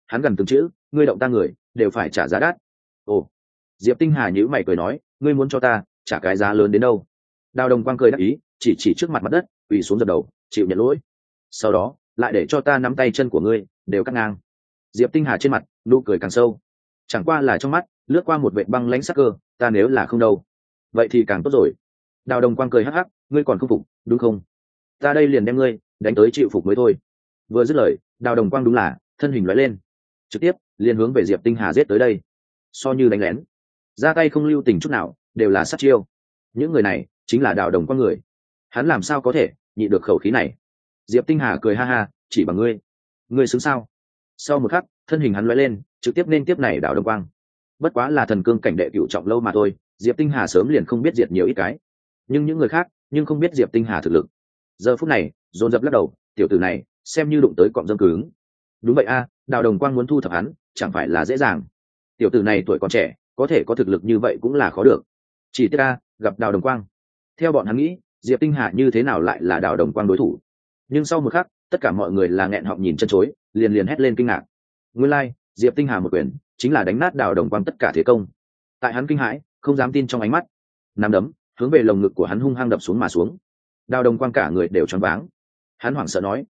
hắn gần từng chữ, ngươi động ta người đều phải trả giá đắt. Ồ. Diệp Tinh Hà nhíu mày cười nói, ngươi muốn cho ta trả cái giá lớn đến đâu? Đào Đồng Quang cười đáp ý, chỉ trước mặt đất, quỳ xuống dập đầu, chịu nhận lỗi. Sau đó, lại để cho ta nắm tay chân của ngươi đều cắt ngang. Diệp Tinh Hà trên mặt nụ cười càng sâu, chẳng qua là trong mắt lướt qua một vệt băng lãnh sắc cơ, ta nếu là không đâu, vậy thì càng tốt rồi. Đào Đồng Quang cười hắc hắc, ngươi còn không phục đúng không? Ta đây liền đem ngươi đánh tới chịu phục mới thôi. Vừa dứt lời, Đào Đồng Quang đúng là thân hình lóe lên, trực tiếp liền hướng về Diệp Tinh Hà giết tới đây. So như đánh lén, ra tay không lưu tình chút nào, đều là sát chiêu. Những người này chính là Đào Đồng Quang người, hắn làm sao có thể nhịn được khẩu khí này? Diệp Tinh Hà cười ha ha, chỉ bằng ngươi xứng sao? Sau một khắc, thân hình hắn lóe lên, trực tiếp nên tiếp này Đào Đồng Quang. Bất quá là thần cương cảnh đệ cửu trọng lâu mà thôi, Diệp Tinh Hà sớm liền không biết diệt nhiều ít cái, nhưng những người khác nhưng không biết Diệp Tinh Hà thực lực. Giờ phút này dồn dập lắc đầu, tiểu tử này xem như đụng tới cọm dâm cứng. Đúng vậy a, Đào Đồng Quang muốn thu thập hắn chẳng phải là dễ dàng. Tiểu tử này tuổi còn trẻ, có thể có thực lực như vậy cũng là khó được. Chỉ tiếc a, gặp Đào Đồng Quang, theo bọn hắn nghĩ Diệp Tinh Hà như thế nào lại là Đào Đồng Quang đối thủ. Nhưng sau một khắc, tất cả mọi người là nghẹn họng nhìn chân chối, liền hét lên kinh ngạc. Nguyên lai, Diệp Tinh Hà một quyền chính là đánh nát Đào Đồng Quang tất cả thế công. Tại hắn kinh hãi, không dám tin trong ánh mắt, nắm đấm hướng về lồng ngực của hắn hung hăng đập xuống mà xuống. Đào Đồng Quang cả người đều choáng váng, hắn hoảng sợ nói,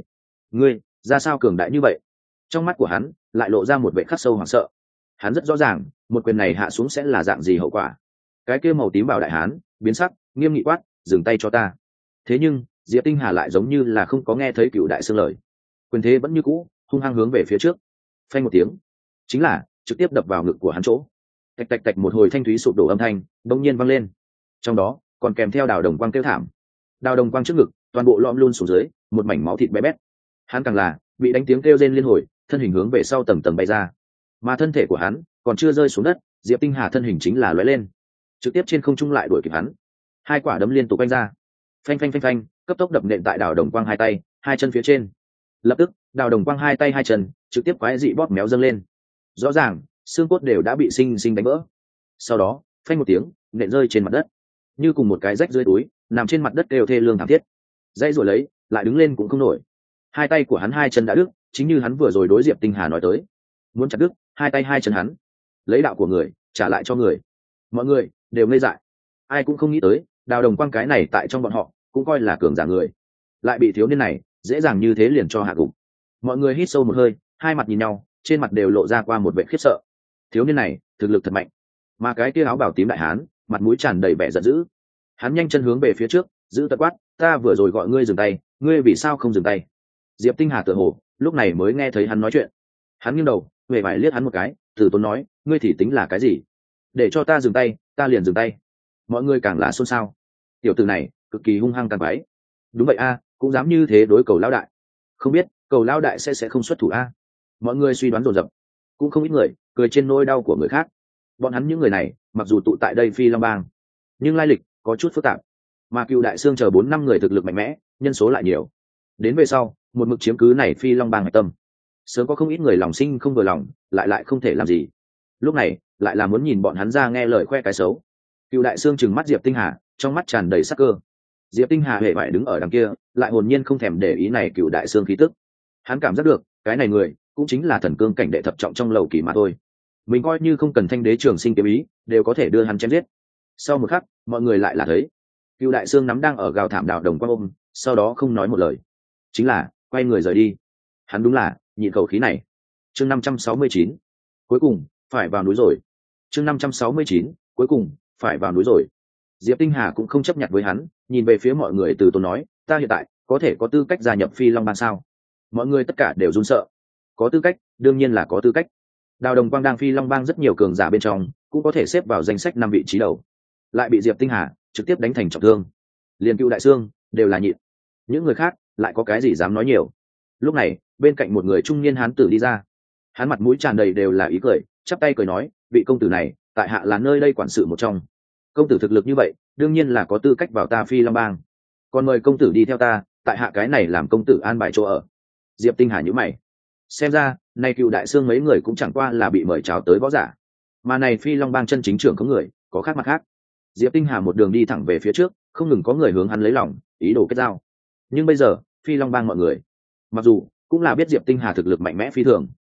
ngươi ra sao cường đại như vậy? Trong mắt của hắn lại lộ ra một vẻ khắc sâu hoảng sợ. Hắn rất rõ ràng một quyền này hạ xuống sẽ là dạng gì hậu quả. Cái kia màu tím bảo đại hán biến sắc, nghiêm nghị quát, dừng tay cho ta. Thế nhưng Diệp Tinh Hà lại giống như là không có nghe thấy Cựu Đại Xương lời, quyền thế vẫn như cũ hung hăng hướng về phía trước. Phanh một tiếng, chính là trực tiếp đập vào ngực của hắn chỗ. Tạch tạch tạch, một hồi thanh thúy sụp đổ âm thanh bỗng nhiên vang lên, trong đó còn kèm theo Đào Đồng Quang kêu thảm. Đào Đồng Quang trước ngực toàn bộ lõm luôn xuống dưới, một mảnh máu thịt bé bét. Hắn càng là bị đánh tiếng kêu rên liên hồi, thân hình hướng về sau tầng tầng bay ra. Mà thân thể của hắn còn chưa rơi xuống đất, Diệp Tinh Hà thân hình chính là lóe lên, trực tiếp trên không trung lại đuổi kịp hắn. Hai quả đấm liên tục quanh ra, phanh phanh phanh phanh, cấp tốc đập nện tại Đào Đồng Quang hai tay hai chân phía trên. Lập tức Đào Đồng Quang hai tay hai chân trực tiếp quái dị bóp méo dâng lên, rõ ràng xương cốt đều đã bị sinh sinh đánh vỡ. Sau đó phanh một tiếng, nện rơi trên mặt đất, như cùng một cái rách dưới túi, nằm trên mặt đất đều thê lương thảm thiết. Dãy rồi lấy lại đứng lên cũng không nổi, hai tay của hắn hai chân đã đứt, chính như hắn vừa rồi đối Diệp Tinh Hà nói tới, muốn chặt đứt hai tay hai chân hắn, lấy đạo của người trả lại cho người. Mọi người đều ngây dại, ai cũng không nghĩ tới Đào Đồng Quang cái này tại trong bọn họ cũng coi là cường giả người, lại bị thiếu niên này dễ dàng như thế liền cho hạ gục. Mọi người hít sâu một hơi, hai mặt nhìn nhau, trên mặt đều lộ ra qua một vẻ khiếp sợ. Thiếu niên này thực lực thật mạnh. Mà cái kia áo bào tím đại hán mặt mũi tràn đầy vẻ giận dữ, hắn nhanh chân hướng về phía trước, giữ tật quát, ta vừa rồi gọi ngươi dừng tay, ngươi vì sao không dừng tay? Diệp Tinh Hà tựa hồ lúc này mới nghe thấy hắn nói chuyện, hắn nghiêng đầu huệ vải liếc hắn một cái, từ tốn nói, ngươi thì tính là cái gì, để cho ta dừng tay ta liền dừng tay. Mọi người càng là xôn xao, tiểu tử này cực kỳ hung hăng càng quái. Đúng vậy a, cũng dám như thế đối Cầu lão đại, không biết Cầu lão đại sẽ không xuất thủ a. Mọi người suy đoán dồn dập, cũng không ít người cười trên nỗi đau của người khác. Bọn hắn những người này mặc dù tụ tại đây Phi Long Bang, nhưng lai lịch có chút phức tạp, mà Cựu Đại Xương chờ 4-5 người thực lực mạnh mẽ, nhân số lại nhiều. Đến về sau một mực chiếm cứ này Phi Long Bang hạch tâm, sớm có không ít người lòng sinh không vừa lòng, lại không thể làm gì. Lúc này lại là muốn nhìn bọn hắn ra nghe lời khoe cái xấu. Cựu Đại Xương trừng mắt Diệp Tinh Hà, trong mắt tràn đầy sắc cơ. Diệp Tinh Hà hề bại đứng ở đằng kia, lại hồn nhiên không thèm để ý này Cựu Đại Xương khí tức. Hắn cảm giác được cái này người cũng chính là thần cương cảnh đệ thập trọng trong lầu kỳ mà thôi, mình coi như không cần Thanh Đế Trường Sinh kiếm ý đều có thể đưa hắn chém giết. Sau một khắc mọi người lại là thấy Cựu Đại Xương nắm đang ở gào thảm Đào Đồng Quang ôm, sau đó không nói một lời, chính là quay người rời đi. Hắn đúng là nhịn khẩu khí này. Chương 569, cuối cùng phải vào núi rồi. Chương 569, cuối cùng phải vào núi rồi. Diệp Tinh Hà cũng không chấp nhận với hắn, nhìn về phía mọi người từ tốn nói, ta hiện tại có thể có tư cách gia nhập Phi Long Bang sao? Mọi người tất cả đều run sợ. Có tư cách, đương nhiên là có tư cách. Đào Đồng Quang đang Phi Long Bang rất nhiều cường giả bên trong, cũng có thể xếp vào danh sách 5 vị trí đầu, lại bị Diệp Tinh Hà trực tiếp đánh thành trọng thương. Liền Cựu Đại Xương đều là nhịn, những người khác lại có cái gì dám nói nhiều. Lúc này bên cạnh một người trung niên hán tử đi ra, hắn mặt mũi tràn đầy đều là ý cười, chắp tay cười nói, vị công tử này tại hạ là nơi đây quản sự một trong, công tử thực lực như vậy đương nhiên là có tư cách vào ta Phi Long Bang, còn mời công tử đi theo ta, tại hạ cái này làm công tử an bài chỗ ở. Diệp Tinh Hà nhíu mày, xem ra nay Cựu Đại Xương mấy người cũng chẳng qua là bị mời chào tới võ giả, mà này Phi Long Bang chân chính trưởng có người có khác mặt khác. Diệp Tinh Hà một đường đi thẳng về phía trước, không ngừng có người hướng hắn lấy lòng, ý đồ kết giao. Nhưng bây giờ Phi Long Bang mọi người mặc dù cũng là biết Diệp Tinh Hà thực lực mạnh mẽ phi thường,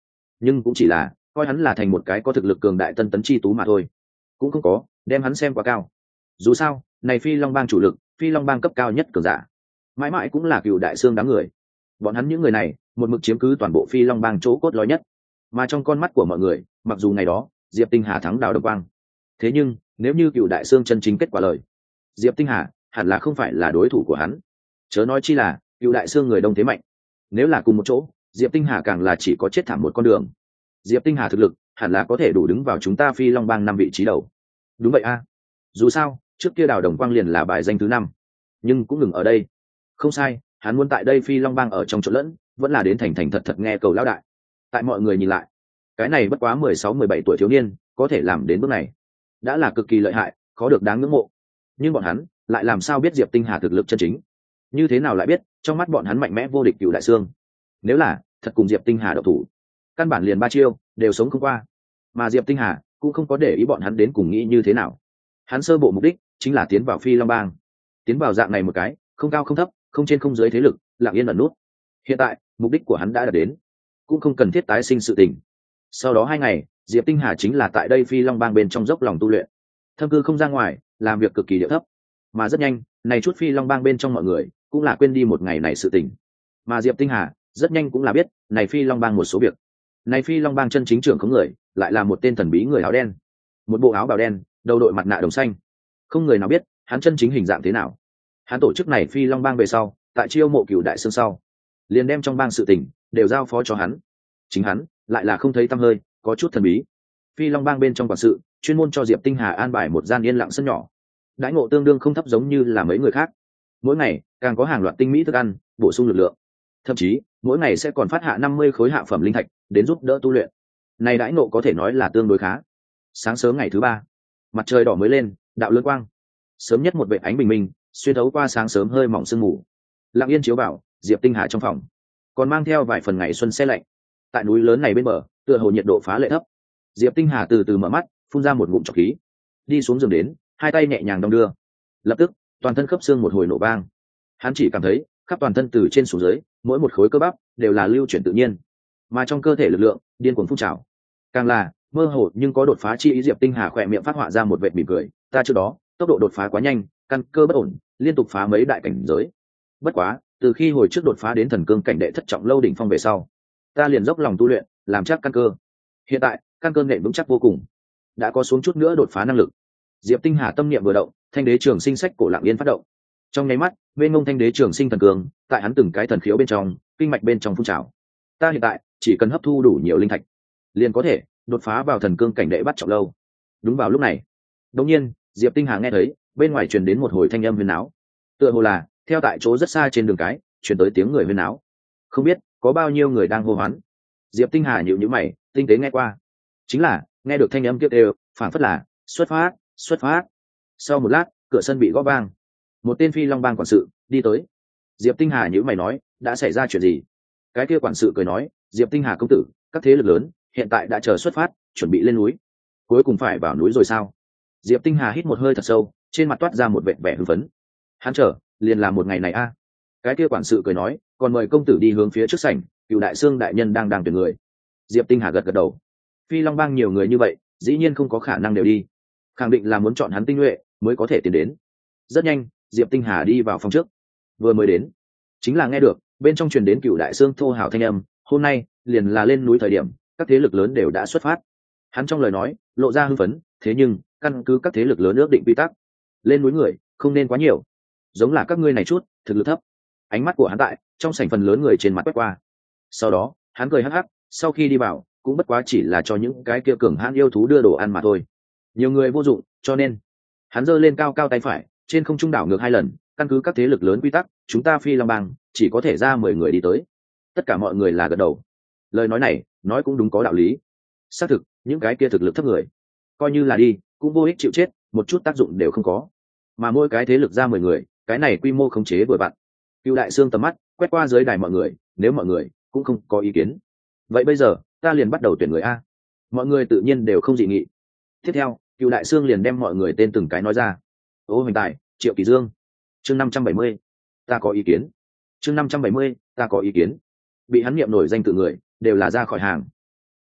nhưng cũng chỉ là coi hắn là thành một cái có thực lực cường đại tân tấn chi tú mà thôi, cũng không có đem hắn xem quá cao. Dù sao này phi long bang chủ lực, phi long bang cấp cao nhất cường giả mãi mãi cũng là Cựu Đại Xương đám người. Bọn hắn những người này một mực chiếm cứ toàn bộ phi long bang chỗ cốt lõi nhất, mà trong con mắt của mọi người mặc dù ngày đó Diệp Tinh Hà thắng Đào Đồng Quang, thế nhưng nếu như Cựu Đại Xương chân chính kết quả lời, Diệp Tinh Hà hẳn là không phải là đối thủ của hắn, chớ nói chi là Cựu Đại Xương người đông thế mạnh. Nếu là cùng một chỗ, Diệp Tinh Hà càng là chỉ có chết thảm một con đường. Diệp Tinh Hà thực lực hẳn là có thể đủ đứng vào chúng ta phi long bang 5 vị trí đầu. Đúng vậy a, dù sao trước kia Đào Đồng Quang liền là bài danh thứ 5, nhưng cũng ngừng ở đây. Không sai, hắn muốn tại đây phi long bang ở trong chỗ lẫn, vẫn là đến thành thành thật thật nghe cầu lão đại. Tại mọi người nhìn lại, cái này bất quá 16-17 tuổi thiếu niên có thể làm đến bước này đã là cực kỳ lợi hại, khó được đáng ngưỡng mộ. Nhưng bọn hắn lại làm sao biết Diệp Tinh Hà thực lực chân chính? Như thế nào lại biết trong mắt bọn hắn mạnh mẽ vô địch Cựu Đại Xương? Nếu là thật cùng Diệp Tinh Hà độc thủ, căn bản liền 3 chiêu đều sống không qua. Mà Diệp Tinh Hà cũng không có để ý bọn hắn đến cùng nghĩ như thế nào. Hắn sơ bộ mục đích chính là tiến vào phi long bang, tiến vào dạng này một cái không cao không thấp, không trên không dưới thế lực, lặng yên ẩn nút. Hiện tại mục đích của hắn đã đạt đến, cũng không cần thiết tái sinh sự tình. Sau đó 2 ngày, Diệp Tinh Hà chính là tại đây phi long bang bên trong dốc lòng tu luyện, thâm cư không ra ngoài, làm việc cực kỳ điệu thấp. Mà rất nhanh, này chút phi long bang bên trong mọi người cũng là quên đi một ngày này sự tình. Mà Diệp Tinh Hà rất nhanh cũng là biết này phi long bang một số việc. Này phi long bang chân chính trưởng không người lại là một tên thần bí người áo đen, một bộ áo bào đen, đầu đội mặt nạ đồng xanh. Không người nào biết hắn chân chính hình dạng thế nào. Hắn tổ chức này phi long bang về sau, tại chiêu mộ Cựu Đại Xương sau, liền đem trong bang sự tình đều giao phó cho hắn. Chính hắn lại là không thấy tăm hơi, có chút thần bí. Phi long bang bên trong quản sự chuyên môn cho Diệp Tinh Hà an bài một gian yên lặng sân nhỏ, đãi ngộ tương đương không thấp giống như là mấy người khác. Mỗi ngày càng có hàng loạt tinh mỹ thức ăn bổ sung lực lượng, thậm chí mỗi ngày sẽ còn phát hạ 50 khối hạ phẩm linh thạch đến giúp đỡ tu luyện. Này đãi ngộ có thể nói là tương đối khá. Sáng sớm ngày thứ 3, mặt trời đỏ mới lên, đạo lưỡng quang, sớm nhất một vệt ánh bình minh xuyên thấu qua sáng sớm hơi mỏng sương mù, lặng yên chiếu vào Diệp Tinh Hà trong phòng, còn mang theo vài phần ngày xuân se lạnh. Tại núi lớn này bên bờ, tựa hồ nhiệt độ phá lệ thấp. Diệp Tinh Hà từ từ mở mắt, phun ra một ngụm trọc khí, đi xuống giường đến, hai tay nhẹ nhàng đong đưa. Lập tức toàn thân khớp xương một hồi nổ vang. Hắn chỉ cảm thấy khắp toàn thân từ trên xuống dưới, mỗi một khối cơ bắp đều là lưu chuyển tự nhiên, mà trong cơ thể lực lượng điên cuồng phun trào. Càng là mơ hồ nhưng có đột phá chi ý. Diệp Tinh Hà khỏe miệng phát họa ra một vệt mỉm cười. Ta trước đó tốc độ đột phá quá nhanh, căn cơ bất ổn, liên tục phá mấy đại cảnh giới. Bất quá từ khi hồi trước đột phá đến thần cương cảnh đệ thất trọng lâu đỉnh phong về sau, ta liền dốc lòng tu luyện, làm chắc căn cơ. Hiện tại căn cơ nghệ vững chắc vô cùng, đã có xuống chút nữa đột phá năng lực. Diệp Tinh Hà tâm niệm vừa động, thanh đế trường sinh sách cổ lặng yên phát động. Trong nháy mắt, bên ngông thanh đế trường sinh thần cường tại hắn từng cái thần khiếu bên trong, kinh mạch bên trong phun trào. Ta hiện tại chỉ cần hấp thu đủ nhiều linh thạch, liền có thể đột phá vào thần cương cảnh đệ bắt trọng lâu. Đúng vào lúc này, đột nhiên Diệp Tinh Hà nghe thấy bên ngoài truyền đến một hồi thanh âm huyên náo, tựa hồ là theo tại chỗ rất xa trên đường cái truyền tới tiếng người huyên náo. Không biết có bao nhiêu người đang hô hoán. Diệp Tinh Hà nhíu nhíu mày, tinh tế nghe qua, chính là nghe được thanh âm kia đều phảng phất là xuất phát, xuất phát. Sau một lát, cửa sân bị gõ vang, một tên phi long bang quản sự đi tới. Diệp Tinh Hà nhíu mày nói, đã xảy ra chuyện gì? Cái kia quản sự cười nói, Diệp Tinh Hà công tử, các thế lực lớn hiện tại đã chờ xuất phát, chuẩn bị lên núi. Cuối cùng phải vào núi rồi sao? Diệp Tinh Hà hít một hơi thật sâu, trên mặt toát ra một vẻ vẻ hưng phấn. Hắn chờ liền là một ngày này a. Cái kia quản sự cười nói, còn mời công tử đi hướng phía trước sảnh, Cựu Đại Xương đại nhân đang tuyển người. Diệp Tinh Hà gật gật đầu. Phi long bang nhiều người như vậy, dĩ nhiên không có khả năng đều đi, khẳng định là muốn chọn hắn tinh nhuệ mới có thể tiến đến. Rất nhanh, Diệp Tinh Hà đi vào phòng trước. Vừa mới đến, chính là nghe được bên trong truyền đến Cựu Đại Xương thô hào thanh âm, hôm nay liền là lên núi thời điểm, các thế lực lớn đều đã xuất phát. Hắn trong lời nói lộ ra hưng phấn, thế nhưng căn cứ các thế lực lớn ước định quy tắc, lên núi người không nên quá nhiều, giống là các ngươi này chút thực lực thấp. Ánh mắt của hắn tại trong sảnh phần lớn người trên mặt quét qua, sau đó hắn cười hắc hắc, sau khi đi vào cũng bất quá chỉ là cho những cái kia cường hãn yêu thú đưa đồ ăn mà thôi, nhiều người vô dụng, cho nên hắn giơ lên cao cao tay phải, trên không trung đảo ngược 2 lần, căn cứ các thế lực lớn quy tắc, chúng ta phi long bang chỉ có thể ra 10 người đi tới. Tất cả mọi người là gật đầu. Lời nói này nói cũng đúng, có đạo lý. Xác thực những cái kia thực lực thấp người coi như là đi cũng vô ích chịu chết, một chút tác dụng đều không có. Mà mỗi cái thế lực ra 10 người, cái này quy mô khống chế vừa vặn. Cựu Đại Xương tầm mắt quét qua dưới đài mọi người, nếu mọi người cũng không có ý kiến, vậy bây giờ ta liền bắt đầu tuyển người a. Mọi người tự nhiên đều không dị nghị. Tiếp theo Cựu Đại Xương liền đem mọi người tên từng cái nói ra. Ô Hoành Tài, Triệu Kỳ Dương. Chương 570, ta có ý kiến. Chương 570, ta có ý kiến. Bị hắn niệm nổi danh tự người đều là ra khỏi hàng.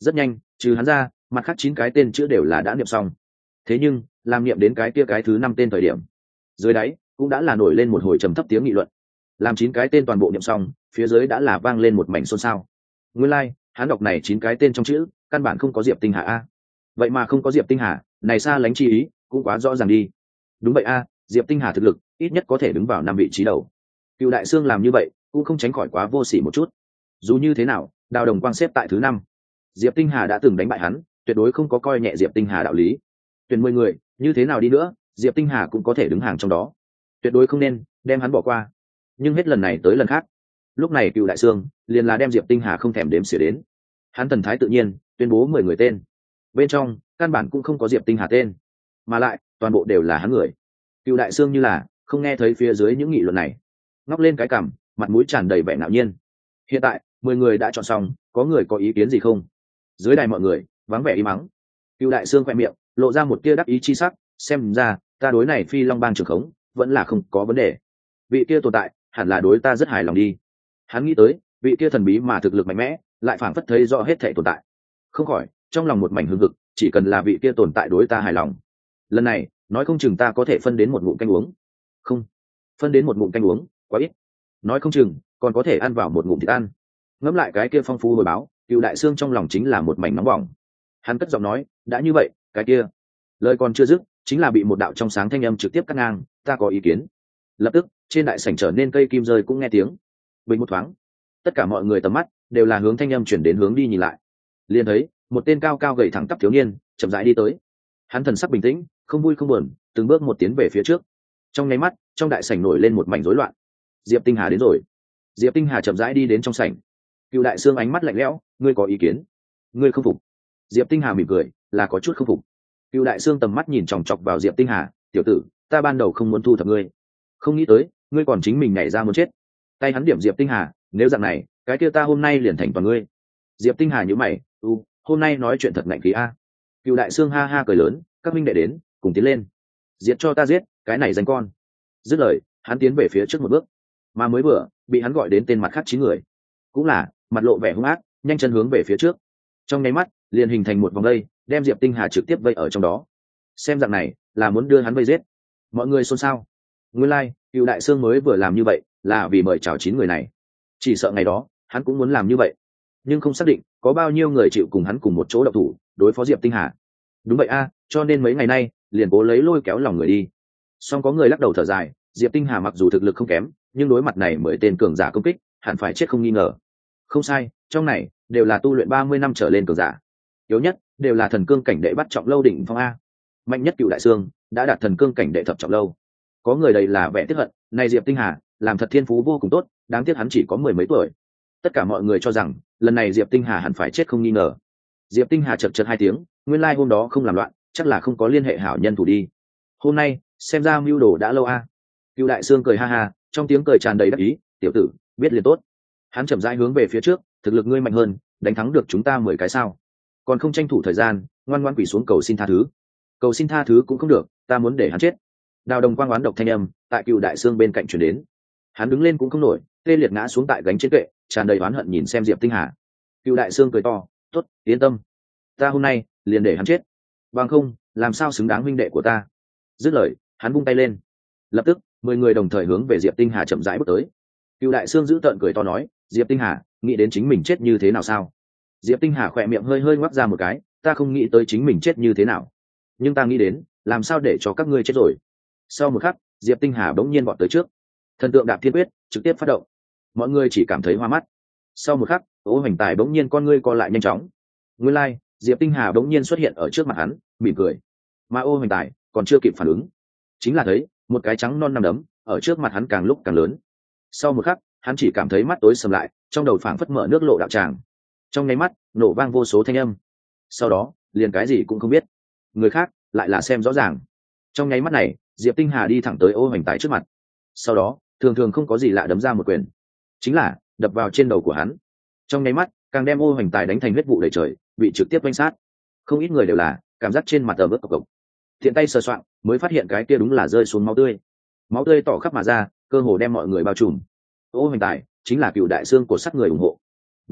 Rất nhanh, trừ hắn ra, mặt khác 9 cái tên chữ đều là đã niệm xong. Thế nhưng, làm niệm đến cái kia cái thứ 5 tên thời điểm, dưới đáy cũng đã là nổi lên một hồi trầm thấp tiếng nghị luận. Làm 9 cái tên toàn bộ niệm xong, phía dưới đã là vang lên một mảnh xôn xao. Nguyên lai, hắn đọc này 9 cái tên trong chữ, căn bản không có Diệp Tinh Hà a. Vậy mà không có Diệp Tinh Hà, này xa lánh chi ý, cũng quá rõ ràng đi. Đúng vậy a, Diệp Tinh Hà thực lực, ít nhất có thể đứng vào 5 vị trí đầu. Cựu Đại Sương làm như vậy, cũng không tránh khỏi quá vô sỉ một chút. Dù như thế nào, Đào Đồng Quang xếp tại thứ 5. Diệp Tinh Hà đã từng đánh bại hắn, tuyệt đối không có coi nhẹ Diệp Tinh Hà đạo lý. Tuyển 10 người, như thế nào đi nữa, Diệp Tinh Hà cũng có thể đứng hàng trong đó. Tuyệt đối không nên đem hắn bỏ qua. Nhưng hết lần này tới lần khác, lúc này Cựu Đại Sương liền là đem Diệp Tinh Hà không thèm đếm xỉa đến. Hắn thần thái tự nhiên tuyên bố 10 người tên. Bên trong, căn bản cũng không có Diệp Tinh Hà tên, mà lại toàn bộ đều là hắn người. Cựu Đại Sương như là không nghe thấy phía dưới những nghị luận này, ngóc lên cái cằm, mặt mũi tràn đầy vẻ ngạo nhiên. Hiện tại 10 người đã chọn xong, có người có ý kiến gì không? Dưới đài mọi người vắng vẻ im mắng. Cựu Đại Sương khoe miệng lộ ra một tia đắc ý chi sắc, xem ra ta đối này Phi Long Bang trưởng khống vẫn là không có vấn đề. Vị kia tồn tại hẳn là đối ta rất hài lòng đi. Hắn nghĩ tới vị kia thần bí mà thực lực mạnh mẽ, lại phảng phất thấy rõ hết thảy tồn tại, không khỏi trong lòng một mảnh hưng hực. Chỉ cần là vị kia tồn tại đối ta hài lòng, lần này nói không chừng ta có thể phân đến một ngụm canh uống. Không, phân đến một ngụm canh uống quá ít, nói không chừng còn có thể ăn vào một ngụm thịt ăn. Ngẫm lại cái kia phong phú hồi báo, Cựu Đại Sương trong lòng chính là một mảnh nóng bỏng. Hắn cất giọng nói, đã như vậy, cái kia. Lời còn chưa dứt, chính là bị một đạo trong sáng thanh âm trực tiếp cắt ngang, ta có ý kiến. Lập tức, trên đại sảnh trở nên cây kim rơi cũng nghe tiếng. Bình một thoáng, tất cả mọi người tầm mắt đều là hướng thanh âm chuyển đến hướng đi nhìn lại. Liền thấy một tên cao cao gầy thẳng tắp thiếu niên chậm rãi đi tới. Hắn thần sắc bình tĩnh, không vui không buồn, từng bước một tiến về phía trước. Trong nháy mắt, trong đại sảnh nổi lên một mảnh rối loạn. Diệp Tinh Hà đến rồi. Diệp Tinh Hà chậm rãi đi đến trong sảnh. Cựu Đại Sương ánh mắt lạnh lẽo, ngươi có ý kiến? Ngươi không phục? Diệp Tinh Hà mỉm cười, là có chút không phục. Cựu Đại Sương tầm mắt nhìn chòng chọc vào Diệp Tinh Hà, tiểu tử, ta ban đầu không muốn thu thập ngươi, không nghĩ tới ngươi còn chính mình nhảy ra muốn chết. Tay hắn điểm Diệp Tinh Hà, nếu dạng này, cái kia ta hôm nay liền thành toàn ngươi. Diệp Tinh Hà nhíu mày, hôm nay nói chuyện thật ngạnh khí a. Cựu Đại Sương ha ha cười lớn, các minh đệ đến, cùng tiến lên. Diệt cho ta giết, cái này danh con. Dứt lời, hắn tiến về phía trước một bước, mà mới vừa bị hắn gọi đến tên mặt khác 9 người, cũng là mặt lộ vẻ hung ác, nhanh chân hướng về phía trước. Trong nháy mắt, liền hình thành một vòng dây, đem Diệp Tinh Hà trực tiếp vây ở trong đó. Xem dạng này, là muốn đưa hắn vây giết. Mọi người xôn xao. Nguyên lai, Cựu Đại Sương mới vừa làm như vậy, là vì mời chào 9 người này. Chỉ sợ ngày đó, hắn cũng muốn làm như vậy, nhưng không xác định có bao nhiêu người chịu cùng hắn cùng một chỗ độc thủ đối phó Diệp Tinh Hà. Đúng vậy a, cho nên mấy ngày nay liền cố lấy lôi kéo lòng người đi. Song có người lắc đầu thở dài, Diệp Tinh Hà mặc dù thực lực không kém, nhưng đối mặt này 10 tên cường giả công kích, hẳn phải chết không nghi ngờ. Không sai, trong này đều là tu luyện 30 năm trở lên cường giả, yếu nhất đều là thần cương cảnh đệ bắt trọng lâu đỉnh phong a. Mạnh nhất Cựu Đại Sương đã đạt thần cương cảnh đệ thập trọng lâu. Có người đây là vẻ tiếc hận, này Diệp Tinh Hà làm thật thiên phú vô cùng tốt, đáng tiếc hắn chỉ có 10 mấy tuổi. Tất cả mọi người cho rằng lần này Diệp Tinh Hà hẳn phải chết không nghi ngờ. Diệp Tinh Hà chật chật 2 tiếng, nguyên lai hôm đó không làm loạn, chắc là không có liên hệ hảo nhân thủ đi. Hôm nay xem ra mưu đồ đã lâu a. Cựu Đại Sương cười ha ha, trong tiếng cười tràn đầy đắc ý, tiểu tử, biết liền tốt. Hắn chậm rãi hướng về phía trước, thực lực ngươi mạnh hơn, đánh thắng được chúng ta 10 cái sao? Còn không tranh thủ thời gian, ngoan ngoãn quỳ xuống cầu xin tha thứ. Cầu xin tha thứ cũng không được, ta muốn để hắn chết. Đào Đồng Quang oán độc thanh âm tại Cựu Đại Sương bên cạnh truyền đến. Hắn đứng lên cũng không nổi, tê liệt ngã xuống tại gánh trên kệ, tràn đầy oán hận nhìn xem Diệp Tinh Hà. Cựu Đại Sương cười to, tốt, yên tâm, ta hôm nay liền để hắn chết, bằng không làm sao xứng đáng huynh đệ của ta. Dứt lời, hắn vung tay lên, lập tức 10 người đồng thời hướng về Diệp Tinh Hà chậm rãi bước tới. Cựu Đại Sương giữ tợn cười to nói, Diệp Tinh Hà, nghĩ đến chính mình chết như thế nào sao? Diệp Tinh Hà khỏe miệng hơi hơi ngoác ra một cái, ta không nghĩ tới chính mình chết như thế nào, nhưng ta nghĩ đến làm sao để cho các ngươi chết rồi. Sau một khắc, Diệp Tinh Hà bỗng nhiên vọt tới trước, thần tượng đạp thiên quyết trực tiếp phát động. Mọi người chỉ cảm thấy hoa mắt. Sau một khắc, Ô Hoành Tài bỗng nhiên con ngươi co lại nhanh chóng. Nguyên lai, Diệp Tinh Hà bỗng nhiên xuất hiện ở trước mặt hắn, mỉm cười. Mà Ô Hoành Tài còn chưa kịp phản ứng, chính là thấy một cái trắng non nằm đấm ở trước mặt hắn càng lúc càng lớn. Sau một khắc, hắn chỉ cảm thấy mắt tối sầm lại, trong đầu phảng phất mở nước lộ đạo tràng. Trong nháy mắt, nổ vang vô số thanh âm. Sau đó, liền cái gì cũng không biết. Người khác lại là xem rõ ràng. Trong nháy mắt này, Diệp Tinh Hà đi thẳng tới Ô Hoành Tài trước mặt. Sau đó, thường thường không có gì lạ đấm ra một quyền, chính là đập vào trên đầu của hắn. Trong nháy mắt, càng đem Ô Hoành Tài đánh thành huyết vụ đầy trời, bị trực tiếp quanh sát. Không ít người đều là cảm giác trên mặt ẩm ướt cộc cộc. Thiện tay sờ soạng, mới phát hiện cái kia đúng là rơi xuống máu tươi tỏ khắp mà ra, cơ hồ đem mọi người bao trùm. Ô Hoành Tài chính là Cựu Đại Sương của sát người ủng hộ. Vừa rồi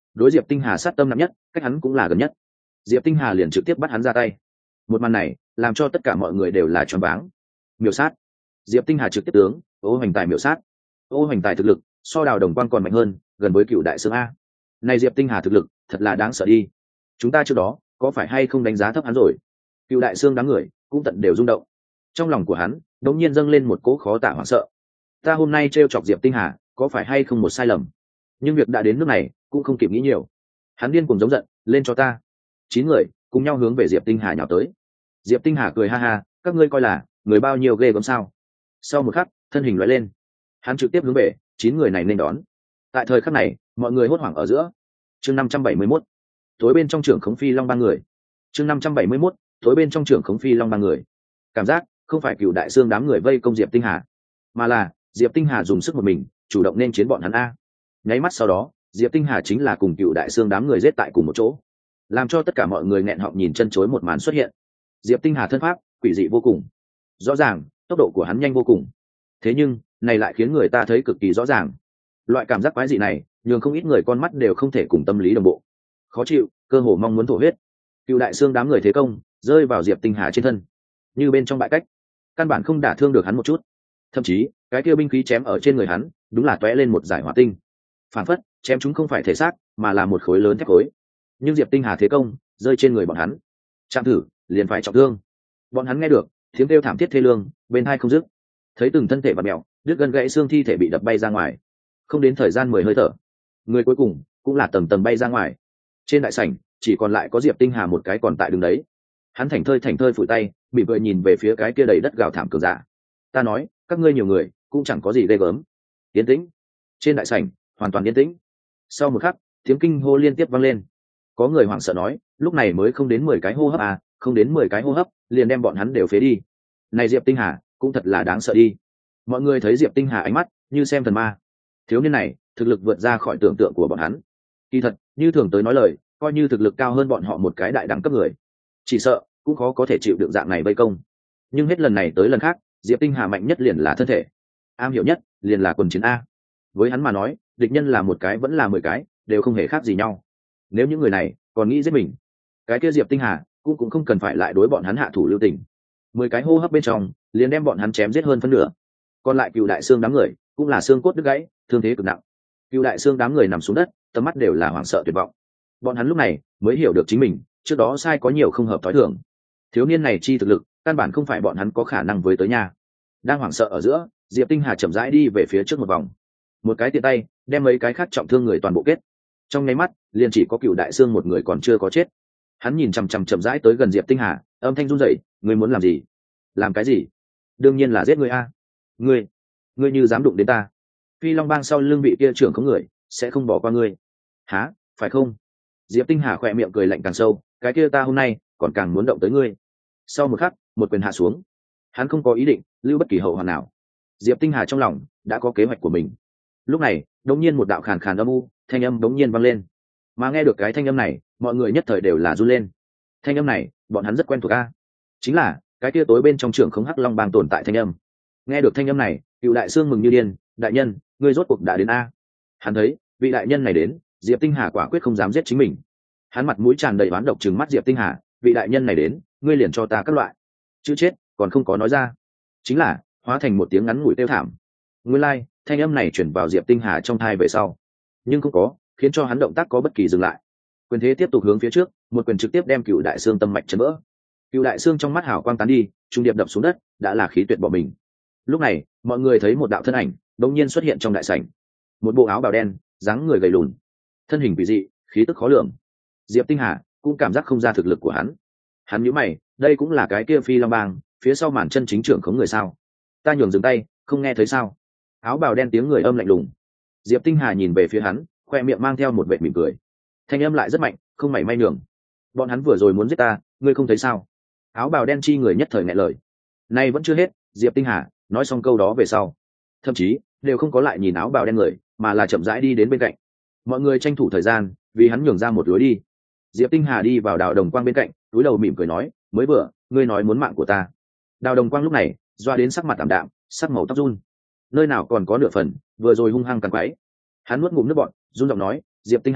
đối diệp tinh hà sát tâm nặng nhất, cách hắn cũng là gần nhất. Diệp tinh hà liền trực tiếp bắt hắn ra tay. Một màn này làm cho tất cả mọi người đều là choáng váng. Miểu sát. Diệp tinh hà trực tiếp tướng Ô Hoành Tài miểu sát. Ô Hoành Tài thực lực so Đào Đồng Quang còn mạnh hơn, gần với Cựu Đại Sương a. Này Diệp tinh hà thực lực thật là đáng sợ đi. Chúng ta trước đó có phải hay không đánh giá thấp hắn rồi? Cựu Đại Sương đám người cũng tận đều rung động. Trong lòng của hắn đột nhiên dâng lên một cỗ khó tả hoảng sợ. Ta hôm nay trêu chọc Diệp tinh hà có phải hay không một sai lầm? Nhưng việc đã đến nước này cũng không kịp nghĩ nhiều. Hắn điên cuồng giống giận, lên cho ta. 9 người cùng nhau hướng về Diệp tinh hà nhào tới. Diệp tinh hà cười ha ha, các ngươi coi là người bao nhiêu ghê gớm sao? Sau một khắc thân hình lóe lên, hắn trực tiếp hướng về 9 người này nên đón. Tại thời khắc này mọi người hốt hoảng ở giữa. Chương 571, tối bên trong trưởng khống phi long ba người. Chương 571, tối bên trong trưởng khống phi long ba người. Cảm giác không phải Cựu Đại Sương đám người vây công Diệp tinh hà, mà là Diệp tinh hà dùng sức một mình chủ động nên chiến bọn hắn a. Nháy mắt sau đó Diệp tinh hà chính là cùng Cựu Đại Sương đám người giết tại cùng một chỗ, làm cho tất cả mọi người nghẹn họng nhìn chân chối một màn xuất hiện. Diệp tinh hà thân pháp quỷ dị vô cùng, rõ ràng tốc độ của hắn nhanh vô cùng, thế nhưng này lại khiến người ta thấy cực kỳ rõ ràng. Loại cảm giác quái dị này nhường không ít người con mắt đều không thể cùng tâm lý đồng bộ, khó chịu, cơ hồ mong muốn thổ huyết. Cựu Đại Sương đám người thế công rơi vào Diệp tinh hà trên thân như bên trong bãi cách, căn bản không đả thương được hắn một chút. Thậm chí cái kia binh khí chém ở trên người hắn đúng là tóe lên một giải hỏa tinh, phản phất chém chúng không phải thể xác mà là một khối lớn thép khối. Nhưng Diệp tinh hà thế công rơi trên người bọn hắn, chạm thử liền phải trọng thương. Bọn hắn nghe được tiếng kêu thảm thiết thê lương bên hai không dứt, thấy từng thân thể bạt mèo đứt gân gãy xương thi thể bị đập bay ra ngoài. Không đến thời gian 10 hơi thở, người cuối cùng cũng là tầm tầm bay ra ngoài. Trên đại sảnh chỉ còn lại có Diệp tinh hà một cái còn tại đứng đấy. Hắn thảnh thơi phủi tay, bị cười nhìn về phía cái kia đầy đất gào thảm cường giả. Ta nói các ngươi nhiều người cũng chẳng có gì ghê gớm. Yên tĩnh. Trên đại sảnh hoàn toàn yên tĩnh. Sau một khắc tiếng kinh hô liên tiếp vang lên. Có người hoảng sợ nói, lúc này mới không đến 10 cái hô hấp à, không đến 10 cái hô hấp liền đem bọn hắn đều phế đi. Này Diệp tinh hà cũng thật là đáng sợ đi. Mọi người thấy Diệp tinh hà ánh mắt như xem thần ma. Thiếu niên này thực lực vượt ra khỏi tưởng tượng của bọn hắn. Kỳ thật như thường tới nói lời, coi như thực lực cao hơn bọn họ một cái đại đẳng cấp người, chỉ sợ cũng khó có thể chịu đựng dạng này vây công. Nhưng hết lần này tới lần khác Diệp tinh hà mạnh nhất liền là thân thể, am hiểu nhất liền là quần chiến a. Với hắn mà nói địch nhân là một cái vẫn là 10 cái đều không hề khác gì nhau. Nếu những người này còn nghĩ giết mình, cái kia Diệp tinh hà cũng không cần phải lại đối bọn hắn hạ thủ lưu tình. 10 cái hô hấp bên trong liền đem bọn hắn chém giết hơn phân nửa. Còn lại Cựu Đại Sương đám người cũng là xương cốt đứt gãy, thương thế cực nặng. Cựu Đại Sương đám người nằm xuống đất, tầm mắt đều là hoảng sợ tuyệt vọng. Bọn hắn lúc này mới hiểu được chính mình trước đó sai có nhiều không hợp thói thường. Thiếu niên này chi thực lực căn bản không phải bọn hắn có khả năng với tới nhà. Đang hoảng sợ ở giữa, Diệp tinh hà chậm rãi đi về phía trước một vòng, một cái tiện tay đem mấy cái khác trọng thương người toàn bộ kết. Trong nháy mắt liền chỉ có Cựu Đại Sương một người còn chưa có chết. Hắn nhìn chằm rãi tới gần Diệp tinh hà, âm thanh run rẩy, ngươi muốn làm gì? Làm cái gì? Đương nhiên là giết ngươi a. Ngươi như dám đụng đến ta, Phi Long Bang sau lưng vị kia trưởng không người sẽ không bỏ qua ngươi. Hả? Phải không? Diệp tinh hà khỏe miệng cười lạnh càng sâu, cái kia ta hôm nay còn càng muốn động tới ngươi. Sau một khắc một quyền hạ xuống, hắn không có ý định lưu bất kỳ hậu hoạn nào. Diệp tinh hà trong lòng đã có kế hoạch của mình. Lúc này đống nhiên một đạo khàn khàn âm u thanh âm đống nhiên vang lên, mà nghe được cái thanh âm này mọi người nhất thời đều là run lên. Thanh âm này bọn hắn rất quen thuộc a, chính là cái kia tối bên trong trưởng không Hắc Long Bang tồn tại thanh âm. Nghe được thanh âm này Cựu Đại Sương mừng như điên, đại nhân ngươi rốt cuộc đã đến a. Hắn thấy vị đại nhân này đến, Diệp tinh hà quả quyết không dám giết chính mình. Hắn mặt mũi tràn đầy oán độc trừng mắt Diệp tinh hà, vị đại nhân này đến, ngươi liền cho ta các loại chữ chết còn không có nói ra, chính là hóa thành một tiếng ngắn ngủi tiêu thảm. Nguyên lai thanh âm này chuyển vào Diệp tinh hà trong thai về sau, nhưng không có khiến cho hắn động tác có bất kỳ dừng lại. Quyền thế tiếp tục hướng phía trước, một quyền trực tiếp đem Cựu Đại Sương tâm mạch chấn vỡ. Cựu Đại Sương trong mắt hào quang tán đi, trung điệp đập xuống đất, đã là khí tuyệt bỏ mình. Lúc này mọi người thấy một đạo thân ảnh đột nhiên xuất hiện trong đại sảnh, một bộ áo bào đen, dáng người gầy lùn, thân hình kỳ dị, khí tức khó lường. Diệp tinh hà cũng cảm giác không ra thực lực của hắn. Hắn nhíu mày, đây cũng là cái kia Phi Long Bang phía sau màn chân chính trưởng khống người sao? Ta nhường dừng tay, không nghe thấy sao? Áo bào đen tiếng người âm lạnh lùng. Diệp tinh hà nhìn về phía hắn, khoe miệng mang theo một vệt mỉm cười. Thanh âm lại rất mạnh, không mảy may nhường. Bọn hắn vừa rồi muốn giết ta, ngươi không thấy sao? Áo bào đen chi người nhất thời nghẹn lời. Nay vẫn chưa hết, Diệp tinh hà nói xong câu đó về sau, thậm chí đều không có lại nhìn áo bào đen người, mà là chậm rãi đi đến bên cạnh. Mọi người tranh thủ thời gian, vì hắn nhường ra một lối đi. Diệp tinh hà đi vào Đào Đồng Quang bên cạnh, cúi đầu mỉm cười nói, mới vừa ngươi nói muốn mạng của ta. Đào Đồng Quang lúc này doa đến sắc mặt tạm đạm, sắc màu tóc run, nơi nào còn có nửa phần vừa rồi hung hăng cắn quái. Hắn nuốt ngụm nước bọt, run giọng nói, Diệp tinh hà,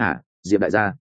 Diệp đại gia,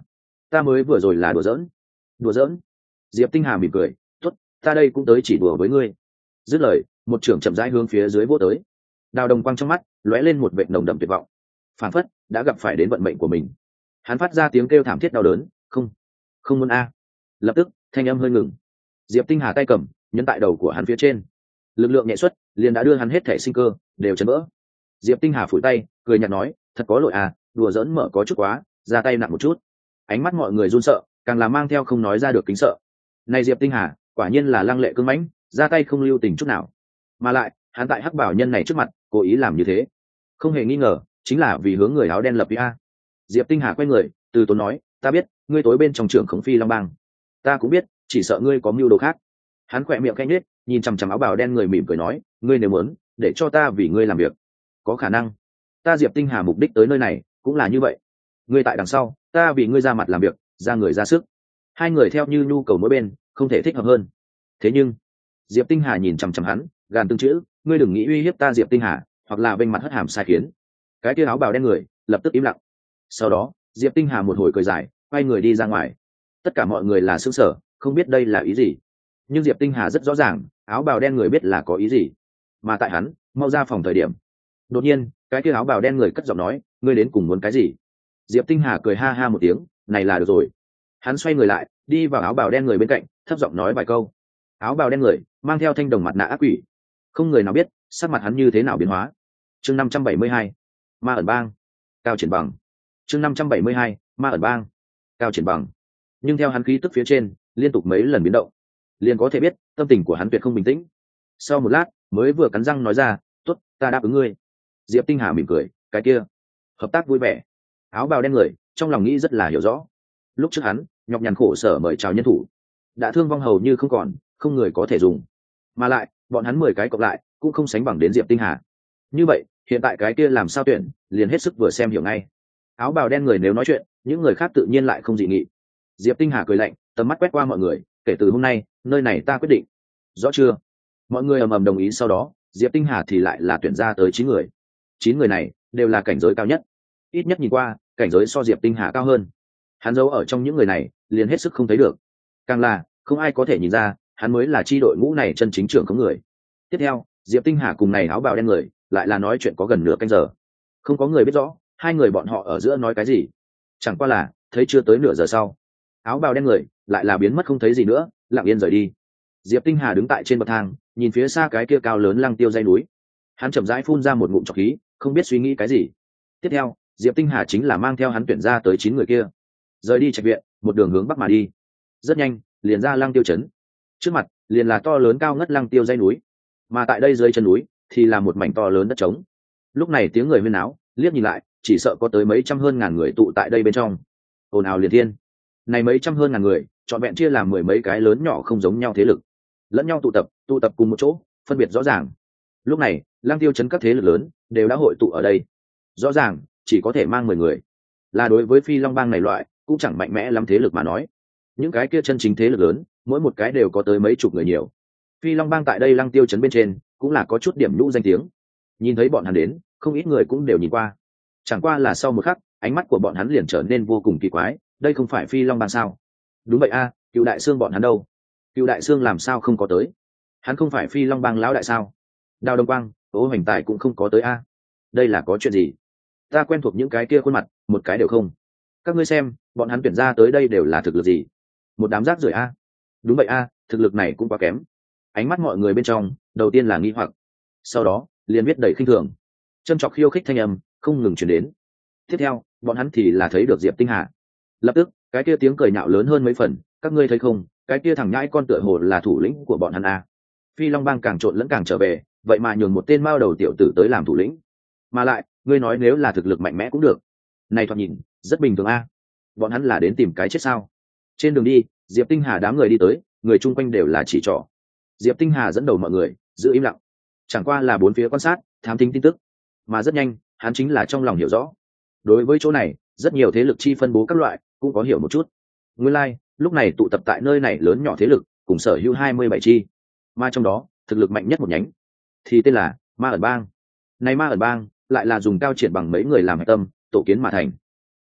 ta mới vừa rồi là đùa giỡn. Diệp Tinh Hà mỉm cười, tốt, ta đây cũng tới chỉ đùa với ngươi. Dứt lời, một trưởng chậm rãi hướng phía dưới vỗ tới. Đào Đồng Quang trong mắt lóe lên một vệt nồng đậm tuyệt vọng, phản phất đã gặp phải đến vận mệnh của mình. Hắn phát ra tiếng kêu thảm thiết đau đớn, không muốn a. Lập tức thanh âm hơi ngừng. Diệp Tinh Hà tay cầm nhấn tại đầu của hắn phía trên, lực lượng nhẹ xuất liền đã đưa hắn hết thể sinh cơ đều chấn vỡ. Diệp Tinh Hà phủi tay cười nhạt nói, thật có lỗi à, đùa giỡn mở có chút quá, ra tay nặng một chút. Ánh mắt mọi người run sợ, càng là mang theo không nói ra được kính sợ. Này Diệp Tinh Hà quả nhiên là lăng lệ cương mãnh, ra tay không lưu tình chút nào. Mà lại hắn tại hắc bảo nhân này trước mặt cố ý làm như thế, không hề nghi ngờ chính là vì hướng người áo đen lập ý a. Diệp Tinh Hà quay người từ tốn nói, ta biết ngươi tối bên trong trưởng khống phi long bang, ta cũng biết chỉ sợ ngươi có mưu đồ khác. Hắn khỏe miệng khẽ nhếch, nhìn chằm chằm áo bào đen người mỉm cười nói, ngươi nếu muốn để cho ta vì ngươi làm việc, có khả năng. Ta Diệp Tinh Hà mục đích tới nơi này cũng là như vậy. Ngươi tại đằng sau, ta vì ngươi ra mặt làm việc, ra người ra sức. Hai người theo như nhu cầu mỗi bên, không thể thích hợp hơn. Thế nhưng, Diệp Tinh Hà nhìn chằm chằm hắn, gàn từng chữ, ngươi đừng nghĩ uy hiếp ta Diệp Tinh Hà, hoặc là vênh mặt hất hàm sai khiến. Cái kia áo bào đen người lập tức im lặng. Sau đó, Diệp Tinh Hà một hồi cười dài, quay người đi ra ngoài. Tất cả mọi người là sững sờ, không biết đây là ý gì. Nhưng Diệp Tinh Hà rất rõ ràng, áo bào đen người biết là có ý gì. Mà tại hắn mau ra phòng thời điểm, đột nhiên cái kia áo bào đen người cất giọng nói, ngươi đến cùng muốn cái gì? Diệp Tinh Hà cười ha ha một tiếng, này là được rồi. Hắn xoay người lại, đi vào áo bào đen người bên cạnh, thấp giọng nói vài câu. Áo bào đen người mang theo thanh đồng mặt nạ ác quỷ, không người nào biết sắc mặt hắn như thế nào biến hóa. Chương 572, Ma ẩn bang, cao triển bằng. Chương 572, Ma ẩn bang, cao triển bằng. Nhưng theo hắn khí tức phía trên liên tục mấy lần biến động, liền có thể biết tâm tình của hắn tuyệt không bình tĩnh. Sau một lát mới vừa cắn răng nói ra, tốt, ta đáp ứng ngươi. Diệp Tinh Hà mỉm cười, cái kia hợp tác vui vẻ. Áo bào đen người trong lòng nghĩ rất là hiểu rõ. Lúc trước hắn nhọc nhằn khổ sở mời chào nhân thủ, đã thương vong hầu như không còn, không người có thể dùng. Mà lại bọn hắn 10 cái cộng lại cũng không sánh bằng đến Diệp Tinh Hà. Như vậy hiện tại cái kia làm sao tuyển, liền hết sức vừa xem hiểu ngay. Áo bào đen người nếu nói chuyện, những người khác tự nhiên lại không dị nghị. Diệp Tinh Hà cười lạnh, tầm mắt quét qua mọi người, kể từ hôm nay nơi này ta quyết định, rõ chưa? Mọi người ầm ầm đồng ý. Sau đó Diệp Tinh Hà thì lại là tuyển ra tới 9 người. 9 người này đều là cảnh giới cao nhất, ít nhất nhìn qua cảnh giới so Diệp Tinh Hà cao hơn. Hắn giấu ở trong những người này liền hết sức không thấy được, càng là không ai có thể nhìn ra hắn mới là chi đội ngũ này chân chính trưởng không người. Tiếp theo Diệp Tinh Hà cùng này áo bào đen người lại là nói chuyện có gần nửa canh giờ, không có người biết rõ hai người bọn họ ở giữa nói cái gì. Chẳng qua là thấy chưa tới nửa giờ sau, áo bào đen người lại là biến mất không thấy gì nữa, lặng yên rời đi. Diệp Tinh Hà đứng tại trên bậc thang, nhìn phía xa cái kia cao lớn lăng tiêu dây núi. Hắn chậm rãi phun ra một ngụm trọc khí, không biết suy nghĩ cái gì. Tiếp theo Diệp Tinh Hà chính là mang theo hắn tuyển ra tới 9 người kia, rời đi trạch viện, một đường hướng bắc mà đi. Rất nhanh liền ra lăng tiêu trấn. Trước mặt liền là to lớn cao ngất lăng tiêu dây núi, mà tại đây dưới chân núi thì là một mảnh to lớn đất trống. Lúc này tiếng người huyên náo, liếc nhìn lại chỉ sợ có tới mấy trăm hơn ngàn người tụ tại đây bên trong, ồn ào liền thiên. Này mấy trăm hơn ngàn người trọn vẹn chia làm 10 mấy cái lớn nhỏ không giống nhau thế lực, lẫn nhau tụ tập cùng một chỗ, phân biệt rõ ràng. Lúc này lăng tiêu trấn các thế lực lớn đều đã hội tụ ở đây, rõ ràng chỉ có thể mang 10 người, là đối với phi long bang này loại cũng chẳng mạnh mẽ lắm thế lực mà nói. Những cái kia chân chính thế lực lớn mỗi một cái đều có tới mấy chục người nhiều. Phi long bang tại đây lăng tiêu trấn bên trên cũng là có chút điểm nhũ danh tiếng. Nhìn thấy bọn hắn đến, không ít người cũng đều nhìn qua. Chẳng qua là sau một khắc ánh mắt của bọn hắn liền trở nên vô cùng kỳ quái, đây không phải phi long bang sao? Đúng vậy a, Cựu đại xương bọn hắn đâu? Cựu đại xương làm sao không có tới? Hắn không phải phi long bang lão đại sao? Đào Đông Quang, Ô Hoành Tài cũng không có tới a. Đây là có chuyện gì? Ta quen thuộc những cái kia khuôn mặt, một cái đều không. Các ngươi xem, bọn hắn tuyển ra tới đây đều là thực lực gì? Một đám rác rưởi a. Đúng vậy a, thực lực này cũng quá kém. Ánh mắt mọi người bên trong đầu tiên là nghi hoặc, sau đó liền biết đầy khinh thường, châm chọc khiêu khích thanh âm không ngừng truyền đến. Tiếp theo bọn hắn thì là thấy được Diệp Tinh Hà. Lập tức cái kia tiếng cười nhạo lớn hơn mấy phần, các ngươi thấy không, cái kia thằng nhãi con tựa hồ là thủ lĩnh của bọn hắn a. Phi long bang càng trộn lẫn càng trở về, vậy mà nhường một tên mao đầu tiểu tử tới làm thủ lĩnh. Mà lại ngươi nói nếu là thực lực mạnh mẽ cũng được, này thoạt nhìn rất bình thường a. Bọn hắn là đến tìm cái chết sao? Trên đường đi Diệp Tinh Hà đám người đi tới, người chung quanh đều là chỉ trỏ. Diệp Tinh Hà dẫn đầu mọi người giữ im lặng, chẳng qua là bốn phía quan sát thám thính tin tức. Mà rất nhanh hắn chính là trong lòng hiểu rõ, đối với chỗ này rất nhiều thế lực chi phân bố các loại cũng có hiểu một chút. Nguyên lai lúc này tụ tập tại nơi này lớn nhỏ thế lực cùng sở hữu 27 chi, mà trong đó thực lực mạnh nhất một nhánh thì tên là Ma ẩn bang. Này Ma ẩn bang lại là dùng cao triển bằng mấy người làm hạch tâm tổ kiến mà thành.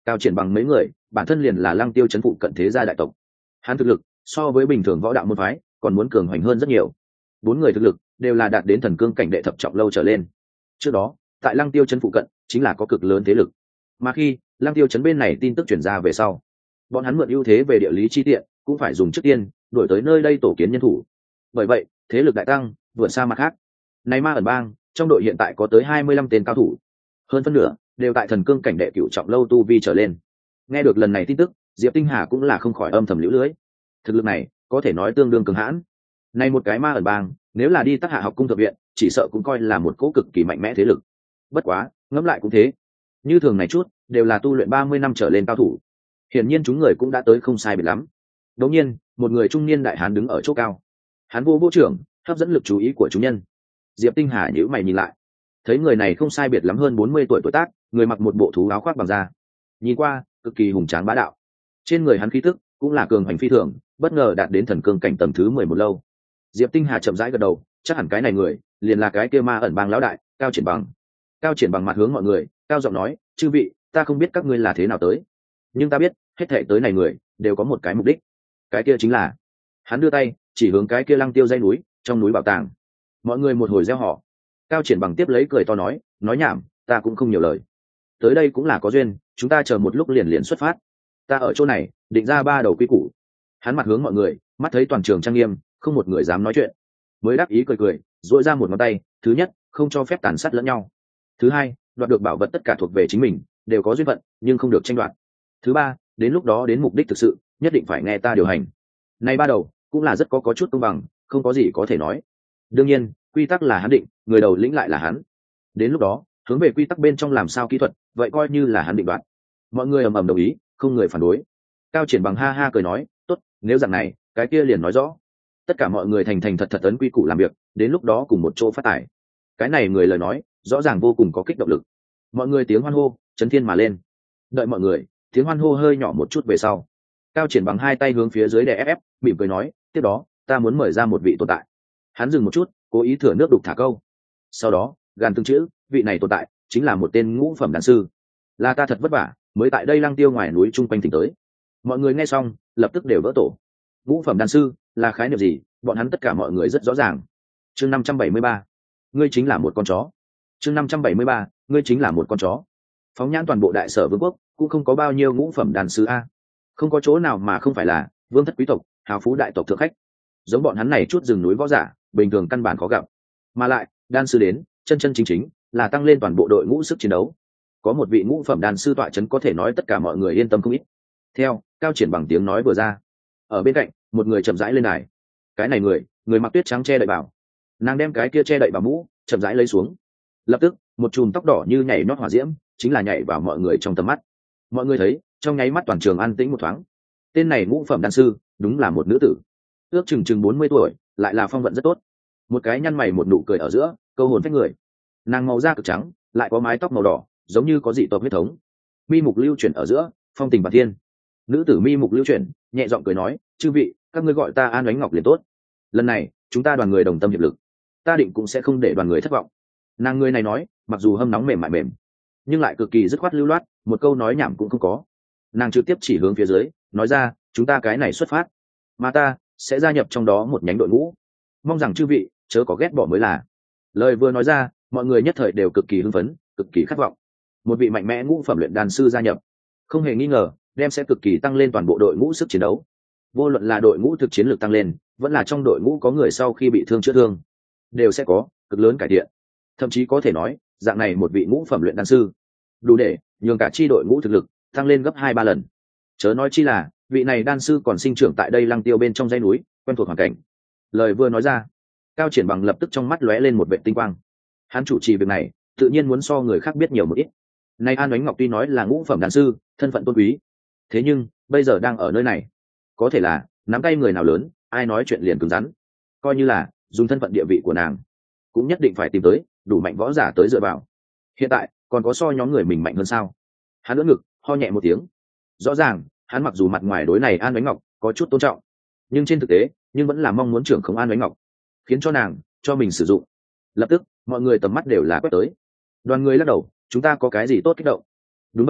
Cao Triển Bằng mấy người bản thân liền là Lăng Tiêu trấn phụ cận thế gia đại tộc, hắn thực lực so với bình thường võ đạo môn phái còn muốn cường hoành hơn rất nhiều. Bốn người thực lực đều là đạt đến thần cương cảnh đệ thập trọng lâu trở lên. Trước đó tại Lăng Tiêu trấn phụ cận chính là có cực lớn thế lực, mà khi Lăng Tiêu trấn bên này tin tức truyền ra về sau, bọn hắn mượn ưu thế về địa lý chi tiện cũng phải dùng trước tiên đuổi tới nơi đây tổ kiến nhân thủ. Bởi vậy thế lực đại tăng vượt xa mặt khác. Này Ma ẩn bang trong đội hiện tại có tới 25 tên cao thủ, hơn phân nửa đều tại thần cương cảnh đệ cửu trọng lâu tu vi trở lên. Nghe được lần này tin tức, Diệp Tinh Hà cũng là không khỏi âm thầm liễu lưới. Thực lực này có thể nói tương đương cường hãn. Này một cái Ma ẩn bang nếu là đi Tắc Hạ học cung thượng viện, chỉ sợ cũng coi là một cỗ cực kỳ mạnh mẽ thế lực. Bất quá ngẫm lại cũng thế, như thường này chút đều là tu luyện 30 năm trở lên cao thủ, hiển nhiên chúng người cũng đã tới không sai biệt lắm. Đột nhiên một người trung niên đại hán đứng ở chỗ cao, hắn vô trưởng hấp dẫn lực chú ý của chúng nhân. Diệp Tinh Hà nhíu mày nhìn lại, thấy người này không sai biệt lắm hơn 40 tuổi tuổi tác, người mặc một bộ thú áo khoác bằng da, nhìn qua cực kỳ hùng tráng bá đạo. Trên người hắn khí tức cũng là cường hành phi thường, bất ngờ đạt đến thần cương cảnh tầng thứ 11 lâu. Diệp Tinh Hà chậm rãi gật đầu, chắc hẳn cái này người liền là cái kia Ma ẩn bang lão đại Cao Triển Bằng. Cao Triển Bằng mặt hướng mọi người cao giọng nói, chư vị, ta không biết các ngươi là thế nào tới, nhưng ta biết hết thảy tới này người đều có một cái mục đích, cái kia chính là, hắn đưa tay chỉ hướng cái kia Lăng Tiêu dãy núi, trong núi bảo tàng. Mọi người một hồi reo hò. Cao Triển Bằng tiếp lấy cười to nói nhảm, ta cũng không nhiều lời, tới đây cũng là có duyên, chúng ta chờ một lúc liền liền xuất phát. Ta ở chỗ này định ra 3 đầu quy củ. Hắn mặt hướng mọi người, mắt thấy toàn trường trang nghiêm, không một người dám nói chuyện, mới đáp ý cười duỗi ra một ngón tay. Thứ nhất, không cho phép tàn sát lẫn nhau. Thứ hai, đoạt được bảo vật tất cả thuộc về chính mình, đều có duyên phận nhưng không được tranh đoạt. Thứ ba, đến lúc đó đến mục đích thực sự nhất định phải nghe ta điều hành. Này 3 đầu cũng là rất có chút công bằng, không có gì có thể nói. Đương nhiên quy tắc là hắn định, người đầu lĩnh lại là hắn, đến lúc đó hướng về quy tắc bên trong làm sao kỹ thuật, vậy coi như là hắn định đoạt. Mọi người ầm ầm đồng ý, không người phản đối. Cao Triển Bằng ha ha cười nói, tốt, nếu dạng này cái kia liền nói rõ. Tất cả mọi người thành thành thật thật ấn quy củ làm việc, đến lúc đó cùng một chỗ phát tài. Cái này người lời nói rõ ràng vô cùng có kích động lực. Mọi người tiếng hoan hô chấn thiên mà lên. Đợi mọi người tiếng hoan hô hơi nhỏ một chút về sau, Cao Triển Bằng 2 tay hướng phía dưới đè ép, mỉm cười nói, tiếp đó ta muốn mời ra một vị tồn tại. Hắn dừng một chút, cố ý thừa nước đục thả câu, sau đó gàn từng chữ, vị này tồn tại chính là một tên ngũ phẩm đan sư, là ta thật vất vả mới tại đây Lăng Tiêu ngoài núi chung quanh tỉnh tới. Mọi người nghe xong lập tức đều vỡ tổ. Ngũ phẩm đan sư là khái niệm gì, bọn hắn tất cả mọi người rất rõ ràng. Chương 573, ngươi chính là một con chó. Chương 573, ngươi chính là một con chó. Phóng nhãn toàn bộ Đại Sở Vương quốc cũng không có bao nhiêu ngũ phẩm đan sư a, không có chỗ nào mà không phải là vương thất quý tộc, hào phú đại tộc thượng khách. Giống bọn hắn này chút rừng núi võ giả bình thường căn bản khó gặp, mà lại đan sư đến chân chân chính chính là tăng lên toàn bộ đội ngũ sức chiến đấu. Có một vị ngũ phẩm đan sư tọa chấn có thể nói tất cả mọi người yên tâm không ít. Theo Cao Triển Bằng tiếng nói vừa ra, ở bên cạnh một người chậm rãi lên đài. Cái này người mặc tuyết trắng che đậy bảo, nàng đem cái kia che đậy bảo mũ chậm rãi lấy xuống. Lập tức một chùm tóc đỏ như nhảy nhót hỏa diễm chính là nhảy vào mọi người trong tầm mắt. Mọi người thấy trong nháy mắt toàn trường an tĩnh một thoáng. Tên này ngũ phẩm đan sư đúng là một nữ tử, ước chừng 40 tuổi, lại là phong vận rất tốt. Một cái nhăn mày một nụ cười ở giữa, câu hồn phách người. Nàng màu da cực trắng, lại có mái tóc màu đỏ, giống như có dị tộc huyết thống. Mi mục lưu chuyển ở giữa, phong tình bản thiên. Nữ tử mi mục lưu chuyển, nhẹ giọng cười nói, chư vị, các ngươi gọi ta An Ánh Ngọc liền tốt. Lần này chúng ta đoàn người đồng tâm hiệp lực, ta định cũng sẽ không để đoàn người thất vọng. Nàng người này nói mặc dù hâm nóng mềm mại mềm, nhưng lại cực kỳ dứt khoát lưu loát, một câu nói nhảm cũng không có. Nàng trực tiếp chỉ hướng phía dưới nói ra, chúng ta cái này xuất phát, mà ta sẽ gia nhập trong đó một nhánh đội ngũ, mong rằng chư vị chớ có ghét bỏ mới là. Lời vừa nói ra, mọi người nhất thời đều cực kỳ hưng phấn, cực kỳ khát vọng. Một vị mạnh mẽ ngũ phẩm luyện đan sư gia nhập, không hề nghi ngờ đem sẽ cực kỳ tăng lên toàn bộ đội ngũ sức chiến đấu. Vô luận là đội ngũ thực chiến lược tăng lên, vẫn là trong đội ngũ có người sau khi bị thương chữa thương, đều sẽ có cực lớn cải thiện. Thậm chí có thể nói dạng này một vị ngũ phẩm luyện đan sư đủ để nhường cả chi đội ngũ thực lực tăng lên gấp 2-3 lần. Chớ nói chi là vị này đan sư còn sinh trưởng tại đây Lăng Tiêu bên trong dãy núi, quen thuộc hoàn cảnh. Lời vừa nói ra, Cao Triển Bằng lập tức trong mắt lóe lên một vệ tinh quang. Hắn chủ trì việc này tự nhiên muốn so người khác biết nhiều một ít. Nay An Ánh Ngọc tuy nói là ngũ phẩm đan sư, thân phận tôn quý, thế nhưng bây giờ đang ở nơi này, có thể là nắm tay người nào lớn, ai nói chuyện liền cứng rắn. Coi như là dùng thân phận địa vị của nàng, cũng nhất định phải tìm tới đủ mạnh võ giả tới dựa vào. Hiện tại còn có so nhóm người mình mạnh hơn sao? Hắn ưỡn ngực ho nhẹ một tiếng. Rõ ràng hắn mặc dù mặt ngoài đối này An Ánh Ngọc có chút tôn trọng, nhưng trên thực tế nhưng vẫn là mong muốn trưởng khống An Ánh Ngọc, khiến cho nàng cho mình sử dụng. Lập tức mọi người tầm mắt đều là quét tới. Đoàn người lắc đầu, chúng ta có cái gì tốt kích động? Đúng vậy a,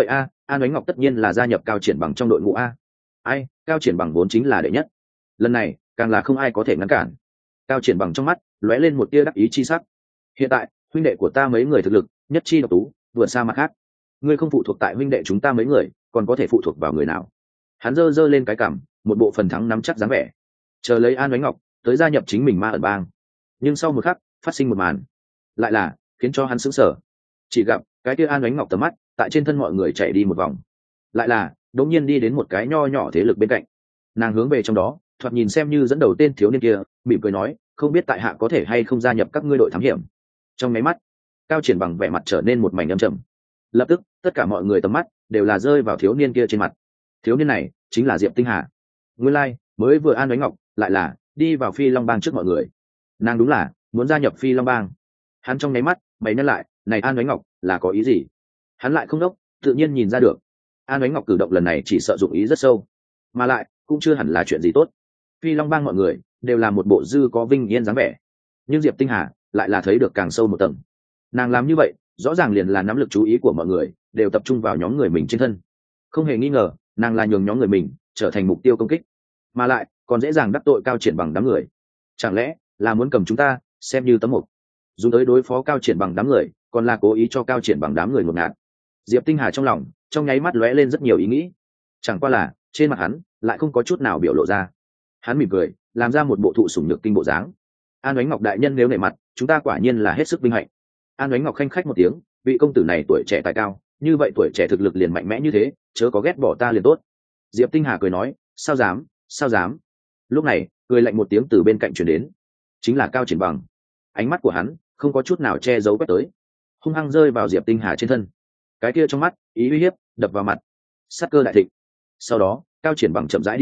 An Ánh Ngọc tất nhiên là gia nhập Cao Triển Bằng trong đội ngũ a. Ai, Cao Triển Bằng vốn chính là đệ nhất, lần này càng là không ai có thể ngăn cản. Cao Triển Bằng trong mắt lóe lên một tia đắc ý chi sắc. Hiện tại huynh đệ của ta mấy người thực lực nhất chi độc tú, vượt xa mặt khác. Ngươi không phụ thuộc tại huynh đệ chúng ta mấy người, còn có thể phụ thuộc vào người nào? Hắn giơ lên cái cằm, một bộ phần thắng nắm chắc dáng vẻ, chờ lấy An Ánh Ngọc tới gia nhập chính mình Ma ẩn bang. Nhưng sau một khắc phát sinh một màn, lại là khiến cho hắn sững sờ. Chỉ gặp cái kia An Ánh Ngọc tầm mắt tại trên thân mọi người chạy đi một vòng, lại là đột nhiên đi đến một cái nho nhỏ thế lực bên cạnh. Nàng hướng về trong đó, thoạt nhìn xem như dẫn đầu tên thiếu niên kia, mỉm cười nói, không biết tại hạ có thể hay không gia nhập các ngươi đội thám hiểm. Trong máy mắt, Cao Triển Bằng vẻ mặt trở nên một mảnh âm trầm. Lập tức tất cả mọi người tầm mắt đều là rơi vào thiếu niên kia trên mặt. Thiếu niên này chính là Diệp Tinh Hà. Nguyên lai mới vừa An Ánh Ngọc lại là đi vào Phi Long bang trước mọi người. Nàng đúng là muốn gia nhập Phi Long bang. Hắn trong nháy mắt mày nhăn lại, này An Ánh Ngọc là có ý gì? Hắn lại không đốc, tự nhiên nhìn ra được An Ánh Ngọc cử động lần này chỉ sợ dụng ý rất sâu, mà lại cũng chưa hẳn là chuyện gì tốt. Phi Long bang mọi người đều là một bộ dư có vinh yên dáng vẻ, nhưng Diệp Tinh Hà lại là thấy được càng sâu một tầng. Nàng làm như vậy rõ ràng liền là nắm lực chú ý của mọi người đều tập trung vào nhóm người mình trên thân. Không hề nghi ngờ nàng là nhường nhóm người mình trở thành mục tiêu công kích, mà lại còn dễ dàng đắc tội Cao Triển Bằng đám người. Chẳng lẽ là muốn cầm chúng ta xem như tấm mục, dùng tới đối phó Cao Triển Bằng đám người, còn là cố ý cho Cao Triển Bằng đám người ngột ngạt? Diệp Tinh Hà trong lòng trong nháy mắt lóe lên rất nhiều ý nghĩ, chẳng qua là trên mặt hắn lại không có chút nào biểu lộ ra. Hắn mỉm cười làm ra một bộ thụ sủng nhược kinh bộ dáng. An Ánh Ngọc đại nhân nếu nể mặt, chúng ta quả nhiên là hết sức vinh hạnh. An Ánh Ngọc khanh khách một tiếng, vị công tử này tuổi trẻ tài cao, như vậy tuổi trẻ thực lực liền mạnh mẽ như thế, chớ có ghét bỏ ta liền tốt. Diệp Tinh Hà cười nói, sao dám, sao dám. Lúc này cười lạnh một tiếng từ bên cạnh truyền đến, chính là Cao Triển Bằng. Ánh mắt của hắn không có chút nào che giấu quét tới, hung hăng rơi vào Diệp Tinh Hà trên thân. Cái kia trong mắt ý uy hiếp đập vào mặt, sát cơ đại thịnh. Sau đó Cao Triển Bằng chậm rãi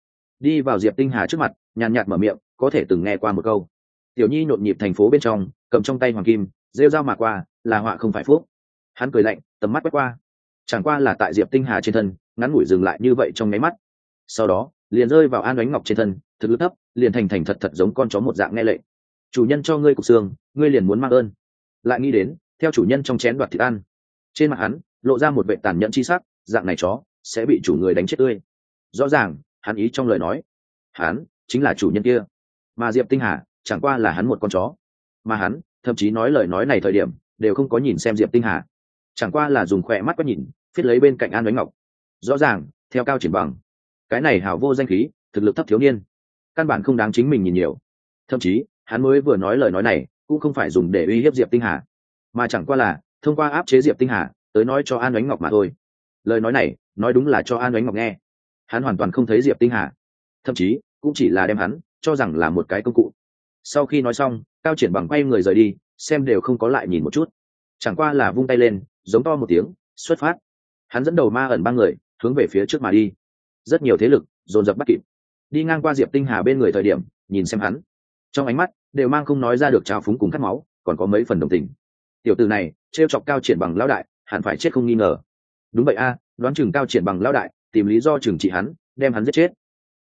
đi vào Diệp Tinh Hà trước mặt, nhàn nhạt mở miệng, có thể từng nghe qua một câu, tiểu nhi nhộn nhịp thành phố bên trong, cầm trong tay hoàng kim, rêu rao mà qua, là họa không phải phúc. Hắn cười lạnh, tầm mắt quét qua, chẳng qua là tại Diệp Tinh Hà trên thân ngắn ngủi dừng lại như vậy trong nháy mắt, sau đó liền rơi vào An Ánh Ngọc trên thân, thực lực thấp, liền thành thật thật giống con chó một dạng nghe lệnh. Chủ nhân cho ngươi cục xương, ngươi liền muốn mang ơn. Lại nghĩ đến theo chủ nhân trong chén đoạt thịt ăn. Trên mặt hắn lộ ra một vẻ tàn nhẫn chi sắc, dạng này chó sẽ bị chủ người đánh chết tươi. Rõ ràng hắn ý trong lời nói, hắn chính là chủ nhân kia, mà Diệp Tinh Hà chẳng qua là hắn một con chó. Mà hắn thậm chí nói lời nói này thời điểm đều không có nhìn xem Diệp Tinh Hà, chẳng qua là dùng khỏe mắt quét nhìn, viết lấy bên cạnh An Ánh Ngọc. Rõ ràng theo Cao Triển Bằng, cái này hảo vô danh khí, thực lực thấp thiếu niên, căn bản không đáng chính mình nhìn nhiều. Thậm chí hắn mới vừa nói lời nói này cũng không phải dùng để uy hiếp Diệp Tinh Hà, mà chẳng qua là thông qua áp chế Diệp Tinh Hà tới nói cho An Ánh Ngọc mà thôi. Lời nói này nói đúng là cho An Ánh Ngọc nghe. Hắn hoàn toàn không thấy Diệp Tinh Hà, thậm chí cũng chỉ là đem hắn cho rằng là một cái công cụ. Sau khi nói xong, Cao Triển Bằng quay người rời đi, xem đều không có lại nhìn một chút, chẳng qua là vung tay lên giống to một tiếng, xuất phát. Hắn dẫn đầu Ma ẩn ba người hướng về phía trước mà đi. Rất nhiều thế lực dồn dập bắt kịp, đi ngang qua Diệp Tinh Hà bên người thời điểm nhìn xem hắn, trong ánh mắt đều mang không nói ra được trào phúng cùng khát máu, còn có mấy phần đồng tình. Tiểu tử này trêu chọc Cao Triển Bằng lão đại, hẳn phải chết không nghi ngờ. Đúng vậy a, đoán chừng Cao Triển Bằng lão đại tìm lý do trừng trị hắn, đem hắn giết chết.